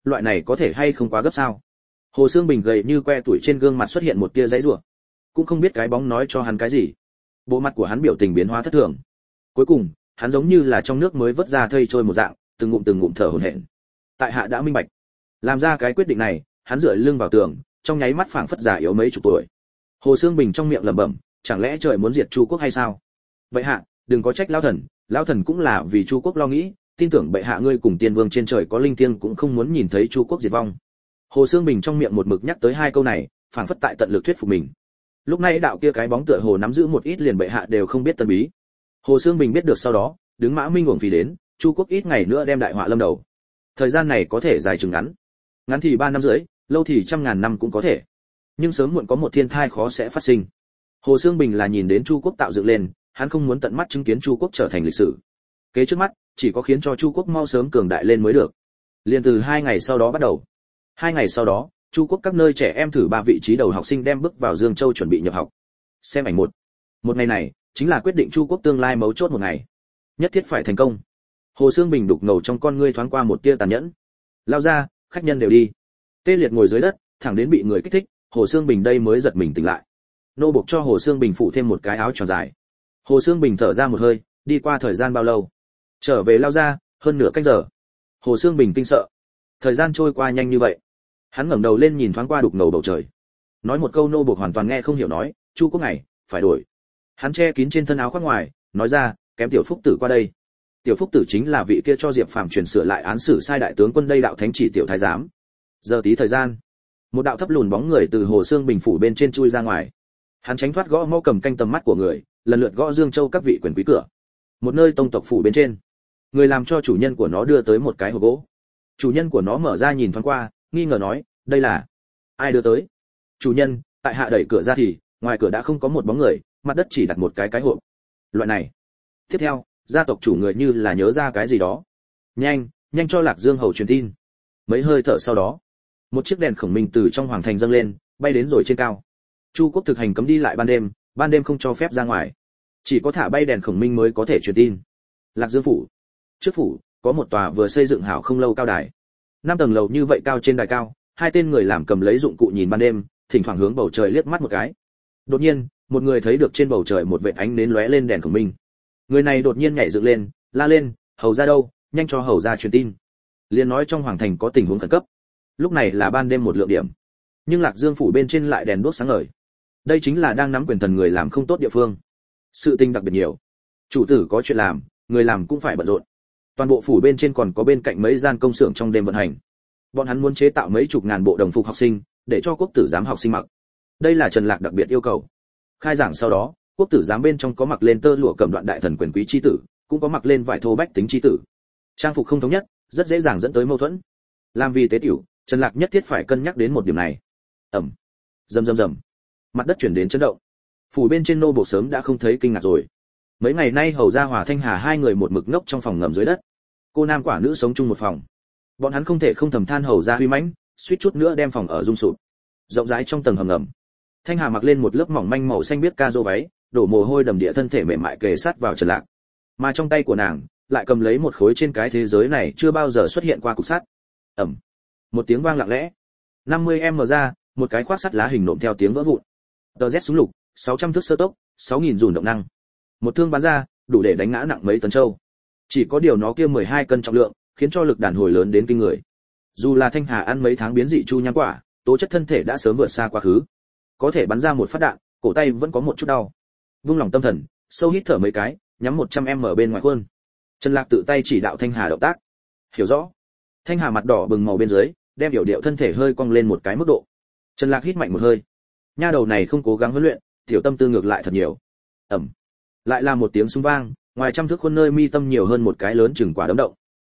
loại này có thể hay không quá gấp sao? Hồ Xương Bình gầy như que tuổi trên gương mặt xuất hiện một tia giãy giụa. Cũng không biết cái bóng nói cho hắn cái gì. Bộ mặt của hắn biểu tình biến hóa thất thường. Cuối cùng, hắn giống như là trong nước mới vớt ra thây trôi một dạng, từng ngụm thở hổn hển. Tại hạ đã minh bạch. Làm ra cái quyết định này, hắn dựa lưng vào tường, trong nháy mắt phảng phất già yếu mấy chục tuổi. Hồ Xương Bình trong miệng lẩm bẩm, chẳng lẽ trời muốn diệt Chu quốc hay sao? Vậy hạ, đừng có trách lão thần cũng là vì Chu quốc lo nghĩ, tin tưởng bệ hạ ngươi cùng tiên vương trên trời có linh thiêng cũng không muốn nhìn thấy Chu quốc diệt vong. Hồ Xương Bình trong miệng một mực nhắc tới hai câu này, phảng phất tại tận lực thuyết phục mình. Lúc này đạo kia cái bóng tựa hồ nắm giữ một ít liền bệ hạ đều không biết tân bí. Hồ Xương Bình biết được sau đó, đứng mã minh uổng phí đến, Chu quốc ít ngày nữa đem đại họa lâm đầu. Thời gian này có thể dài chừng ngắn thì 3 năm rưỡi, lâu thì trăm ngàn năm cũng có thể. Nhưng sớm muộn có một thiên thai khó sẽ phát sinh. Hồ Xương Bình là nhìn đến Chu quốc tạo dựng lên, hắn không muốn tận mắt chứng kiến Chu quốc trở thành lịch sử. Kế trước mắt, chỉ có khiến cho Chu quốc mau sớm cường đại lên mới được. Liên từ 2 ngày sau đó bắt đầu. 2 ngày sau đó, Chu quốc các nơi trẻ em thử 3 vị trí đầu học sinh đem bước vào Dương Châu chuẩn bị nhập học. Xem ảnh 1. Một ngày này, chính là quyết định Chu quốc tương lai mấu chốt một ngày. Nhất thiết phải thành công. Hồ Xương Bình đục ngầu trong con ngươi thoáng qua một tia tàn nhẫn. Lao ra, khách nhân đều đi. Tê Liệt ngồi dưới đất, thẳng đến bị người kích thích, Hồ Xương Bình đây mới giật mình tỉnh lại. Nô buộc cho Hồ Xương Bình phụ thêm một cái áo tròn dài. Hồ Xương Bình thở ra một hơi, đi qua thời gian bao lâu? Trở về Lao ra, hơn nửa canh giờ. Hồ Xương Bình kinh sợ. Thời gian trôi qua nhanh như vậy. Hắn ngẩng đầu lên nhìn thoáng qua đục ngầu bầu trời. Nói một câu nô buộc hoàn toàn nghe không hiểu nói, Chu quốc này, phải đổi. Hắn che kín trên thân áo khoác ngoài, nói ra, kém Tiểu Phúc Tử qua đây. Tiểu Phúc Tử chính là vị kia cho Diệp Phàm truyền sửa lại án xử sai đại tướng quân đây đạo thánh chỉ tiểu thái giám. Giờ tí thời gian, một đạo thấp lùn bóng người từ Hồ Xương Bình phủ bên trên chui ra ngoài. Hắn tránh thoát gõ mõ cầm canh tầm mắt của người, lần lượt gõ Dương Châu các vị quyền quý cửa. Một nơi tông tộc phủ bên trên, người làm cho chủ nhân của nó đưa tới một cái hộp gỗ. Chủ nhân của nó mở ra nhìn thoáng qua, nghi ngờ nói, đây là ai đưa tới? Chủ nhân, tại hạ đẩy cửa ra thì ngoài cửa đã không có một bóng người, mặt đất chỉ đặt một cái hộp. Loại này. Tiếp theo, gia tộc chủ người như là nhớ ra cái gì đó. Nhanh cho Lạc Dương hầu truyền tin. Mấy hơi thở sau đó, một chiếc đèn khổng minh từ trong hoàng thành dâng lên, bay đến rồi trên cao. Chu quốc thực hành cấm đi lại ban đêm không cho phép ra ngoài. Chỉ có thả bay đèn khổng minh mới có thể truyền tin. Lạc Dương phủ. Trước phủ, có một tòa vừa xây dựng hảo không lâu cao đài. 5 tầng lầu như vậy cao trên đài cao, 2 tên người làm cầm lấy dụng cụ nhìn ban đêm, thỉnh thoảng hướng bầu trời liếc mắt một cái. Đột nhiên, một người thấy được trên bầu trời một vệt ánh nến lóe lên đèn khổng minh. Người này đột nhiên nhảy dựng lên, la lên, hầu ra đâu, nhanh cho hầu ra truyền tin. Liền nói trong hoàng thành có tình huống khẩn cấp. Lúc này là ban đêm một lượng điểm, nhưng Lạc Dương phủ bên trên lại đèn đuốc sáng ngời. Đây chính là đang nắm quyền thần người làm không tốt địa phương. Sự tình đặc biệt nhiều. Chủ tử có chuyện làm, người làm cũng phải bận rộn. Toàn bộ phủ bên trên còn có bên cạnh mấy gian công xưởng trong đêm vận hành. Bọn hắn muốn chế tạo mấy chục ngàn bộ đồng phục học sinh, để cho quốc tử giám học sinh mặc. Đây là Trần Lạc đặc biệt yêu cầu. Khai giảng sau đó, quốc tử giám bên trong có mặc lên tơ lụa cẩm đoạn đại thần quyền quý chi tử, cũng có mặc lên vải thô bách tính chi tử. Trang phục không thống nhất, rất dễ dàng dẫn tới mâu thuẫn. Làm vì tế tiểu, Trần Lạc nhất thiết phải cân nhắc đến một điểm này. Ầm. Rầm. Mặt đất chuyển đến chấn động. Phủ bên trên nô bộ sớm đã không thấy kinh ngạc rồi. Mấy ngày nay hầu gia Hòa Thanh Hà hai người một mực ngốc trong phòng ngầm dưới đất. Cô nam quả nữ sống chung một phòng. Bọn hắn không thể không thầm than hầu gia huy mãnh, suýt chút nữa đem phòng ở rung sụp. Rộng rãi trong tầng hầm ngầm, Thanh Hà mặc lên một lớp mỏng manh màu xanh biếc ca rô váy, đổ mồ hôi đầm địa thân thể mềm mại kề sát vào Trần Lạc. Mà trong tay của nàng lại cầm lấy một khối trên cái thế giới này chưa bao giờ xuất hiện qua cục sắt. Ầm. Một tiếng vang lặng lẽ. 50m ra, một cái khoác sắt lá hình nộm theo tiếng vỡ vụn. Tờ Z súng lục, 600 thước sơ tốc, 6000 dùn động năng. Một thương bắn ra, đủ để đánh ngã nặng mấy tấn châu. Chỉ có điều nó kia 12 cân trọng lượng, khiến cho lực đàn hồi lớn đến kinh người. Dù là Thanh Hà ăn mấy tháng biến dị chu nham quả, tố chất thân thể đã sớm vượt xa quá khứ. Có thể bắn ra một phát đạn, cổ tay vẫn có một chút đau. Vung lòng tâm thần, sâu hít thở mấy cái, nhắm 100m bên ngoài khuôn. Trần Lạc tự tay chỉ đạo Thanh Hà động tác. Hiểu rõ. Thanh Hà mặt đỏ bừng màu bên dưới, đem biểu điệu thân thể hơi cong lên một cái mức độ. Trần Lạc hít mạnh một hơi. Nha đầu này không cố gắng huấn luyện, tiểu tâm tư ngược lại thật nhiều. Ầm. Lại là một tiếng súng vang, ngoài trăm thước khuôn nơi mi tâm nhiều hơn một cái lớn chừng quả đấm động.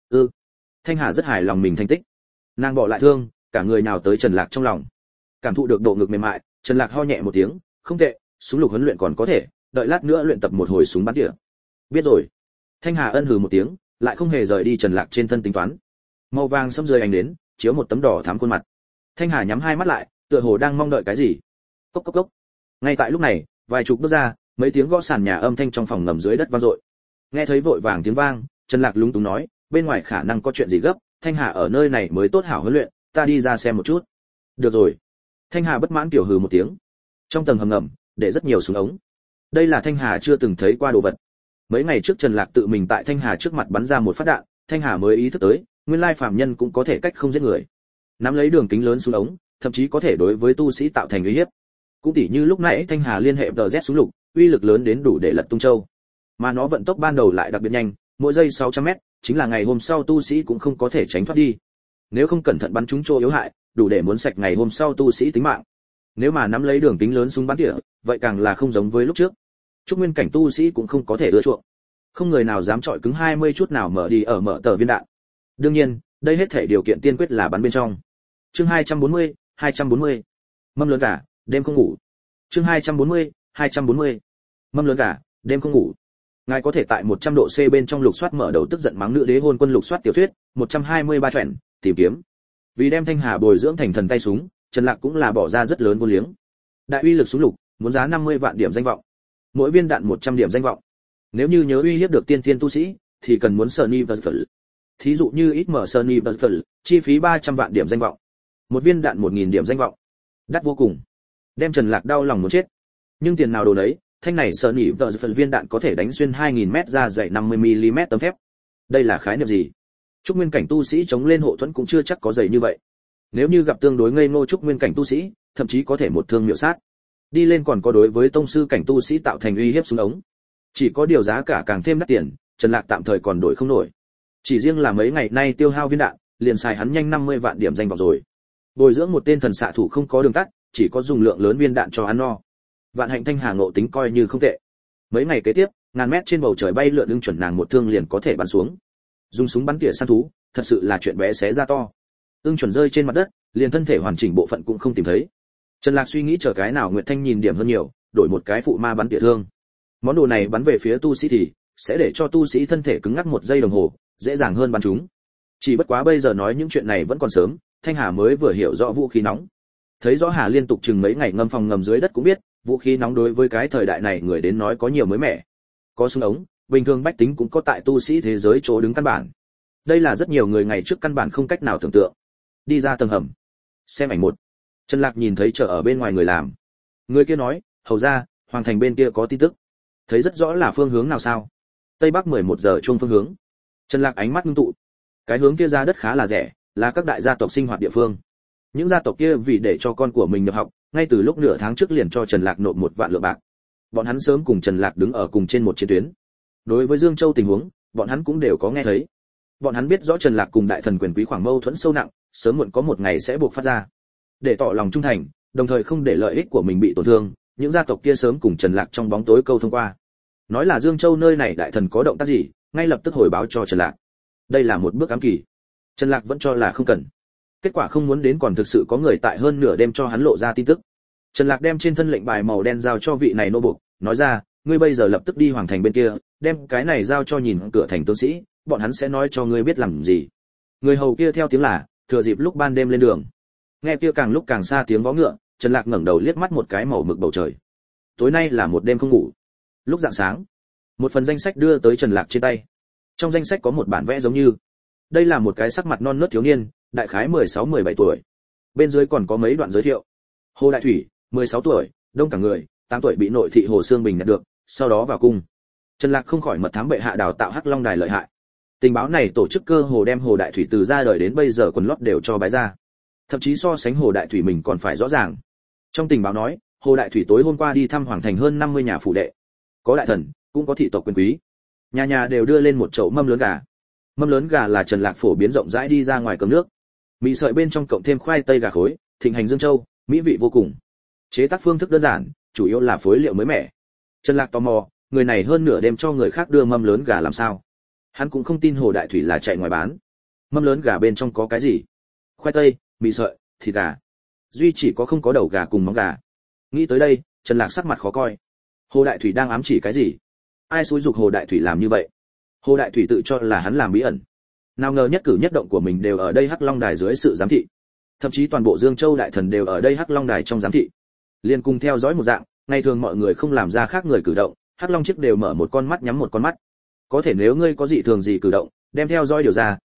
Thanh Hà rất hài lòng mình thành tích. Nàng bỏ lại thương, cả người nào tới Trần Lạc trong lòng. Cảm thụ được độ ngực mềm mại, Trần Lạc ho nhẹ một tiếng, không tệ, súng lục huấn luyện còn có thể, đợi lát nữa luyện tập một hồi súng bắn tỉa. Biết rồi. Thanh Hà ân hừ một tiếng, lại không hề rời đi Trần Lạc trên thân tính toán. Màu vàng sẫm rơi ánh đến, chiếu một tấm đỏ thắm khuôn mặt. Thanh Hà nhắm hai mắt lại, tựa hồ đang mong đợi cái gì. Cốc cốc cốc. Ngay tại lúc này, vài chục bước ra, mấy tiếng gõ sàn nhà âm thanh trong phòng ngầm dưới đất vang dội. Nghe thấy vội vàng tiếng vang, Trần Lạc lúng túng nói, bên ngoài khả năng có chuyện gì gấp, Thanh Hà ở nơi này mới tốt hảo huấn luyện, ta đi ra xem một chút. Được rồi. Thanh Hà bất mãn tiểu hừ một tiếng. Trong tầng hầm ngầm, để rất nhiều súng ống. Đây là Thanh Hà chưa từng thấy qua đồ vật. Mấy ngày trước Trần Lạc tự mình tại Thanh Hà trước mặt bắn ra một phát đạn, Thanh Hà mới ý thức tới, nguyên lai phàm nhân cũng có thể cách không giết người. Nắm lấy đường kính lớn súng ống, thậm chí có thể đối với tu sĩ tạo thành uy hiếp. Cũng tỉ như lúc nãy Thanh Hà liên hệ DZ súng lục, uy lực lớn đến đủ để lật tung châu. Mà nó vận tốc ban đầu lại đặc biệt nhanh, mỗi giây 600m, chính là ngày hôm sau tu sĩ cũng không có thể tránh thoát đi. Nếu không cẩn thận bắn trúng chỗ yếu hại, đủ để muốn sạch ngày hôm sau tu sĩ tính mạng. Nếu mà nắm lấy đường kính lớn súng bắn tỉa, vậy càng là không giống với lúc trước. Trúc nguyên cảnh tu sĩ cũng không có thể ưa chuộng. Không người nào dám chọi cứng 20 chút nào mở đi ở mở tờ viên đạn. Đương nhiên, đây hết thể điều kiện tiên quyết là bắn bên trong. Chương 240. Mâm lớn gà, đêm không ngủ. Chương 240. Mâm lớn gà, đêm không ngủ. Ngài có thể tại 100 độ C bên trong lục soát mở đầu tức giận mắng nữ đế hôn quân lục soát tiểu thuyết, 123 truyện, tìm kiếm. Vì đem Thanh Hà bồi dưỡng thành thần tay súng, Trần Lạc cũng là bỏ ra rất lớn vô liếng. Đại uy lực súng lục, muốn giá 50 vạn điểm danh vọng. Mỗi viên đạn 100 điểm danh vọng. Nếu như nhớ uy hiếp được tiên thiên tu sĩ, thì cần muốn Sunny Vertical. Thí dụ như ít mở Sunny Vertical, chi phí 300 vạn điểm danh vọng. Một viên đạn 1000 điểm danh vọng. Đắt vô cùng. Đem Trần Lạc đau lòng muốn chết. Nhưng tiền nào đồ đấy, thanh này Sunny Vertical viên đạn có thể đánh xuyên 2000m ra dày 50mm tấm thép. Đây là khái niệm gì? Trúc nguyên cảnh tu sĩ chống lên hộ thuẫn cũng chưa chắc có dày như vậy. Nếu như gặp tương đối ngây ngô trúc nguyên cảnh tu sĩ, thậm chí có thể một thương miểu sát. Đi lên còn có đối với tông sư cảnh tu sĩ tạo thành uy hiếp súng ống. Chỉ có điều giá cả càng thêm đắt tiền, Trần Lạc tạm thời còn đổi không nổi. Chỉ riêng là mấy ngày nay tiêu hao viên đạn, liền xài hắn nhanh 50 vạn điểm danh vọng rồi. Bồi dưỡng một tên thần xạ thủ không có đường tắt, chỉ có dùng lượng lớn viên đạn cho hắn no. Vạn hạnh Thanh Hà ngộ tính coi như không tệ. Mấy ngày kế tiếp, ngàn mét trên bầu trời bay lượn ưng chuẩn nàng một thương liền có thể bắn xuống. Dùng súng bắn tỉa săn thú, thật sự là chuyện bé xé ra to. Ưng chuẩn rơi trên mặt đất, liền thân thể hoàn chỉnh bộ phận cũng không tìm thấy. Trần Lạc suy nghĩ chờ cái nào Nguyệt Thanh nhìn điểm hơn nhiều, đổi một cái phụ ma bắn tỉa thương. Món đồ này bắn về phía tu sĩ thì sẽ để cho tu sĩ thân thể cứng ngắc 1 giây đồng hồ, dễ dàng hơn bắn chúng. Chỉ bất quá bây giờ nói những chuyện này vẫn còn sớm, Thanh Hà mới vừa hiểu rõ vũ khí nóng. Thấy rõ Hà liên tục chừng mấy ngày ngâm phòng ngầm dưới đất cũng biết, vũ khí nóng đối với cái thời đại này người đến nói có nhiều mới mẻ. Có súng ống, bình thường bách tính cũng có tại tu sĩ thế giới chỗ đứng căn bản. Đây là rất nhiều người ngày trước căn bản không cách nào tưởng tượng. Đi ra tầng hầm. Xem ảnh 1. Trần Lạc nhìn thấy chờ ở bên ngoài người làm. Người kia nói, hầu ra, hoàng thành bên kia có tin tức. Thấy rất rõ là phương hướng nào sao? Tây Bắc 11 giờ chung phương hướng. Trần Lạc ánh mắt ngưng tụ. Cái hướng kia ra đất khá là rẻ, là các đại gia tộc sinh hoạt địa phương. Những gia tộc kia vì để cho con của mình nhập học, ngay từ lúc nửa tháng trước liền cho Trần Lạc nộp 1 vạn lượng bạc. Bọn hắn sớm cùng Trần Lạc đứng ở cùng trên một chiến tuyến. Đối với Dương Châu tình huống, bọn hắn cũng đều có nghe thấy. Bọn hắn biết rõ Trần Lạc cùng đại thần quyền quý khoảng mâu thuẫn sâu nặng, sớm muộn có một ngày sẽ buộc phát ra. Để tỏ lòng trung thành, đồng thời không để lợi ích của mình bị tổn thương, những gia tộc kia sớm cùng Trần Lạc trong bóng tối câu thông qua. Nói là Dương Châu nơi này đại thần có động tác gì, ngay lập tức hồi báo cho Trần Lạc. Đây là một bước ám kỳ. Trần Lạc vẫn cho là không cần. Kết quả không muốn đến còn thực sự có người tại hơn nửa đêm cho hắn lộ ra tin tức. Trần Lạc đem trên thân lệnh bài màu đen giao cho vị này nô buộc, nói ra, ngươi bây giờ lập tức đi hoàng thành bên kia, đem cái này giao cho nhìn cửa thành tướng sĩ, bọn hắn sẽ nói cho ngươi biết làm gì. Người hầu kia theo tiếng là, thừa dịp lúc ban đêm lên đường. Nghe kia càng lúc càng xa tiếng vó ngựa, Trần Lạc ngẩng đầu liếc mắt một cái màu mực bầu trời. Tối nay là một đêm không ngủ. Lúc rạng sáng, một phần danh sách đưa tới Trần Lạc trên tay. Trong danh sách có một bản vẽ giống như. Đây là một cái sắc mặt non nớt thiếu niên, đại khái 16-17 tuổi. Bên dưới còn có mấy đoạn giới thiệu. Hồ Đại Thủy, 16 tuổi, đông cả người, 8 tuổi bị nội thị Hồ Xương Bình nhận được, sau đó vào cung. Trần Lạc không khỏi mật thám bệ hạ đào tạo Hắc Long Đài lợi hại. Tình báo này tổ chức cơ hồ đem Hồ Đại Thủy từ ra đời đến bây giờ quần lót đều cho bái ra. Thậm chí so sánh Hồ Đại Thủy mình còn phải rõ ràng. Trong tình báo nói, Hồ Đại Thủy tối hôm qua đi thăm hoàng thành hơn 50 nhà phủ đệ. Có đại thần, cũng có thị tộc quyền quý. Nhà nhà đều đưa lên một chậu mâm lớn gà. Mâm lớn gà là Trần Lạc phổ biến rộng rãi đi ra ngoài cơm nước. Mì sợi bên trong cộng thêm khoai tây gà khối, thịnh hành Dương Châu, mỹ vị vô cùng. Chế tác phương thức đơn giản, chủ yếu là phối liệu mới mẻ. Trần Lạc tò mò, người này hơn nửa đêm cho người khác đưa mâm lớn gà làm sao? Hắn cũng không tin Hồ Đại Thủy là chạy ngoài bán. Mâm lớn gà bên trong có cái gì? Khoai tây, mì sợi, thịt gà. Duy chỉ có không có đầu gà cùng móng gà. Nghĩ tới đây, Trần Lạc sắc mặt khó coi. Hồ Đại Thủy đang ám chỉ cái gì? Ai xúi giục Hồ Đại Thủy làm như vậy? Hồ Đại Thủy tự cho là hắn làm bí ẩn. Nào ngờ nhất cử nhất động của mình đều ở đây Hắc Long Đài dưới sự giám thị. Thậm chí toàn bộ Dương Châu đại thần đều ở đây Hắc Long Đài trong giám thị. Liên cùng theo dõi một dạng, ngày thường mọi người không làm ra khác người cử động, Hắc Long chiếc đều mở một con mắt nhắm một con mắt. Có thể nếu ngươi có dị thường gì cử động, đem theo dõi điều ra,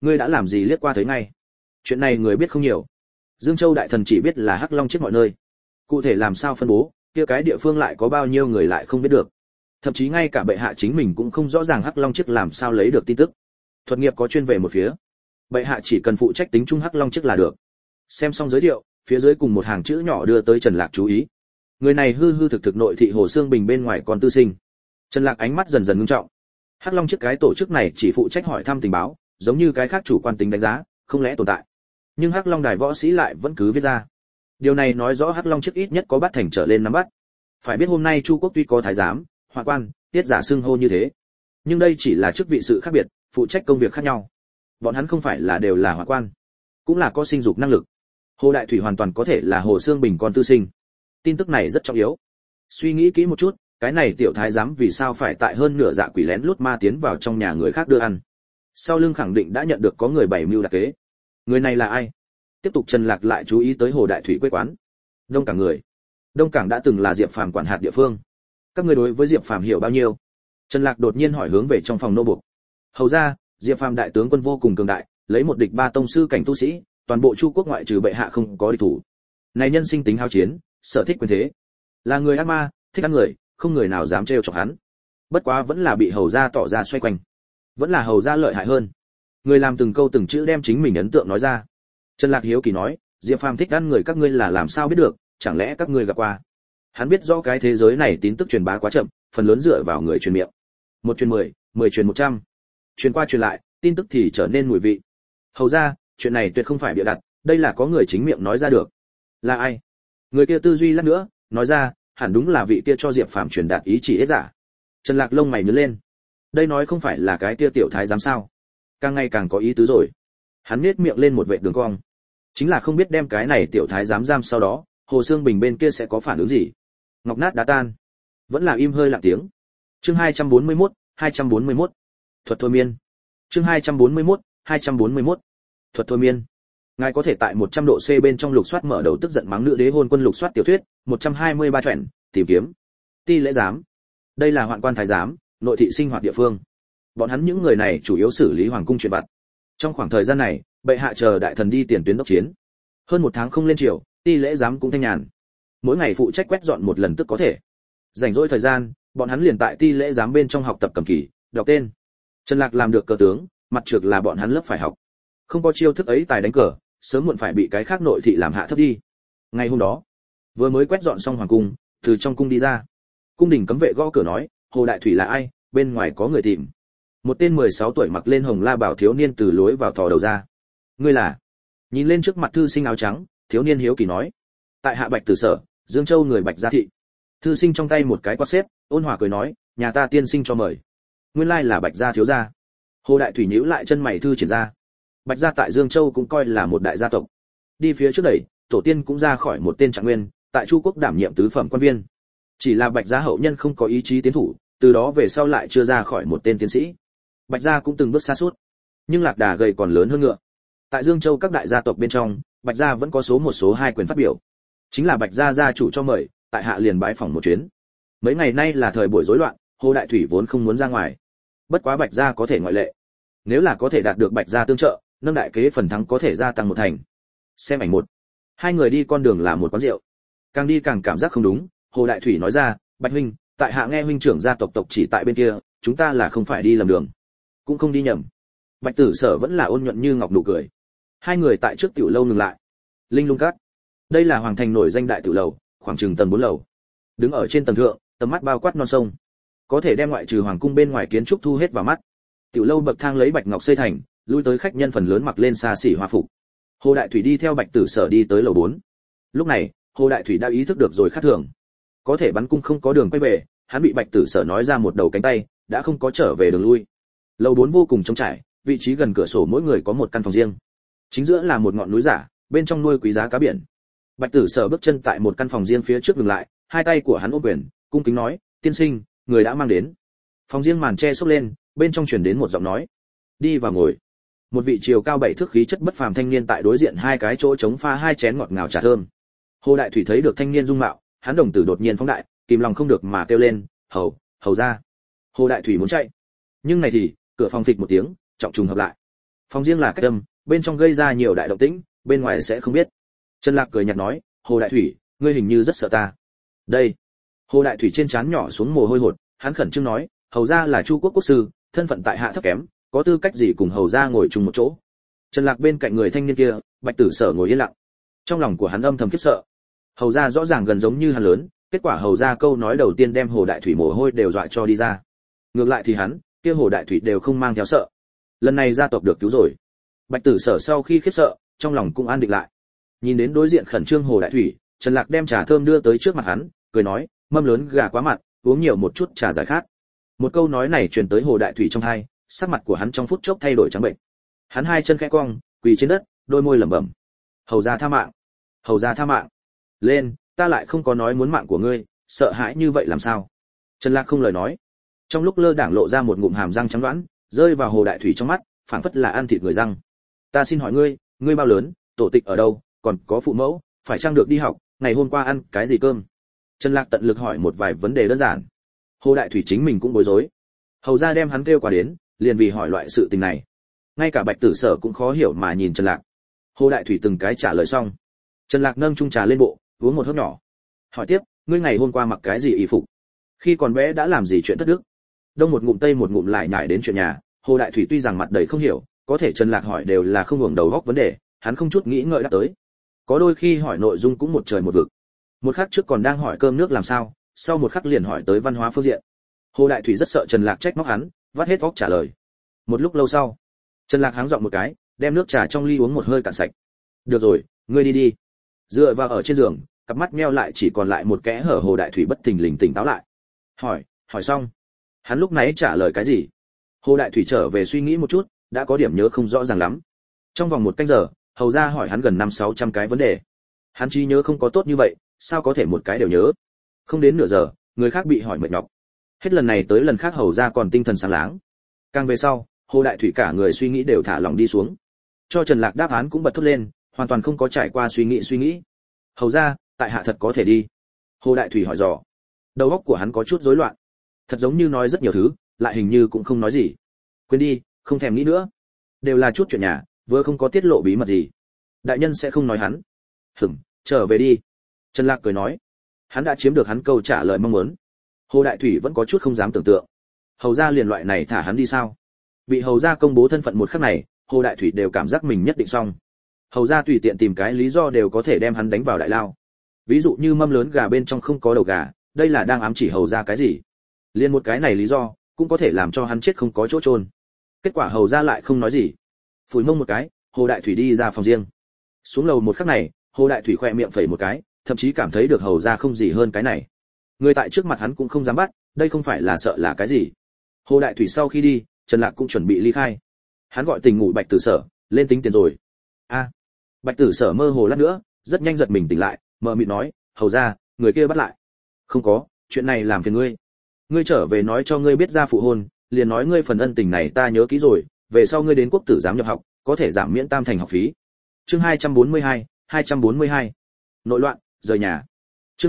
ngươi đã làm gì liếc qua thấy ngay. Chuyện này người biết không nhiều. Dương Châu đại thần chỉ biết là Hắc Long chiếc mọi nơi. Cụ thể làm sao phân bố, kia cái địa phương lại có bao nhiêu người lại không biết được. Thậm chí ngay cả bệ hạ chính mình cũng không rõ ràng Hắc Long chiếc làm sao lấy được tin tức. Thuật nghiệp có chuyên về một phía. Bệ hạ chỉ cần phụ trách tính chung Hắc Long chiếc là được. Xem xong giới thiệu, phía dưới cùng một hàng chữ nhỏ đưa tới Trần Lạc chú ý. Người này hư hư thực thực nội thị Hồ Xương Bình bên ngoài còn tư sinh. Trần Lạc ánh mắt dần dần ngưng trọng. Hắc Long chiếc cái tổ chức này chỉ phụ trách hỏi thăm tình báo, giống như cái khác chủ quan tính đánh giá, không lẽ tồn tại. Nhưng Hắc Long đài võ sĩ lại vẫn cứ viết ra. Điều này nói rõ Hắc Long chiếc ít nhất có bát thành trở lên nắm bắt. Phải biết hôm nay Chu quốc tuy có thái giám, hoạn quan, tiết giả xưng hô như thế, nhưng đây chỉ là chức vị sự khác biệt, phụ trách công việc khác nhau. Bọn hắn không phải là đều là hoạn quan, cũng là có sinh dục năng lực. Hồ Đại Thủy hoàn toàn có thể là Hồ Xương Bình con tư sinh. Tin tức này rất trọng yếu. Suy nghĩ kỹ một chút, cái này tiểu thái giám vì sao phải tại hơn nửa dạ quỷ lén lút ma tiến vào trong nhà người khác đưa ăn. Sau lưng khẳng định đã nhận được có người bày mưu đặc kế. Người này là ai? Tiếp tục Trần Lạc lại chú ý tới Hồ Đại Thủy quê quán. Đông Cảng người. Đông Cảng đã từng là Diệp Phàm quản hạt địa phương. Các ngươi đối với Diệp Phàm hiểu bao nhiêu? Trần Lạc đột nhiên hỏi hướng về trong phòng nô buộc. Hầu ra, Diệp Phàm đại tướng quân vô cùng cường đại, lấy một địch ba tông sư cảnh tu sĩ, toàn bộ Chu quốc ngoại trừ bệ hạ không có địch thủ. Này nhân sinh tính hao chiến, sở thích quyền thế, là người ác ma, thích ăn người, không người nào dám trêu chọc hắn. Bất quá vẫn là bị hầu gia tỏ ra xoay quanh, vẫn là hầu gia lợi hại hơn. Người làm từng câu từng chữ đem chính mình ấn tượng nói ra. Trần Lạc hiếu kỳ nói, Diệp Phàm thích ăn người các ngươi là làm sao biết được, chẳng lẽ các ngươi gặp qua? Hắn biết rõ cái thế giới này tin tức truyền bá quá chậm, phần lớn dựa vào người truyền miệng. Một truyền 10, 10 truyền 100. Truyền qua truyền lại, tin tức thì trở nên mùi vị. Hầu ra, chuyện này tuyệt không phải bịa đặt, đây là có người chính miệng nói ra được. Là ai? Người kia tư duy lát nữa, nói ra, hẳn đúng là vị kia cho Diệp Phàm truyền đạt ý chỉ hết giả. Trần Lạc lông mày nhướng lên. Đây nói không phải là cái kia tiểu thái giám sao? Càng ngày càng có ý tứ rồi. Hắn nhếch miệng lên một vệt đường cong. Chính là không biết đem cái này tiểu thái giám giam sau đó, Hồ Xương Bình bên kia sẽ có phản ứng gì. Ngọc nát đá tan. Vẫn là im hơi lặng tiếng. Chương 241, 241. Thuật thôi miên. Chương 241, 241. Thuật thôi miên. Ngài có thể tại 100 độ C bên trong lục soát mở đầu tức giận mắng nữ đế hôn quân lục soát tiểu thuyết, 123 truyện, tìm kiếm. Ti lễ giám. Đây là hoạn quan thái giám, nội thị sinh hoạt địa phương. Bọn hắn những người này chủ yếu xử lý hoàng cung chuyện vặt. Trong khoảng thời gian này, bệ hạ chờ đại thần đi tiền tuyến đốc chiến. Hơn một tháng không lên triều, ti lễ giám cũng thanh nhàn. Mỗi ngày phụ trách quét dọn một lần tức có thể. Rảnh rỗi thời gian, bọn hắn liền tại ti lễ giám bên trong học tập cầm kỳ, đọc tên. Trần Lạc làm được cờ tướng, mặt trược là bọn hắn lớp phải học. Không có chiêu thức ấy tài đánh cờ, sớm muộn phải bị cái khác nội thị làm hạ thấp đi. Ngày hôm đó, vừa mới quét dọn xong hoàng cung, từ trong cung đi ra. Cung đình cấm vệ gõ cửa nói, Hồ Đại Thủy là ai, bên ngoài có người tìm. Một tên 16 tuổi mặc lên hồng la bảo thiếu niên từ lối vào thò đầu ra. Ngươi là? Nhìn lên trước mặt thư sinh áo trắng, thiếu niên hiếu kỳ nói. Tại hạ Bạch Tử Sở, Dương Châu người Bạch gia thị. Thư sinh trong tay một cái quạt xếp, ôn hòa cười nói, nhà ta tiên sinh cho mời. Nguyên lai là Bạch gia thiếu gia. Hồ Đại Thủy nhíu lại chân mày thư triển ra. Bạch gia tại Dương Châu cũng coi là một đại gia tộc. Đi phía trước đẩy, tổ tiên cũng ra khỏi một tên trạng nguyên, tại Chu quốc đảm nhiệm tứ phẩm quan viên. Chỉ là Bạch gia hậu nhân không có ý chí tiến thủ, từ đó về sau lại chưa ra khỏi một tên tiến sĩ. Bạch gia cũng từng bước xa suốt, nhưng lạc đà gầy còn lớn hơn ngựa. Tại Dương Châu các đại gia tộc bên trong, Bạch gia vẫn có một số 2 quyền phát biểu. Chính là Bạch gia gia chủ cho mời, tại hạ liền bái phỏng một chuyến. Mấy ngày nay là thời buổi rối loạn, Hồ Đại Thủy vốn không muốn ra ngoài. Bất quá Bạch gia có thể ngoại lệ. Nếu là có thể đạt được Bạch gia tương trợ, nâng đại kế phần thắng có thể gia tăng một thành. Xem ảnh một. Hai người đi con đường là một quán rượu. Càng đi càng cảm giác không đúng, Hồ Đại Thủy nói ra, Bạch huynh, tại hạ nghe huynh trưởng gia tộc chỉ tại bên kia, chúng ta là không phải đi lầm đường. Cũng không đi nhầm. Bạch Tử Sở vẫn là ôn nhuận như ngọc nụ cười. Hai người tại trước tiểu lâu ngừng lại. Linh Lung Các. Đây là hoàng thành nổi danh đại tiểu lầu, khoảng chừng tầng 4 lầu. Đứng ở trên tầng thượng, tầm mắt bao quát non sông. Có thể đem ngoại trừ hoàng cung bên ngoài kiến trúc thu hết vào mắt. Tiểu lâu bậc thang lấy bạch ngọc xây thành, lui tới khách nhân phần lớn mặc lên xa xỉ hoa phục. Hồ Đại Thủy đi theo Bạch Tử Sở đi tới lầu 4. Lúc này, Hồ Đại Thủy đã ý thức được rồi khác thường. Có thể bắn cung không có đường quay về, hắn bị Bạch Tử Sở nói ra một đầu cánh tay, đã không có trở về đường lui. Lầu 4 vô cùng trống trải, vị trí gần cửa sổ mỗi người có một căn phòng riêng. Chính giữa là một ngọn núi giả, bên trong nuôi quý giá cá biển. Bạch Tử Sở bước chân tại một căn phòng riêng phía trước dừng lại, hai tay của hắn ôm quyền, cung kính nói, tiên sinh, người đã mang đến. Phòng riêng màn che xốc lên, bên trong truyền đến một giọng nói, đi vào ngồi. Một vị chiều cao 7 thước khí chất bất phàm thanh niên tại đối diện hai cái chỗ trống pha 2 chén ngọt ngào trà thơm. Hồ Đại Thủy thấy được thanh niên dung mạo, hắn đồng tử đột nhiên phóng đại, kìm lòng không được mà kêu lên, hầu ra. Hồ Đại Thủy muốn chạy, nhưng này thì cửa phòng phịch một tiếng, trọng trùng hợp lại. Phòng riêng là cách âm, bên trong gây ra nhiều đại động tĩnh, bên ngoài sẽ không biết. Trần Lạc cười nhạt nói, Hồ Đại Thủy, ngươi hình như rất sợ ta. Đây. Hồ Đại Thủy trên trán nhỏ xuống mồ hôi hột, hắn khẩn trương nói, hầu gia là Chu quốc quốc sư, thân phận tại hạ thấp kém, có tư cách gì cùng hầu gia ngồi chung một chỗ. Trần Lạc bên cạnh người thanh niên kia, Bạch Tử Sở ngồi yên lặng. Trong lòng của hắn âm thầm khiếp sợ. Hầu gia rõ ràng gần giống như hắn lớn, kết quả hầu gia câu nói đầu tiên đem Hồ Đại Thủy mồ hôi đều dọa cho đi ra. Ngược lại thì hắn, kia Hồ Đại Thủy đều không mang theo sợ. Lần này gia tộc được cứu rồi. Bạch Tử Sở sau khi khiếp sợ, trong lòng cũng an định lại. Nhìn đến đối diện khẩn trương Hồ Đại Thủy, Trần Lạc đem trà thơm đưa tới trước mặt hắn, cười nói, mâm lớn gà quá mặn, uống nhiều một chút trà giải khát. Một câu nói này truyền tới Hồ Đại Thủy trong tai, sắc mặt của hắn trong phút chốc thay đổi trắng bệnh. Hắn hai chân khẽ cong, quỳ trên đất, đôi môi lẩm bẩm, hầu gia tha mạng, hầu gia tha mạng. Lên, ta lại không có nói muốn mạng của ngươi, sợ hãi như vậy làm sao? Trần Lạc không lời nói. Trong lúc lơ đãng lộ ra một ngụm hàm răng trắng đoán, rơi vào Hồ Đại Thủy trong mắt, phảng phất là ăn thịt người răng. Ta xin hỏi ngươi, ngươi bao lớn, tổ tịch ở đâu, còn có phụ mẫu, phải chăng được đi học, ngày hôm qua ăn cái gì cơm? Trần Lạc tận lực hỏi một vài vấn đề đơn giản. Hồ Đại Thủy chính mình cũng bối rối. Hầu gia đem hắn kêu qua đến, liền vì hỏi loại sự tình này. Ngay cả Bạch Tử Sở cũng khó hiểu mà nhìn Trần Lạc. Hồ Đại Thủy từng cái trả lời xong. Trần Lạc nâng chung trà lên bộ, uống một hớp nhỏ. Hỏi tiếp, ngươi ngày hôm qua mặc cái gì y phục? Khi còn bé đã làm gì chuyện thất đức? Đông một ngụm tây một ngụm lại nhảy đến chuyện nhà. Hồ Đại Thủy tuy rằng mặt đầy không hiểu, có thể Trần Lạc hỏi đều là không ngẩng đầu góc vấn đề, hắn không chút nghĩ ngợi đáp tới. Có đôi khi hỏi nội dung cũng một trời một vực. Một khắc trước còn đang hỏi cơm nước làm sao, sau một khắc liền hỏi tới văn hóa phương diện. Hồ Đại Thủy rất sợ Trần Lạc trách móc hắn, vắt hết óc trả lời. Một lúc lâu sau, Trần Lạc háng giọng một cái, đem nước trà trong ly uống một hơi cạn sạch. Được rồi, ngươi đi đi. Dựa vào ở trên giường, cặp mắt meo lại chỉ còn lại một kẽ hở. Hồ Đại Thủy bất thình lình tỉnh táo lại. Hỏi xong. Hắn lúc nãy trả lời cái gì? Hồ Đại Thủy trở về suy nghĩ một chút, đã có điểm nhớ không rõ ràng lắm. Trong vòng một canh giờ, hầu ra hỏi hắn gần 500-600 cái vấn đề. Hắn trí nhớ không có tốt như vậy, sao có thể một cái đều nhớ? Không đến nửa giờ, người khác bị hỏi mệt nhọc. Hết lần này tới lần khác hầu ra còn tinh thần sáng láng. Càng về sau, Hồ Đại Thủy cả người suy nghĩ đều thả lỏng đi xuống. Cho Trần Lạc đáp án cũng bật thốt lên, hoàn toàn không có trải qua suy nghĩ. Hầu ra, tại hạ thật có thể đi. Hồ Đại Thủy hỏi dò. Đầu óc của hắn có chút rối loạn. Thật giống như nói rất nhiều thứ, lại hình như cũng không nói gì. Quên đi, không thèm nghĩ nữa. Đều là chút chuyện nhà, vừa không có tiết lộ bí mật gì. Đại nhân sẽ không nói hắn. Trở về đi. Trần Lạc cười nói. Hắn đã chiếm được hắn câu trả lời mong muốn. Hồ Đại Thủy vẫn có chút không dám tưởng tượng. Hầu gia liền loại này thả hắn đi sao? Bị hầu gia công bố thân phận một khắc này, Hồ Đại Thủy đều cảm giác mình nhất định xong. Hầu gia tùy tiện tìm cái lý do đều có thể đem hắn đánh vào đại lao. Ví dụ như mâm lớn gà bên trong không có đầu gà, đây là đang ám chỉ hầu gia cái gì? Liên một cái này lý do, cũng có thể làm cho hắn chết không có chỗ chôn. Kết quả hầu gia lại không nói gì. Phủi mông một cái, Hồ Đại Thủy đi ra phòng riêng. Xuống lầu một khắc này, Hồ Đại Thủy khẽ miệng phẩy một cái, thậm chí cảm thấy được hầu gia không gì hơn cái này. Người tại trước mặt hắn cũng không dám bắt, đây không phải là sợ là cái gì. Hồ Đại Thủy sau khi đi, Trần Lạc cũng chuẩn bị ly khai. Hắn gọi tỉnh ngủ Bạch Tử Sở, lên tính tiền rồi. Bạch Tử Sở mơ hồ lát nữa, rất nhanh giật mình tỉnh lại, mờ mịt nói, hầu gia, người kia bắt lại. Không có, chuyện này làm phiền ngươi. Ngươi trở về nói cho ngươi biết ra phụ hôn, liền nói ngươi phần ân tình này ta nhớ kỹ rồi, về sau ngươi đến quốc tử giám nhập học, có thể giảm miễn tam thành học phí. Chương 242. Nội loạn, rời nhà. Chương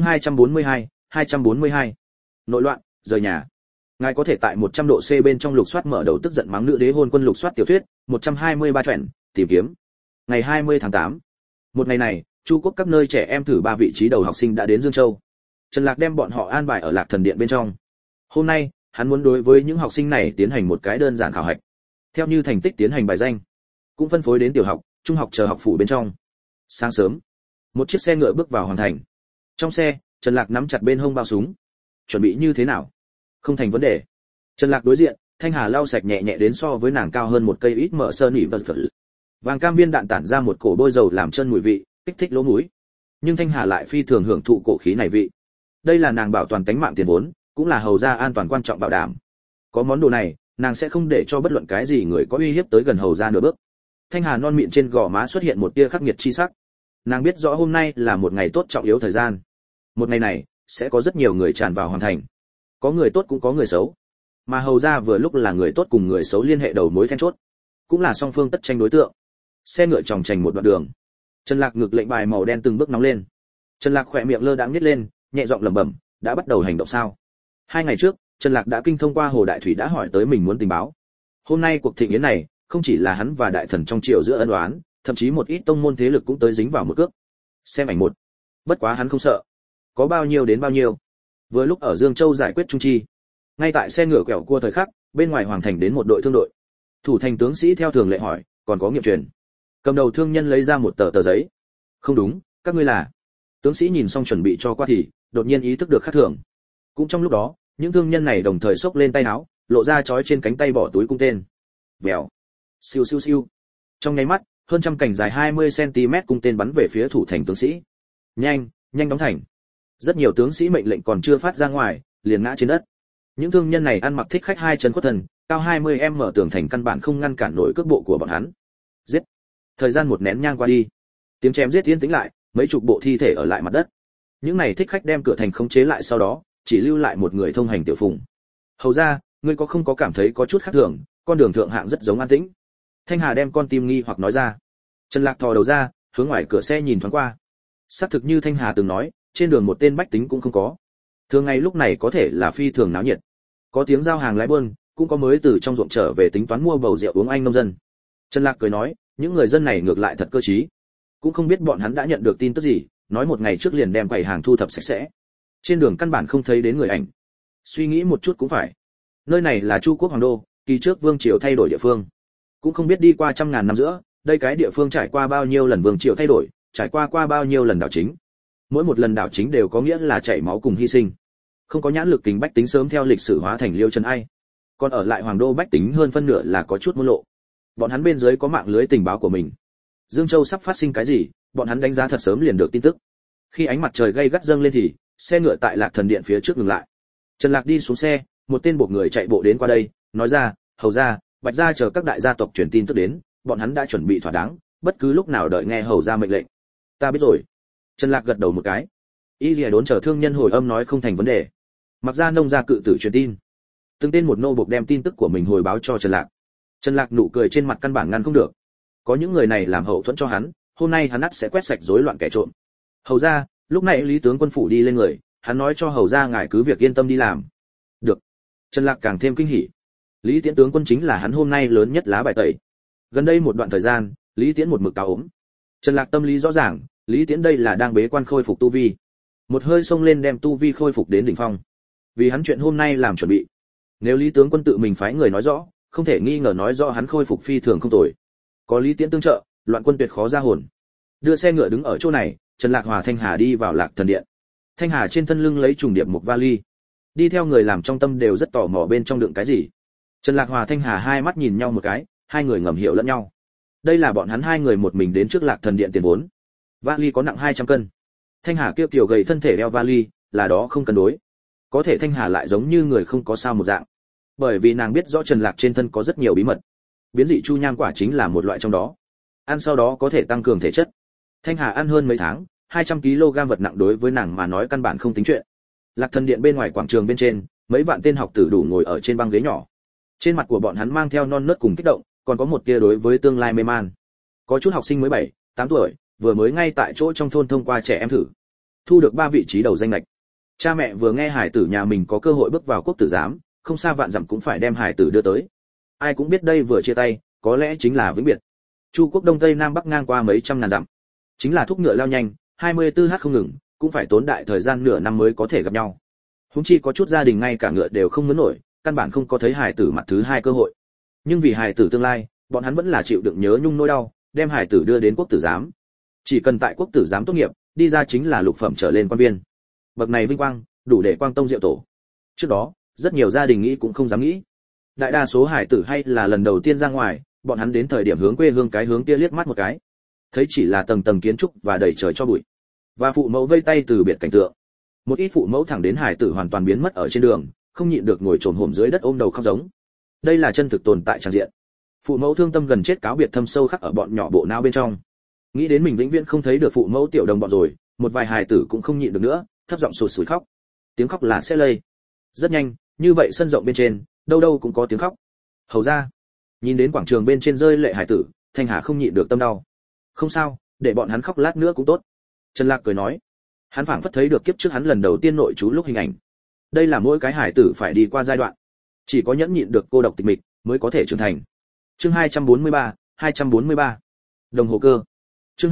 242. Nội loạn, rời nhà. Ngài có thể tại 100 độ C bên trong lục soát mở đầu tức giận mắng nữ đế hôn quân lục soát tiểu thuyết, 123 truyện, tìm kiếm. Ngày 20 tháng 8. Một ngày này, Chu quốc các nơi trẻ em thử 3 vị trí đầu học sinh đã đến Dương Châu. Trần Lạc đem bọn họ an bài ở Lạc Thần Điện bên trong. Hôm nay, hắn muốn đối với những học sinh này tiến hành một cái đơn giản khảo hạch. Theo như thành tích tiến hành bài danh, cũng phân phối đến tiểu học, trung học chờ học phủ bên trong. Sáng sớm, một chiếc xe ngựa bước vào hoàng thành. Trong xe, Trần Lạc nắm chặt bên hông bao súng. Chuẩn bị như thế nào? Không thành vấn đề. Trần Lạc đối diện, Thanh Hà lau sạch nhẹ nhẹ đến so với nàng cao hơn một cây ít mở sơn nỉ vật vật. Vàng cam viên đạn tản ra một cổ bôi dầu làm chân mùi vị, kích thích lỗ mũi. Nhưng Thanh Hà lại phi thường hưởng thụ cổ khí này vị. Đây là nàng bảo toàn tính mạng tiền vốn, cũng là hầu gia an toàn quan trọng bảo đảm. Có món đồ này, nàng sẽ không để cho bất luận cái gì người có uy hiếp tới gần hầu gia nửa bước. Thanh Hà non mịn trên gò má xuất hiện một tia khắc nghiệt chi sắc. Nàng biết rõ hôm nay là một ngày tốt trọng yếu thời gian. Một ngày này, sẽ có rất nhiều người tràn vào hoàn thành. Có người tốt cũng có người xấu. Mà hầu gia vừa lúc là người tốt cùng người xấu liên hệ đầu mối then chốt, cũng là song phương tất tranh đối tượng. Xe ngựa chòng chành một đoạn đường. Trần Lạc ngực lệnh bài màu đen từng bước nóng lên. Trần Lạc khỏe miệng lơ đãng nhếch lên, nhẹ giọng lẩm bẩm, đã bắt đầu hành động sao? 2 ngày trước, Trần Lạc đã kinh thông qua Hồ Đại Thủy đã hỏi tới mình muốn tình báo. Hôm nay cuộc thịnh yến này, không chỉ là hắn và đại thần trong triều giữa ân oán, thậm chí một ít tông môn thế lực cũng tới dính vào một cước. Xem ảnh một. Bất quá hắn không sợ, có bao nhiêu đến bao nhiêu. Vừa lúc ở Dương Châu giải quyết trung chi, ngay tại xe ngựa quẹo cua thời khắc, bên ngoài hoàng thành đến một đội thương đội. Thủ thành tướng sĩ theo thường lệ hỏi, còn có nghiệm truyền. Cầm đầu thương nhân lấy ra một tờ giấy. Không đúng, các ngươi là. Tướng sĩ nhìn xong chuẩn bị cho qua thì đột nhiên ý thức được khác thường. Cũng trong lúc đó, những thương nhân này đồng thời xốc lên tay áo, lộ ra chói trên cánh tay bỏ túi cung tên. Vèo, siêu siêu siêu. Trong nháy mắt, hơn trăm cành dài 20 cm cung tên bắn về phía thủ thành tướng sĩ. Nhanh, nhanh đóng thành. Rất nhiều tướng sĩ mệnh lệnh còn chưa phát ra ngoài, liền ngã trên đất. Những thương nhân này ăn mặc thích khách hai chân khuất thân, cao 20m mở tường thành căn bản không ngăn cản nổi cước bộ của bọn hắn. Giết. Thời gian một nén nhang qua đi, tiếng chém giết yên tĩnh lại, mấy chục bộ thi thể ở lại mặt đất. Những này thích khách đem cửa thành khống chế lại sau đó, chỉ lưu lại một người thông hành tiểu phùng. Hầu ra, ngươi có không có cảm thấy có chút khác thường, con đường thượng hạng rất giống an tĩnh. Thanh Hà đem con tim nghi hoặc nói ra. Trần Lạc thò đầu ra, hướng ngoài cửa xe nhìn thoáng qua. Xác thực như Thanh Hà từng nói, trên đường một tên bách tính cũng không có. Thường ngày lúc này có thể là phi thường náo nhiệt. Có tiếng giao hàng lái buôn, cũng có mới từ trong ruộng trở về tính toán mua bầu rượu uống anh nông dân. Trần Lạc cười nói, những người dân này ngược lại thật cơ trí, cũng không biết bọn hắn đã nhận được tin tức gì, nói một ngày trước liền đem quầy hàng thu thập sạch sẽ. Trên đường căn bản không thấy đến người ảnh. Suy nghĩ một chút cũng phải. Nơi này là Chu quốc hoàng đô, kỳ trước vương triều thay đổi địa phương. Cũng không biết đi qua trăm ngàn năm giữa, đây cái địa phương trải qua bao nhiêu lần vương triều thay đổi, trải qua bao nhiêu lần đảo chính. Mỗi một lần đảo chính đều có nghĩa là chảy máu cùng hy sinh. Không có nhãn lực kính bách tính sớm theo lịch sử hóa thành liêu chân ai. Còn ở lại hoàng đô bách tính hơn phân nửa là có chút môn lộ. Bọn hắn bên dưới có mạng lưới tình báo của mình. Dương Châu sắp phát sinh cái gì, bọn hắn đánh giá thật sớm liền được tin tức. Khi ánh mặt trời gay gắt dâng lên thì xe ngựa tại Lạc Thần Điện phía trước ngừng lại. Trần Lạc đi xuống xe, một tên buộc người chạy bộ đến qua đây, nói ra, hầu ra, Bạch gia chờ các đại gia tộc truyền tin tức đến, bọn hắn đã chuẩn bị thỏa đáng, bất cứ lúc nào đợi nghe hầu ra mệnh lệnh. Ta biết rồi. Trần Lạc gật đầu một cái. Y Lìa đốn chờ thương nhân hồi âm nói không thành vấn đề. Mặc ra nông gia cự tử truyền tin. Từng tên một nô buộc đem tin tức của mình hồi báo cho Trần Lạc. Trần Lạc nụ cười trên mặt căn bản ngăn không được. Có những người này làm hậu thuẫn cho hắn, hôm nay hắn ắt sẽ quét sạch rối loạn kẻ trộm. Hầu ra, lúc này Lý tướng quân phủ đi lên người, hắn nói cho hầu ra ngài cứ việc yên tâm đi làm. Được. Trần Lạc càng thêm kinh hỉ. Lý Tiễn tướng quân chính là hắn hôm nay lớn nhất lá bài tẩy. Gần đây một đoạn thời gian, Lý Tiễn một mực cao ốm. Trần Lạc tâm lý rõ ràng, Lý Tiễn đây là đang bế quan khôi phục tu vi. Một hơi xông lên đem tu vi khôi phục đến đỉnh phong. Vì hắn chuyện hôm nay làm chuẩn bị. Nếu Lý tướng quân tự mình phái người nói rõ, không thể nghi ngờ nói rõ hắn khôi phục phi thường không tồi. Có Lý Tiễn tương trợ, loạn quân tuyệt khó ra hồn. Đưa xe ngựa đứng ở chỗ này, Trần Lạc hòa Thanh Hà đi vào Lạc Thần Điện. Thanh Hà trên thân lưng lấy trùng điệp một vali. Đi theo người làm trong tâm đều rất tò mò bên trong đựng cái gì. Trần Lạc hòa Thanh Hà hai mắt nhìn nhau một cái, hai người ngầm hiểu lẫn nhau. Đây là bọn hắn hai người một mình đến trước Lạc Thần Điện tiền vốn. Vali có nặng 200 cân. Thanh Hà kêu kiểu gầy thân thể đeo vali, là đó không cân đối. Có thể Thanh Hà lại giống như người không có sao một dạng. Bởi vì nàng biết rõ Trần Lạc trên thân có rất nhiều bí mật. Biến dị chu nham quả chính là một loại trong đó. Ăn sau đó có thể tăng cường thể chất. Thanh Hà ăn hơn mấy tháng, 200 kg vật nặng đối với nàng mà nói căn bản không tính chuyện. Lạc Thần Điện bên ngoài quảng trường bên trên, mấy vạn tên học tử đủ ngồi ở trên băng ghế nhỏ. Trên mặt của bọn hắn mang theo non nớt cùng kích động, còn có một tia đối với tương lai mê man. Có chút học sinh mới 7, 8 tuổi, vừa mới ngay tại chỗ trong thôn thông qua trẻ em thử, thu được 3 vị trí đầu danh lệch. Cha mẹ vừa nghe hải tử nhà mình có cơ hội bước vào quốc tử giám, không xa vạn dặm cũng phải đem hải tử đưa tới. Ai cũng biết đây vừa chia tay, có lẽ chính là vĩnh biệt. Chu quốc đông tây nam bắc ngang qua mấy trăm ngàn dặm, chính là thúc ngựa lao nhanh, 24h không ngừng, cũng phải tốn đại thời gian nửa năm mới có thể gặp nhau. Huống chi có chút gia đình ngay cả ngựa đều không muốn nổi, căn bản không có thấy hải tử mặt thứ hai cơ hội. Nhưng vì hải tử tương lai, bọn hắn vẫn là chịu đựng nhớ nhung nỗi đau, đem hải tử đưa đến quốc tử giám. Chỉ cần tại quốc tử giám tốt nghiệp, đi ra chính là lục phẩm trở lên quan viên. Bậc này vinh quang, đủ để quang tông diệu tổ. Trước đó, rất nhiều gia đình nghĩ cũng không dám nghĩ. Đại đa số hải tử hay là lần đầu tiên ra ngoài, bọn hắn đến thời điểm hướng quê hương cái hướng kia liếc mắt một cái, thấy chỉ là tầng tầng kiến trúc và đầy trời cho bụi. Và phụ mẫu vây tay từ biệt cảnh tượng. Một ít phụ mẫu thẳng đến hải tử hoàn toàn biến mất ở trên đường, không nhịn được ngồi chồm hổm dưới đất ôm đầu khóc giống. Đây là chân thực tồn tại tràn diện. Phụ mẫu thương tâm gần chết cáo biệt thâm sâu khắc ở bọn nhỏ bộ não bên trong. Nghĩ đến mình vĩnh viễn không thấy được phụ mẫu tiểu đồng bọn rồi, một vài hài tử cũng không nhịn được nữa, thấp giọng sụt sùi khóc. Tiếng khóc là sẽ lây. Rất nhanh, như vậy sân rộng bên trên, đâu đâu cũng có tiếng khóc. Hầu ra, nhìn đến quảng trường bên trên rơi lệ hài tử, Thanh Hà không nhịn được tâm đau. Không sao, để bọn hắn khóc lát nữa cũng tốt. Trần Lạc cười nói. Hắn phảng phất thấy được kiếp trước hắn lần đầu tiên nội trú lúc hình ảnh. Đây là mỗi cái hài tử phải đi qua giai đoạn. Chỉ có nhẫn nhịn được cô độc tịch mịch, mới có thể trưởng thành. Chương 243. Đồng hồ cơ. Chương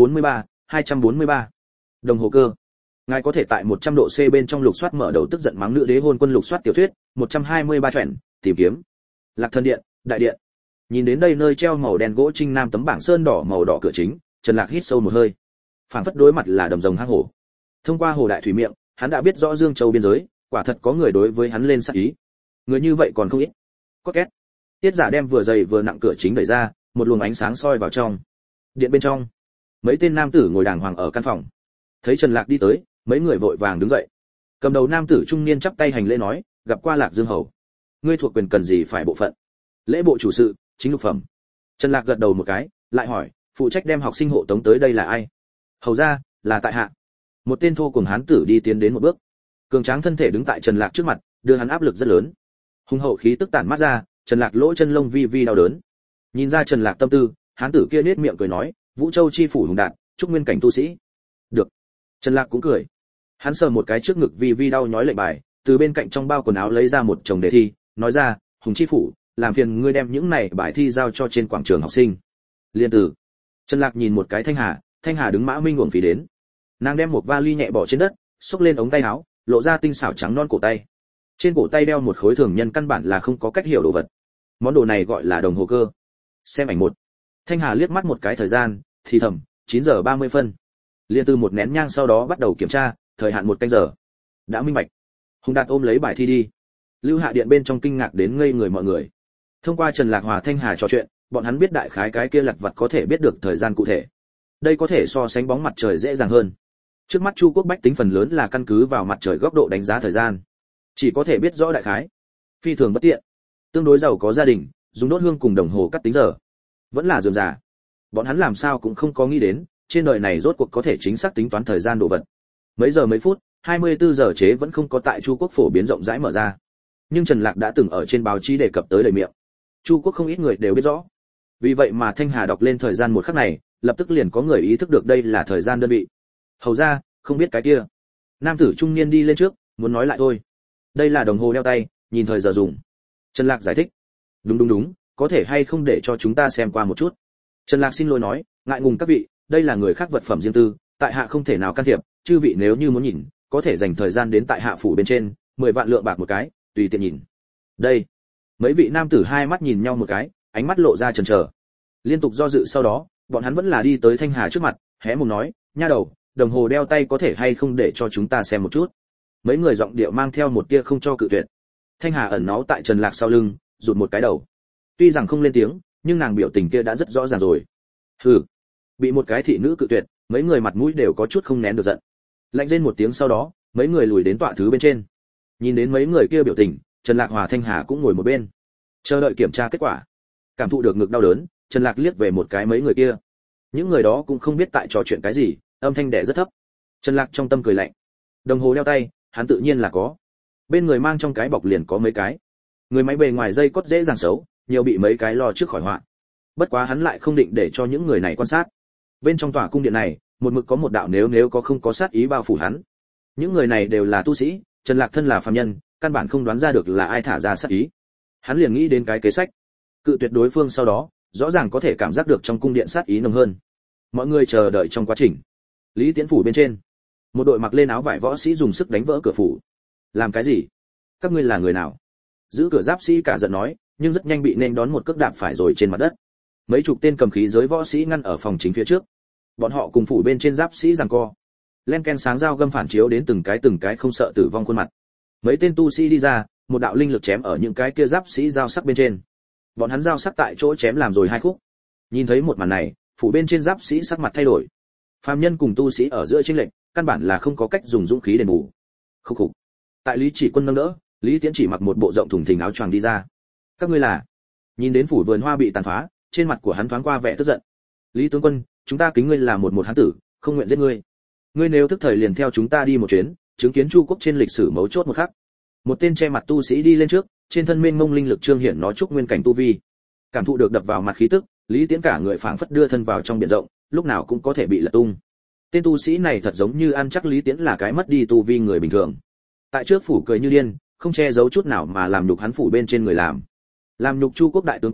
243. Đồng hồ cơ. Ngài có thể tại 100 độ C bên trong lục soát mở đầu tức giận mắng nữ đế hôn quân lục soát tiểu thuyết, 123 truyện, tìm kiếm. Lạc Thần Điện, đại điện. Nhìn đến đây nơi treo màu đen gỗ trinh nam tấm bảng sơn đỏ màu đỏ cửa chính, Trần Lạc hít sâu một hơi. Phảng phất đối mặt là đầm rồng hang hổ. Thông qua hồ đại thủy miệng, hắn đã biết rõ Dương Châu biên giới, quả thật có người đối với hắn lên sát ý. Người như vậy còn không ít. Có két. Tiết Giả đem vừa dày vừa nặng cửa chính đẩy ra, một luồng ánh sáng soi vào trong. Điện bên trong, mấy tên nam tử ngồi đàng hoàng ở căn phòng. Thấy Trần Lạc đi tới, mấy người vội vàng đứng dậy. Cầm đầu nam tử trung niên chắp tay hành lễ nói, gặp qua Lạc Dương hầu. Ngươi thuộc quyền cần gì phải bộ phận? Lễ bộ chủ sự, chính lục phẩm. Trần Lạc gật đầu một cái, lại hỏi, phụ trách đem học sinh hộ tống tới đây là ai? Hầu ra, là tại hạ. Một tên thô cùng hán tử đi tiến đến một bước. Cường tráng thân thể đứng tại Trần Lạc trước mặt, đưa hắn áp lực rất lớn. Hung hậu khí tức tản mát ra, Trần Lạc lỗ chân lông vi vi đau đớn. Nhìn ra Trần Lạc tâm tư, hán tử kia nhếch miệng cười nói, Vũ Châu chi phủ hùng đạt, chúc nguyên cảnh tu sĩ. Được. Trần Lạc cũng cười. Hắn sờ một cái trước ngực vi vi đau nhói lệnh bài, từ bên cạnh trong bao quần áo lấy ra một chồng đề thi, nói ra, Hùng chi phủ, làm phiền ngươi đem những này bài thi giao cho trên quảng trường học sinh. Liên tử. Trần Lạc nhìn một cái Thanh Hà đứng mã minh uổng phí đến. Nàng đem một vali nhẹ bỏ trên đất, xốc lên ống tay áo, lộ ra tinh xảo trắng non cổ tay. Trên cổ tay đeo một khối thường nhân căn bản là không có cách hiểu đồ vật. Món đồ này gọi là đồng hồ cơ. Xem ảnh một. Thanh Hà liếc mắt một cái thời gian, thì thầm, 9 giờ 30 phân. Liên từ một nén nhang sau đó bắt đầu kiểm tra, thời hạn 1 canh giờ. Đã minh bạch. Hùng Đạt ôm lấy bài thi đi. Lưu Hạ Điện bên trong kinh ngạc đến ngây người mọi người. Thông qua Trần Lạc Hòa Thanh Hà trò chuyện, bọn hắn biết đại khái cái kia lật vật có thể biết được thời gian cụ thể. Đây có thể so sánh bóng mặt trời dễ dàng hơn. Trước mắt Chu Quốc bách tính phần lớn là căn cứ vào mặt trời góc độ đánh giá thời gian, chỉ có thể biết rõ đại khái, phi thường bất tiện. Tương đối giàu có gia đình, dùng đốt hương cùng đồng hồ cắt tính giờ, vẫn là rườm rà. Bọn hắn làm sao cũng không có nghĩ đến, trên đời này rốt cuộc có thể chính xác tính toán thời gian đồ vật. Mấy giờ mấy phút, 24 giờ chế vẫn không có tại Chu Quốc phổ biến rộng rãi mở ra. Nhưng Trần Lạc đã từng ở trên báo chí đề cập tới đầy miệng. Chu Quốc không ít người đều biết rõ. Vì vậy mà Thanh Hà đọc lên thời gian một khắc này, lập tức liền có người ý thức được đây là thời gian đơn vị. Hầu ra, không biết cái kia. Nam tử trung niên đi lên trước, muốn nói lại thôi. Đây là đồng hồ đeo tay, nhìn thời giờ dùng. Trần Lạc giải thích. Đúng, có thể hay không để cho chúng ta xem qua một chút. Trần Lạc xin lỗi nói, ngại ngùng các vị, đây là người khác vật phẩm riêng tư, tại hạ không thể nào can thiệp, chư vị nếu như muốn nhìn, có thể dành thời gian đến tại hạ phủ bên trên, 10 vạn lượng bạc một cái, tùy tiện nhìn. Đây. Mấy vị nam tử hai mắt nhìn nhau một cái, ánh mắt lộ ra chần chờ. Liên tục do dự sau đó, bọn hắn vẫn là đi tới Thanh Hà trước mặt, hé mồm nói, nha đầu, đồng hồ đeo tay có thể hay không để cho chúng ta xem một chút. Mấy người giọng điệu mang theo một tia không cho cự tuyệt. Thanh Hà ẩn náu tại Trần Lạc sau lưng, rụt một cái đầu. Tuy rằng không lên tiếng, nhưng nàng biểu tình kia đã rất rõ ràng rồi. Hừ. Bị một cái thị nữ cự tuyệt, mấy người mặt mũi đều có chút không nén được giận. Lạnh rên một tiếng sau đó, mấy người lùi đến tọa thứ bên trên. Nhìn đến mấy người kia biểu tình, Trần Lạc Hòa Thanh Hà cũng ngồi một bên, chờ đợi kiểm tra kết quả. Cảm thụ được ngực đau đớn, Trần Lạc liếc về một cái mấy người kia. Những người đó cũng không biết tại trò chuyện cái gì, âm thanh đẻ rất thấp. Trần Lạc trong tâm cười lạnh. Đồng hồ đeo tay, hắn tự nhiên là có. Bên người mang trong cái bọc liền có mấy cái. Người máy bề ngoài dây cốt dễ dàng xấu, nhiều bị mấy cái lo trước khỏi họa. Bất quá hắn lại không định để cho những người này quan sát. Bên trong tòa cung điện này, một mực có một đạo nếu có không có sát ý bao phủ hắn. Những người này đều là tu sĩ, Trần Lạc thân là phàm nhân, căn bản không đoán ra được là ai thả ra sát ý. Hắn liền nghĩ đến cái kế sách, cự tuyệt đối phương, sau đó rõ ràng có thể cảm giác được trong cung điện sát ý nồng hơn. Mọi người chờ đợi trong quá trình. Lý Tiễn phủ bên trên, một đội mặc lên áo vải võ sĩ dùng sức đánh vỡ cửa phủ. Làm cái gì? Các ngươi là người nào? Giữ cửa giáp sĩ cả giận nói, nhưng rất nhanh bị nên đón một cước đạp phải rồi trên mặt đất. Mấy chục tên cầm khí giới võ sĩ ngăn ở phòng chính phía trước. Bọn họ cùng phủ bên trên giáp sĩ giằng co. Len ken sáng dao găm phản chiếu đến từng cái không sợ tử vong khuôn mặt. Mấy tên tu sĩ đi ra, một đạo linh lực chém ở những cái kia giáp sĩ dao sắc bên trên. Bọn hắn dao sắc tại chỗ chém làm rồi hai khúc. Nhìn thấy một màn này, phủ bên trên giáp sĩ sắc mặt thay đổi. Phàm nhân cùng tu sĩ ở giữa chênh lệch, căn bản là không có cách dùng dũng khí đền bù. Khúc khục. Tại Lý Chỉ Quân nâng đỡ, Lý Tiễn chỉ mặc một bộ rộng thùng thình áo choàng đi ra. Các ngươi là? Nhìn đến phủ vườn hoa bị tàn phá, trên mặt của hắn thoáng qua vẻ tức giận. Lý tướng quân, chúng ta kính ngươi là một hán tử, không nguyện giết ngươi. Ngươi nếu thức thời liền theo chúng ta đi một chuyến, chứng kiến Chu Quốc trên lịch sử mấu chốt một khắc. Một tên che mặt tu sĩ đi lên trước, trên thân mênh mông linh lực trương hiển nó trúc nguyên cảnh tu vi. Cảm thụ được đập vào mặt khí tức, Lý Tiễn cả người phảng phất đưa thân vào trong biển rộng, lúc nào cũng có thể bị lật tung. Tên tu sĩ này thật giống như ăn chắc Lý Tiễn là cái mất đi tu vi người bình thường. Tại trước phủ cười như điên, không che giấu chút nào mà làm nhục hắn phủ bên trên người làm nhục Chu Quốc đại tướng quân,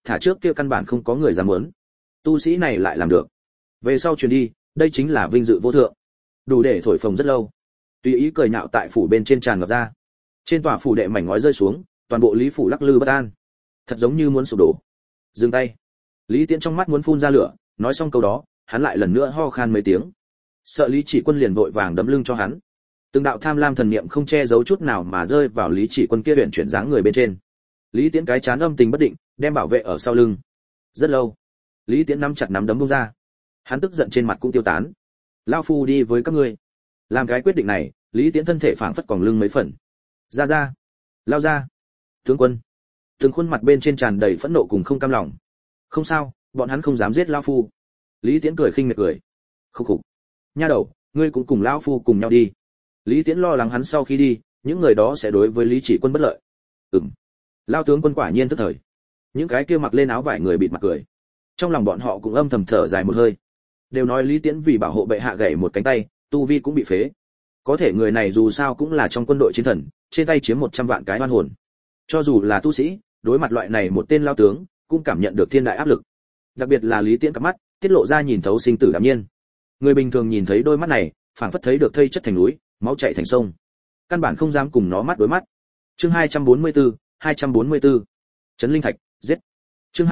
thả trước kia căn bản không có người dám muốn. Tu sĩ này lại làm được. Về sau truyền đi, đây chính là vinh dự vô thượng, đủ để thổi phồng rất lâu. Tùy ý cười nhạo tại phủ bên trên tràn ngập ra. Trên tòa phủ đệ mảnh ngói rơi xuống, toàn bộ Lý phủ lắc lư bất an, thật giống như muốn sụp đổ. Dừng tay. Lý Tiễn trong mắt muốn phun ra lửa, nói xong câu đó, hắn lại lần nữa ho khan mấy tiếng. Sợ Lý Chỉ Quân liền vội vàng đấm lưng cho hắn. Từng đạo tham lam thần niệm không che giấu chút nào mà rơi vào Lý Chỉ Quân kia huyền chuyển dáng người bên trên. Lý Tiễn cái chán âm tình bất định, đem bảo vệ ở sau lưng. Rất lâu, Lý Tiễn nắm chặt nắm đấm bung ra. Hắn tức giận trên mặt cũng tiêu tán. Lão phu đi với các ngươi. Làm cái quyết định này, Lý Tiễn thân thể phảng phất còng lưng mấy phần. Ra, lao ra. Tướng quân. Từng khuôn mặt bên trên tràn đầy phẫn nộ cùng không cam lòng. Không sao, bọn hắn không dám giết lão phu. Lý Tiễn cười khinh miệt cười. Khục khục. Nha đầu, ngươi cũng cùng lão phu cùng nhau đi. Lý Tiễn lo lắng hắn sau khi đi, những người đó sẽ đối với Lý Chỉ Quân bất lợi. Lao tướng quân quả nhiên tức thời. Những cái kia mặc lên áo vải người bịt mặt cười. Trong lòng bọn họ cũng âm thầm thở dài một hơi. Đều nói Lý Tiễn vì bảo hộ bệ hạ gãy một cánh tay, tu vi cũng bị phế. Có thể người này dù sao cũng là trong quân đội chiến thần, trên tay chiếm 100 vạn cái oan hồn. Cho dù là tu sĩ, đối mặt loại này một tên lao tướng, cũng cảm nhận được thiên đại áp lực. Đặc biệt là Lý Tiễn cặp mắt, tiết lộ ra nhìn thấu sinh tử đạm nhiên. Người bình thường nhìn thấy đôi mắt này, phảng phất thấy được thây chất thành núi, máu chảy thành sông. Căn bản không dám cùng nó mắt đối mắt. Chương 244. Trấn Linh Thạch, giết. Chương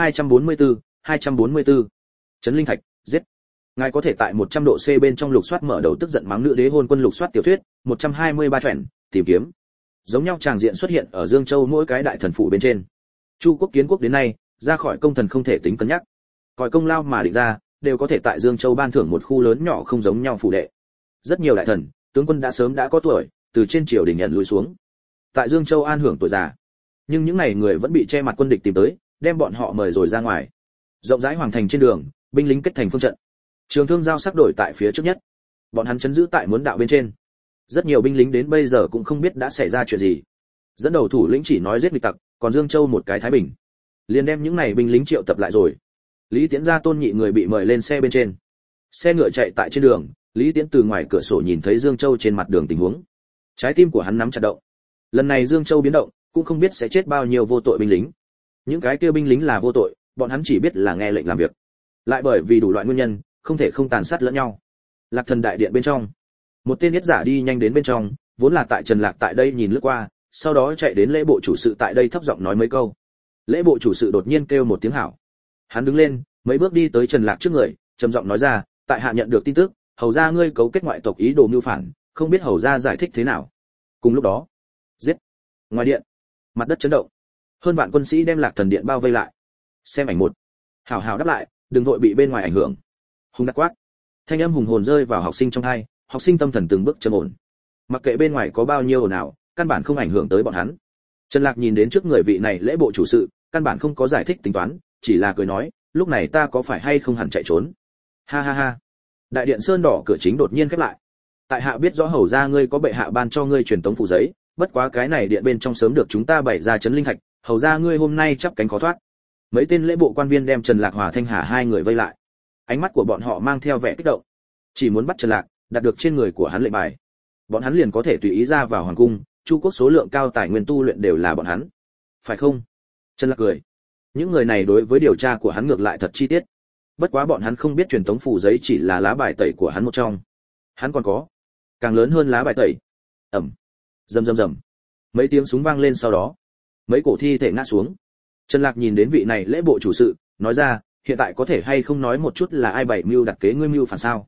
244. Trấn Linh Thạch, giết. Ngài có thể tại 100 độ C bên trong lục soát mở đầu tức giận mắng nữ đế hôn quân lục soát tiểu thuyết, 123 truyện, tìm kiếm. Giống nhau tràng diện xuất hiện ở Dương Châu mỗi cái đại thần phủ bên trên. Chu quốc kiến quốc đến nay, ra khỏi công thần không thể tính cân nhắc. Coi công lao mà định ra, đều có thể tại Dương Châu ban thưởng một khu lớn nhỏ không giống nhau phủ đệ. Rất nhiều đại thần, tướng quân đã sớm đã có tuổi, từ trên triều đình nhận lùi xuống. Tại Dương Châu an hưởng tuổi già. Nhưng những này người vẫn bị che mặt quân địch tìm tới, đem bọn họ mời rồi ra ngoài. Rộng rãi hoàng thành trên đường, binh lính kết thành phương trận. Trường thương giao sắc đổi tại phía trước nhất. Bọn hắn trấn giữ tại muốn đạo bên trên. Rất nhiều binh lính đến bây giờ cũng không biết đã xảy ra chuyện gì. Dẫn đầu thủ lĩnh chỉ nói giết địch tặc, còn Dương Châu một cái thái bình. Liền đem những này binh lính triệu tập lại rồi. Lý Tiễn ra tôn nhị người bị mời lên xe bên trên. Xe ngựa chạy tại trên đường, Lý Tiễn từ ngoài cửa sổ nhìn thấy Dương Châu trên mặt đường tình huống. Trái tim của hắn nắm chặt động. Lần này Dương Châu biến động, cũng không biết sẽ chết bao nhiêu vô tội binh lính. Những cái kia binh lính là vô tội, bọn hắn chỉ biết là nghe lệnh làm việc. Lại bởi vì đủ loại nguyên nhân, không thể không tàn sát lẫn nhau. Lạc Thần đại điện bên trong, một tên yết giả đi nhanh đến bên trong, vốn là tại Trần Lạc tại đây nhìn lướt qua, sau đó chạy đến lễ bộ chủ sự tại đây thấp giọng nói mấy câu. Lễ bộ chủ sự đột nhiên kêu một tiếng hảo. Hắn đứng lên, mấy bước đi tới Trần Lạc trước người, trầm giọng nói ra, tại hạ nhận được tin tức, hầu gia ngươi cấu kết ngoại tộc ý đồ mưu phản, không biết hầu gia giải thích thế nào. Cùng lúc đó, giết. Ngoài điện, mặt đất chấn động. Hơn vạn quân sĩ đem Lạc Thần điện bao vây lại. Xem ảnh một. Hảo hảo đáp lại, đừng vội bị bên ngoài ảnh hưởng. Hùng đắc quát. Thanh âm hùng hồn rơi vào học sinh trong tai, học sinh tâm thần từng bước trầm ổn. Mặc kệ bên ngoài có bao nhiêu ồn ào, căn bản không ảnh hưởng tới bọn hắn. Trần Lạc nhìn đến trước người vị này lễ bộ chủ sự, căn bản không có giải thích tính toán, chỉ là cười nói, lúc này ta có phải hay không hẳn chạy trốn. Ha ha ha. Đại điện sơn đỏ cửa chính đột nhiên khép lại. Tại hạ biết rõ hầu gia ngươi có bệ hạ ban cho ngươi truyền tống phủ giấy, bất quá cái này điện bên trong sớm được chúng ta bày ra trấn linh thạch, hầu gia ngươi hôm nay chắp cánh khó thoát. Mấy tên lễ bộ quan viên đem Trần Lạc Hòa Thanh Hà hai người vây lại. Ánh mắt của bọn họ mang theo vẻ kích động, chỉ muốn bắt Trần Lạc, đạt được trên người của hắn lệnh bài. Bọn hắn liền có thể tùy ý ra vào hoàng cung, Chu quốc số lượng cao tài nguyên tu luyện đều là bọn hắn. Phải không? Trần Lạc cười. Những người này đối với điều tra của hắn ngược lại thật chi tiết. Bất quá bọn hắn không biết truyền tống phủ giấy chỉ là lá bài tẩy của hắn một trong. Hắn còn có càng lớn hơn lá bài tẩy. Ầm. Rầm rầm rầm. Mấy tiếng súng vang lên sau đó, mấy cổ thi thể ngã xuống. Trần Lạc nhìn đến vị này lễ bộ chủ sự, nói ra, hiện tại có thể hay không nói một chút là ai bày mưu đặt kế ngươi mưu phản sao?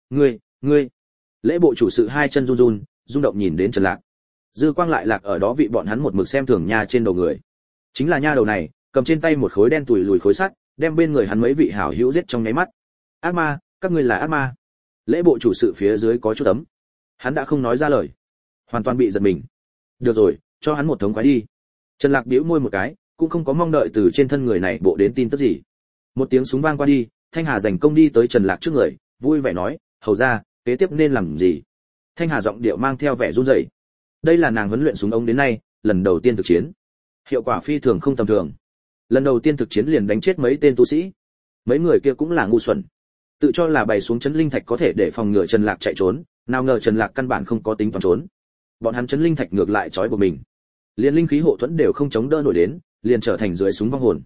Ngươi. Lễ bộ chủ sự hai chân run run, rung động nhìn đến Trần Lạc. Dư quang lại lạc ở đó vị bọn hắn một mực xem thường nha trên đầu người. Chính là nha đầu này, cầm trên tay một khối đen tủi lùi khối sắt, đem bên người hắn mấy vị hảo hữu giết trong nháy mắt. Ác ma, các ngươi là ác ma. Lễ bộ chủ sự phía dưới có chút ấm. Hắn đã không nói ra lời, hoàn toàn bị giật mình. Được rồi, cho hắn một thống khoái đi. Trần Lạc bĩu môi một cái, cũng không có mong đợi từ trên thân người này bộ đến tin tức gì. Một tiếng súng vang qua đi, Thanh Hà giành công đi tới Trần Lạc trước người, vui vẻ nói, hầu ra, kế tiếp nên làm gì? Thanh Hà giọng điệu mang theo vẻ run rẩy. Đây là nàng huấn luyện súng ống đến nay, lần đầu tiên thực chiến. Hiệu quả phi thường không tầm thường. Lần đầu tiên thực chiến liền đánh chết mấy tên tu sĩ. Mấy người kia cũng là ngu xuẩn. Tự cho là bày xuống trấn linh thạch có thể để phòng ngừa Trần Lạc chạy trốn, nào ngờ Trần Lạc căn bản không có tính toán trốn. Bọn hắn trấn linh thạch ngược lại trói buộc mình. Liên linh khí hộ thuẫn đều không chống đỡ nổi đến, liền trở thành dưới súng vong hồn.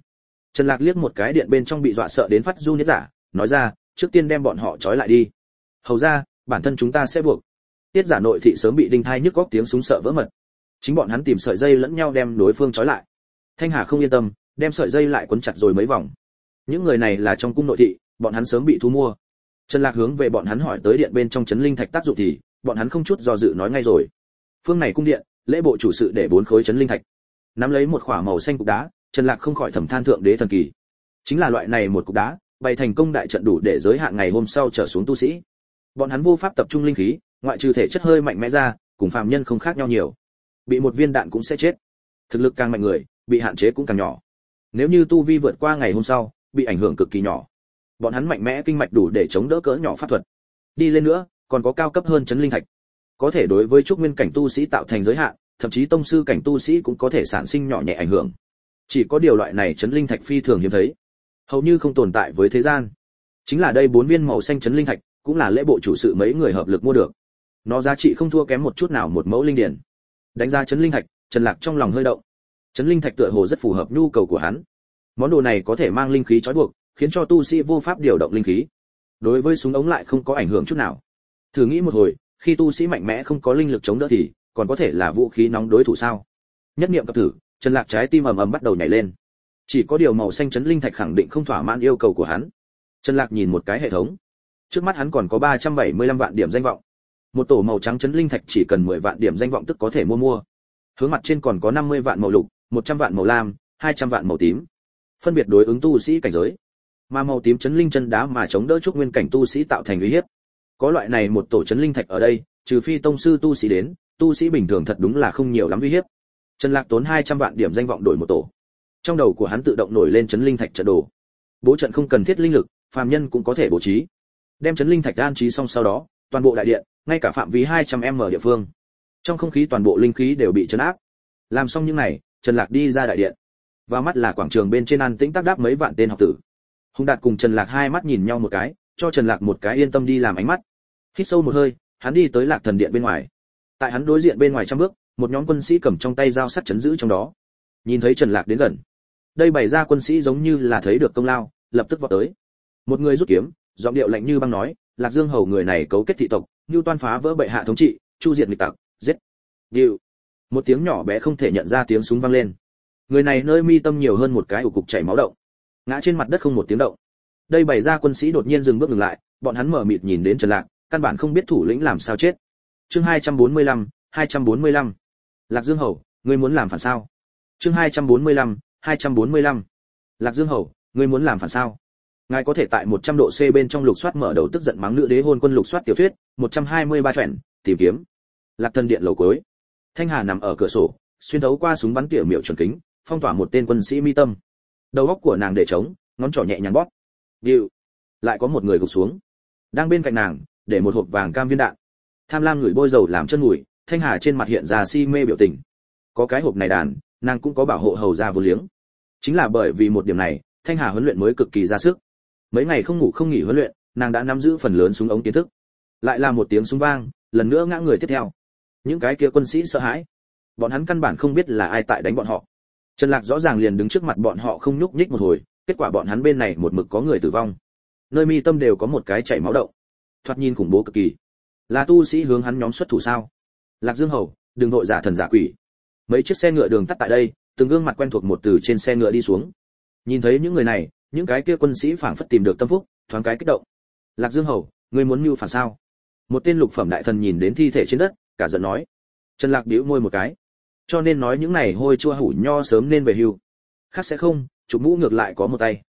Trần Lạc liếc một cái điện bên trong bị dọa sợ đến phát run nhất giả, nói ra, trước tiên đem bọn họ trói lại đi. Hầu ra, bản thân chúng ta sẽ buộc. Tiết Giả nội thị sớm bị đinh thai nhức góc tiếng súng sợ vỡ mật. Chính bọn hắn tìm sợi dây lẫn nhau đem đối phương trói lại. Thanh Hà không yên tâm, đem sợi dây lại quấn chặt rồi mấy vòng. Những người này là trong cung nội thị, bọn hắn sớm bị thu mua. Trần Lạc hướng về bọn hắn hỏi tới điện bên trong chấn linh thạch tác dụng thì, bọn hắn không chút do dự nói ngay rồi. Phương này cung điện, lễ bộ chủ sự để 4 khối chấn linh thạch. Nắm lấy một khỏa màu xanh cục đá, Trần Lạc không khỏi thầm than thượng đế thần kỳ. Chính là loại này một cục đá, bày thành công đại trận đủ để giới hạn ngày hôm sau trở xuống tu sĩ. Bọn hắn vô pháp tập trung linh khí, ngoại trừ thể chất hơi mạnh mẽ ra, cùng phàm nhân không khác nhau nhiều. Bị một viên đạn cũng sẽ chết. Thực lực càng mạnh người, bị hạn chế cũng càng nhỏ. Nếu như tu vi vượt qua ngày hôm sau, bị ảnh hưởng cực kỳ nhỏ. Bọn hắn mạnh mẽ kinh mạch đủ để chống đỡ cỡ nhỏ pháp thuật. Đi lên nữa, còn có cao cấp hơn chấn linh thạch. Có thể đối với trúc nguyên cảnh tu sĩ tạo thành giới hạn, thậm chí tông sư cảnh tu sĩ cũng có thể sản sinh nhỏ nhẹ ảnh hưởng. Chỉ có điều loại này chấn linh thạch phi thường hiếm thấy, hầu như không tồn tại với thế gian. Chính là đây 4 viên màu xanh chấn linh thạch, cũng là lễ bộ chủ sự mấy người hợp lực mua được. Nó giá trị không thua kém một chút nào một mẫu linh điển. Đánh ra chấn linh thạch, Trần Lạc trong lòng hơi động. Chấn linh thạch tựa hồ rất phù hợp nhu cầu của hắn. Món đồ này có thể mang linh khí trói buộc, khiến cho tu sĩ vô pháp điều động linh khí. Đối với súng ống lại không có ảnh hưởng chút nào. Thử nghĩ một hồi, khi tu sĩ mạnh mẽ không có linh lực chống đỡ thì còn có thể là vũ khí nóng đối thủ sao? Nhất niệm cập thử, Trần Lạc trái tim ầm ầm bắt đầu nhảy lên. Chỉ có điều màu xanh chấn linh thạch khẳng định không thỏa mãn yêu cầu của hắn. Trần Lạc nhìn một cái hệ thống. Trước mắt hắn còn có 375 vạn điểm danh vọng. Một tổ màu trắng chấn linh thạch chỉ cần 10 vạn điểm danh vọng tức có thể mua. Hướng mặt trên còn có 50 vạn màu lục, 100 vạn màu lam, 200 vạn màu tím. Phân biệt đối ứng tu sĩ cảnh giới. Mà màu tím chấn linh chân đá mà chống đỡ trúc nguyên cảnh tu sĩ tạo thành uy hiếp. Có loại này một tổ chấn linh thạch ở đây, trừ phi tông sư tu sĩ đến, tu sĩ bình thường thật đúng là không nhiều lắm uy hiếp. Trần Lạc tốn 200 vạn điểm danh vọng đổi một tổ. Trong đầu của hắn tự động nổi lên chấn linh thạch trận đồ. Bố trận không cần thiết linh lực, phàm nhân cũng có thể bố trí. Đem chấn linh thạch an trí xong sau đó, toàn bộ đại điện, ngay cả phạm vi 200m địa phương, trong không khí toàn bộ linh khí đều bị trấn áp. Làm xong những này, Trần Lạc đi ra đại điện. Vào mắt là quảng trường bên trên an tĩnh tác đáp mấy vạn tên học tử. Hùng Đạt cùng Trần Lạc hai mắt nhìn nhau một cái, cho Trần Lạc một cái yên tâm đi làm ánh mắt. Hít sâu một hơi, hắn đi tới Lạc Thần điện bên ngoài. Tại hắn đối diện bên ngoài trăm bước, một nhóm quân sĩ cầm trong tay dao sắt chấn giữ trong đó. Nhìn thấy Trần Lạc đến gần, đây bày ra quân sĩ giống như là thấy được công lao, lập tức vọt tới. Một người rút kiếm, giọng điệu lạnh như băng nói, Lạc Dương hầu người này cấu kết thị tộc, nhu toan phá vỡ bệ hạ thống trị, chu diệt nghịch tặc, giết. Điệu. Một tiếng nhỏ bé không thể nhận ra tiếng súng vang lên. Người này nơi mi tâm nhiều hơn một cái ủ cục chảy máu động, ngã trên mặt đất không một tiếng động. Đây bày ra quân sĩ đột nhiên dừng bước ngừng lại, bọn hắn mở mịt nhìn đến Trần Lạc, căn bản không biết thủ lĩnh làm sao chết. Chương 245. Lạc Dương hầu, ngươi muốn làm phản sao? Chương 245. Lạc Dương hầu, ngươi muốn làm phản sao? Ngài có thể tại 100 độ C bên trong lục soát mở đầu tức giận mắng nữ đế hôn quân lục soát tiểu thuyết, 123 truyện, tìm kiếm. Lạc Thần điện lầu cuối. Thanh Hà nằm ở cửa sổ, xuyên thấu qua súng bắn tỉa miểu chuẩn kính, phong tỏa một tên quân sĩ mi tâm. Đầu óc của nàng để trống, ngón trỏ nhẹ nhàng bóp. Điệu. Lại có một người gục xuống. Đang bên cạnh nàng, để một hộp vàng cam viên đạn. Tham lam người bôi dầu làm chân mùi, Thanh Hà trên mặt hiện ra si mê biểu tình. Có cái hộp này đàn, nàng cũng có bảo hộ hầu ra vô liếng. Chính là bởi vì một điểm này, Thanh Hà huấn luyện mới cực kỳ ra sức. Mấy ngày không ngủ không nghỉ huấn luyện, nàng đã nắm giữ phần lớn súng ống kiến thức. Lại là một tiếng súng vang, lần nữa ngã người tiếp theo. Những cái kia quân sĩ sợ hãi. Bọn hắn căn bản không biết là ai tại đánh bọn họ. Trần Lạc rõ ràng liền đứng trước mặt bọn họ không nhúc nhích một hồi, kết quả bọn hắn bên này một mực có người tử vong. Nơi mi tâm đều có một cái chảy máu động. Thoạt nhìn khủng bố cực kỳ. Là tu sĩ hướng hắn nhóm xuất thủ sao? Lạc Dương hầu, đừng vội giả thần giả quỷ. Mấy chiếc xe ngựa đường tắt tại đây, từng gương mặt quen thuộc một từ trên xe ngựa đi xuống. Nhìn thấy những người này, những cái kia quân sĩ phảng phất tìm được tâm phúc, thoáng cái kích động. Lạc Dương hầu, ngươi muốn mưu phản sao? Một tên lục phẩm đại thần nhìn đến thi thể trên đất, cả giận nói. Trần Lạc bĩu môi một cái. Cho nên nói những này hôi chua hủ nho sớm nên về hưu. Khác sẽ không, chụp mũ ngược lại có một tay.